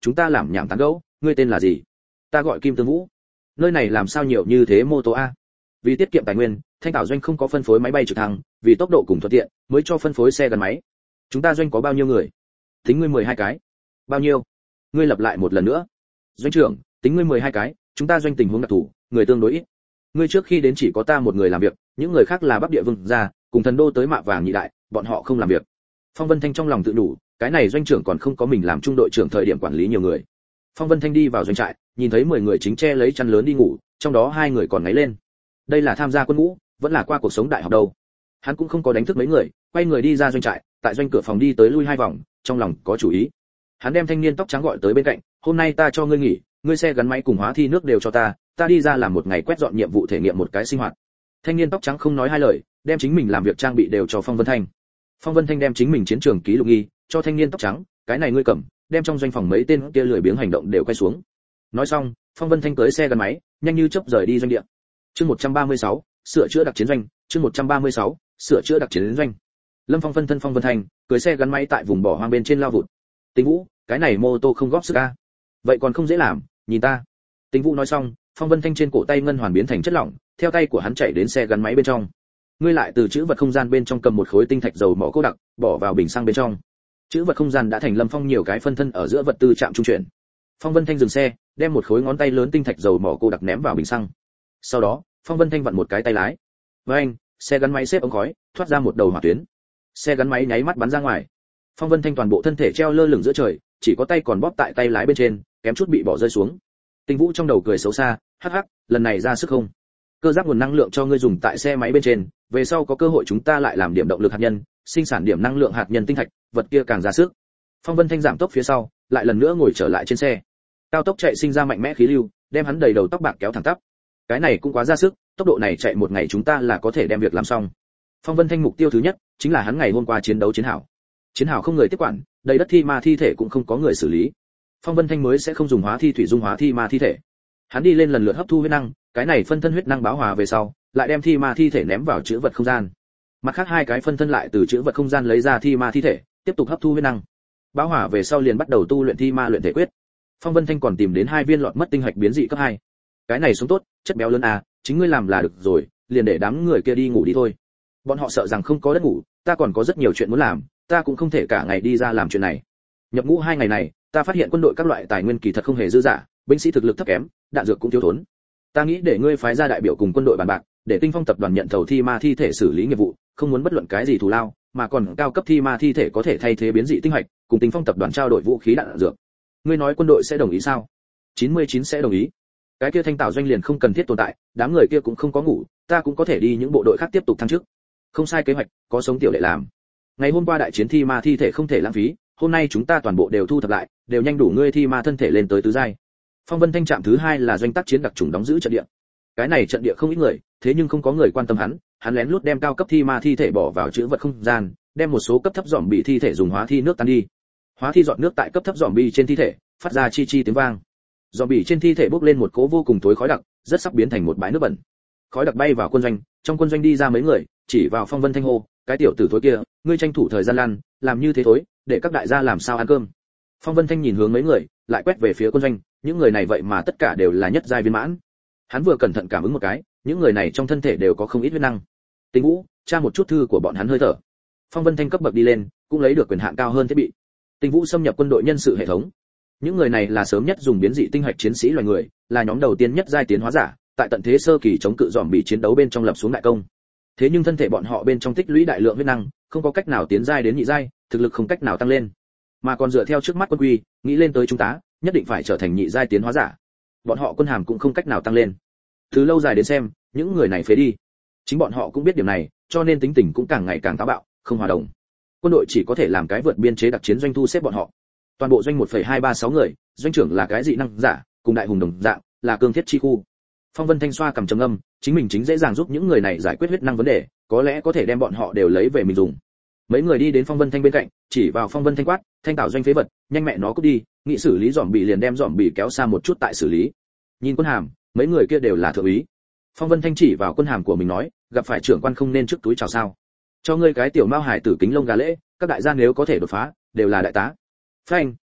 chúng ta làm nhảm tán gẫu, ngươi tên là gì? Ta gọi Kim Tương Vũ. Nơi này làm sao nhiều như thế mô tô a? Vì tiết kiệm tài nguyên, Thanh Tảo doanh không có phân phối máy bay trực thăng, vì tốc độ cùng thuận tiện, mới cho phân phối xe gắn máy. Chúng ta doanh có bao nhiêu người? Tính ngươi mười hai cái. Bao nhiêu? Ngươi lặp lại một lần nữa. Doanh trưởng, tính ngươi mười hai cái, chúng ta doanh tình huống đặc thù, người tương đối ít. Ngươi trước khi đến chỉ có ta một người làm việc, những người khác là Bắc Địa Vương gia, cùng thần đô tới Mạ Vàng nhị đại, bọn họ không làm việc. Phong Vân Thanh trong lòng tự đủ, cái này doanh trưởng còn không có mình làm trung đội trưởng thời điểm quản lý nhiều người. Phong Vân Thanh đi vào doanh trại, nhìn thấy mười người chính che lấy chăn lớn đi ngủ, trong đó hai người còn ngáy lên. Đây là tham gia quân ngũ, vẫn là qua cuộc sống đại học đâu. Hắn cũng không có đánh thức mấy người, quay người đi ra doanh trại, tại doanh cửa phòng đi tới lui hai vòng, trong lòng có chủ ý. Hắn đem thanh niên tóc trắng gọi tới bên cạnh, hôm nay ta cho ngươi nghỉ, ngươi xe gắn máy cùng hóa thi nước đều cho ta, ta đi ra làm một ngày quét dọn nhiệm vụ thể nghiệm một cái sinh hoạt. Thanh niên tóc trắng không nói hai lời, đem chính mình làm việc trang bị đều cho Phong Vân Thanh. Phong Vân Thanh đem chính mình chiến trường ký lục ghi cho thanh niên tóc trắng, cái này ngươi cầm, đem trong doanh phòng mấy tên kia lười biếng hành động đều quay xuống. Nói xong, Phong Vân Thanh cưỡi xe gắn máy, nhanh như chớp rời đi doanh địa. Chương một trăm ba mươi sáu, sửa chữa đặc chiến doanh, chương một trăm ba mươi sáu, sửa chữa đặc chiến doanh. Lâm Phong phân thân Phong Vân Thanh, cưỡi xe gắn máy tại vùng bỏ hoang bên trên lao vụt. Tình Vũ, cái này mô tô không góp sức a. Vậy còn không dễ làm, nhìn ta. Tình Vũ nói xong, Phong Vân Thanh trên cổ tay ngân hoàn biến thành chất lỏng, theo tay của hắn chạy đến xe gắn máy bên trong. Ngươi lại từ chữ vật không gian bên trong cầm một khối tinh thạch dầu mỏ cô đặc, bỏ vào bình xăng bên trong. Chữ vật không gian đã thành Lâm Phong nhiều cái phân thân ở giữa vật tư trạm trung chuyển. Phong Vân Thanh dừng xe, đem một khối ngón tay lớn tinh thạch dầu mỏ cô đặc ném vào bình xăng. Sau đó, Phong Vân Thanh vặn một cái tay lái. Với anh, xe gắn máy xếp ống khói, thoát ra một đầu hỏa tuyến. Xe gắn máy nháy mắt bắn ra ngoài. Phong Vân Thanh toàn bộ thân thể treo lơ lửng giữa trời, chỉ có tay còn bóp tại tay lái bên trên, kém chút bị bỏ rơi xuống. Tình Vũ trong đầu cười xấu xa, hắc hắc, lần này ra sức không? Cơ giác nguồn năng lượng cho ngươi dùng tại xe máy bên trên, về sau có cơ hội chúng ta lại làm điểm động lực hạt nhân, sinh sản điểm năng lượng hạt nhân tinh thạch, vật kia càng ra sức. Phong Vân Thanh giảm tốc phía sau, lại lần nữa ngồi trở lại trên xe. Cao tốc chạy sinh ra mạnh mẽ khí lưu, đem hắn đầy đầu tóc bạc kéo thẳng tắp. Cái này cũng quá ra sức, tốc độ này chạy một ngày chúng ta là có thể đem việc làm xong. Phong Vân Thanh mục tiêu thứ nhất chính là hắn ngày hôm qua chiến đấu chiến hào. Chiến hào không người tiếp quản, đầy đất thi ma thi thể cũng không có người xử lý. Phong Vân Thanh mới sẽ không dùng hóa thi thủy dung hóa thi ma thi thể. Hắn đi lên lần lượt hấp thu huyết năng, cái này phân thân huyết năng báo hòa về sau, lại đem thi ma thi thể ném vào chữ vật không gian. Mặt khác hai cái phân thân lại từ chữ vật không gian lấy ra thi ma thi thể, tiếp tục hấp thu huyết năng. Báo hỏa về sau liền bắt đầu tu luyện thi ma luyện thể quyết. Phong Vân Thanh còn tìm đến hai viên lọt mất tinh hạch biến dị cấp hai. Cái này sống tốt, chất béo lớn à, chính ngươi làm là được rồi, liền để đám người kia đi ngủ đi thôi. Bọn họ sợ rằng không có đất ngủ, ta còn có rất nhiều chuyện muốn làm, ta cũng không thể cả ngày đi ra làm chuyện này. Nhập ngũ hai ngày này, ta phát hiện quân đội các loại tài nguyên kỳ thật không hề dư dả, binh sĩ thực lực thấp kém, đạn dược cũng thiếu thốn. Ta nghĩ để ngươi phái ra đại biểu cùng quân đội bàn bạc, để Tinh Phong tập đoàn nhận thầu thi ma thi thể xử lý nghiệp vụ, không muốn bất luận cái gì thù lao, mà còn cao cấp thi ma thi thể có thể thay thế biến dị tinh hạch, cùng Tinh Phong tập đoàn trao đổi vũ khí đạn dược. Ngươi nói quân đội sẽ đồng ý sao? chín mươi chín sẽ đồng ý. Cái kia Thanh Tảo doanh liền không cần thiết tồn tại, đám người kia cũng không có ngủ, ta cũng có thể đi những bộ đội khác tiếp tục thăng chức. Không sai kế hoạch, có sống tiểu đệ làm. Ngày hôm qua đại chiến thi ma thi thể không thể lãng phí, hôm nay chúng ta toàn bộ đều thu thập lại, đều nhanh đủ ngươi thi ma thân thể lên tới tứ giai. Phong Vân Thanh trạm thứ hai là doanh tác chiến đặc chủng đóng giữ trận địa. Cái này trận địa không ít người, thế nhưng không có người quan tâm hắn, hắn lén lút đem cao cấp thi ma thi thể bỏ vào chữ vật không gian, đem một số cấp thấp giòm bị thi thể dùng hóa thi nước tan đi. Hóa thi giọt nước tại cấp thấp giòm bị trên thi thể, phát ra chi chi tiếng vang. Giòm bị trên thi thể bốc lên một cỗ vô cùng tối khói đặc, rất sắp biến thành một bãi nước bẩn. Khói đặc bay vào quân doanh, trong quân doanh đi ra mấy người, chỉ vào Phong Vân Thanh hô, cái tiểu tử thối kia, ngươi tranh thủ thời gian lăn, làm như thế thối, để các đại gia làm sao ăn cơm. Phong Vân Thanh nhìn hướng mấy người, lại quét về phía quân doanh, những người này vậy mà tất cả đều là nhất giai viên mãn. Hắn vừa cẩn thận cảm ứng một cái, những người này trong thân thể đều có không ít huyết năng. Tình Vũ, tra một chút thư của bọn hắn hơi thở. Phong Vân Thanh cấp bậc đi lên, cũng lấy được quyền hạn cao hơn thiết bị. Tình Vũ xâm nhập quân đội nhân sự hệ thống. Những người này là sớm nhất dùng biến dị tinh hạch chiến sĩ loài người, là nhóm đầu tiên nhất giai tiến hóa giả, tại tận thế sơ kỳ chống cự dòm bị chiến đấu bên trong lập xuống đại công. Thế nhưng thân thể bọn họ bên trong tích lũy đại lượng huyết năng, không có cách nào tiến giai đến nhị giai, thực lực không cách nào tăng lên, mà còn dựa theo trước mắt quân quy, nghĩ lên tới trung tá, nhất định phải trở thành nhị giai tiến hóa giả. Bọn họ quân hàm cũng không cách nào tăng lên. Từ lâu dài đến xem, những người này phế đi. Chính bọn họ cũng biết điểm này, cho nên tính tình cũng càng ngày càng táo bạo, không hòa đồng. Quân đội chỉ có thể làm cái vượt biên chế đặc chiến doanh thu xếp bọn họ. Toàn bộ doanh một phẩy hai ba sáu người, doanh trưởng là cái dị năng giả, cùng đại hùng đồng dạng, là cương thiết chi khu. Phong Vân Thanh xoa cầm trầm âm, chính mình chính dễ dàng giúp những người này giải quyết huyết năng vấn đề, có lẽ có thể đem bọn họ đều lấy về mình dùng. Mấy người đi đến Phong Vân Thanh bên cạnh, chỉ vào Phong Vân Thanh quát, Thanh Tảo doanh phế vật, nhanh mẹ nó cút đi, nghị xử lý dòm bị liền đem dòm bị kéo xa một chút tại xử lý. Nhìn quân hàm, mấy người kia đều là thượng úy. Phong Vân Thanh chỉ vào quân hàm của mình nói, gặp phải trưởng quan không nên trước túi chào sao? Cho ngươi cái tiểu mao hải tử kính lông gà lễ, các đại gia nếu có thể đột phá, đều là đại tá. Phanh,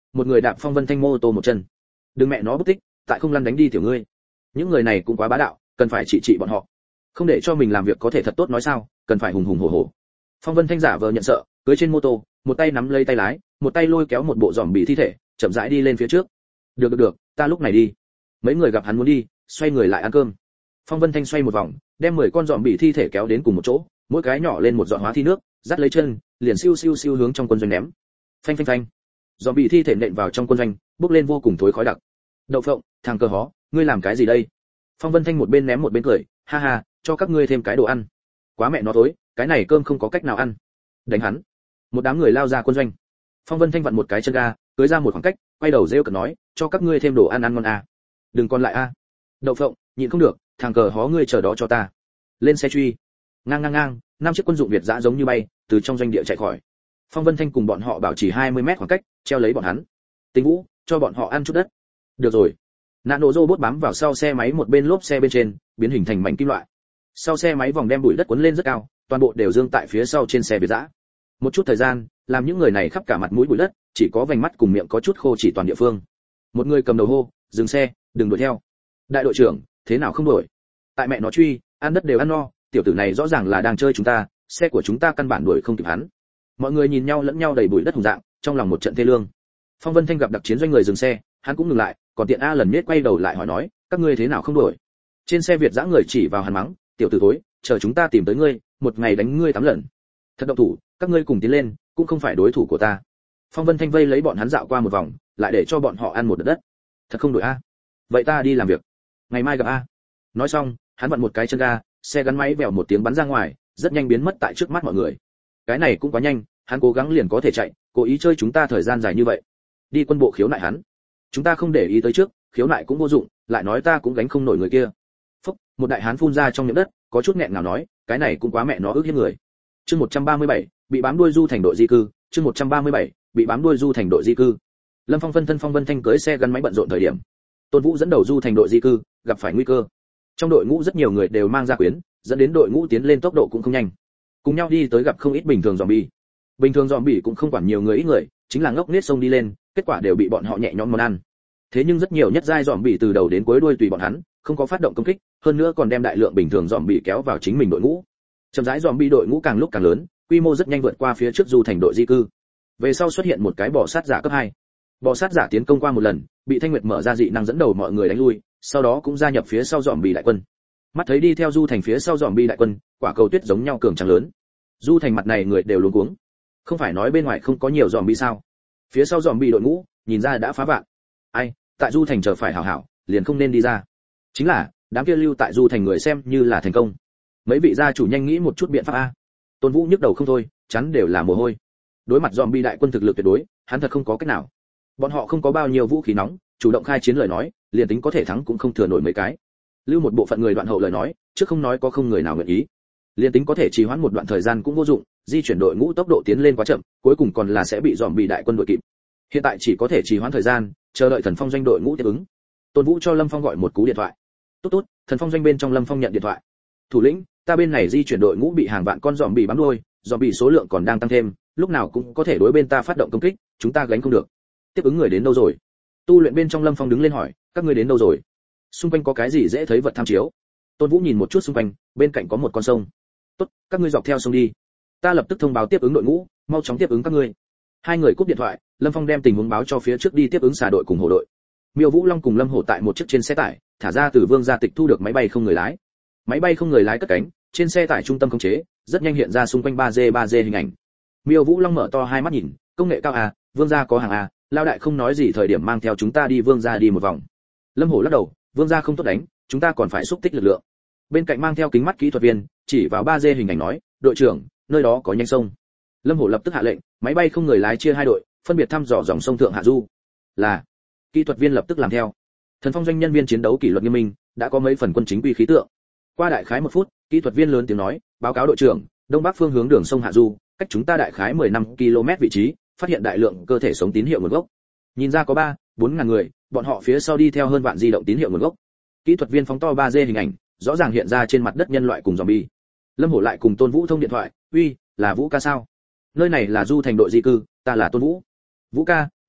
một người đạp Phong Vân Thanh mô tô một chân. Đừng mẹ nó bất tích, tại không lăn đánh đi tiểu ngươi. Những người này cũng quá bá đạo, cần phải trị trị bọn họ. Không để cho mình làm việc có thể thật tốt nói sao, cần phải hùng hùng hổ hổ. Phong Vân Thanh giả vờ nhận sợ, cưỡi trên mô tô, một tay nắm lấy tay lái, một tay lôi kéo một bộ giòm bị thi thể, chậm rãi đi lên phía trước. Được được được, ta lúc này đi. Mấy người gặp hắn muốn đi, xoay người lại ăn cơm. Phong Vân Thanh xoay một vòng, đem mười con giòm bị thi thể kéo đến cùng một chỗ, mỗi cái nhỏ lên một giọt hóa thi nước, dắt lấy chân, liền siêu siêu siêu hướng trong quân doanh ném. Phanh phanh phanh. Giòm bị thi thể nện vào trong quân doanh, bốc lên vô cùng thối khói đặc. Đậu phộng, thằng cờ hó, ngươi làm cái gì đây? Phong Vân Thanh một bên ném một bên cười, ha ha, cho các ngươi thêm cái đồ ăn. Quá mẹ nó tối, cái này cơm không có cách nào ăn. Đánh hắn. Một đám người lao ra quân doanh. Phong Vân Thanh vặn một cái chân ga, cưỡi ra một khoảng cách, quay đầu rêu cợt nói, cho các ngươi thêm đồ ăn ăn ngon à. Đừng còn lại a. À. Đậu phộng, nhịn không được, thằng cờ hó ngươi chờ đó cho ta. Lên xe truy. Ngang ngang ngang, năm chiếc quân dụng Việt dã giống như bay, từ trong doanh địa chạy khỏi. Phong Vân Thanh cùng bọn họ bảo trì hai mươi mét khoảng cách, treo lấy bọn hắn. Tình Vũ, cho bọn họ ăn chút đất. Được rồi. Nano robot bám vào sau xe máy một bên lốp xe bên trên, biến hình thành mảnh kim loại. Sau xe máy vòng đem bụi đất cuốn lên rất cao, toàn bộ đều dương tại phía sau trên xe Việt dã. Một chút thời gian, làm những người này khắp cả mặt mũi bụi đất, chỉ có vành mắt cùng miệng có chút khô chỉ toàn địa phương. Một người cầm đầu hô, dừng xe, đừng đuổi theo. Đại đội trưởng, thế nào không đuổi? Tại mẹ nó truy, ăn đất đều ăn no, tiểu tử này rõ ràng là đang chơi chúng ta, xe của chúng ta căn bản đuổi không kịp hắn. Mọi người nhìn nhau lẫn nhau đầy bụi đất hùng dạng, trong lòng một trận thê lương. Phong Vân Thanh gặp đặc chiến doanh người dừng xe, hắn cũng ngừng lại, còn tiện a lần miết quay đầu lại hỏi nói, các ngươi thế nào không đuổi? Trên xe Việt dã người chỉ vào hắn mắng, tiểu tử thối, chờ chúng ta tìm tới ngươi, một ngày đánh ngươi tám lần. Thật động thủ, các ngươi cùng tiến lên, cũng không phải đối thủ của ta. Phong Vân Thanh vây lấy bọn hắn dạo qua một vòng, lại để cho bọn họ ăn một đợt đất. Thật không đổi a? Vậy ta đi làm việc, ngày mai gặp a. Nói xong, hắn vặn một cái chân ga, xe gắn máy vèo một tiếng bắn ra ngoài, rất nhanh biến mất tại trước mắt mọi người. Cái này cũng quá nhanh, hắn cố gắng liền có thể chạy, cố ý chơi chúng ta thời gian dài như vậy. Đi quân bộ khiếu nại hắn. Chúng ta không để ý tới trước, khiếu nại cũng vô dụng, lại nói ta cũng gánh không nổi người kia. Phúc, một đại hán phun ra trong miệng đất, có chút nghẹn ngào nói, cái này cũng quá mẹ nó ức hiếp người. Chương một trăm ba mươi bảy, bị bám đuôi du thành đội di cư, chương một trăm ba mươi bảy, bị bám đuôi du thành đội di cư. Lâm Phong phân thân Phong Vân Thanh cưỡi xe gắn máy bận rộn thời điểm, Tôn Vũ dẫn đầu du thành đội di cư, gặp phải nguy cơ. Trong đội ngũ rất nhiều người đều mang gia quyến, dẫn đến đội ngũ tiến lên tốc độ cũng không nhanh. Cùng nhau đi tới gặp không ít bình thường zombie. Bình thường zombie cũng không quản nhiều người ít người, chính là ngốc nết xông đi lên, kết quả đều bị bọn họ nhẹ nhõm món ăn. Thế nhưng rất nhiều nhất giai zombie từ đầu đến cuối đuôi tùy bọn hắn, không có phát động công kích, hơn nữa còn đem đại lượng bình thường zombie kéo vào chính mình đội ngũ. Chậm rãi zombie đội ngũ càng lúc càng lớn, quy mô rất nhanh vượt qua phía trước du thành đội di cư. Về sau xuất hiện một cái bò sát giả cấp hai. Bò sát giả tiến công qua một lần, bị Thanh Nguyệt mở ra dị năng dẫn đầu mọi người đánh lui, sau đó cũng gia nhập phía sau zombie đại quân. Mắt thấy đi theo du thành phía sau zombie đại quân, quả cầu tuyết giống nhau cường tráng lớn. Du thành mặt này người đều luống cuống. Không phải nói bên ngoài không có nhiều zombie sao? Phía sau zombie đội ngũ, nhìn ra đã phá vạn. Ai, tại du thành chờ phải hảo hảo, liền không nên đi ra. Chính là, đám kia lưu tại du thành người xem như là thành công. Mấy vị gia chủ nhanh nghĩ một chút biện pháp a. Tôn Vũ nhức đầu không thôi, chắn đều là mồ hôi. Đối mặt zombie đại quân thực lực tuyệt đối, hắn thật không có cách nào. Bọn họ không có bao nhiêu vũ khí nóng, chủ động khai chiến lời nói, liền tính có thể thắng cũng không thừa nổi mấy cái. Lưu một bộ phận người đoạn hậu lời nói, trước không nói có không người nào nguyện ý. Liền tính có thể trì hoãn một đoạn thời gian cũng vô dụng, di chuyển đội ngũ tốc độ tiến lên quá chậm, cuối cùng còn là sẽ bị zombie đại quân đuổi kịp. Hiện tại chỉ có thể trì hoãn thời gian, chờ đợi Thần Phong doanh đội ngũ tiếp ứng. Tôn Vũ cho Lâm Phong gọi một cú điện thoại. Tốt tốt, Thần Phong doanh bên trong Lâm Phong nhận điện thoại. Thủ lĩnh, ta bên này di chuyển đội ngũ bị hàng vạn con zombie bám đuôi, zombie số lượng còn đang tăng thêm, lúc nào cũng có thể đối bên ta phát động công kích, chúng ta gánh không được. Tiếp ứng người đến đâu rồi? Tu luyện bên trong Lâm Phong đứng lên hỏi, các ngươi đến đâu rồi? Xung quanh có cái gì dễ thấy vật tham chiếu? Tôn Vũ nhìn một chút xung quanh, bên cạnh có một con sông. Tốt, các ngươi dọc theo sông đi. Ta lập tức thông báo tiếp ứng đội ngũ, mau chóng tiếp ứng các ngươi. Hai người cúp điện thoại, Lâm Phong đem tình huống báo cho phía trước đi tiếp ứng xà đội cùng hổ đội. Miêu Vũ Long cùng Lâm Hổ tại một chiếc trên xe tải, thả ra từ Vương gia tịch thu được máy bay không người lái. Máy bay không người lái cất cánh, trên xe tải trung tâm khống chế, rất nhanh hiện ra xung quanh ba D ba D hình ảnh. Miêu Vũ Long mở to hai mắt nhìn, công nghệ cao à, Vương gia có hàng à, lao đại không nói gì thời điểm mang theo chúng ta đi Vương gia đi một vòng. Lâm Hổ lắc đầu, Vương gia không tốt đánh, chúng ta còn phải xúc tích lực lượng. Bên cạnh mang theo kính mắt kỹ thuật viên, chỉ vào ba D hình ảnh nói, đội trưởng, nơi đó có nhanh sông. Lâm Hổ lập tức hạ lệnh, máy bay không người lái chia hai đội, phân biệt thăm dò dòng sông thượng hạ du. Là, kỹ thuật viên lập tức làm theo. Thần Phong doanh nhân viên chiến đấu kỷ luật nghiêm minh, đã có mấy phần quân chính quy khí tượng. Qua đại khái một phút, kỹ thuật viên lớn tiếng nói, báo cáo đội trưởng, đông bắc phương hướng đường sông hạ du, cách chúng ta đại khái mười lăm ki lô mét vị trí, phát hiện đại lượng cơ thể sống tín hiệu nguồn gốc. Nhìn ra có ba, bốn ngàn người, bọn họ phía sau đi theo hơn vạn di động tín hiệu nguồn gốc. Kỹ thuật viên phóng to ba D hình ảnh, rõ ràng hiện ra trên mặt đất nhân loại cùng zombie. Lâm Hổ lại cùng Tôn Vũ thông điện thoại, uy, là Vũ ca sao? Nơi này là du thành đội di cư, ta là Tôn Vũ. Vũ ca,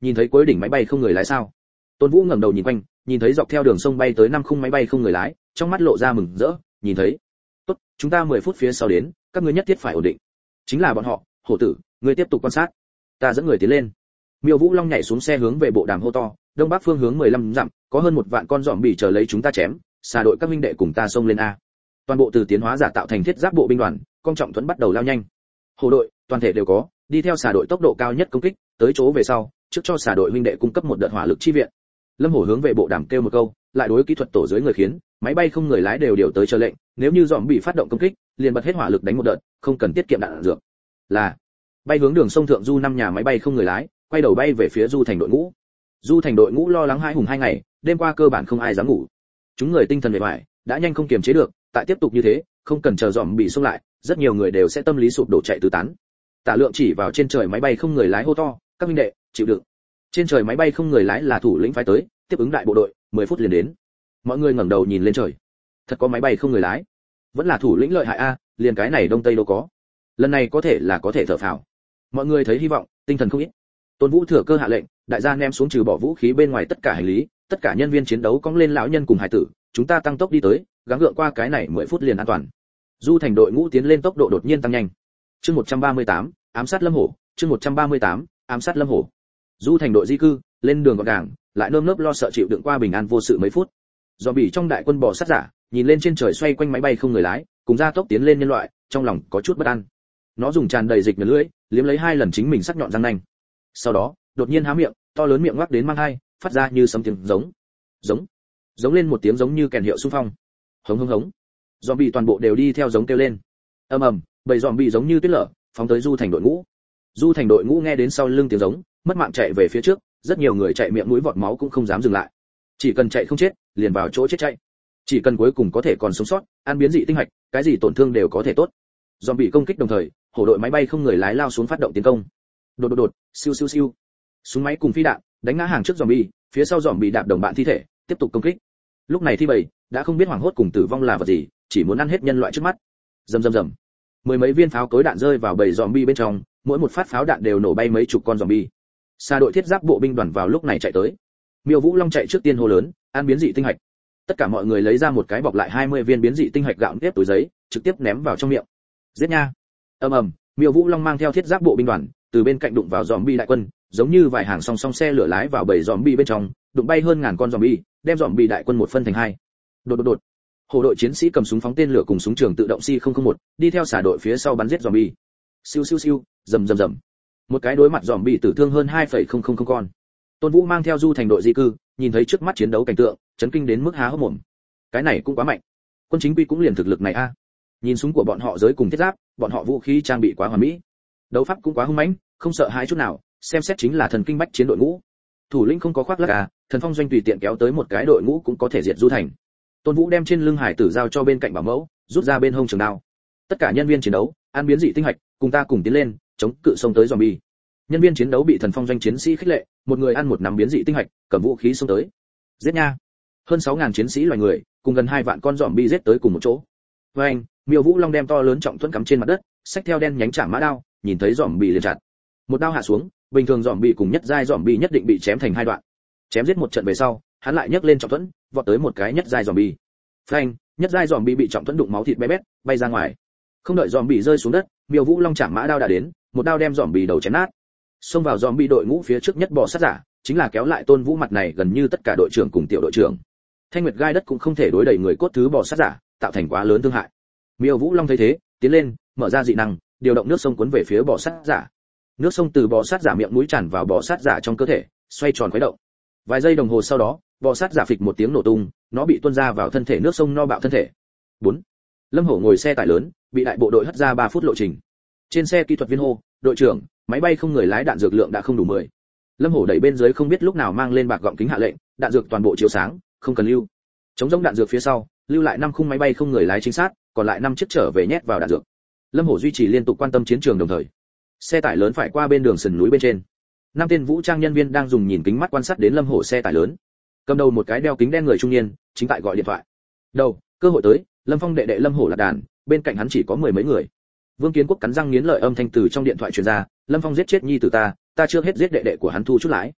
nhìn thấy cuối đỉnh máy bay không người lái sao? Tôn Vũ ngẩng đầu nhìn quanh, nhìn thấy dọc theo đường sông bay tới năm khung máy bay không người lái, trong mắt lộ ra mừng rỡ, nhìn thấy. Tốt, chúng ta mười phút phía sau đến, các ngươi nhất thiết phải ổn định. Chính là bọn họ, hổ tử, ngươi tiếp tục quan sát. Ta dẫn người tiến lên. Miêu Vũ Long nhảy xuống xe hướng về bộ đàm hô to, đông bắc phương hướng mười lăm dặm, có hơn một vạn con giòm bỉ chờ lấy chúng ta chém, xà đội các minh đệ cùng ta xông lên a. Toàn bộ từ tiến hóa giả tạo thành thiết giáp bộ binh đoàn, công trọng thuẫn bắt đầu lao nhanh. Hổ đội, toàn thể đều có, đi theo xà đội tốc độ cao nhất công kích, tới chỗ về sau, trước cho xà đội huynh đệ cung cấp một đợt hỏa lực chi viện. Lâm Hổ hướng về bộ đàm kêu một câu, lại đối kỹ thuật tổ dưới người khiến, máy bay không người lái đều điều tới chờ lệnh, nếu như giòm bị phát động công kích, liền bật hết hỏa lực đánh một đợt, không cần tiết kiệm đạn dược. Là bay hướng đường sông thượng du năm nhà máy bay không người lái, quay đầu bay về phía du thành đội ngũ. Du thành đội ngũ lo lắng hai hùng hai ngày, đêm qua cơ bản không ai dám ngủ. Chúng người tinh thần mệt mỏi, đã nhanh không kiềm chế được, tại tiếp tục như thế, không cần chờ giòm bị xông lại, rất nhiều người đều sẽ tâm lý sụp đổ chạy tứ tán. Tạ Lượng chỉ vào trên trời máy bay không người lái hô to, các huynh đệ, chịu đựng. Trên trời máy bay không người lái là thủ lĩnh phái tới, tiếp ứng đại bộ đội, mười phút liền đến. Mọi người ngẩng đầu nhìn lên trời. Thật có máy bay không người lái. Vẫn là thủ lĩnh lợi hại a, liền cái này đông tây đâu có. Lần này có thể là có thể thở phào. Mọi người thấy hy vọng, tinh thần không ít. Tôn Vũ thừa cơ hạ lệnh, đại gia ném xuống trừ bỏ vũ khí bên ngoài tất cả hành lý, tất cả nhân viên chiến đấu cong lên lão nhân cùng hải tử, chúng ta tăng tốc đi tới, gắng gượng qua cái này mười phút liền an toàn. Du thành đội ngũ tiến lên tốc độ đột nhiên tăng nhanh. Chương một trăm ba mươi tám, ám sát Lâm Hổ, chương một trăm ba mươi tám, ám sát Lâm Hổ. Du thành đội di cư, lên đường gọn gàng, lại nơm nớp lo sợ chịu đựng qua bình an vô sự mấy phút. Do bị trong đại quân bò sát giả, nhìn lên trên trời xoay quanh máy bay không người lái, cùng gia tốc tiến lên nhân loại, trong lòng có chút bất an. Nó dùng tràn đầy dịch nhờ lưỡi, liếm lấy hai lần chính mình sắc nhọn răng nanh. Sau đó, đột nhiên há miệng, to lớn miệng ngoác đến mang hai, phát ra như sấm tiếng giống. Giống. Giống lên một tiếng giống như kèn hiệu xung phong. Hống hống hống. Zombie toàn bộ đều đi theo giống kêu lên. Ầm ầm, bầy zombie giống như tuyết lở, phóng tới du thành đội ngũ. Du thành đội ngũ nghe đến sau lưng tiếng giống, mất mạng chạy về phía trước, rất nhiều người chạy miệng mũi vọt máu cũng không dám dừng lại. Chỉ cần chạy không chết, liền vào chỗ chết chạy. Chỉ cần cuối cùng có thể còn sống sót, ăn biến dị tinh hạch, cái gì tổn thương đều có thể tốt. Zombie công kích đồng thời, hổ đội máy bay không người lái lao xuống phát động tiến công. Đột đột đột, siêu siêu siêu. Súng máy cùng phi đạn, đánh ngã hàng trước zombie, phía sau zombie đạp đồng bạn thi thể, tiếp tục công kích. Lúc này thi bầy đã không biết hoảng hốt cùng tử vong là vật gì, chỉ muốn ăn hết nhân loại trước mắt. Rầm rầm rầm. Mười mấy viên pháo cối đạn rơi vào bầy zombie bên trong, mỗi một phát pháo đạn đều nổ bay mấy chục con zombie. Xa đội thiết giáp bộ binh đoàn vào lúc này chạy tới. Miêu Vũ Long chạy trước tiên hô lớn, ăn biến dị tinh hạch. Tất cả mọi người lấy ra một cái bọc lại hai mươi viên biến dị tinh hạch gạo nếp túi giấy, trực tiếp ném vào trong miệng. Giết nha. Ầm ầm, Miêu Vũ Long mang theo thiết giáp bộ binh đoàn, từ bên cạnh đụng vào zombie đại quân, giống như vài hàng song song xe lửa lái vào bầy zombie bên trong, đụng bay hơn ngàn con zombie, đem zombie đại quân một phân thành hai. Đột đột đột. Hổ đội chiến sĩ cầm súng phóng tên lửa cùng súng trường tự động C không không một, đi theo xả đội phía sau bắn giết zombie. Siêu siêu siêu, rầm rầm rầm. Một cái đối mặt zombie tử thương hơn hai phẩy không không không con. Tôn Vũ mang theo du thành đội di cư, nhìn thấy trước mắt chiến đấu cảnh tượng, chấn kinh đến mức há hốc mồm. Cái này cũng quá mạnh. Quân chính quy cũng liền thực lực này a. Nhìn súng của bọn họ giới cùng thiết giáp, bọn họ vũ khí trang bị quá hoàn mỹ. Đấu pháp cũng quá hung mãnh, không sợ hãi chút nào, xem xét chính là thần kinh bách chiến đội ngũ. Thủ lĩnh không có khoác lác à, thần phong doanh tùy tiện kéo tới một cái đội ngũ cũng có thể diệt du thành. Tôn Vũ đem trên lưng hải tử giao cho bên cạnh bảo mẫu, rút ra bên hông trường đao. Tất cả nhân viên chiến đấu, ăn biến dị tinh hạch, cùng ta cùng tiến lên, chống cự xông tới zombie. Nhân viên chiến đấu bị thần phong doanh chiến sĩ khích lệ, một người ăn một nắm biến dị tinh hạch, cầm vũ khí xông tới. Giết nha. Hơn sáu nghìn chiến sĩ loài người, cùng gần hai vạn con zombie giết tới cùng một chỗ. Với anh, Miêu Vũ Long đem to lớn trọng thuẫn cắm trên mặt đất, xách theo đen nhánh chạm mã đao, nhìn thấy zombie liền chặt. Một đao hạ xuống, bình thường zombie cùng nhất giai zombie nhất định bị chém thành hai đoạn. Chém giết một trận về sau, hắn lại nhấc lên trọng thuẫn, vọt tới một cái nhất giai zombie. Phanh, nhất giai zombie bị trọng thuẫn đụng máu thịt bé bét, bay ra ngoài. Không đợi zombie rơi xuống đất, Miêu Vũ Long chạm mã đao đã đến, một đao đem zombie đầu chém nát. Xông vào zombie đội ngũ phía trước nhất bò sát giả, chính là kéo lại Tôn Vũ mặt này gần như tất cả đội trưởng cùng tiểu đội trưởng. Thanh Nguyệt gai đất cũng không thể đối đẩy người cốt thứ bò sát giả, tạo thành quá lớn thương hại. Miêu Vũ Long thấy thế, tiến lên, mở ra dị năng, điều động nước sông cuốn về phía bò sát giả. Nước sông từ bò sát giả miệng mũi tràn vào bò sát giả trong cơ thể, xoay tròn khuấy động. Vài giây đồng hồ sau đó, bò sát giả phịch một tiếng nổ tung, nó bị tuôn ra vào thân thể nước sông no bạo thân thể. bốn. Lâm Hổ ngồi xe tải lớn, bị đại bộ đội hất ra ba phút lộ trình. Trên xe kỹ thuật viên hô, đội trưởng, máy bay không người lái đạn dược lượng đã không đủ mười. Lâm Hổ đẩy bên dưới không biết lúc nào mang lên bạc gọng kính hạ lệnh, đạn dược toàn bộ chiếu sáng, không cần lưu. Chống giống đạn dược phía sau, lưu lại năm khung máy bay không người lái chính xác, còn lại năm chiếc trở về nhét vào đạn dược. Lâm Hổ duy trì liên tục quan tâm chiến trường đồng thời. Xe tải lớn phải qua bên đường sườn núi bên trên. Năm tên vũ trang nhân viên đang dùng nhìn kính mắt quan sát đến Lâm Hổ xe tải lớn. Cầm đầu một cái đeo kính đen người trung niên, chính tại gọi điện thoại. Đầu, cơ hội tới, Lâm Phong đệ đệ Lâm Hổ lạc đàn, bên cạnh hắn chỉ có mười mấy người. Vương Kiến Quốc cắn răng nghiến lợi âm thanh từ trong điện thoại truyền ra, Lâm Phong giết chết nhi tử ta, ta chưa hết giết đệ đệ của hắn thu chút lãi.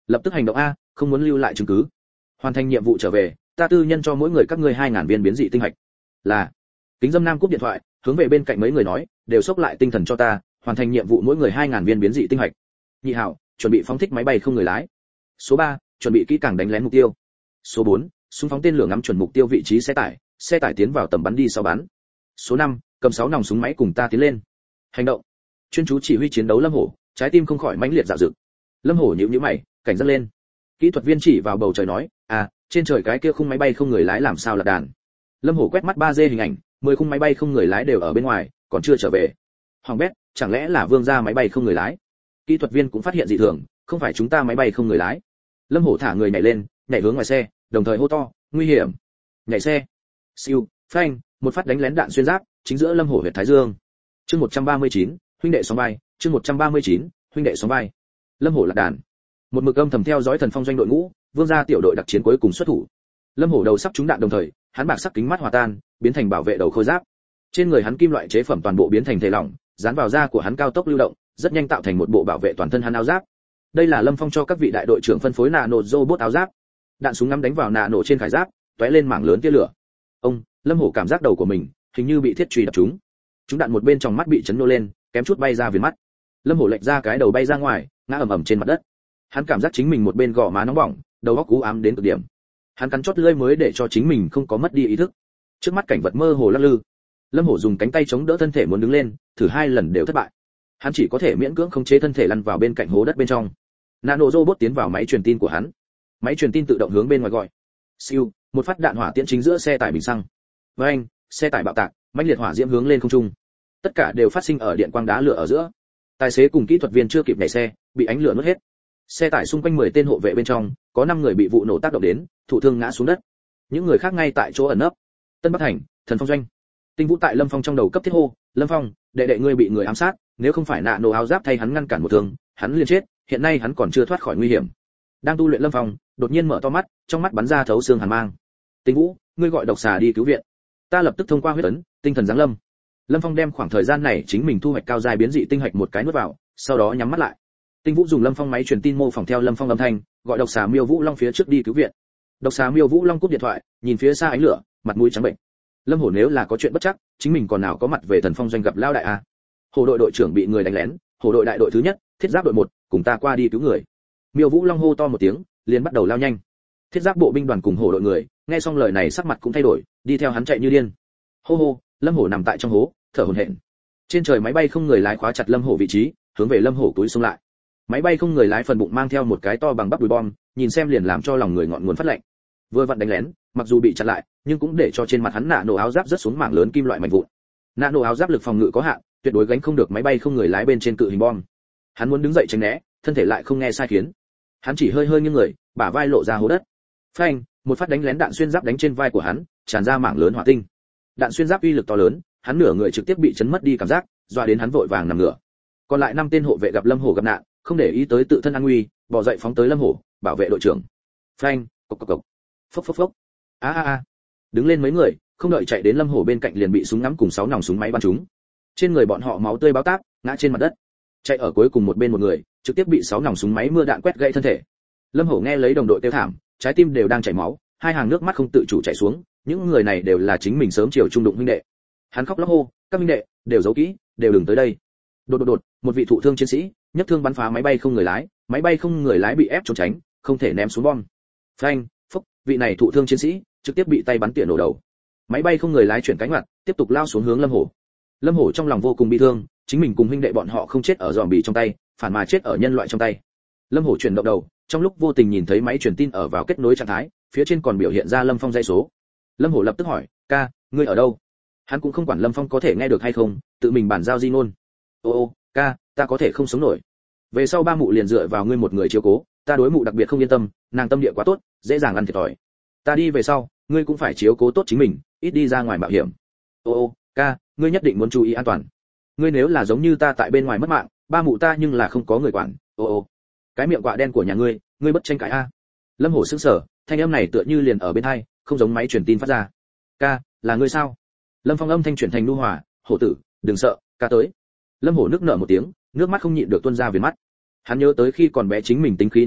lập tức hành động a, không muốn lưu lại chứng cứ. Hoàn thành nhiệm vụ trở về, ta tư nhân cho mỗi người các ngươi hai ngàn viên biến dị tinh hạch. Là. Kính Dâm Nam cúp điện thoại, hướng về bên cạnh mấy người nói, đều xốc lại tinh thần cho ta, hoàn thành nhiệm vụ mỗi người hai ngàn viên biến dị tinh hạch. Nhị hảo, chuẩn bị phóng thích máy bay không người lái. Số ba, chuẩn bị kỹ càng đánh lén mục tiêu. Số bốn, súng phóng tên lửa ngắm chuẩn mục tiêu vị trí xe tải, xe tải tiến vào tầm bắn đi sau bắn. Số năm, cầm sáu nòng súng máy cùng ta tiến lên. Hành động. Chuyên chú chỉ huy chiến đấu Lâm Hổ, trái tim không khỏi mãnh liệt dạo dực. Lâm Hổ nhíu nhíu mày, cảnh giác lên. Kỹ thuật viên chỉ vào bầu trời nói, à, trên trời cái kia khung máy bay không người lái làm sao là đàn. Lâm Hổ quét mắt ba D hình ảnh, mười khung máy bay không người lái đều ở bên ngoài, còn chưa trở về. Hoàng bét, chẳng lẽ là Vương gia máy bay không người lái? Kỹ thuật viên cũng phát hiện dị thường, không phải chúng ta máy bay không người lái. Lâm Hổ thả người nhảy lên, nhảy hướng ngoài xe, đồng thời hô to, nguy hiểm. Nhảy xe. Siêu, phanh, một phát đánh lén đạn xuyên giáp, chính giữa Lâm Hổ huyệt thái dương. Chương một trăm ba mươi chín, huynh đệ sóng vai, chương một trăm ba mươi chín, huynh đệ sóng vai. Lâm Hổ lạc đàn. Một mực âm thầm theo dõi Thần Phong doanh đội ngũ, Vương gia tiểu đội đặc chiến cuối cùng xuất thủ. Lâm Hổ đầu sắp trúng đạn đồng thời, hắn bạc sắc kính mắt hòa tan, biến thành bảo vệ đầu khôi giáp. Trên người hắn kim loại chế phẩm toàn bộ biến thành thể lỏng, dán vào da của hắn cao tốc lưu động, rất nhanh tạo thành một bộ bảo vệ toàn thân hắn áo giáp. Đây là Lâm Phong cho các vị đại đội trưởng phân phối nano robot áo giáp. Đạn súng ngắm đánh vào nano trên khải giáp, tóe lên mảng lớn tia lửa. Ông, Lâm Hổ cảm giác đầu của mình hình như bị thiết truy đập trúng. Chúng đạn một bên trong mắt bị chấn nô lên, kém chút bay ra viền mắt. Lâm Hổ lệch ra cái đầu bay ra ngoài, ngã ầm ầm trên mặt đất. Hắn cảm giác chính mình một bên gò má nóng bỏng, đầu óc u ám đến cực điểm. Hắn cắn chót lưỡi mới để cho chính mình không có mất đi ý thức. Trước mắt cảnh vật mơ hồ lắc lư. Lâm Hổ dùng cánh tay chống đỡ thân thể muốn đứng lên, thử hai lần đều thất bại. Hắn chỉ có thể miễn cưỡng khống chế thân thể lăn vào bên cạnh hố đất bên trong. Nano robot tiến vào máy truyền tin của hắn. Máy truyền tin tự động hướng bên ngoài gọi. Siêu, một phát đạn hỏa tiễn chính giữa xe tải bình xăng. Với anh, xe tải bạo tạc, mãnh liệt hỏa diễm hướng lên không trung. Tất cả đều phát sinh ở điện quang đá lửa ở giữa. Tài xế cùng kỹ thuật viên chưa kịp nhảy xe, bị ánh lửa nuốt hết. Xe tải xung quanh mười tên hộ vệ bên trong, có năm người bị vụ nổ tác động đến, thụ thương ngã xuống đất. Những người khác ngay tại chỗ ẩn nấp. Tân Bắc Thành, Thần Phong doanh. Tinh Vũ tại Lâm Phong trong đầu cấp thiết hô, "Lâm Phong, đệ đệ ngươi bị người ám sát, nếu không phải nạ nổ áo giáp thay hắn ngăn cản một thương, hắn liền chết, hiện nay hắn còn chưa thoát khỏi nguy hiểm." Đang tu luyện Lâm Phong, đột nhiên mở to mắt, trong mắt bắn ra thấu xương hàn mang. "Tinh Vũ, ngươi gọi độc xà đi cứu viện." Ta lập tức thông qua huyết ấn, tinh thần giáng lâm. Lâm Phong đem khoảng thời gian này chính mình thu hoạch cao giai biến dị tinh hạch một cái nuốt vào, sau đó nhắm mắt lại. Tinh Vũ dùng Lâm Phong máy truyền tin mô phỏng theo Lâm Phong âm thanh, gọi độc xà Miêu Vũ Long phía trước đi cứu viện. Độc xà Miêu Vũ Long cúp điện thoại, nhìn phía xa ánh lửa, mặt mũi trắng bệnh. Lâm Hổ nếu là có chuyện bất chắc, chính mình còn nào có mặt về Thần Phong doanh gặp lao đại a. Hổ đội đội trưởng bị người đánh lén, hổ đội đại đội thứ nhất, thiết giáp đội một, cùng ta qua đi cứu người. Miêu Vũ Long hô to một tiếng, liền bắt đầu lao nhanh. Thiết giáp bộ binh đoàn cùng hổ đội người, nghe xong lời này sắc mặt cũng thay đổi, đi theo hắn chạy như điên. Hô hô, Lâm Hổ nằm tại trong hố, thở hổn hển. Trên trời máy bay không người lái khóa chặt Lâm Hổ vị trí, hướng về Lâm Hổ túi xông lại. Máy bay không người lái phần bụng mang theo một cái to bằng bắp đùi bom, nhìn xem liền làm cho lòng người ngọn nguồn phát lạnh. Vừa vặn đánh lén, mặc dù bị chặn lại, nhưng cũng để cho trên mặt hắn nạ nổ áo giáp rất xuống mảng lớn kim loại mảnh vụn. Nạ nổ áo giáp lực phòng ngự có hạn, tuyệt đối gánh không được máy bay không người lái bên trên cự hình bom. Hắn muốn đứng dậy tránh né, thân thể lại không nghe sai khiến. Hắn chỉ hơi hơi nghiêng người, bả vai lộ ra hố đất. Phanh, một phát đánh lén đạn xuyên giáp đánh trên vai của hắn, tràn ra mảng lớn hỏa tinh. Đạn xuyên giáp uy lực to lớn, hắn nửa người trực tiếp bị chấn mất đi cảm giác, dọa đến hắn vội vàng nằm ngửa. Còn lại năm tên hộ vệ gặp Lâm Hổ gặp nạn, không để ý tới tự thân an nguy, bỏ dậy phóng tới Lâm Hổ, bảo vệ đội trưởng. Phanh, cộc cộc cộc. Phốc phốc phốc. A a a. Đứng lên mấy người, không đợi chạy đến Lâm Hổ bên cạnh liền bị súng ngắm cùng sáu nòng súng máy bắn trúng. Trên người bọn họ máu tươi báo táp, ngã trên mặt đất. Chạy ở cuối cùng một bên một người, trực tiếp bị sáu nòng súng máy mưa đạn quét gãy thân thể. Lâm Hổ nghe lấy đồng đội kêu thảm, trái tim đều đang chảy máu, hai hàng nước mắt không tự chủ chảy xuống, những người này đều là chính mình sớm chiều trung đụng huynh đệ. Hắn khóc lóc hô, "Các huynh đệ, đều giấu kỹ, đều đừng tới đây." Đột đột đột, một vị thụ thương chiến sĩ, nhất thương bắn phá máy bay không người lái, máy bay không người lái bị ép trốn tránh, không thể ném xuống bom. Phanh, phốc, vị này thụ thương chiến sĩ trực tiếp bị tay bắn tỉa nổ đầu. Máy bay không người lái chuyển cánh mặt, tiếp tục lao xuống hướng Lâm Hổ. Lâm Hổ trong lòng vô cùng bi thương, chính mình cùng huynh đệ bọn họ không chết ở giòm bì trong tay, phản mà chết ở nhân loại trong tay. Lâm Hổ chuyển động đầu, trong lúc vô tình nhìn thấy máy truyền tin ở vào kết nối trạng thái, phía trên còn biểu hiện ra Lâm Phong dây số. Lâm Hổ lập tức hỏi, "Ca, ngươi ở đâu?" Hắn cũng không quản Lâm Phong có thể nghe được hay không, tự mình bàn giao di ngôn. "Ô ô, ca, ta có thể không sống nổi. Về sau ba mụ liền dựa vào ngươi một người chiếu cố, ta đối mụ đặc biệt không yên tâm, nàng tâm địa quá tốt, dễ dàng ăn thiệt thòi. Ta đi về sau, ngươi cũng phải chiếu cố tốt chính mình, ít đi ra ngoài mạo hiểm." "Ô ô, ca, ngươi nhất định muốn chú ý an toàn. Ngươi nếu là giống như ta tại bên ngoài mất mạng, ba mụ ta nhưng là không có người quản." "Ô ô, cái miệng quạ đen của nhà ngươi, ngươi bất tranh cãi a." Lâm Hổ sững sờ, thanh âm này tựa như liền ở bên tai, không giống máy truyền tin phát ra. "Ca, là ngươi sao?" Lâm Phong âm thanh chuyển thành nhu hòa, "Hổ tử, đừng sợ, ca tới." Lâm Hổ nước nở một tiếng, nước mắt không nhịn được tuôn ra viền mắt. Hắn nhớ tới khi còn bé chính mình tính khí nóng nảy,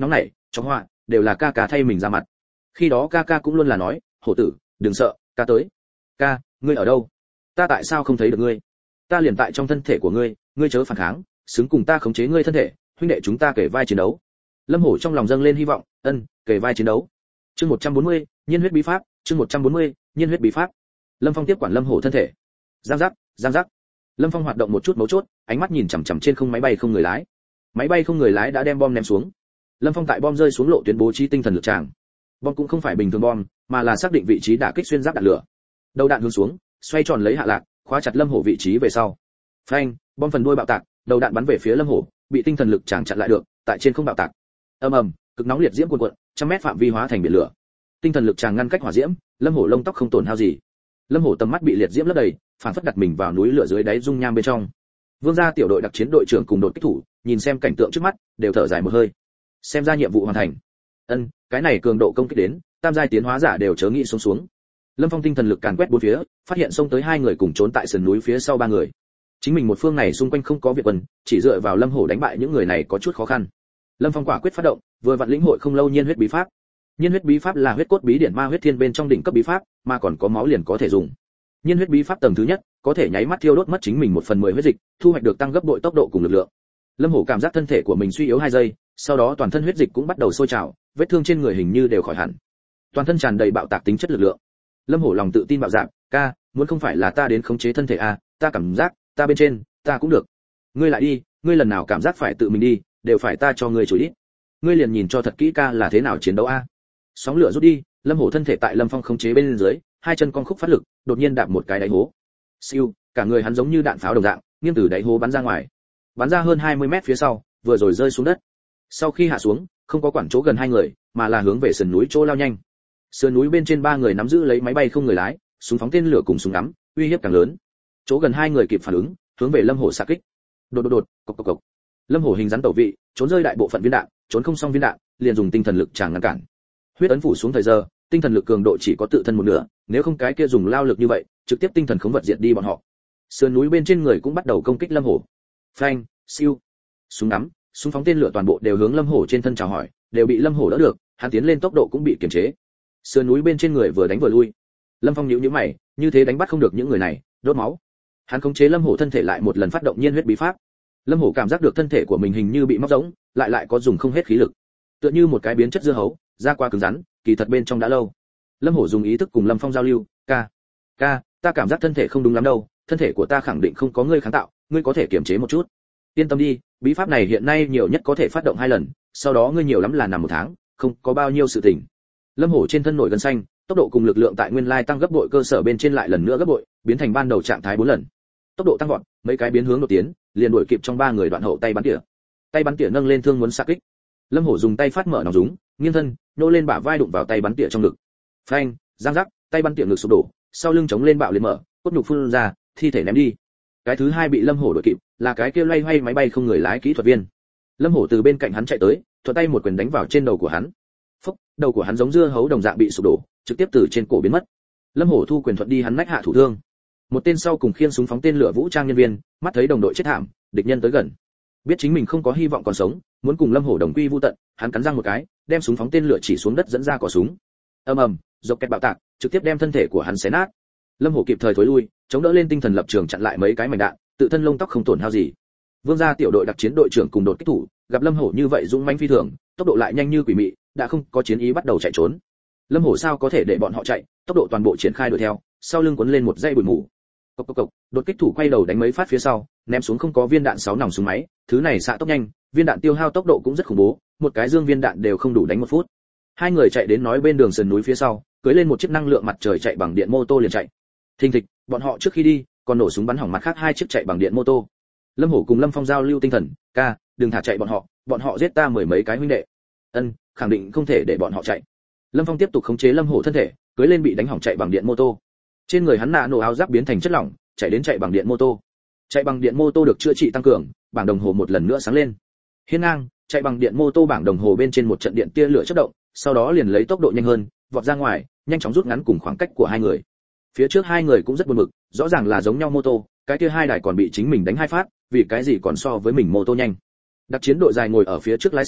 trong họa đều là ca ca thay mình ra mặt. Khi đó ca ca cũng luôn là nói, hổ tử đừng sợ, ca tới. Ca, ngươi ở đâu? Ta tại sao không thấy được ngươi? Ta liền tại trong thân thể của ngươi, ngươi chớ phản kháng, xứng cùng ta khống chế ngươi thân thể, huynh đệ chúng ta kể vai chiến đấu. Lâm Hổ trong lòng dâng lên hy vọng, ân, kể vai chiến đấu. Chương một trăm bốn mươi, nhiên huyết bí pháp, chương một trăm bốn mươi, nhiên huyết bí pháp. Lâm Phong tiếp quản Lâm Hổ thân thể. Giang giác, giang giác. Lâm Phong hoạt động một chút mấu chốt, ánh mắt nhìn chằm chằm trên không máy bay không người lái. Máy bay không người lái đã đem bom ném xuống. Lâm Phong tại bom rơi xuống lộ tuyến bố trí tinh thần lực tràng. Bom cũng không phải bình thường bom, mà là xác định vị trí đả kích xuyên giáp đạn lửa. Đầu đạn hướng xuống, xoay tròn lấy hạ lạc, khóa chặt Lâm Hổ vị trí về sau. Phanh, bom phần đuôi bạo tạc, đầu đạn bắn về phía Lâm Hổ, bị tinh thần lực tràng chặn lại được, tại trên không bạo tạc. Ầm ầm, cực nóng liệt diễm cuồn cuộn, trăm mét phạm vi hóa thành biển lửa. Tinh thần lực tràng ngăn cách hỏa diễm, Lâm Hổ lông tóc không tổn hao gì. Lâm Hổ tầm mắt bị liệt diễm lấp đầy, phản phất đặt mình vào núi lửa dưới đáy dung nham bên trong. Vương gia tiểu đội đặc chiến đội trưởng cùng đột kích thủ, nhìn xem cảnh tượng trước mắt, đều thở dài một hơi. Xem ra nhiệm vụ hoàn thành. Ân, cái này cường độ công kích đến, tam giai tiến hóa giả đều chớ nghĩ xuống xuống. Lâm Phong tinh thần lực càn quét bốn phía, phát hiện xông tới hai người cùng trốn tại sườn núi phía sau ba người. Chính mình một phương này xung quanh không có việt quân, chỉ dựa vào Lâm Hổ đánh bại những người này có chút khó khăn. Lâm Phong quả quyết phát động, vừa vặn lĩnh hội không lâu nhiên huyết bí pháp. Nhiên huyết bí pháp là huyết cốt bí điển ma huyết thiên bên trong đỉnh cấp bí pháp, mà còn có máu liền có thể dùng. Nhiên huyết bí pháp tầng thứ nhất, có thể nháy mắt thiêu đốt mất chính mình một phần mười huyết dịch, thu hoạch được tăng gấp bội tốc độ cùng lực lượng. Lâm Hổ cảm giác thân thể của mình suy yếu hai giây, sau đó toàn thân huyết dịch cũng bắt đầu sôi trào, vết thương trên người hình như đều khỏi hẳn. Toàn thân tràn đầy bạo tạc tính chất lực lượng. Lâm Hổ lòng tự tin bạo dạn, ca, muốn không phải là ta đến khống chế thân thể a, ta cảm giác, ta bên trên, ta cũng được. Ngươi lại đi, ngươi lần nào cảm giác phải tự mình đi, đều phải ta cho ngươi chối ít. Ngươi liền nhìn cho thật kỹ ca là thế nào chiến đấu a. Sóng lửa rút đi, Lâm Hổ thân thể tại Lâm Phong khống chế bên dưới, hai chân cong khúc phát lực, đột nhiên đạp một cái đáy hố. Siêu, cả người hắn giống như đạn pháo đồng dạng, nghiêng từ đáy hố bắn ra ngoài. Bắn ra hơn hai mươi mét phía sau, vừa rồi rơi xuống đất. Sau khi hạ xuống, không có quản chỗ gần hai người, mà là hướng về sườn núi chỗ lao nhanh. Sườn núi bên trên ba người nắm giữ lấy máy bay không người lái, súng phóng tên lửa cùng súng ngắm, uy hiếp càng lớn. Chỗ gần hai người kịp phản ứng, hướng về Lâm Hổ xạ kích. Đột đột đột, cộc cộc cộc. Lâm Hổ hình rắn tẩu vị, trốn rơi đại bộ phận viên đạn, trốn không xong viên đạn, liền dùng tinh thần lực tràng ngăn cản. Huyết ấn phủ xuống thời giờ, tinh thần lực cường độ chỉ có tự thân một nửa, nếu không cái kia dùng lao lực như vậy, trực tiếp tinh thần khống vật diệt đi bọn họ. Sườn núi bên trên người cũng bắt đầu công kích Lâm Hổ. Phanh, siêu. Súng ngắm, súng phóng tên lửa toàn bộ đều hướng Lâm Hổ trên thân chào hỏi, đều bị Lâm Hổ đỡ được, hắn tiến lên tốc độ cũng bị kiềm chế. Sườn núi bên trên người vừa đánh vừa lui. Lâm Phong nhíu nhíu mày, như thế đánh bắt không được những người này, đốt máu. Hắn khống chế Lâm Hổ thân thể lại một lần phát động nhiên huyết bí pháp. Lâm Hổ cảm giác được thân thể của mình hình như bị móc rỗng, lại lại có dùng không hết khí lực. Tựa như một cái biến chất dưa hấu, da qua cứng rắn, kỳ thật bên trong đã lâu. Lâm Hổ dùng ý thức cùng Lâm Phong giao lưu, "Ca, ca, ta cảm giác thân thể không đúng lắm đâu, thân thể của ta khẳng định không có ngươi kháng tạo, ngươi có thể kiềm chế một chút." "Yên tâm đi, bí pháp này hiện nay nhiều nhất có thể phát động hai lần, sau đó ngươi nhiều lắm là nằm một tháng, không có bao nhiêu sự tình." Lâm Hổ trên thân nổi gân xanh, tốc độ cùng lực lượng tại nguyên lai tăng gấp bội cơ sở bên trên lại lần nữa gấp bội, biến thành ban đầu trạng thái bốn lần. Tốc độ tăng vọt, mấy cái biến hướng đột tiến, liền đuổi kịp trong ba người đoạn hậu tay bắn tỉa. Tay bắn tỉa nâng lên thương muốn xạ kích. Lâm Hổ dùng tay phát mở nòng súng, nghiêng thân, nô lên bả vai đụng vào tay bắn tỉa trong ngực. Phanh, giang rắc, tay bắn tỉa ngực sụp đổ, sau lưng chống lên bạo liệt mở, cốt nhục phun ra, thi thể ném đi. Cái thứ hai bị Lâm Hổ đuổi kịp, là cái kia loay hoay máy bay không người lái kỹ thuật viên. Lâm Hổ từ bên cạnh hắn chạy tới, thuận tay một quyền đánh vào trên đầu của hắn. Phốc, đầu của hắn giống dưa hấu đồng dạng bị sụp đổ, trực tiếp từ trên cổ biến mất. Lâm Hổ thu quyền thuận đi hắn nách hạ thủ thương. Một tên sau cùng khiêng súng phóng tên lửa vũ trang nhân viên, mắt thấy đồng đội chết thảm, địch nhân tới gần, biết chính mình không có hy vọng còn sống, muốn cùng Lâm Hổ đồng quy vu tận, hắn cắn răng một cái, đem súng phóng tên lửa chỉ xuống đất dẫn ra cò súng. Ầm ầm, dọc kẹt bạo tạc, trực tiếp đem thân thể của hắn xé nát. Lâm Hổ kịp thời thối lui, chống đỡ lên tinh thần lập trường chặn lại mấy cái mảnh đạn, tự thân lông tóc không tổn hao gì. Vương gia tiểu đội đặc chiến đội trưởng cùng đột kích thủ, gặp Lâm Hổ như vậy dũng mãnh phi thường, tốc độ lại nhanh như quỷ mị, đã không có chiến ý bắt đầu chạy trốn. Lâm Hổ sao có thể để bọn họ chạy, tốc độ toàn bộ triển khai đuổi theo, sau lưng cuốn lên một dây bụi mù. Cộc cộc cộc, đột kích thủ quay đầu đánh mấy phát phía sau, ném xuống không có viên đạn sáu nòng súng máy, thứ này xạ tốc nhanh, viên đạn tiêu hao tốc độ cũng rất khủng bố, một cái dương viên đạn đều không đủ đánh một phút. Hai người chạy đến nói bên đường sườn núi phía sau, cưỡi lên một chiếc năng lượng mặt trời chạy bằng điện mô tô liền chạy. Thình thịch, bọn họ trước khi đi, còn nổ súng bắn hỏng mặt khác hai chiếc chạy bằng điện mô tô. Lâm Hổ cùng Lâm Phong giao lưu tinh thần, "Ca, đừng thả chạy bọn họ, bọn họ giết ta mười mấy cái huynh đệ." "Ân, khẳng định không thể để bọn họ chạy." Lâm Phong tiếp tục khống chế Lâm Hổ thân thể, cưỡi lên bị đánh hỏng chạy bằng điện mô tô. Trên người hắn nạ nổ áo giáp biến thành chất lỏng, chạy đến chạy bằng điện mô tô. Chạy bằng điện mô tô được chữa trị tăng cường, bảng đồng hồ một lần nữa sáng lên. Hiên ngang, chạy bằng điện mô tô bảng đồng hồ bên trên một trận điện tia lửa chớp động, sau đó liền lấy tốc độ nhanh hơn, vọt ra ngoài, nhanh chóng rút ngắn cùng khoảng cách của hai người. Phía trước hai người cũng rất buồn bực, rõ ràng là giống nhau mô tô, cái kia hai đài còn bị chính mình đánh hai phát, vì cái gì còn so với mình mô tô nhanh. Đặc chiến đội dài ngồi ở phía trước lái xe,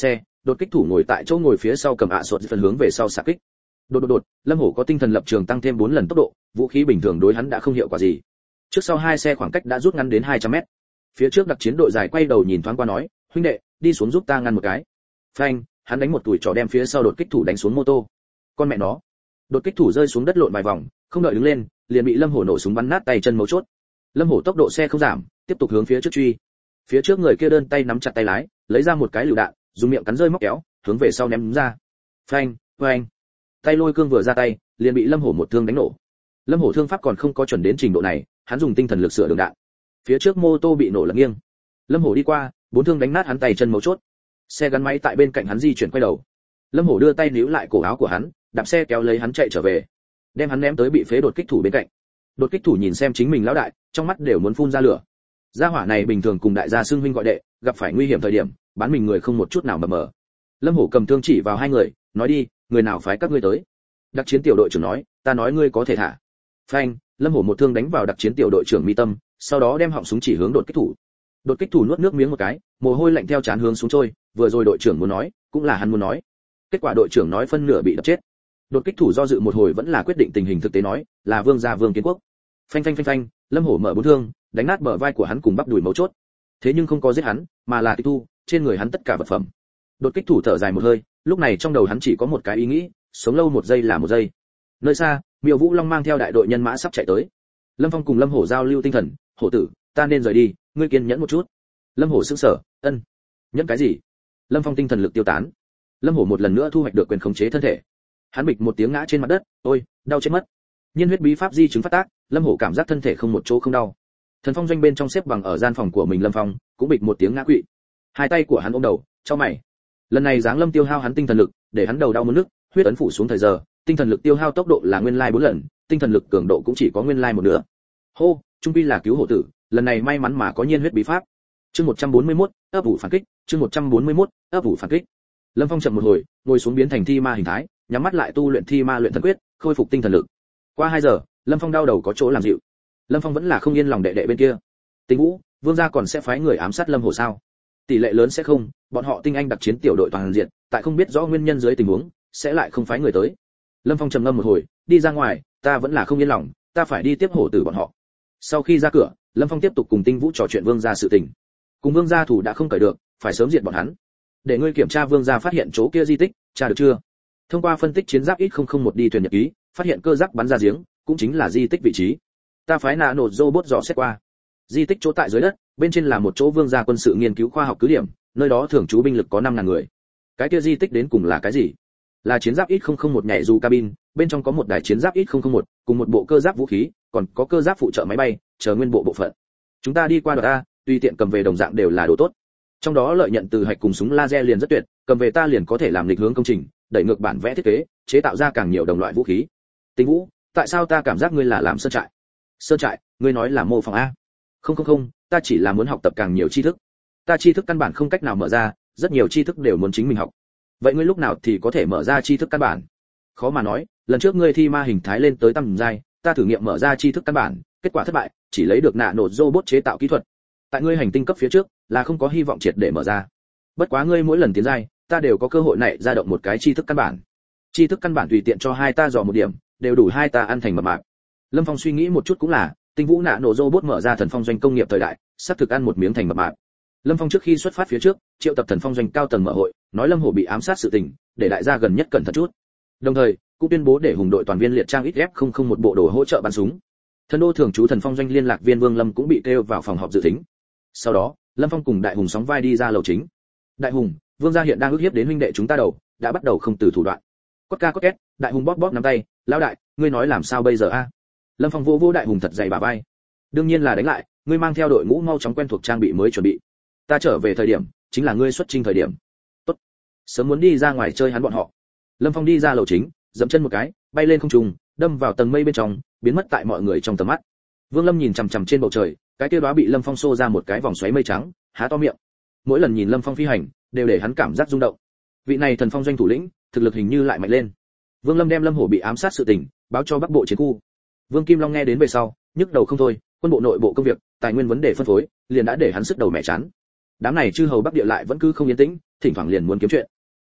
đột kích thủ ngồi tại chỗ ngồi phía sau cầm ạ sột phần hướng về sau xạ kích. Đột đột đột, Lâm Hổ có tinh thần lập trường tăng thêm bốn lần tốc độ, vũ khí bình thường đối hắn đã không hiệu quả gì. Trước sau hai xe khoảng cách đã rút ngắn đến hai trăm mét. Phía trước đặc chiến đội dài quay đầu nhìn thoáng qua nói, huynh đệ, đi xuống giúp ta ngăn một cái. Phanh, hắn đánh một tuổi trò đem phía sau đột kích thủ đánh xuống mô tô. Con mẹ nó. Đột kích thủ rơi xuống đất lộn vài vòng, không đợi đứng lên, liền bị Lâm Hổ nổ súng bắn nát tay chân mấu chốt. Lâm Hổ tốc độ xe không giảm, tiếp tục hướng phía trước truy. Phía trước người kia đơn tay nắm chặt tay lái, lấy ra một cái lựu đạn, dùng miệng cắn rơi móc kéo, hướng về sau ném ra. Phanh, phanh. Tay lôi cương vừa ra tay, liền bị Lâm Hổ một thương đánh nổ. Lâm Hổ thương pháp còn không có chuẩn đến trình độ này, hắn dùng tinh thần lực sửa đường đạn. Phía trước mô tô bị nổ lật nghiêng. Lâm Hổ đi qua, bốn thương đánh nát hắn tay chân mấu chốt. Xe gắn máy tại bên cạnh hắn di chuyển quay đầu. Lâm Hổ đưa tay níu lại cổ áo của hắn, đạp xe kéo lấy hắn chạy trở về, đem hắn ném tới bị phế đột kích thủ bên cạnh. Đột kích thủ nhìn xem chính mình lão đại, trong mắt đều muốn phun ra lửa. Gia hỏa này bình thường cùng đại gia xưng huynh gọi đệ, gặp phải nguy hiểm thời điểm, bán mình người không một chút nào mờ mờ. Lâm Hổ cầm thương chỉ vào hai người, nói đi, người nào phái các ngươi tới? Đặc chiến tiểu đội trưởng nói, ta nói ngươi có thể thả. Phanh, Lâm Hổ một thương đánh vào đặc chiến tiểu đội trưởng mi tâm, sau đó đem họng súng chỉ hướng đột kích thủ. Đột kích thủ nuốt nước miếng một cái, mồ hôi lạnh theo trán hướng xuống trôi, vừa rồi đội trưởng muốn nói, cũng là hắn muốn nói. Kết quả đội trưởng nói phân nửa bị đập chết. Đột kích thủ do dự một hồi vẫn là quyết định tình hình thực tế nói, là Vương gia Vương Kiến Quốc. Phanh phanh phanh phanh, Lâm Hổ mở bốn thương, đánh nát bờ vai của hắn cùng bắp đùi mấu chốt. Thế nhưng không có giết hắn, mà là tịch thu trên người hắn tất cả vật phẩm. Đột kích thủ thở dài một hơi, lúc này trong đầu hắn chỉ có một cái ý nghĩ, sống lâu một giây là một giây. Nơi xa, Miêu Vũ Long mang theo đại đội nhân mã sắp chạy tới. Lâm Phong cùng Lâm Hổ giao lưu tinh thần, "Hổ tử, ta nên rời đi, ngươi kiên nhẫn một chút." Lâm Hổ sững sờ, "Ân, nhẫn cái gì?" Lâm Phong tinh thần lực tiêu tán. Lâm Hổ một lần nữa thu hoạch được quyền khống chế thân thể. Hắn bịch một tiếng ngã trên mặt đất, "Ôi, đau chết mất." Nhiên huyết bí pháp di chứng phát tác, Lâm Hổ cảm giác thân thể không một chỗ không đau. Thần Phong doanh bên trong xếp bằng ở gian phòng của mình Lâm Phong, cũng bịch một tiếng ngã quỵ. Hai tay của hắn ôm đầu, chau mày. Lần này Giáng Lâm tiêu hao hắn tinh thần lực, để hắn đầu đau muốn nức, huyết ấn phủ xuống thời giờ, tinh thần lực tiêu hao tốc độ là nguyên lai bốn lần, tinh thần lực cường độ cũng chỉ có nguyên lai một nửa. Hô, trung quy là cứu hổ tử, lần này may mắn mà có nhiên huyết bí pháp. Chương một trăm bốn mươi mốt, ấp ủ phản kích, chương một trăm bốn mươi mốt, ấp ủ phản kích. Lâm Phong chậm một hồi, ngồi xuống biến thành thi ma hình thái, nhắm mắt lại tu luyện thi ma luyện thần quyết, khôi phục tinh thần lực. Qua hai giờ, Lâm Phong đau đầu có chỗ làm dịu. Lâm Phong vẫn là không yên lòng đệ đệ bên kia. Tình Vũ, Vương gia còn sẽ phái người ám sát Lâm Hổ sao? Tỷ lệ lớn sẽ không, bọn họ tinh anh đặc chiến tiểu đội toàn diện, tại không biết rõ nguyên nhân dưới tình huống, sẽ lại không phái người tới. Lâm Phong trầm ngâm một hồi, đi ra ngoài, ta vẫn là không yên lòng, ta phải đi tiếp hổ tử bọn họ. Sau khi ra cửa, Lâm Phong tiếp tục cùng Tinh Vũ trò chuyện Vương gia sự tình. Cùng Vương gia thủ đã không cởi được, phải sớm diệt bọn hắn. Để ngươi kiểm tra Vương gia phát hiện chỗ kia di tích, tra được chưa? Thông qua phân tích chiến giáp ít không không một đi thuyền nhật ký, phát hiện cơ giáp bắn ra giếng, cũng chính là di tích vị trí. Ta phái nã nổ robot dò xét qua. Di tích chỗ tại dưới đất, bên trên là một chỗ Vương gia quân sự nghiên cứu khoa học cứ điểm, nơi đó thường trú binh lực có năm ngàn người. Cái kia di tích đến cùng là cái gì? Là chiến giáp ít không không một nhảy dù cabin, bên trong có một đài chiến giáp ít không không một, cùng một bộ cơ giáp vũ khí, còn có cơ giáp phụ trợ máy bay, chờ nguyên bộ bộ phận. Chúng ta đi qua đoạt a, tùy tiện cầm về đồng dạng đều là đồ tốt. Trong đó lợi nhận từ hạch cùng súng laser liền rất tuyệt, cầm về ta liền có thể làm lịch hướng công trình, đẩy ngược bản vẽ thiết kế, chế tạo ra càng nhiều đồng loại vũ khí. Tình Vũ, tại sao ta cảm giác ngươi là làm sơn trại? Sơn trại, ngươi nói là mô phỏng a? Không không không, ta chỉ là muốn học tập càng nhiều tri thức. Ta tri thức căn bản không cách nào mở ra, rất nhiều tri thức đều muốn chính mình học. Vậy ngươi lúc nào thì có thể mở ra tri thức căn bản? Khó mà nói, lần trước ngươi thi ma hình thái lên tới tầm giai, ta thử nghiệm mở ra tri thức căn bản, kết quả thất bại, chỉ lấy được nạ nổ robot chế tạo kỹ thuật. Tại ngươi hành tinh cấp phía trước, là không có hy vọng triệt để mở ra. Bất quá ngươi mỗi lần tiến giai, ta đều có cơ hội này ra động một cái tri thức căn bản. Tri thức căn bản tùy tiện cho hai ta dò một điểm, đều đủ hai ta ăn thành mập mạp. Lâm Phong suy nghĩ một chút cũng là, Tinh Vũ nạ nổ robot mở ra thần phong doanh công nghiệp thời đại, sắp thực ăn một miếng thành mập mạp. Lâm Phong trước khi xuất phát phía trước, triệu tập thần phong doanh cao tầng mở hội, nói Lâm Hổ bị ám sát sự tình, để đại gia gần nhất cẩn thận chút. Đồng thời, cũng tuyên bố để hùng đội toàn viên liệt trang ít ép không không một bộ đồ hỗ trợ bắn súng. Thần đô thường trú thần phong doanh liên lạc viên Vương Lâm cũng bị kêu vào phòng họp dự thính. Sau đó, Lâm Phong cùng Đại Hùng sóng vai đi ra lầu chính. Đại Hùng, Vương gia hiện đang ức hiếp đến huynh đệ chúng ta đầu, đã bắt đầu không từ thủ đoạn. Cốt ca cốt két, Đại Hùng bóp bóp nắm tay, lão đại, ngươi nói làm sao bây giờ a? Lâm Phong vô vô Đại Hùng thật dày bả vai. Đương nhiên là đánh lại, ngươi mang theo đội ngũ mau chóng quen thuộc trang bị mới chuẩn bị. Ta trở về thời điểm, chính là ngươi xuất chinh thời điểm. Tốt. Sớm muốn đi ra ngoài chơi hắn bọn họ. Lâm Phong đi ra lầu chính, dậm chân một cái, bay lên không trung, đâm vào tầng mây bên trong, biến mất tại mọi người trong tầm mắt. Vương Lâm nhìn chằm chằm trên bầu trời, cái kia đóa bị Lâm Phong xô ra một cái vòng xoáy mây trắng, há to miệng. Mỗi lần nhìn Lâm Phong phi hành, đều để hắn cảm giác rung động. Vị này thần phong doanh thủ lĩnh, thực lực hình như lại mạnh lên. Vương Lâm đem Lâm Hổ bị ám sát sự tình báo cho Bắc Bộ chiến khu. Vương Kim Long nghe đến về sau, nhức đầu không thôi, quân bộ nội bộ công việc, tài nguyên vấn đề phân phối, liền đã để hắn sức đầu mẹ chán. Đám này chư hầu Bắc Địa lại vẫn cứ không yên tĩnh, thỉnh thoảng liền muốn kiếm chuyện.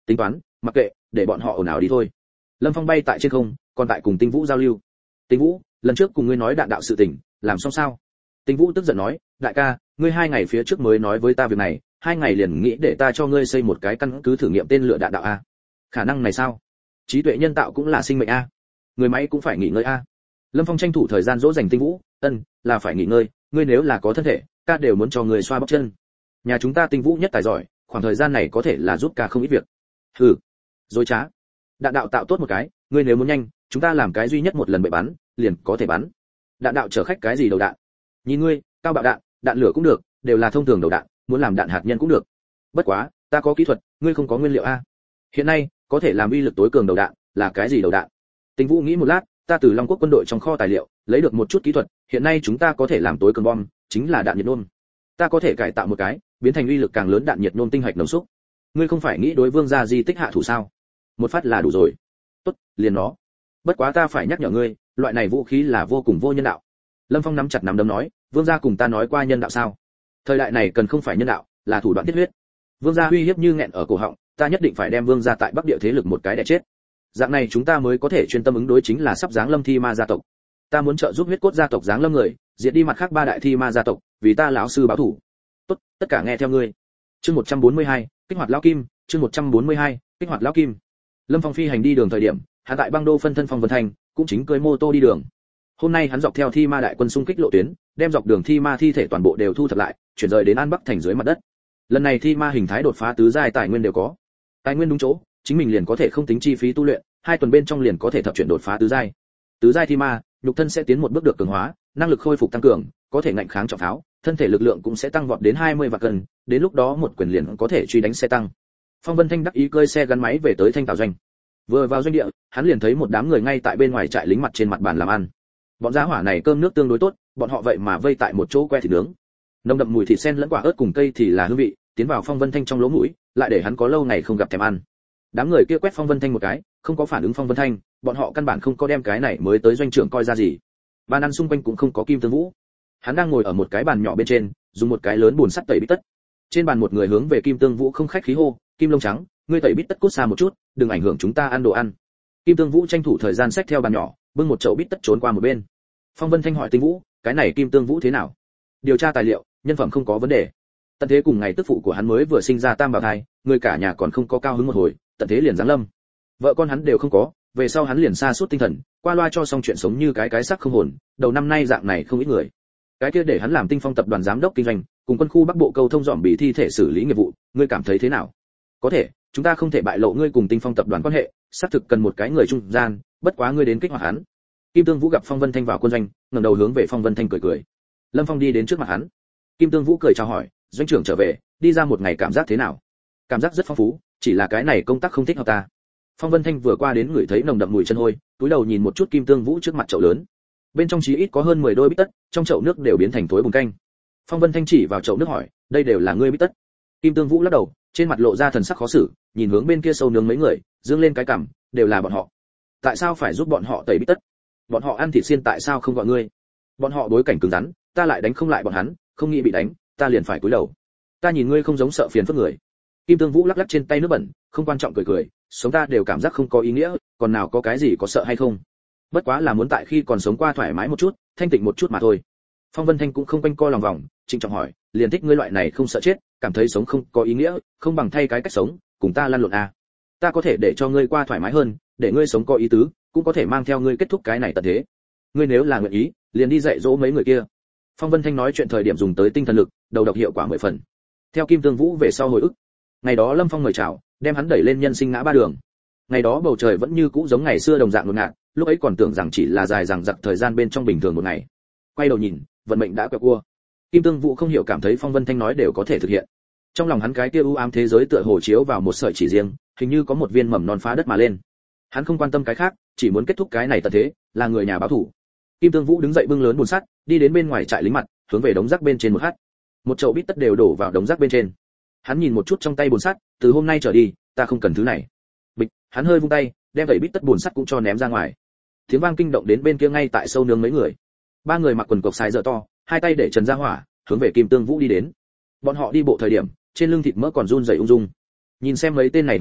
Tính toán, mặc kệ, để bọn họ ồn ào đi thôi. Lâm Phong bay tại trên không, còn tại cùng Tinh Vũ giao lưu. Tinh Vũ, lần trước cùng ngươi nói đạn đạo sự tình, làm xong sao? Tinh Vũ tức giận nói, đại ca, ngươi hai ngày phía trước mới nói với ta việc này, hai ngày liền nghĩ để ta cho ngươi xây một cái căn cứ thử nghiệm tên lửa đạn đạo a. Khả năng này sao? Trí tuệ nhân tạo cũng là sinh mệnh a. Người máy cũng phải nghỉ ngơi a. Lâm Phong tranh thủ thời gian dỗ dành Tinh Vũ, ân, là phải nghỉ ngơi, ngươi nếu là có thân thể, ca đều muốn cho người xoa bóp chân. Nhà chúng ta Tinh Vũ nhất tài giỏi, khoảng thời gian này có thể là giúp ca không ít việc. Hừ, dối trá. Đạn đạo tạo tốt một cái, ngươi nếu muốn nhanh, chúng ta làm cái duy nhất một lần bậy bắn, liền có thể bắn. Đạn đạo chở khách cái gì đầu đạn? Nhìn ngươi, cao bạo đạn, đạn lửa cũng được, đều là thông thường đầu đạn, muốn làm đạn hạt nhân cũng được. Bất quá, ta có kỹ thuật, ngươi không có nguyên liệu a. Hiện nay, có thể làm uy lực tối cường đầu đạn, là cái gì đầu đạn? Tinh Vũ nghĩ một lát, ta từ Long Quốc quân đội trong kho tài liệu, lấy được một chút kỹ thuật, hiện nay chúng ta có thể làm tối cường bom, chính là đạn nhiệt nôn. Ta có thể cải tạo một cái, biến thành uy lực càng lớn đạn nhiệt nôn tinh hạch nồng xúc. Ngươi không phải nghĩ đối Vương gia di tích hạ thủ sao? Một phát là đủ rồi. Tốt, liền nó. Bất quá ta phải nhắc nhở ngươi, loại này vũ khí là vô cùng vô nhân đạo. Lâm Phong nắm chặt nắm đấm nói, Vương gia cùng ta nói qua nhân đạo sao? Thời đại này cần không phải nhân đạo, là thủ đoạn tiết huyết. Vương gia uy hiếp như nghẹn ở cổ họng, ta nhất định phải đem Vương gia tại Bắc Địa thế lực một cái đè chết. Dạng này chúng ta mới có thể chuyên tâm ứng đối chính là sắp giáng lâm thi ma gia tộc. Ta muốn trợ giúp huyết cốt gia tộc giáng lâm người, diệt đi mặt khác ba đại thi ma gia tộc, vì ta lão sư báo thủ. Tốt, tất cả nghe theo ngươi. Chương một trăm bốn mươi hai, kích hoạt lão kim, chương một trăm bốn mươi hai, kích hoạt lão kim. Lâm Phong phi hành đi đường thời điểm, hắn tại băng đô phân thân Phong Vân Thành, cũng chính cưỡi mô tô đi đường. Hôm nay hắn dọc theo thi ma đại quân xung kích lộ tuyến, đem dọc đường thi ma thi thể toàn bộ đều thu thập lại, chuyển rời đến An Bắc thành dưới mặt đất. Lần này thi ma hình thái đột phá tứ giai tài nguyên đều có. Tài nguyên đúng chỗ, chính mình liền có thể không tính chi phí tu luyện, hai tuần bên trong liền có thể thập chuyển đột phá tứ giai. Tứ giai thi ma, nhục thân sẽ tiến một bước được cường hóa, năng lực khôi phục tăng cường, có thể ngạnh kháng trọng pháo, thân thể lực lượng cũng sẽ tăng vọt đến hai mươi vạn cân, đến lúc đó một quyền liền có thể truy đánh xe tăng. Phong Vân Thanh đắc ý cơi xe gắn máy về tới Thanh Tảo doanh. Vừa vào doanh địa, hắn liền thấy một đám người ngay tại bên ngoài trại lính mặt trên mặt bàn làm ăn. Bọn giá hỏa này cơm nước tương đối tốt, bọn họ vậy mà vây tại một chỗ que thịt nướng. Nồng đậm mùi thịt sen lẫn quả ớt cùng cây thì là hương vị, tiến vào Phong Vân Thanh trong lỗ mũi, lại để hắn có lâu ngày không gặp thèm ăn. Đám người kia quét Phong Vân Thanh một cái, không có phản ứng Phong Vân Thanh, bọn họ căn bản không có đem cái này mới tới doanh trưởng coi ra gì. Bàn ăn xung quanh cũng không có Kim Tương Vũ. Hắn đang ngồi ở một cái bàn nhỏ bên trên, dùng một cái lớn bùn sắt tẩy bít tất. Trên bàn một người hướng về Kim Tương Vũ không khách khí hô, "Kim lông trắng, ngươi tẩy bít tất cút xa một chút, đừng ảnh hưởng chúng ta ăn đồ ăn." Kim Tương Vũ tranh thủ thời gian xách theo bàn nhỏ, bưng một chậu bít tất trốn qua một bên. Phong Vân Thanh hỏi Tinh Vũ, "Cái này Kim Tương Vũ thế nào?" Điều tra tài liệu, nhân phẩm không có vấn đề. Tận thế cùng ngày tức phụ của hắn mới vừa sinh ra tam bào thai, người cả nhà còn không có cao hứng một hồi, tận thế liền giáng lâm. Vợ con hắn đều không có, về sau hắn liền sa sút tinh thần, qua loa cho xong chuyện sống như cái cái xác không hồn, đầu năm nay dạng này không ít người. Cái kia để hắn làm Tinh Phong tập đoàn giám đốc kinh doanh, cùng quân khu Bắc Bộ câu thông dọn bị thi thể xử lý nghiệp vụ, ngươi cảm thấy thế nào? Có thể, chúng ta không thể bại lộ ngươi cùng Tinh Phong tập đoàn quan hệ, xác thực cần một cái người trung gian, bất quá ngươi đến kích hoạt hắn. Kim Tương Vũ gặp Phong Vân Thanh vào quân doanh, ngẩng đầu hướng về Phong Vân Thanh cười cười. Lâm Phong đi đến trước mặt hắn. Kim Tương Vũ cười chào hỏi, doanh trưởng trở về, đi ra một ngày cảm giác thế nào? Cảm giác rất phong phú, chỉ là cái này công tác không thích hợp ta. Phong Vân Thanh vừa qua đến ngửi thấy nồng đậm mùi chân hôi, túi đầu nhìn một chút Kim Tương Vũ trước mặt chậu lớn. Bên trong chí ít có hơn mười đôi bít tất, trong chậu nước đều biến thành thối bùn canh. Phong Vân Thanh chỉ vào chậu nước hỏi, đây đều là ngươi bít tất? Kim Tương Vũ lắc đầu, trên mặt lộ ra thần sắc khó xử, nhìn hướng bên kia sâu nướng mấy người, dương lên cái cằm, đều là bọn họ. Tại sao phải giúp bọn họ tẩy bít tất? Bọn họ ăn thịt xiên tại sao không gọi ngươi? Bọn họ bối cảnh cứng rắn, ta lại đánh không lại bọn hắn, không nghĩ bị đánh, ta liền phải cúi đầu. Ta nhìn ngươi không giống sợ phiền phức người. Kim Tương Vũ lắc lắc trên tay nước bẩn, không quan trọng cười cười, sống ta đều cảm giác không có ý nghĩa, còn nào có cái gì có sợ hay không? Bất quá là muốn tại khi còn sống qua thoải mái một chút, thanh tịnh một chút mà thôi. Phong Vân Thanh cũng không quanh co lòng vòng, trịnh trọng hỏi, liền thích ngươi loại này không sợ chết, cảm thấy sống không có ý nghĩa, không bằng thay cái cách sống, cùng ta lăn lộn à? Ta có thể để cho ngươi qua thoải mái hơn, để ngươi sống có ý tứ, cũng có thể mang theo ngươi kết thúc cái này tận thế. Ngươi nếu là nguyện ý, liền đi dạy dỗ mấy người kia. Phong Vân Thanh nói chuyện thời điểm dùng tới tinh thần lực, đầu độc hiệu quả mười phần. Theo Kim Tương Vũ về sau hồi ức, ngày đó Lâm Phong mời chào, đem hắn đẩy lên nhân sinh ngã ba đường. Ngày đó bầu trời vẫn như cũ giống ngày xưa đồng dạng ngột ngạt, lúc ấy còn tưởng rằng chỉ là dài dằng dặc thời gian bên trong bình thường một ngày. Quay đầu nhìn, vận mệnh đã quẹo cua. Kim Tương Vũ không hiểu cảm thấy Phong Vân Thanh nói đều có thể thực hiện. Trong lòng hắn cái kia u ám thế giới tựa hồ chiếu vào một sợi chỉ riêng, hình như có một viên mầm non phá đất mà lên. Hắn không quan tâm cái khác, chỉ muốn kết thúc cái này tận thế, là người nhà báo thủ. Kim Tương Vũ đứng dậy bưng lớn bùn sắt, đi đến bên ngoài trại lính mặt, hướng về đống rác bên trên một hắt. Một chậu bít tất đều đổ vào đống rác bên trên. Hắn nhìn một chút trong tay bùn sắt, từ hôm nay trở đi, ta không cần thứ này. Bịch, hắn hơi vung tay, đem vẩy bít tất bùn sắt cũng cho ném ra ngoài. Tiếng vang kinh động đến bên kia ngay tại sâu nướng mấy người. Ba người mặc quần cộc xài dở to, hai tay để trần ra hỏa, hướng về Kim Tương Vũ đi đến. Bọn họ đi bộ thời điểm, trên lưng thịt mỡ còn run rẩy ung dung. Nhìn xem mấy tên này hùng dạng,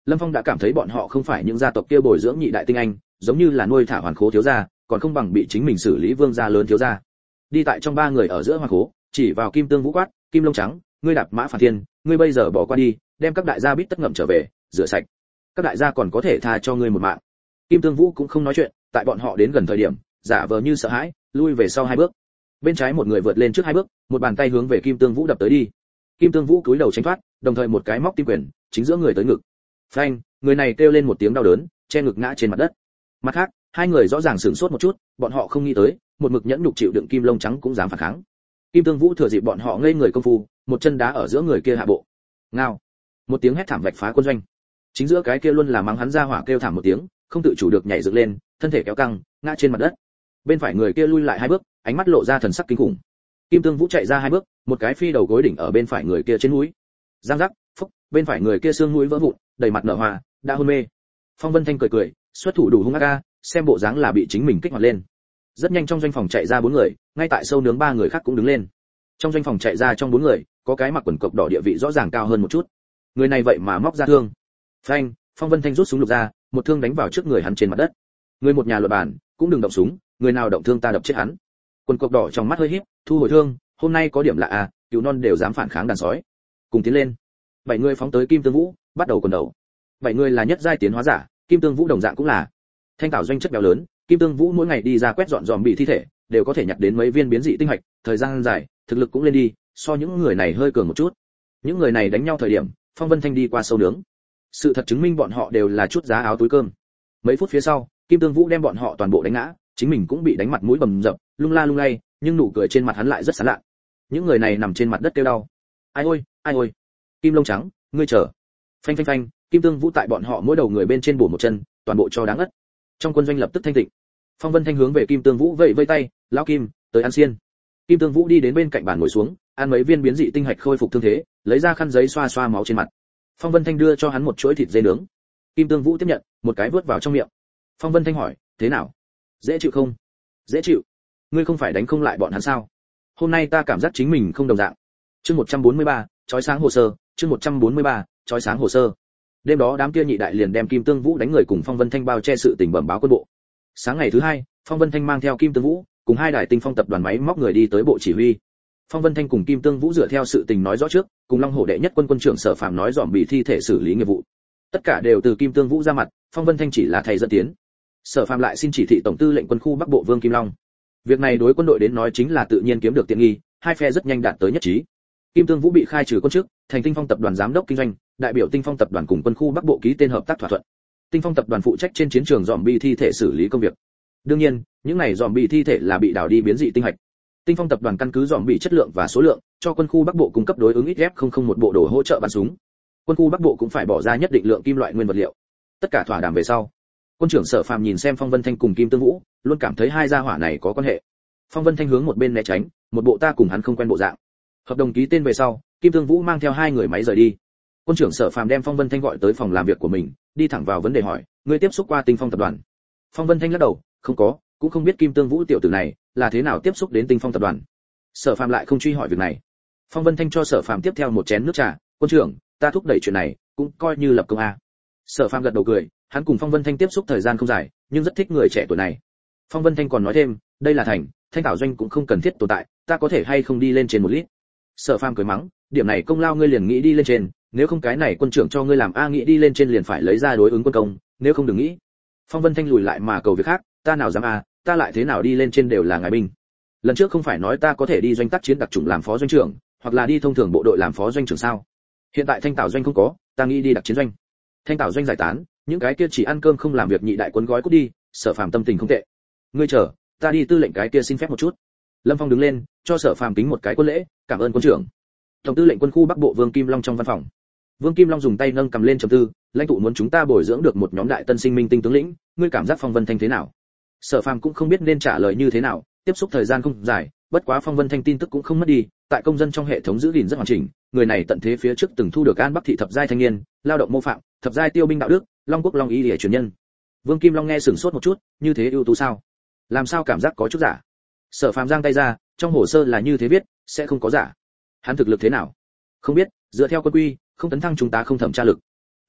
Lâm Phong đã cảm thấy bọn họ không phải những gia tộc kia bồi dưỡng nhị đại tinh anh, giống như là nuôi thả hoàn khố thiếu gia, còn không bằng bị chính mình xử lý vương gia lớn thiếu gia. Đi tại trong ba người ở giữa hoàn khố, chỉ vào Kim Tương Vũ quát, Kim Lông Trắng, ngươi đạp mã phản thiên, ngươi bây giờ bỏ qua đi, đem các đại gia bít tất ngậm trở về, rửa sạch. Các đại gia còn có thể tha cho ngươi một mạng. Kim Tương Vũ cũng không nói chuyện, tại bọn họ đến gần thời điểm, giả vờ như sợ hãi, lui về sau hai bước. Bên trái một người vượt lên trước hai bước, một bàn tay hướng về Kim Tương Vũ đập tới đi. Kim Tương Vũ cúi đầu tránh thoát, đồng thời một cái móc tim quyền, chính giữa người tới ngực. Phanh, người này kêu lên một tiếng đau đớn, che ngực ngã trên mặt đất. Mặt khác, hai người rõ ràng sửng sốt một chút, bọn họ không nghĩ tới, một mực nhẫn nhục chịu đựng Kim Lông Trắng cũng dám phản kháng. Kim Tương Vũ thừa dịp bọn họ ngây người công phu, một chân đá ở giữa người kia hạ bộ. Ngao, một tiếng hét thảm vạch phá quân doanh. Chính giữa cái kia luôn là mắng hắn ra hỏa kêu thảm một tiếng, không tự chủ được nhảy dựng lên, thân thể kéo căng, ngã trên mặt đất. Bên phải người kia lui lại hai bước, ánh mắt lộ ra thần sắc kinh khủng. Kim Tương Vũ chạy ra hai bước, một cái phi đầu gối đỉnh ở bên phải người kia trên mũi. Giang giác, phúc, bên phải người kia xương mũi vỡ vụn, đầy mặt nở hoa, đã hôn mê. Phong Vân Thanh cười cười, xuất thủ đủ hung ác, xem bộ dáng là bị chính mình kích hoạt lên. Rất nhanh trong doanh phòng chạy ra bốn người, ngay tại sâu nướng ba người khác cũng đứng lên. Trong doanh phòng chạy ra trong bốn người, có cái mặc quần cộc đỏ địa vị rõ ràng cao hơn một chút. Người này vậy mà móc ra thương. Phanh, Phong Vân Thanh rút súng lục ra, một thương đánh vào trước người hắn trên mặt đất. Người một nhà luật bản, cũng đừng động súng, người nào động thương ta đập chết hắn. Quần cộc đỏ trong mắt hơi híp, thu hồi thương, hôm nay có điểm lạ à, cừu non đều dám phản kháng đàn sói. Cùng tiến lên. Bảy người phóng tới Kim Tương Vũ, bắt đầu quần đầu. Bảy người là nhất giai tiến hóa giả, Kim Tương Vũ đồng dạng cũng là. Thanh Tảo doanh chất béo lớn, Kim Tương Vũ mỗi ngày đi ra quét dọn dòm bị thi thể, đều có thể nhặt đến mấy viên biến dị tinh hạch, thời gian dài, thực lực cũng lên đi, so những người này hơi cường một chút. Những người này đánh nhau thời điểm, Phong Vân Thanh đi qua sâu nướng. Sự thật chứng minh bọn họ đều là chút giá áo túi cơm. Mấy phút phía sau, Kim Tương Vũ đem bọn họ toàn bộ đánh ngã, chính mình cũng bị đánh mặt mũi bầm dập, lung la lung lay, nhưng nụ cười trên mặt hắn lại rất sán lạ. Những người này nằm trên mặt đất kêu đau. Ai ôi, ai ôi. Kim Lông Trắng, ngươi chờ. Phanh phanh phanh, Kim Tương Vũ tại bọn họ mỗi đầu người bên trên bổ một chân, toàn bộ cho đáng ngất. Trong quân doanh lập tức thanh tịnh. Phong Vân Thanh hướng về Kim Tương Vũ vẫy vẫy tay, "Lão Kim, tới ăn xiên." Kim Tương Vũ đi đến bên cạnh bàn ngồi xuống, ăn mấy viên biến dị tinh hạch khôi phục thương thế, lấy ra khăn giấy xoa xoa máu trên mặt. Phong Vân Thanh đưa cho hắn một chuỗi thịt dê nướng. Kim Tương Vũ tiếp nhận, một cái vớt vào trong miệng. Phong Vân Thanh hỏi, "Thế nào? Dễ chịu không?" "Dễ chịu. Ngươi không phải đánh không lại bọn hắn sao? Hôm nay ta cảm giác chính mình không đồng dạng." Chương một trăm bốn mươi ba, chói sáng hồ sơ, chương một trăm bốn mươi ba, chói sáng hồ sơ. Đêm đó đám kia nhị đại liền đem Kim Tương Vũ đánh người cùng Phong Vân Thanh bao che sự tình bẩm báo quân bộ. Sáng ngày thứ hai, Phong Vân Thanh mang theo Kim Tương Vũ, cùng hai đại tinh phong tập đoàn máy móc người đi tới bộ chỉ huy. Phong Vân Thanh cùng Kim Tương Vũ dựa theo sự tình nói rõ trước, cùng Long Hổ đệ nhất quân quân trưởng Sở Phàm nói dòm bị thi thể xử lý nghiệp vụ. Tất cả đều từ Kim Tương Vũ ra mặt, Phong Vân Thanh chỉ là thầy dẫn tiến. Sở Phàm lại xin chỉ thị tổng tư lệnh quân khu Bắc Bộ Vương Kim Long. Việc này đối quân đội đến nói chính là tự nhiên kiếm được tiện nghi, hai phe rất nhanh đạt tới nhất trí. Kim Tương Vũ bị khai trừ quân chức, thành Tinh Phong tập đoàn giám đốc kinh doanh, đại biểu Tinh Phong tập đoàn cùng quân khu Bắc Bộ ký tên hợp tác thỏa thuận. Tinh Phong tập đoàn phụ trách trên chiến trường dòm bi thi thể xử lý công việc. Đương nhiên, những này dòm bi thi thể là bị đào đi biến dị tinh hạch. Tinh Phong tập đoàn căn cứ dòm bi chất lượng và số lượng, cho quân khu Bắc Bộ cung cấp đối ứng ít ép không không một bộ đồ hỗ trợ bắn súng. Quân khu Bắc Bộ cũng phải bỏ ra nhất định lượng kim loại nguyên vật liệu. Tất cả thỏa đàm về sau, quân trưởng Sở Phàm nhìn xem Phong Vân Thanh cùng Kim Tương Vũ, luôn cảm thấy hai gia hỏa này có quan hệ. Phong Vân Thanh hướng một bên né tránh, một bộ ta cùng hắn không quen bộ dạng. Hợp đồng ký tên về sau, Kim Tương Vũ mang theo hai người máy rời đi. Quân trưởng Sở Phàm đem Phong Vân Thanh gọi tới phòng làm việc của mình, đi thẳng vào vấn đề hỏi, ngươi tiếp xúc qua Tinh Phong tập đoàn? Phong Vân Thanh lắc đầu, không có, cũng không biết Kim Tương Vũ tiểu tử này là thế nào tiếp xúc đến Tinh Phong tập đoàn. Sở Phàm lại không truy hỏi việc này. Phong Vân Thanh cho Sở Phàm tiếp theo một chén nước trà, quân trưởng, ta thúc đẩy chuyện này, cũng coi như lập công a. Sở Phàm gật đầu cười, hắn cùng Phong Vân Thanh tiếp xúc thời gian không dài, nhưng rất thích người trẻ tuổi này. Phong Vân Thanh còn nói thêm, đây là thành, Thanh Tảo doanh cũng không cần thiết tồn tại, ta có thể hay không đi lên trên một lít. Sở Phàm cười mắng, điểm này công lao ngươi liền nghĩ đi lên trên, nếu không cái này quân trưởng cho ngươi làm a nghĩ đi lên trên liền phải lấy ra đối ứng quân công, nếu không đừng nghĩ. Phong Vân Thanh lùi lại mà cầu việc khác, ta nào dám a, ta lại thế nào đi lên trên đều là ngài binh. Lần trước không phải nói ta có thể đi doanh tác chiến đặc chủng làm phó doanh trưởng, hoặc là đi thông thường bộ đội làm phó doanh trưởng sao? Hiện tại Thanh Tảo doanh không có, ta nghĩ đi đặc chiến doanh. Thanh Tảo doanh giải tán, những cái kia chỉ ăn cơm không làm việc nhị đại quân gói cút đi. Sở Phàm tâm tình không tệ. Ngươi chờ, ta đi tư lệnh cái kia xin phép một chút. Lâm Phong đứng lên, cho Sở Phàm kính một cái quân lễ, cảm ơn quân trưởng. Tổng tư lệnh quân khu Bắc Bộ Vương Kim Long trong văn phòng. Vương Kim Long dùng tay nâng cầm lên trầm tư, lãnh tụ muốn chúng ta bồi dưỡng được một nhóm đại tân sinh minh tinh tướng lĩnh, ngươi cảm giác Phong Vân Thanh thế nào? Sở Phàm cũng không biết nên trả lời như thế nào, tiếp xúc thời gian không dài, bất quá Phong Vân Thanh tin tức cũng không mất đi, tại công dân trong hệ thống giữ gìn rất hoàn chỉnh, người này tận thế phía trước từng thu được An Bắc thị thập giai thanh niên, lao động mô phạm, thập giai tiêu binh đạo đức, Long Quốc Long Y Liễu truyền nhân. Vương Kim Long nghe sửng sốt một chút, như thế ưu tú sao? Làm sao cảm giác có chút giả? Sở Phàm giang tay ra, trong hồ sơ là như thế viết, sẽ không có giả. Hắn thực lực thế nào? Không biết, dựa theo quân quy, không tấn thăng chúng ta không thẩm tra lực.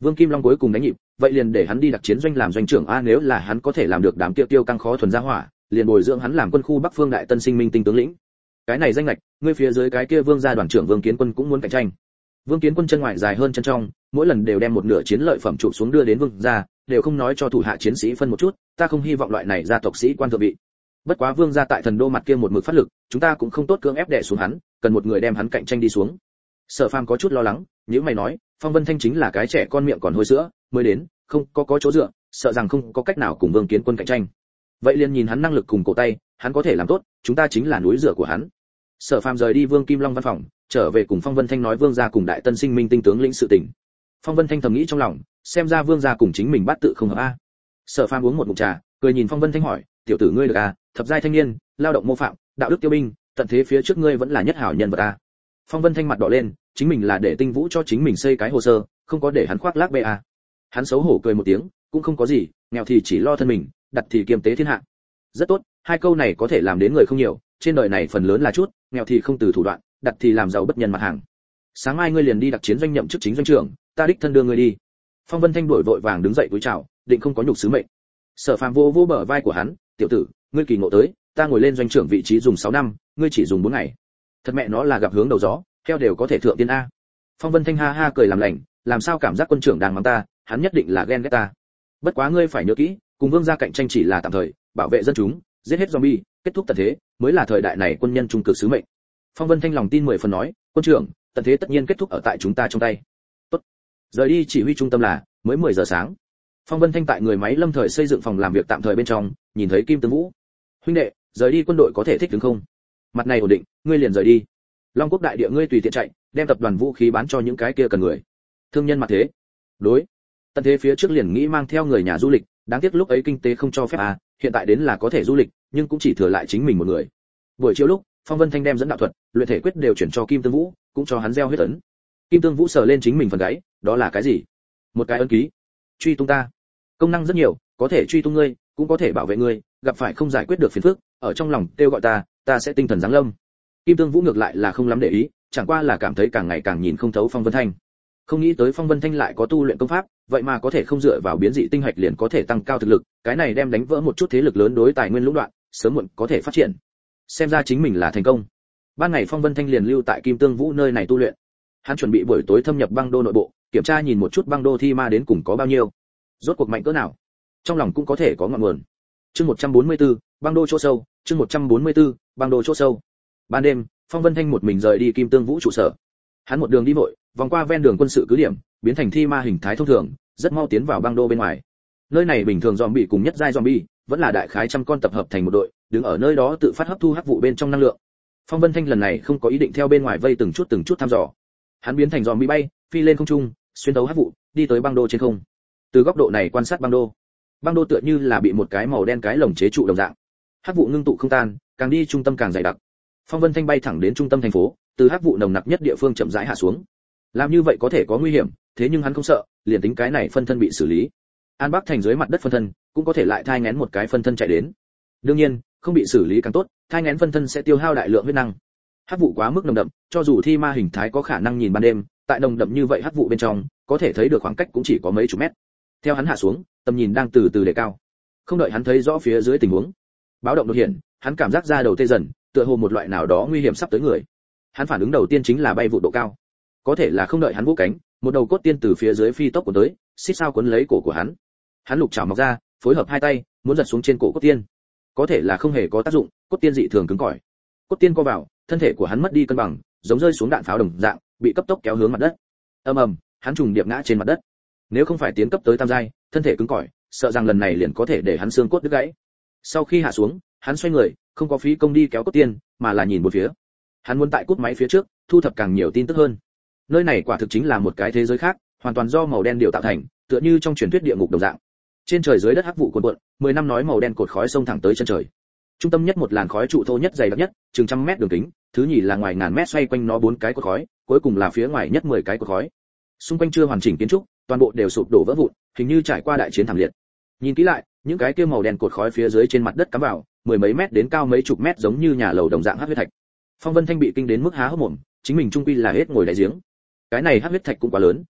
Vương Kim Long cuối cùng đánh nhịp, vậy liền để hắn đi đặc chiến doanh làm doanh trưởng a, nếu là hắn có thể làm được đám tiêu tiêu căng khó thuần gia hỏa, liền bồi dưỡng hắn làm quân khu Bắc Phương Đại Tân Sinh Minh tinh tướng lĩnh. Cái này danh lệch, ngươi phía dưới cái kia Vương gia đoàn trưởng Vương Kiến Quân cũng muốn cạnh tranh. Vương Kiến Quân chân ngoài dài hơn chân trong, mỗi lần đều đem một nửa chiến lợi phẩm chụp xuống đưa đến Vương gia, đều không nói cho thủ hạ chiến sĩ phân một chút, ta không hy vọng loại này gia tộc sĩ quan thượng vị. Bất quá Vương gia tại Thần Đô mặt kia một mực phát lực, chúng ta cũng không tốt cưỡng ép đè xuống hắn, cần một người đem hắn cạnh tranh đi xuống. Sở Phàm có chút lo lắng, nếu mày nói, Phong Vân Thanh chính là cái trẻ con miệng còn hôi sữa, mới đến, không có có chỗ dựa, sợ rằng không có cách nào cùng Vương Kiến Quân cạnh tranh. Vậy liền nhìn hắn năng lực cùng cổ tay, hắn có thể làm tốt, chúng ta chính là núi dựa của hắn. Sở Phàm rời đi Vương Kim Long văn phòng, trở về cùng Phong Vân Thanh nói Vương gia cùng Đại Tân Sinh Minh tinh tướng lĩnh sự tình. Phong Vân Thanh thầm nghĩ trong lòng, xem ra Vương gia cùng chính mình bát tự không hợp a. Sở Phàm uống một ngụm trà, cười nhìn Phong Vân Thanh hỏi, tiểu tử ngươi được à, thập giai thanh niên, lao động mô phạm, đạo đức tiêu binh, tận thế phía trước ngươi vẫn là nhất hảo nhân vật a. Phong Vân Thanh mặt đỏ lên, chính mình là để Tinh Vũ cho chính mình xây cái hồ sơ, không có để hắn khoác lác bê a. Hắn xấu hổ cười một tiếng, cũng không có gì, nghèo thì chỉ lo thân mình, đặt thì kiềm tế thiên hạ. Rất tốt, hai câu này có thể làm đến người không nhiều, trên đời này phần lớn là chút, nghèo thì không từ thủ đoạn, đặt thì làm giàu bất nhân mặt hàng. Sáng mai ngươi liền đi đặc chiến doanh nhậm chức chính doanh trưởng, ta đích thân đưa ngươi đi. Phong Vân Thanh đổi vội vàng đứng dậy cúi chào, định không có nhục sứ mệnh. Sở Phàm vô vô bờ vai của hắn, tiểu tử, ngươi kỳ ngộ tới, ta ngồi lên doanh trưởng vị trí dùng sáu năm, ngươi chỉ dùng bốn ngày. Thật mẹ nó là gặp hướng đầu gió, theo đều có thể thượng tiên a. Phong Vân Thanh ha ha cười làm lành, làm sao cảm giác quân trưởng đang mắng ta, hắn nhất định là ghen ghét ta. Bất quá ngươi phải nhớ kỹ, cùng Vương gia cạnh tranh chỉ là tạm thời, bảo vệ dân chúng, giết hết zombie, kết thúc tận thế, mới là thời đại này quân nhân trung cực sứ mệnh. Phong Vân Thanh lòng tin mười phần nói, quân trưởng, tận thế tất nhiên kết thúc ở tại chúng ta trong tay. Tốt. Rời đi chỉ huy trung tâm là mới mười giờ sáng. Phong Vân Thanh tại người máy lâm thời xây dựng phòng làm việc tạm thời bên trong, nhìn thấy Kim Tương Vũ. Huynh đệ, rời đi quân đội có thể thích ứng không? Mặt này ổn định, ngươi liền rời đi. Long Quốc đại địa ngươi tùy tiện chạy, đem tập đoàn vũ khí bán cho những cái kia cần người. Thương nhân mặt thế. Đối. Tận thế phía trước liền nghĩ mang theo người nhà du lịch, đáng tiếc lúc ấy kinh tế không cho phép à, hiện tại đến là có thể du lịch, nhưng cũng chỉ thừa lại chính mình một người. Buổi chiều lúc, Phong Vân Thanh đem dẫn đạo thuật, luyện thể quyết đều chuyển cho Kim Tương Vũ, cũng cho hắn gieo huyết ấn. Kim Tương Vũ sờ lên chính mình phần gáy, đó là cái gì? Một cái ấn ký. Truy tung ta. Công năng rất nhiều, có thể truy tung ngươi, cũng có thể bảo vệ ngươi, gặp phải không giải quyết được phiền phức, ở trong lòng kêu gọi ta, ta sẽ tinh thần giáng lâm. Kim Tương Vũ ngược lại là không lắm để ý, chẳng qua là cảm thấy càng ngày càng nhìn không thấu Phong Vân Thanh. Không nghĩ tới Phong Vân Thanh lại có tu luyện công pháp, vậy mà có thể không dựa vào biến dị tinh hạch liền có thể tăng cao thực lực, cái này đem đánh vỡ một chút thế lực lớn đối tài nguyên lũng đoạn, sớm muộn có thể phát triển. Xem ra chính mình là thành công. Ban ngày Phong Vân Thanh liền lưu tại Kim Tương Vũ nơi này tu luyện. Hắn chuẩn bị buổi tối thâm nhập băng đô nội bộ, kiểm tra nhìn một chút băng đô thi ma đến cùng có bao nhiêu, rốt cuộc mạnh cỡ nào. Trong lòng cũng có thể có ngọn nguồn. Chương một trăm bốn mươi tư, băng đô chỗ sâu, chương một trăm bốn mươi tư, băng đô chỗ sâu. Ban đêm, Phong Vân Thanh một mình rời đi Kim Tương Vũ trụ sở. Hắn một đường đi vội, vòng qua ven đường quân sự cứ điểm, biến thành thi ma hình thái thông thường, rất mau tiến vào băng đô bên ngoài. Nơi này bình thường zombie cùng nhất giai zombie, vẫn là đại khái trăm con tập hợp thành một đội, đứng ở nơi đó tự phát hấp thu hắc vụ bên trong năng lượng. Phong Vân Thanh lần này không có ý định theo bên ngoài vây từng chút từng chút thăm dò. Hắn biến thành zombie bay, phi lên không trung, xuyên thấu hắc vụ, đi tới băng đô trên không. Từ góc độ này quan sát băng đô. Băng đô tựa như là bị một cái màu đen cái lồng chế trụ đồng dạng. Hắc vụ ngưng tụ không tan, càng đi trung tâm càng dày đặc. Phong Vân Thanh bay thẳng đến trung tâm thành phố, từ hắc vụ nồng nặc nhất địa phương chậm rãi hạ xuống. Làm như vậy có thể có nguy hiểm, thế nhưng hắn không sợ, liền tính cái này phân thân bị xử lý. An Bắc thành dưới mặt đất phân thân, cũng có thể lại thai nghén một cái phân thân chạy đến. Đương nhiên, không bị xử lý càng tốt, thai nghén phân thân sẽ tiêu hao đại lượng huyết năng. Hắc vụ quá mức nồng đậm, cho dù thi ma hình thái có khả năng nhìn ban đêm, tại nồng đậm như vậy hắc vụ bên trong, có thể thấy được khoảng cách cũng chỉ có mấy chục mét. Theo hắn hạ xuống, tầm nhìn đang từ từ đề cao. Không đợi hắn thấy rõ phía dưới tình huống, báo động đột hiện, hắn cảm giác da đầu tê dần, tựa hồ một loại nào đó nguy hiểm sắp tới người. Hắn phản ứng đầu tiên chính là bay vụ độ cao. Có thể là không đợi hắn vỗ cánh, một đầu cốt tiên từ phía dưới phi tốc của tới, xích sao cuốn lấy cổ của hắn. Hắn lục chảo mọc ra, phối hợp hai tay, muốn giật xuống trên cổ cốt tiên. Có thể là không hề có tác dụng, cốt tiên dị thường cứng cỏi. Cốt tiên co vào, thân thể của hắn mất đi cân bằng, giống rơi xuống đạn pháo đồng dạng, bị cấp tốc kéo hướng mặt đất. Ầm ầm, hắn trùng điệp ngã trên mặt đất. Nếu không phải tiến cấp tới tam giai, thân thể cứng cỏi, sợ rằng lần này liền có thể để hắn xương cốt đứt gãy. Sau khi hạ xuống, hắn xoay người, không có phí công đi kéo cốt tiên, mà là nhìn một phía. Hắn muốn tại cút máy phía trước, thu thập càng nhiều tin tức hơn. Nơi này quả thực chính là một cái thế giới khác, hoàn toàn do màu đen điều tạo thành, tựa như trong truyền thuyết địa ngục đồng dạng. Trên trời dưới đất hắc vụ cuồn cuộn, mười năm nói màu đen cột khói xông thẳng tới chân trời. Trung tâm nhất một làn khói trụ thô nhất dày đặc nhất, chừng trăm mét đường kính, thứ nhì là ngoài ngàn mét xoay quanh nó bốn cái cột khói, cuối cùng là phía ngoài nhất mười cái cột khói. Xung quanh chưa hoàn chỉnh kiến trúc, toàn bộ đều sụp đổ vỡ vụn, hình như trải qua đại chiến thảm liệt. Nhìn kỹ lại, những cái kia màu đen cột khói phía dưới trên mặt đất cắm vào, mười mấy mét đến cao mấy chục mét giống như nhà lầu đồng dạng hắc huyết thạch. Phong Vân Thanh bị kinh đến mức há hốc mồm, chính mình trung quy là hết ngồi đáy giếng. Cái này hắc huyết thạch cũng quá lớn,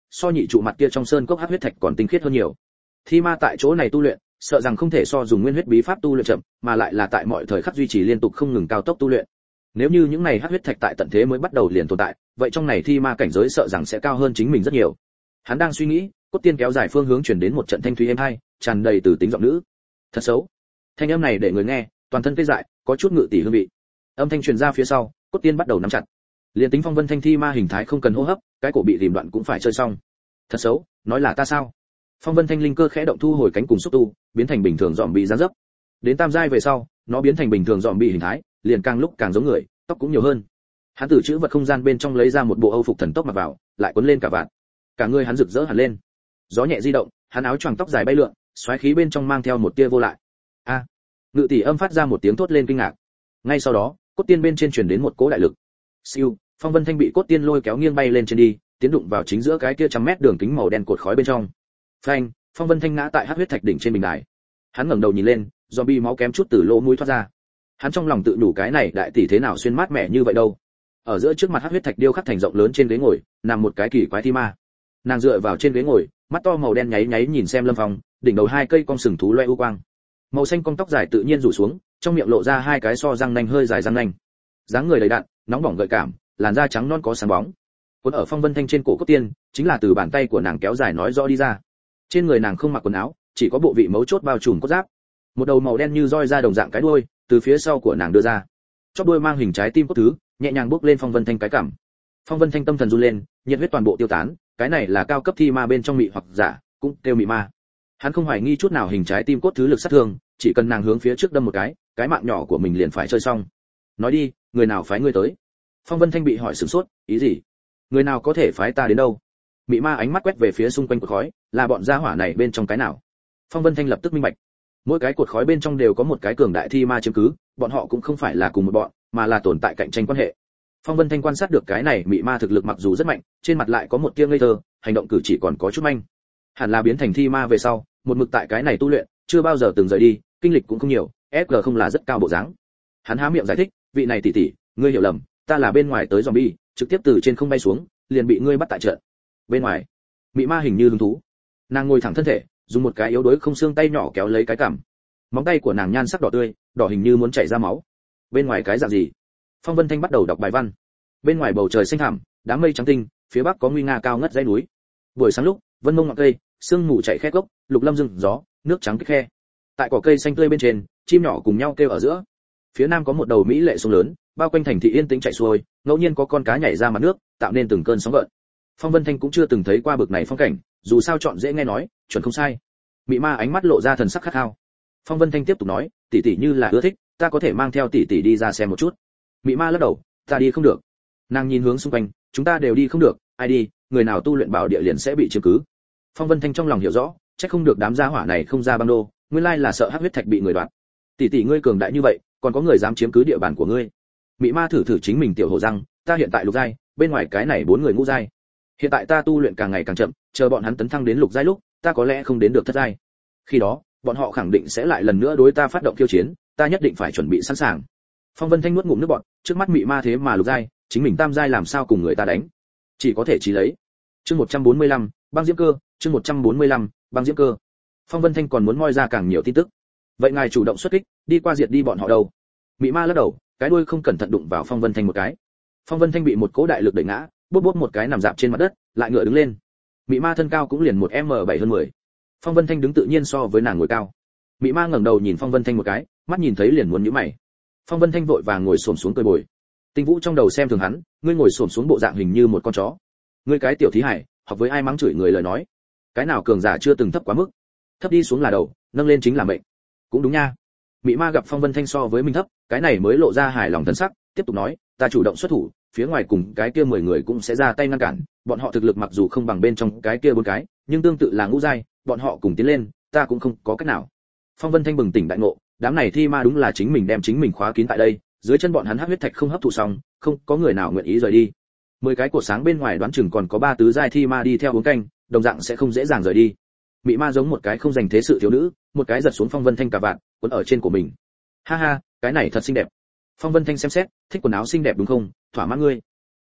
so nhị trụ mặt kia trong sơn cốc hắc huyết thạch còn tinh khiết hơn nhiều. Thi ma tại chỗ này tu luyện, sợ rằng không thể so dùng nguyên huyết bí pháp tu luyện chậm, mà lại là tại mọi thời khắc duy trì liên tục không ngừng cao tốc tu luyện. Nếu như những này hắc huyết thạch tại tận thế mới bắt đầu liền tồn tại, vậy trong này thi ma cảnh giới sợ rằng sẽ cao hơn chính mình rất nhiều. Hắn đang suy nghĩ, cốt tiên kéo dài phương hướng chuyển đến một trận thanh thúy êm hai, tràn đầy từ tính giọng nữ. Thật xấu. Thanh âm này để người nghe, toàn thân tê dại, có chút ngự tỷ hương vị. Âm thanh truyền ra phía sau, cốt tiên bắt đầu nắm chặt. Liên tính phong vân thanh thi ma hình thái không cần hô hấp, cái cổ bị rìm đoạn cũng phải chơi xong. Thật xấu, nói là ta sao? Phong vân thanh linh cơ khẽ động thu hồi cánh cùng xúc tu, biến thành bình thường dòm bị dáng dấp. Đến tam giai về sau, nó biến thành bình thường dòm bị hình thái, liền càng lúc càng giống người, tóc cũng nhiều hơn. Hắn từ chữ vật không gian bên trong lấy ra một bộ âu phục thần tốc mặc vào, lại quấn lên cả vạt. Cả người hắn rực rỡ hẳn lên. Gió nhẹ di động, hắn áo choàng tóc dài bay lượn, xoáy khí bên trong mang theo một tia vô lại. A! Ngự tỷ âm phát ra một tiếng thốt lên kinh ngạc. Ngay sau đó, cốt tiên bên trên truyền đến một cỗ đại lực. Siêu, phong vân thanh bị cốt tiên lôi kéo nghiêng bay lên trên đi, tiến đụng vào chính giữa cái kia trăm mét đường kính màu đen cột khói bên trong. Phanh, phong vân thanh ngã tại hắc huyết thạch đỉnh trên bình đài. Hắn ngẩng đầu nhìn lên, zombie máu kém chút từ lỗ mũi thoát ra. Hắn trong lòng tự đủ cái này đại tỷ thế nào xuyên mát mẻ như vậy đâu. Ở giữa trước mặt hắc huyết thạch điêu khắc thành rộng lớn trên ghế ngồi, nằm một cái kỳ quái thi ma. Nàng dựa vào trên ghế ngồi, mắt to màu đen nháy nháy nhìn xem Lâm Phong, đỉnh đầu hai cây cong sừng thú loe u quang. Màu xanh cong tóc dài tự nhiên rủ xuống, trong miệng lộ ra hai cái so răng nanh hơi dài răng nanh. Dáng người đầy đặn, nóng bỏng gợi cảm, làn da trắng non có sáng bóng. Cuốn ở phong vân thanh trên cổ cốt tiên, chính là từ bàn tay của nàng kéo dài nói rõ đi ra. Trên người nàng không mặc quần áo, chỉ có bộ vị mấu chốt bao trùm cốt giáp. Một đầu màu đen như roi ra đồng dạng cái đuôi, từ phía sau của nàng đưa ra. Chóp đuôi mang hình trái tim cốt thứ, nhẹ nhàng bước lên phong vân thanh cái cằm. Phong vân thanh tâm thần run lên, nhiệt huyết toàn bộ tiêu tán, cái này là cao cấp thi ma bên trong mị hoặc giả, cũng tiêu mị ma. Hắn không hoài nghi chút nào hình trái tim cốt thứ lực sát thương, chỉ cần nàng hướng phía trước đâm một cái, cái mạng nhỏ của mình liền phải chơi xong. Nói đi, người nào phái ngươi tới? Phong vân thanh bị hỏi sửng sốt, ý gì? Người nào có thể phái ta đến đâu? Mị ma ánh mắt quét về phía xung quanh cột khói, là bọn gia hỏa này bên trong cái nào? Phong vân thanh lập tức minh bạch, mỗi cái cột khói bên trong đều có một cái cường đại thi ma chiếm cứ, bọn họ cũng không phải là cùng một bọn, mà là tồn tại cạnh tranh quan hệ. Phong vân thanh quan sát được cái này mị ma thực lực mặc dù rất mạnh, trên mặt lại có một tia ngây thơ, hành động cử chỉ còn có chút manh. Hẳn là biến thành thi ma về sau, một mực tại cái này tu luyện, chưa bao giờ từng rời đi, kinh lịch cũng không nhiều, ép giê không là rất cao bộ dáng. Hắn há miệng giải thích, vị này tỷ tỷ, ngươi hiểu lầm, ta là bên ngoài tới zombie, trực tiếp từ trên không bay xuống, liền bị ngươi bắt tại trận. Bên ngoài, mị ma hình như hứng thú, nàng ngồi thẳng thân thể, dùng một cái yếu đuối không xương tay nhỏ kéo lấy cái cằm, móng tay của nàng nhan sắc đỏ tươi, đỏ hình như muốn chảy ra máu. Bên ngoài cái dạng gì? Phong vân thanh bắt đầu đọc bài văn. Bên ngoài bầu trời xanh thẳm, đám mây trắng tinh, phía bắc có nguy nga cao ngất dãy núi. Buổi sáng lúc, vân mông ngọn cây, sương mù chạy khét gốc, lục lâm rừng gió, nước trắng kích khe. Tại cỏ cây xanh tươi bên trên, chim nhỏ cùng nhau kêu ở giữa. Phía nam có một đầu mỹ lệ sông lớn, bao quanh thành thị yên tĩnh chảy xuôi, ngẫu nhiên có con cá nhảy ra mặt nước, tạo nên từng cơn sóng gợn. Phong vân thanh cũng chưa từng thấy qua bực này phong cảnh, dù sao chọn dễ nghe nói, chuẩn không sai. Mị ma ánh mắt lộ ra thần sắc khát khao. Phong vân thanh tiếp tục nói, tỷ tỷ như là ưa thích, ta có thể mang theo tỷ tỷ đi ra xem một chút. Mị ma lắc đầu, ta đi không được. Nàng nhìn hướng xung quanh, chúng ta đều đi không được, ai đi, người nào tu luyện bảo địa liền sẽ bị chiếm cứ. Phong vân thanh trong lòng hiểu rõ, chắc không được đám gia hỏa này không ra băng đô, nguyên lai là sợ hắc huyết thạch bị người đoạt. Tỷ tỷ ngươi cường đại như vậy, còn có người dám chiếm cứ địa bàn của ngươi. Mị ma thử thử chính mình tiểu hổ răng, ta hiện tại lục giai, bên ngoài cái này bốn người ngũ giai. Hiện tại ta tu luyện càng ngày càng chậm, chờ bọn hắn tấn thăng đến lục giai lúc, ta có lẽ không đến được thất giai. Khi đó, bọn họ khẳng định sẽ lại lần nữa đối ta phát động khiêu chiến, ta nhất định phải chuẩn bị sẵn sàng. Phong vân thanh nuốt ngụm nước bọt, trước mắt mị ma thế mà lục giai, chính mình tam giai làm sao cùng người ta đánh? Chỉ có thể chí lấy. Chương một trăm bốn mươi lăm, băng diễm cơ, chương một trăm bốn mươi lăm, băng diễm cơ. Phong vân thanh còn muốn moi ra càng nhiều tin tức. Vậy ngài chủ động xuất kích, đi qua diệt đi bọn họ đâu? Mị ma lắc đầu, cái đuôi không cẩn thận đụng vào phong vân thanh một cái. Phong vân thanh bị một cỗ đại lực đẩy ngã, bốp bốp một cái nằm dạp trên mặt đất, lại ngựa đứng lên. Mị ma thân cao cũng liền một m bảy hơn mười. Phong vân thanh đứng tự nhiên so với nàng ngồi cao. Mị ma ngẩng đầu nhìn phong vân thanh một cái, mắt nhìn thấy liền muốn nhíu mày. Phong vân thanh vội vàng ngồi xổm xuống cười bồi. Tinh Vũ trong đầu xem thường hắn, ngươi ngồi xổm xuống bộ dạng hình như một con chó. Ngươi cái tiểu thí hải, học với ai mắng chửi người lời nói. Cái nào cường giả chưa từng thấp quá mức. Thấp đi xuống là đầu, nâng lên chính là mệnh. Cũng đúng nha. Mị ma gặp phong vân thanh so với mình thấp, cái này mới lộ ra hài lòng thần sắc, tiếp tục nói, ta chủ động xuất thủ, phía ngoài cùng cái kia mười người cũng sẽ ra tay ngăn cản, bọn họ thực lực mặc dù không bằng bên trong cái kia bốn cái, nhưng tương tự là ngũ giai, bọn họ cùng tiến lên, ta cũng không có cách nào. Phong vân thanh bừng tỉnh đại ngộ, đám này thi ma đúng là chính mình đem chính mình khóa kín tại đây, dưới chân bọn hắn hắc huyết thạch không hấp thụ xong, không có người nào nguyện ý rời đi. Mười cái cột sáng bên ngoài đoán chừng còn có ba tứ giai thi ma đi theo uống canh, đồng dạng sẽ không dễ dàng rời đi. Mị ma giống một cái không dành thế sự thiếu nữ, một cái giật xuống phong vân thanh cả vạn, quấn ở trên của mình. Ha ha, cái này thật xinh đẹp. Phong vân thanh xem xét, thích quần áo xinh đẹp đúng không, thỏa mãn ngươi.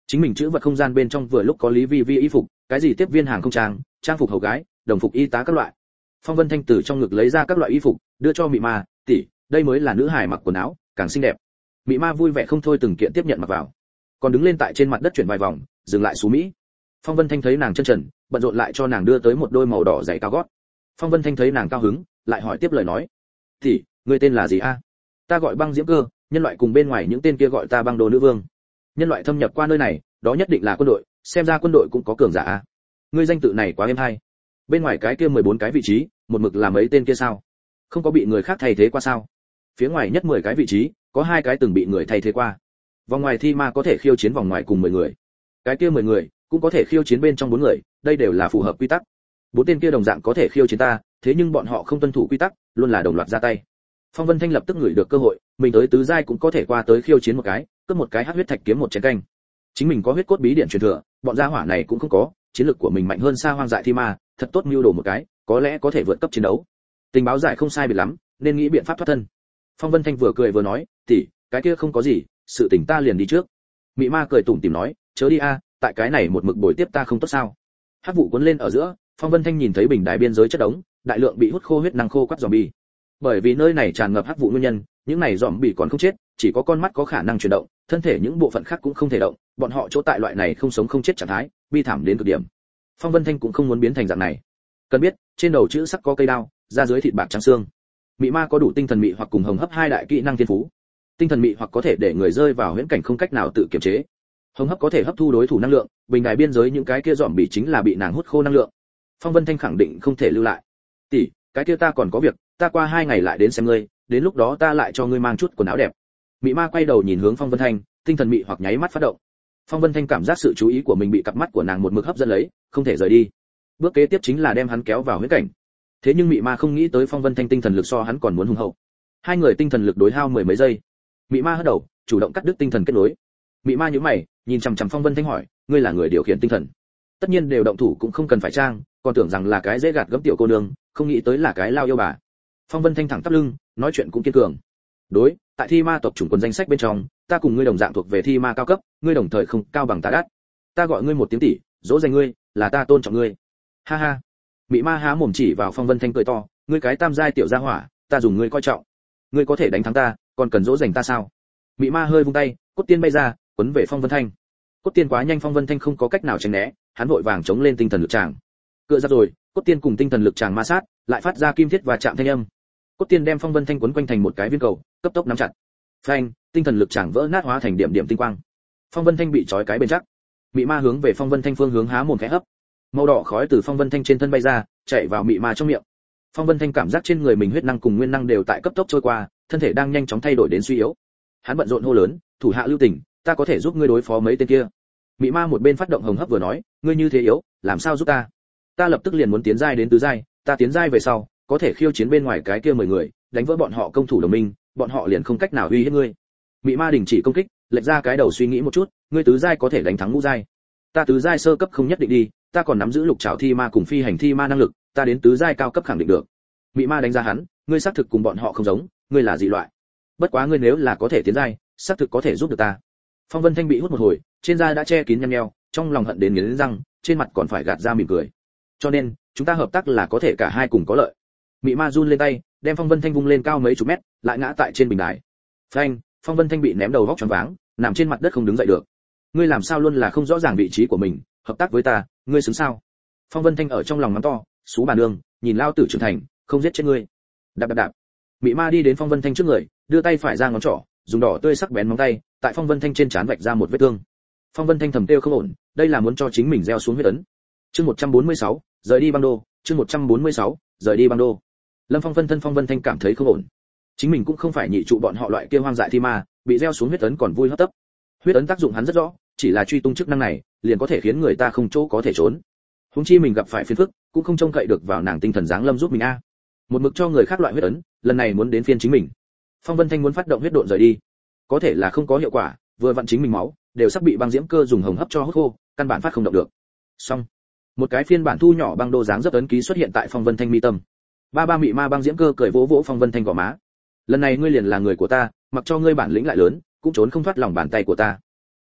Chính mình chữ vật không gian bên trong vừa lúc có Lý Vi Vi y phục, cái gì tiếp viên hàng không trang, trang phục hầu gái, đồng phục y tá các loại. Phong Vân Thanh từ trong ngực lấy ra các loại y phục, đưa cho Mị Ma, "Tỷ, đây mới là nữ hài mặc quần áo, càng xinh đẹp." Mị Ma vui vẻ không thôi từng kiện tiếp nhận mặc vào. Còn đứng lên tại trên mặt đất chuyển vài vòng, dừng lại xuống Mỹ. Phong Vân Thanh thấy nàng chân trần, bận rộn lại cho nàng đưa tới một đôi màu đỏ giày cao gót. Phong Vân Thanh thấy nàng cao hứng, lại hỏi tiếp lời nói, "Tỷ, ngươi tên là gì a?" "Ta gọi Băng Diễm Cơ, nhân loại cùng bên ngoài những tên kia gọi ta Băng Đồ nữ vương." "Nhân loại thâm nhập qua nơi này, đó nhất định là quân đội, xem ra quân đội cũng có cường giả a." "Ngươi danh tự này quá êm hay. Bên ngoài cái kia mười bốn cái vị trí, một mực là mấy tên kia sao? Không có bị người khác thay thế qua sao?" "Phía ngoài nhất mười cái vị trí, có hai cái từng bị người thay thế qua. Vòng ngoài thi ma có thể khiêu chiến vòng ngoài cùng mười người. Cái kia mười người cũng có thể khiêu chiến bên trong bốn người, đây đều là phù hợp quy tắc. Bốn tên kia đồng dạng có thể khiêu chiến ta, thế nhưng bọn họ không tuân thủ quy tắc, luôn là đồng loạt ra tay." Phong Vân Thanh lập tức ngửi được cơ hội, mình tới tứ giai cũng có thể qua tới khiêu chiến một cái, cướp một cái hắc huyết thạch kiếm một chén canh. Chính mình có huyết cốt bí điển truyền thừa, bọn gia hỏa này cũng không có, chiến lược của mình mạnh hơn xa hoang dại thi ma, thật tốt mưu đồ một cái, có lẽ có thể vượt cấp chiến đấu. Tình báo giải không sai biệt lắm, nên nghĩ biện pháp thoát thân. Phong Vân Thanh vừa cười vừa nói, "Tỷ, cái kia không có gì, sự tình ta liền đi trước." Mị Ma cười tủm tỉm nói, "Chớ đi a, tại cái này một mực bồi tiếp ta không tốt sao?" Hắc vụ cuốn lên ở giữa, Phong Vân Thanh nhìn thấy bình đài biên giới chất đống, đại lượng bị hút khô huyết năng khô quắt zombie. Bởi vì nơi này tràn ngập hắc vụ nguyên nhân, những này zombie còn không chết, chỉ có con mắt có khả năng chuyển động, thân thể những bộ phận khác cũng không thể động, bọn họ chỗ tại loại này không sống không chết trạng thái, bi thảm đến cực điểm. Phong Vân Thanh cũng không muốn biến thành dạng này. Cần biết, trên đầu chữ sắc có cây đao, da dưới thịt bạc trắng xương. Mị Ma có đủ tinh thần mị hoặc cùng hồng hấp hai đại kỹ năng thiên phú. Tinh thần mị hoặc có thể để người rơi vào huyễn cảnh không cách nào tự kiềm chế. Hồng hấp có thể hấp thu đối thủ năng lượng, bình đài biên giới những cái kia dòm bị chính là bị nàng hút khô năng lượng. Phong Vân Thanh khẳng định không thể lưu lại. "Tỷ, cái kia ta còn có việc, ta qua hai ngày lại đến xem ngươi, đến lúc đó ta lại cho ngươi mang chút quần áo đẹp." Mị Ma quay đầu nhìn hướng Phong Vân Thanh, tinh thần mị hoặc nháy mắt phát động. Phong Vân Thanh cảm giác sự chú ý của mình bị cặp mắt của nàng một mực hấp dẫn lấy, không thể rời đi. Bước kế tiếp chính là đem hắn kéo vào huyễn cảnh. Thế nhưng Mị Ma không nghĩ tới Phong Vân Thanh tinh thần lực so hắn còn muốn hùng hậu. Hai người tinh thần lực đối hao mười mấy giây. Mị Ma hất đầu, chủ động cắt đứt tinh thần kết nối. Mị Ma nhíu mày, nhìn chằm chằm Phong Vân Thanh hỏi, "Ngươi là người điều khiển tinh thần?" Tất nhiên đều động thủ cũng không cần phải trang, còn tưởng rằng là cái dễ gạt gẫm tiểu cô nương, không nghĩ tới là cái lao yêu bà. Phong Vân Thanh thẳng tắp lưng, nói chuyện cũng kiên cường. "Đối, tại thi ma tộc chủng quân danh sách bên trong, ta cùng ngươi đồng dạng thuộc về thi ma cao cấp, ngươi đồng thời không cao bằng ta đắt. Ta gọi ngươi một tiếng tỷ, dỗ dành ngươi, là ta tôn trọng ngươi." Ha ha. Mị Ma há mồm chỉ vào Phong Vân Thanh cười to, "Ngươi cái tam giai tiểu gia hỏa, ta dùng ngươi coi trọng. Ngươi có thể đánh thắng ta, còn cần dỗ dành ta sao?" Mị Ma hơi vung tay, cốt tiên bay ra, quấn về Phong Vân Thanh. Cốt tiên quá nhanh, Phong Vân Thanh không có cách nào tránh né, hắn vội vàng chống lên tinh thần lực tràng. Cựa ra rồi, cốt tiên cùng tinh thần lực tràng ma sát, lại phát ra kim thiết và chạm thanh âm. Cốt tiên đem Phong Vân Thanh quấn quanh thành một cái viên cầu, cấp tốc nắm chặt. Phanh, tinh thần lực tràng vỡ nát hóa thành điểm điểm tinh quang. Phong Vân Thanh bị trói cái bên chắc. Mị Ma hướng về Phong Vân Thanh phương hướng há mồm khẽ hấp. Màu đỏ khói từ Phong Vân Thanh trên thân bay ra, chạy vào Mị Ma trong miệng. Phong Vân Thanh cảm giác trên người mình huyết năng cùng nguyên năng đều tại cấp tốc trôi qua, thân thể đang nhanh chóng thay đổi đến suy yếu. Hắn bận rộn hô lớn, "Thủ hạ lưu tình, ta có thể giúp ngươi đối phó mấy tên kia." Mị Ma một bên phát động hồng hấp vừa nói, "Ngươi như thế yếu, làm sao giúp ta? Ta lập tức liền muốn tiến giai đến tứ giai, ta tiến giai về sau, có thể khiêu chiến bên ngoài cái kia mười người, đánh vỡ bọn họ công thủ đồng minh, bọn họ liền không cách nào uy hiếp ngươi." Mị Ma đình chỉ công kích, lệch ra cái đầu suy nghĩ một chút, "Ngươi tứ giai có thể đánh thắng ngũ giai. Ta tứ giai sơ cấp không nhất định đi, ta còn nắm giữ lục trảo thi ma cùng phi hành thi ma năng lực, ta đến tứ giai cao cấp khẳng định được." Mị Ma đánh giá hắn, "Ngươi xác thực cùng bọn họ không giống, ngươi là dị loại. Bất quá ngươi nếu là có thể tiến giai, xác thực có thể giúp được ta." Phong Vân Thanh bị hút một hồi, trên da đã che kín nhăn nheo, trong lòng hận đến nghiến răng, trên mặt còn phải gạt ra mỉm cười. "Cho nên, chúng ta hợp tác là có thể cả hai cùng có lợi." Mị Ma run lên tay, đem Phong Vân Thanh vung lên cao mấy chục mét, lại ngã tại trên bình đài. Phanh, Phong Vân Thanh bị ném đầu vóc choáng váng, nằm trên mặt đất không đứng dậy được. "Ngươi làm sao luôn là không rõ ràng vị trí của mình, hợp tác với ta, ngươi xứng sao?" Phong Vân Thanh ở trong lòng mắng to, "Xú bà nương, nhìn lao tử trưởng thành, không giết chết ngươi." Đạp đạp đạp. Mị Ma đi đến Phong Vân Thanh trước người, đưa tay phải ra ngón trỏ, dùng đỏ tươi sắc bén móng tay, tại Phong Vân Thanh trên trán vạch ra một vết thương. Phong Vân Thanh thầm tiêu không ổn, đây là muốn cho chính mình gieo xuống huyết ấn. Chương một trăm bốn mươi sáu, rời đi băng đô, chương một trăm bốn mươi sáu, rời đi băng đô. Lâm Phong phân thân Phong Vân Thanh cảm thấy không ổn. Chính mình cũng không phải nhị trụ bọn họ loại kia hoang dại thi ma, bị gieo xuống huyết ấn còn vui hấp tấp. Huyết ấn tác dụng hắn rất rõ, chỉ là truy tung chức năng này, liền có thể khiến người ta không chỗ có thể trốn. Huống chi mình gặp phải phiền phức, cũng không trông cậy được vào nàng tinh thần giáng lâm giúp mình a. Một mực cho người khác loại huyết ấn, lần này muốn đến phiên chính mình. Phong Vân Thanh muốn phát động huyết độn rời đi, có thể là không có hiệu quả, vừa vặn chính mình máu đều sắp bị băng diễm cơ dùng hồng hấp cho hút khô, căn bản phát không động được. Xong, một cái phiên bản thu nhỏ băng đô dáng dấp ấn ký xuất hiện tại Phong Vân Thanh mi tâm. Ba ba mị ma băng diễm cơ cười vỗ vỗ Phong Vân Thanh gò má. "Lần này ngươi liền là người của ta, mặc cho ngươi bản lĩnh lại lớn, cũng trốn không thoát lòng bàn tay của ta."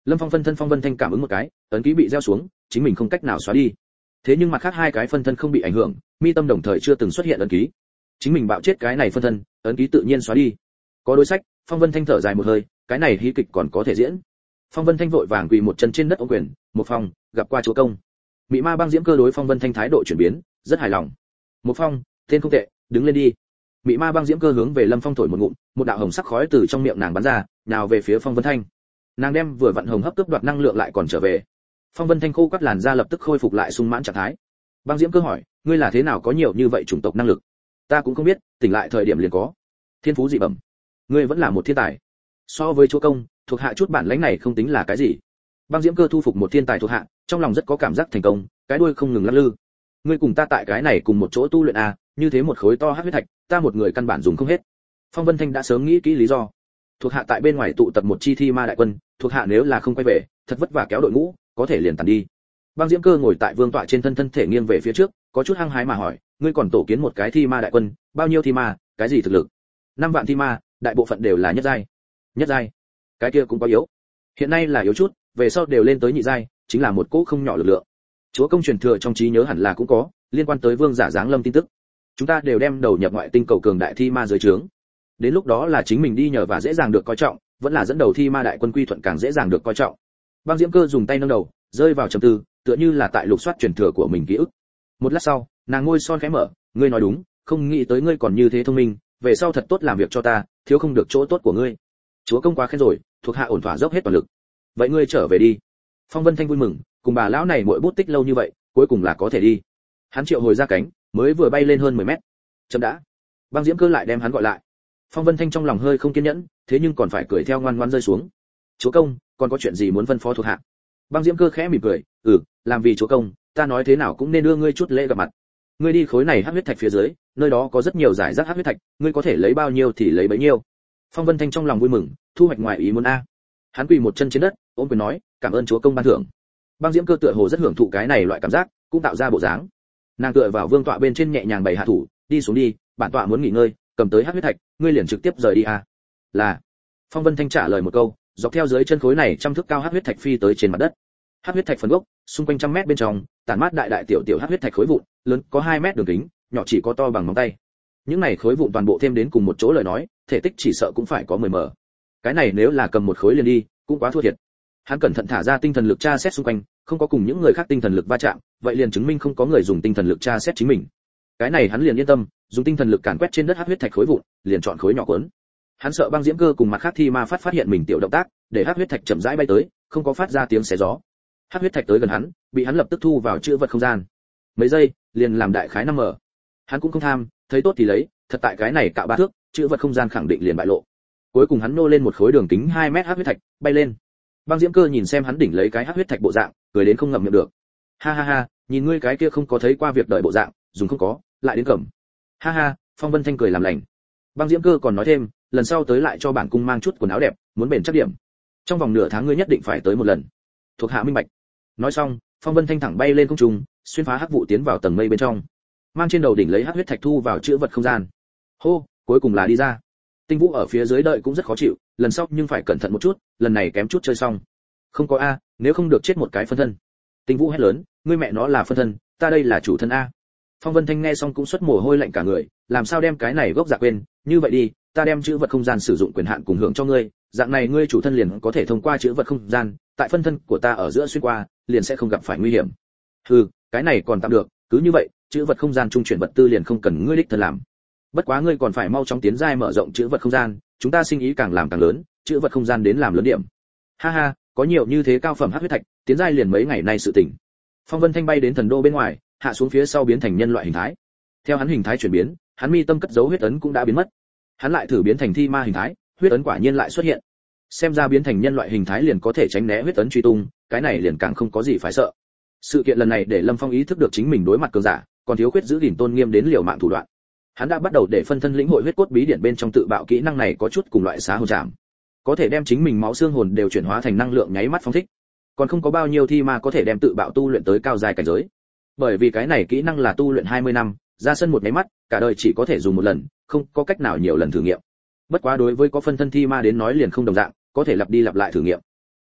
Lâm Phong phân thân Phong Vân Thanh cảm ứng một cái, ấn ký bị gieo xuống, chính mình không cách nào xóa đi. Thế nhưng mặt khác hai cái phân thân không bị ảnh hưởng, mi tâm đồng thời chưa từng xuất hiện ấn ký. Chính mình bạo chết cái này phân thân, ấn ký tự nhiên xóa đi. Có đối sách, Phong Vân Thanh thở dài một hơi, cái này hí kịch còn có thể diễn. Phong Vân Thanh vội vàng quỳ một chân trên đất ôm quyền, "Một Phong, gặp qua chúa công." Mị ma băng diễm cơ đối Phong Vân Thanh thái độ chuyển biến, rất hài lòng. "Một Phong, tên không tệ, đứng lên đi." Mị ma băng diễm cơ hướng về Lâm Phong thổi một ngụm, một đạo hồng sắc khói từ trong miệng nàng bắn ra, nào về phía Phong Vân Thanh. Nàng đem vừa vặn hồng hấp cướp đoạt năng lượng lại còn trở về. Phong Vân Thanh khô quắt làn da lập tức khôi phục lại sung mãn trạng thái. Băng diễm cơ hỏi, "Ngươi là thế nào có nhiều như vậy chủng tộc năng lực?" "Ta cũng không biết, tỉnh lại thời điểm liền có." "Thiên phú dị bẩm." "Ngươi vẫn là một thiên tài." "So với chúa công, thuộc hạ chút bản lãnh này không tính là cái gì." Băng diễm cơ thu phục một thiên tài thuộc hạ, trong lòng rất có cảm giác thành công, cái đuôi không ngừng lắc lư. "Ngươi cùng ta tại cái này cùng một chỗ tu luyện à, như thế một khối to hắc huyết thạch, ta một người căn bản dùng không hết." Phong Vân Thanh đã sớm nghĩ kỹ lý do. Thuộc hạ tại bên ngoài tụ tập một chi thi ma đại quân, thuộc hạ nếu là không quay về, thật vất vả kéo đội ngũ, có thể liền tàn đi. Băng diễm cơ ngồi tại vương tọa trên thân thân thể nghiêng về phía trước, có chút hăng hái mà hỏi, "Ngươi còn tổ kiến một cái thi ma đại quân, bao nhiêu thi ma, cái gì thực lực?" Năm vạn thi ma, đại bộ phận đều là nhất giai." "Nhất giai? Cái kia cũng quá yếu." "Hiện nay là yếu chút, về sau đều lên tới nhị giai, chính là một cỗ không nhỏ lực lượng." "Chúa công truyền thừa trong trí nhớ hẳn là cũng có, liên quan tới vương giả giáng lâm tin tức. Chúng ta đều đem đầu nhập ngoại tinh cầu cường đại thi ma dưới trướng. Đến lúc đó là chính mình đi nhờ và dễ dàng được coi trọng, vẫn là dẫn đầu thi ma đại quân quy thuận càng dễ dàng được coi trọng." Băng diễm cơ dùng tay nâng đầu, rơi vào trầm tư, tựa như là tại lục soát truyền thừa của mình ký ức. Một lát sau, nàng môi son khẽ mở, "Ngươi nói đúng, không nghĩ tới ngươi còn như thế thông minh, về sau thật tốt làm việc cho ta, thiếu không được chỗ tốt của ngươi." "Chúa công quá khen rồi, thuộc hạ ổn thỏa dốc hết toàn lực." "Vậy ngươi trở về đi." Phong Vân Thanh vui mừng, cùng bà lão này muội bút tích lâu như vậy, cuối cùng là có thể đi. Hắn triệu hồi ra cánh, mới vừa bay lên hơn mười mét. "Chậm đã." Băng diễm cơ lại đem hắn gọi lại. Phong Vân Thanh trong lòng hơi không kiên nhẫn, thế nhưng còn phải cười theo ngoan ngoãn rơi xuống. "Chúa công, còn có chuyện gì muốn phân phó thuộc hạ?" Băng diễm cơ khẽ mỉm cười, "Ừ, làm vì chúa công, ta nói thế nào cũng nên đưa ngươi chút lễ gặp mặt. Ngươi đi khối này hắc huyết thạch phía dưới, nơi đó có rất nhiều giải rác hắc huyết thạch, ngươi có thể lấy bao nhiêu thì lấy bấy nhiêu." Phong Vân Thanh trong lòng vui mừng, thu hoạch ngoài ý muốn a. Hắn quỳ một chân trên đất, ôm quyền nói, "Cảm ơn chúa công ban thưởng." Băng diễm cơ tựa hồ rất hưởng thụ cái này loại cảm giác, cũng tạo ra bộ dáng. Nàng tựa vào vương tọa bên trên nhẹ nhàng bày hạ thủ, "Đi xuống đi, bản tọa muốn nghỉ ngơi, cầm tới hắc huyết thạch, ngươi liền trực tiếp rời đi a." "Là." Phong Vân Thanh trả lời một câu, dọc theo dưới chân khối này trăm thước cao hắc huyết thạch phi tới trên mặt đất. Hắc huyết thạch phần gốc, xung quanh trăm mét bên trong, tản mát đại đại tiểu tiểu hắc huyết thạch khối vụn, lớn có hai mét đường kính, nhỏ chỉ có to bằng ngón tay. Những này khối vụn toàn bộ thêm đến cùng một chỗ lời nói, thể tích chỉ sợ cũng phải có mười mờ. Cái này nếu là cầm một khối liền đi, cũng quá thua thiệt. Hắn cẩn thận thả ra tinh thần lực tra xét xung quanh, không có cùng những người khác tinh thần lực va chạm, vậy liền chứng minh không có người dùng tinh thần lực tra xét chính mình. Cái này hắn liền yên tâm, dùng tinh thần lực càn quét trên đất hắc huyết thạch khối vụn, liền chọn khối nhỏ cuốn. Hắn sợ băng diễm cơ cùng mặt khác thi ma phát phát hiện mình tiểu động tác, để hắc huyết thạch chậm rãi bay tới, không có phát ra tiếng xé gió. Hắc huyết thạch tới gần hắn, bị hắn lập tức thu vào chữ vật không gian. Mấy giây, liền làm đại khái năm mở. Hắn cũng không tham, thấy tốt thì lấy, thật tại cái này cạo ba thước, chữ vật không gian khẳng định liền bại lộ. Cuối cùng hắn nô lên một khối đường kính hai mét hắc huyết thạch, bay lên. Băng diễm cơ nhìn xem hắn đỉnh lấy cái hắc huyết thạch bộ dạng, cười đến không ngậm miệng được. "Ha ha ha, nhìn ngươi cái kia không có thấy qua việc đợi bộ dạng, dùng không có, lại đến cầm." "Ha ha." Phong Vân Thanh cười làm lành. Băng diễm cơ còn nói thêm, "Lần sau tới lại cho bản cung mang chút quần áo đẹp, muốn bền chắc điểm. Trong vòng nửa tháng ngươi nhất định phải tới một lần." "Thuộc hạ minh bạch." Nói xong, Phong Vân Thanh thẳng bay lên không trung, xuyên phá hắc vụ tiến vào tầng mây bên trong, mang trên đầu đỉnh lấy hắc huyết thạch thu vào chữ vật không gian. Hô, cuối cùng là đi ra. Tinh Vũ ở phía dưới đợi cũng rất khó chịu, lần sau nhưng phải cẩn thận một chút, lần này kém chút chơi xong. "Không có a, nếu không được chết một cái phân thân." Tinh Vũ hét lớn, "Ngươi mẹ nó là phân thân, ta đây là chủ thân a." Phong Vân Thanh nghe xong cũng xuất mồ hôi lạnh cả người, làm sao đem cái này gốc dạ quên, "Như vậy đi, ta đem chữ vật không gian sử dụng quyền hạn cùng hưởng cho ngươi, dạng này ngươi chủ thân liền có thể thông qua chữ vật không gian, tại phân thân của ta ở giữa xuyên qua, liền sẽ không gặp phải nguy hiểm." "Hừ, cái này còn tạm được, cứ như vậy, chữ vật không gian trung chuyển vật tư liền không cần ngươi đích thân làm. Bất quá ngươi còn phải mau chóng tiến giai mở rộng chữ vật không gian, chúng ta sinh ý càng làm càng lớn, chữ vật không gian đến làm lớn điểm." "Ha ha, có nhiều như thế cao phẩm hắc huyết thạch, tiến giai liền mấy ngày nay sự tỉnh." Phong Vân Thanh bay đến thần đô bên ngoài, hạ xuống phía sau biến thành nhân loại hình thái. Theo hắn hình thái chuyển biến, hắn mi tâm cất dấu huyết ấn cũng đã biến mất. Hắn lại thử biến thành thi ma hình thái, huyết ấn quả nhiên lại xuất hiện. Xem ra biến thành nhân loại hình thái liền có thể tránh né huyết ấn truy tung, cái này liền càng không có gì phải sợ. Sự kiện lần này để Lâm Phong ý thức được chính mình đối mặt cường giả, còn thiếu khuyết giữ gìn tôn nghiêm đến liều mạng thủ đoạn. Hắn đã bắt đầu để phân thân lĩnh hội huyết cốt bí điển bên trong tự bạo kỹ năng này có chút cùng loại xá hồn trảm, có thể đem chính mình máu xương hồn đều chuyển hóa thành năng lượng nháy mắt phóng thích. Còn không có bao nhiêu thi ma có thể đem tự bạo tu luyện tới cao dài cảnh giới. Bởi vì cái này kỹ năng là tu luyện hai mươi năm, ra sân một nháy mắt, cả đời chỉ có thể dùng một lần, không có cách nào nhiều lần thử nghiệm. Bất quá đối với có phân thân thi ma đến nói liền không đồng dạng, có thể lặp đi lặp lại thử nghiệm.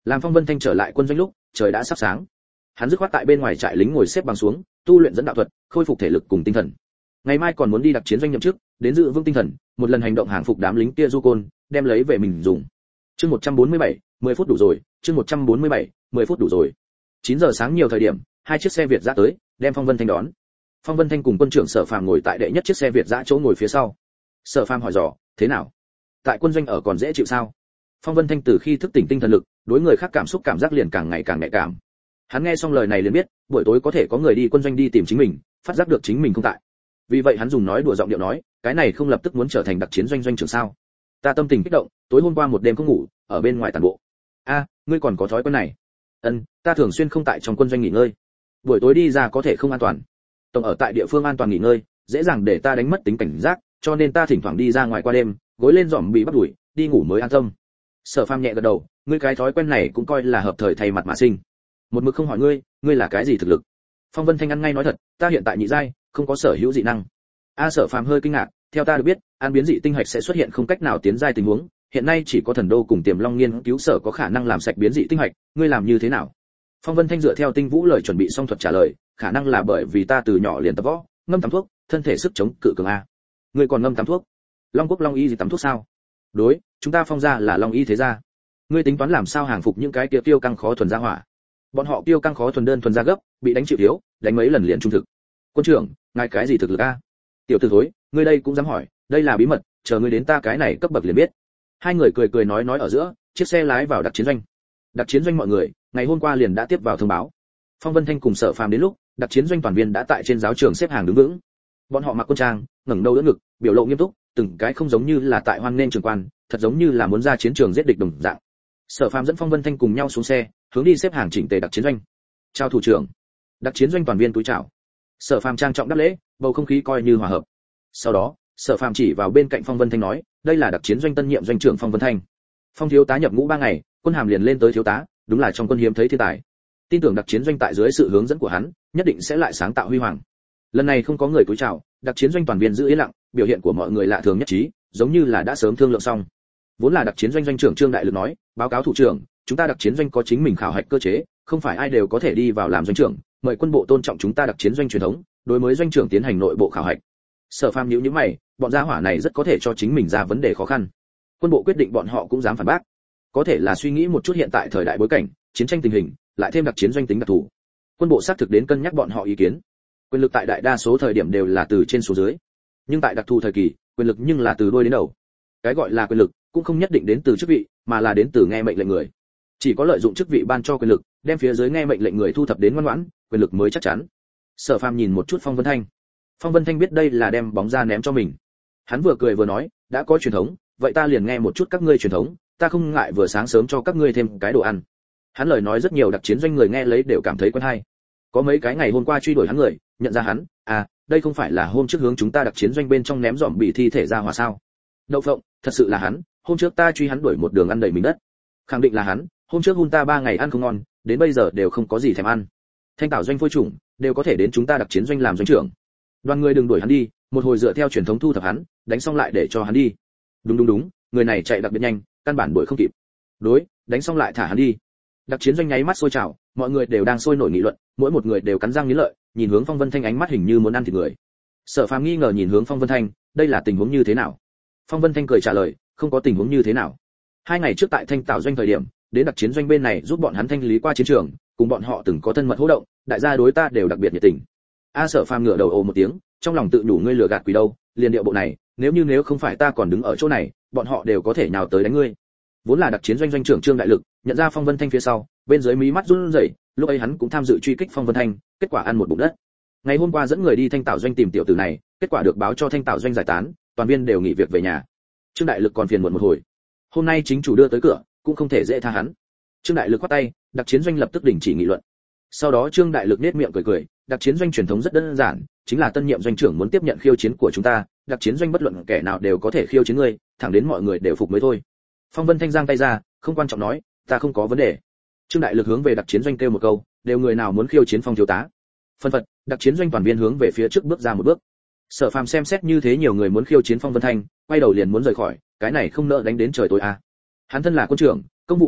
Làm Phong Vân Thanh trở lại quân doanh lúc, trời đã sắp sáng. Hắn dứt khoát tại bên ngoài trại lính ngồi xếp bằng xuống, tu luyện dẫn đạo thuật, khôi phục thể lực cùng tinh thần. Ngày mai còn muốn đi đặc chiến doanh nhậm chức, đến dự vững tinh thần, một lần hành động hàng phục đám lính kia du côn, đem lấy về mình dùng. Chương một trăm bốn mươi bảy, mười phút đủ rồi, chương một trăm bốn mươi bảy, mười phút đủ rồi. chín giờ sáng nhiều thời điểm, hai chiếc xe Việt dã tới, đem Phong Vân Thanh đón. Phong Vân Thanh cùng quân trưởng Sở Phàm ngồi tại đệ nhất chiếc xe Việt dã chỗ ngồi phía sau. Sở Phàm hỏi dò, thế nào? Tại quân doanh ở còn dễ chịu sao? Phong Vân Thanh từ khi thức tỉnh tinh thần lực, đối người khác cảm xúc cảm giác liền càng ngày càng nhạy cảm. Hắn nghe xong lời này liền biết, buổi tối có thể có người đi quân doanh đi tìm chính mình, phát giác được chính mình không tại. Vì vậy hắn dùng nói đùa giọng điệu nói, cái này không lập tức muốn trở thành đặc chiến doanh doanh trưởng sao? Ta tâm tình kích động, tối hôm qua một đêm không ngủ, ở bên ngoài tản bộ. A, ngươi còn có thói quen này? Ân, ta thường xuyên không tại trong quân doanh nghỉ ngơi. Buổi tối đi ra có thể không an toàn. Tổng ở tại địa phương an toàn nghỉ ngơi, dễ dàng để ta đánh mất tính cảnh giác, cho nên ta thỉnh thoảng đi ra ngoài qua đêm, gối lên giỏm bị bắt đuổi, đi ngủ mới an tâm. Sở Phàm nhẹ gật đầu, ngươi cái thói quen này cũng coi là hợp thời thay mặt mà sinh. Một mực không hỏi ngươi, ngươi là cái gì thực lực? Phong Vân Thanh ăn ngay nói thật, ta hiện tại nhị giai, không có sở hữu dị năng. A Sở Phàm hơi kinh ngạc, theo ta được biết, ăn biến dị tinh hạch sẽ xuất hiện không cách nào tiến giai tình huống, hiện nay chỉ có Thần Đô cùng Tiềm Long nghiên cứu sở có khả năng làm sạch biến dị tinh hạch, ngươi làm như thế nào? Phong Vân Thanh dựa theo Tinh Vũ lời chuẩn bị xong thuật trả lời, khả năng là bởi vì ta từ nhỏ liền tập võ, ngâm tắm thuốc, thân thể sức chống cự cường a. Ngươi còn ngâm tắm thuốc? Long Quốc Long Y gì tắm thuốc sao? Đối, chúng ta Phong gia là Long Y thế gia. Ngươi tính toán làm sao hàng phục những cái kia tiêu căng khó thuần gia hỏa? Bọn họ tiêu căng khó thuần đơn thuần gia gấp, bị đánh chịu thiếu, đánh mấy lần liền trung thực. Quân trưởng, ngài cái gì thực lực a? Tiểu tử thối, ngươi đây cũng dám hỏi, đây là bí mật, chờ ngươi đến ta cái này cấp bậc liền biết. Hai người cười cười nói nói ở giữa, chiếc xe lái vào đặc chiến doanh. Đặc chiến doanh mọi người, ngày hôm qua liền đã tiếp vào thông báo. Phong Vân Thanh cùng Sở Phàm đến lúc, đặc chiến doanh toàn viên đã tại trên giáo trường xếp hàng đứng vững. Bọn họ mặc quân trang, ngẩng đầu đỡ ngực, biểu lộ nghiêm túc, từng cái không giống như là tại hoan nên trường quan, thật giống như là muốn ra chiến trường giết địch đồng dạng. Sở Phàm dẫn Phong Vân Thanh cùng nhau xuống xe, hướng đi xếp hàng chỉnh tề đặc chiến doanh. Chào thủ trưởng. Đặc chiến doanh toàn viên túi chào. Sở Phàm trang trọng đáp lễ, bầu không khí coi như hòa hợp. Sau đó, Sở Phàm chỉ vào bên cạnh Phong Vân Thanh nói, đây là đặc chiến doanh tân nhiệm doanh trưởng Phong Vân Thanh. Phong thiếu tá nhập ngũ ba ngày, quân hàm liền lên tới thiếu tá, đúng là trong quân hiếm thấy thiên tài. Tin tưởng đặc chiến doanh tại dưới sự hướng dẫn của hắn, nhất định sẽ lại sáng tạo huy hoàng. Lần này không có người cúi chào, đặc chiến doanh toàn viên giữ yên lặng, biểu hiện của mọi người lạ thường nhất trí, giống như là đã sớm thương lượng xong. Vốn là đặc chiến doanh doanh trưởng Trương Đại Lực nói, báo cáo thủ trưởng, chúng ta đặc chiến doanh có chính mình khảo hạch cơ chế, không phải ai đều có thể đi vào làm doanh trưởng, mời quân bộ tôn trọng chúng ta đặc chiến doanh truyền thống, đối mới doanh trưởng tiến hành nội bộ khảo hạch. Sở Phàm nhíu nhíu mày, bọn gia hỏa này rất có thể cho chính mình ra vấn đề khó khăn. Quân bộ quyết định bọn họ cũng dám phản bác. Có thể là suy nghĩ một chút hiện tại thời đại bối cảnh, chiến tranh tình hình, lại thêm đặc chiến doanh tính đặc thù. Quân bộ xác thực đến cân nhắc bọn họ ý kiến. Quyền lực tại đại đa số thời điểm đều là từ trên xuống dưới, nhưng tại đặc thù thời kỳ, quyền lực nhưng là từ đuôi đến đầu. Cái gọi là quyền lực cũng không nhất định đến từ chức vị, mà là đến từ nghe mệnh lệnh người. Chỉ có lợi dụng chức vị ban cho quyền lực, đem phía dưới nghe mệnh lệnh người thu thập đến ngoan ngoãn, quyền lực mới chắc chắn. Sở Phàm nhìn một chút Phong Vân Thanh. Phong Vân Thanh biết đây là đem bóng ra ném cho mình. Hắn vừa cười vừa nói, đã có truyền thống, vậy ta liền nghe một chút các ngươi truyền thống, ta không ngại vừa sáng sớm cho các ngươi thêm cái đồ ăn. Hắn lời nói rất nhiều đặc chiến doanh người nghe lấy đều cảm thấy quen hay. Có mấy cái ngày hôm qua truy đuổi hắn người, nhận ra hắn, à, đây không phải là hôm trước hướng chúng ta đặc chiến doanh bên trong ném dòm bị thi thể ra hỏa sao? Đậu phộng, thật sự là hắn, hôm trước ta truy hắn đuổi một đường ăn đầy mình đất. Khẳng định là hắn, hôm trước hun ta ba ngày ăn không ngon, đến bây giờ đều không có gì thèm ăn. Thanh Tảo doanh phôi chủng, đều có thể đến chúng ta đặc chiến doanh làm doanh trưởng. Đoàn người đừng đuổi hắn đi, một hồi dựa theo truyền thống thu thập hắn, đánh xong lại để cho hắn đi. Đúng đúng đúng, người này chạy đặc biệt nhanh, căn bản đuổi không kịp. Đối, đánh xong lại thả hắn đi. Đặc chiến doanh nháy mắt sôi trào, mọi người đều đang sôi nổi nghị luận, mỗi một người đều cắn răng nghiến lợi, nhìn hướng Phong Vân Thanh ánh mắt hình như muốn ăn thịt người. Sở Phàm nghi ngờ nhìn hướng Phong Vân Thanh, đây là tình huống như thế nào? Phong Vân Thanh cười trả lời, không có tình huống như thế nào. Hai ngày trước tại Thanh Tảo doanh thời điểm, đến đặc chiến doanh bên này giúp bọn hắn thanh lý qua chiến trường, cùng bọn họ từng có thân mật hô động, đại gia đối ta đều đặc biệt nhiệt tình. A Sở Phàm ngửa đầu ồ một tiếng, trong lòng tự nhủ ngươi lừa gạt quỷ đâu, liền điệu bộ này, nếu như nếu không phải ta còn đứng ở chỗ này, bọn họ đều có thể nhào tới đánh ngươi. Vốn là đặc chiến doanh doanh trưởng Trương Đại Lực, nhận ra Phong Vân Thanh phía sau, bên dưới mí mắt run rẩy, lúc ấy hắn cũng tham dự truy kích Phong Vân Thanh, kết quả ăn một bụng đất. Ngày hôm qua dẫn người đi Thanh Tảo doanh tìm tiểu tử này, kết quả được báo cho Thanh Tảo doanh giải tán, toàn viên đều nghỉ việc về nhà. Trương Đại Lực còn phiền muộn một hồi. Hôm nay chính chủ đưa tới cửa, cũng không thể dễ tha hắn. Trương Đại Lực quát tay, đặc chiến doanh lập tức đình chỉ nghị luận. Sau đó Trương Đại Lực nhếch miệng cười cười, đặc chiến doanh truyền thống rất đơn giản, chính là tân nhiệm doanh trưởng muốn tiếp nhận khiêu chiến của chúng ta, đặc chiến doanh bất luận kẻ nào đều có thể khiêu chiến ngươi, thẳng đến mọi người đều phục mới thôi. Phong Vân Thanh giang tay ra, không quan trọng nói, ta không có vấn đề. Trương Đại Lực hướng về đặc chiến doanh kêu một câu, đều người nào muốn khiêu chiến Phong thiếu tá. Phân phật, đặc chiến doanh toàn viên hướng về phía trước bước ra một bước. Sở Phàm xem xét như thế nhiều người muốn khiêu chiến Phong Vân Thanh, quay đầu liền muốn rời khỏi, cái này không nỡ đánh đến trời tối à. Hắn thân là quân trưởng, công vụ bề bộn,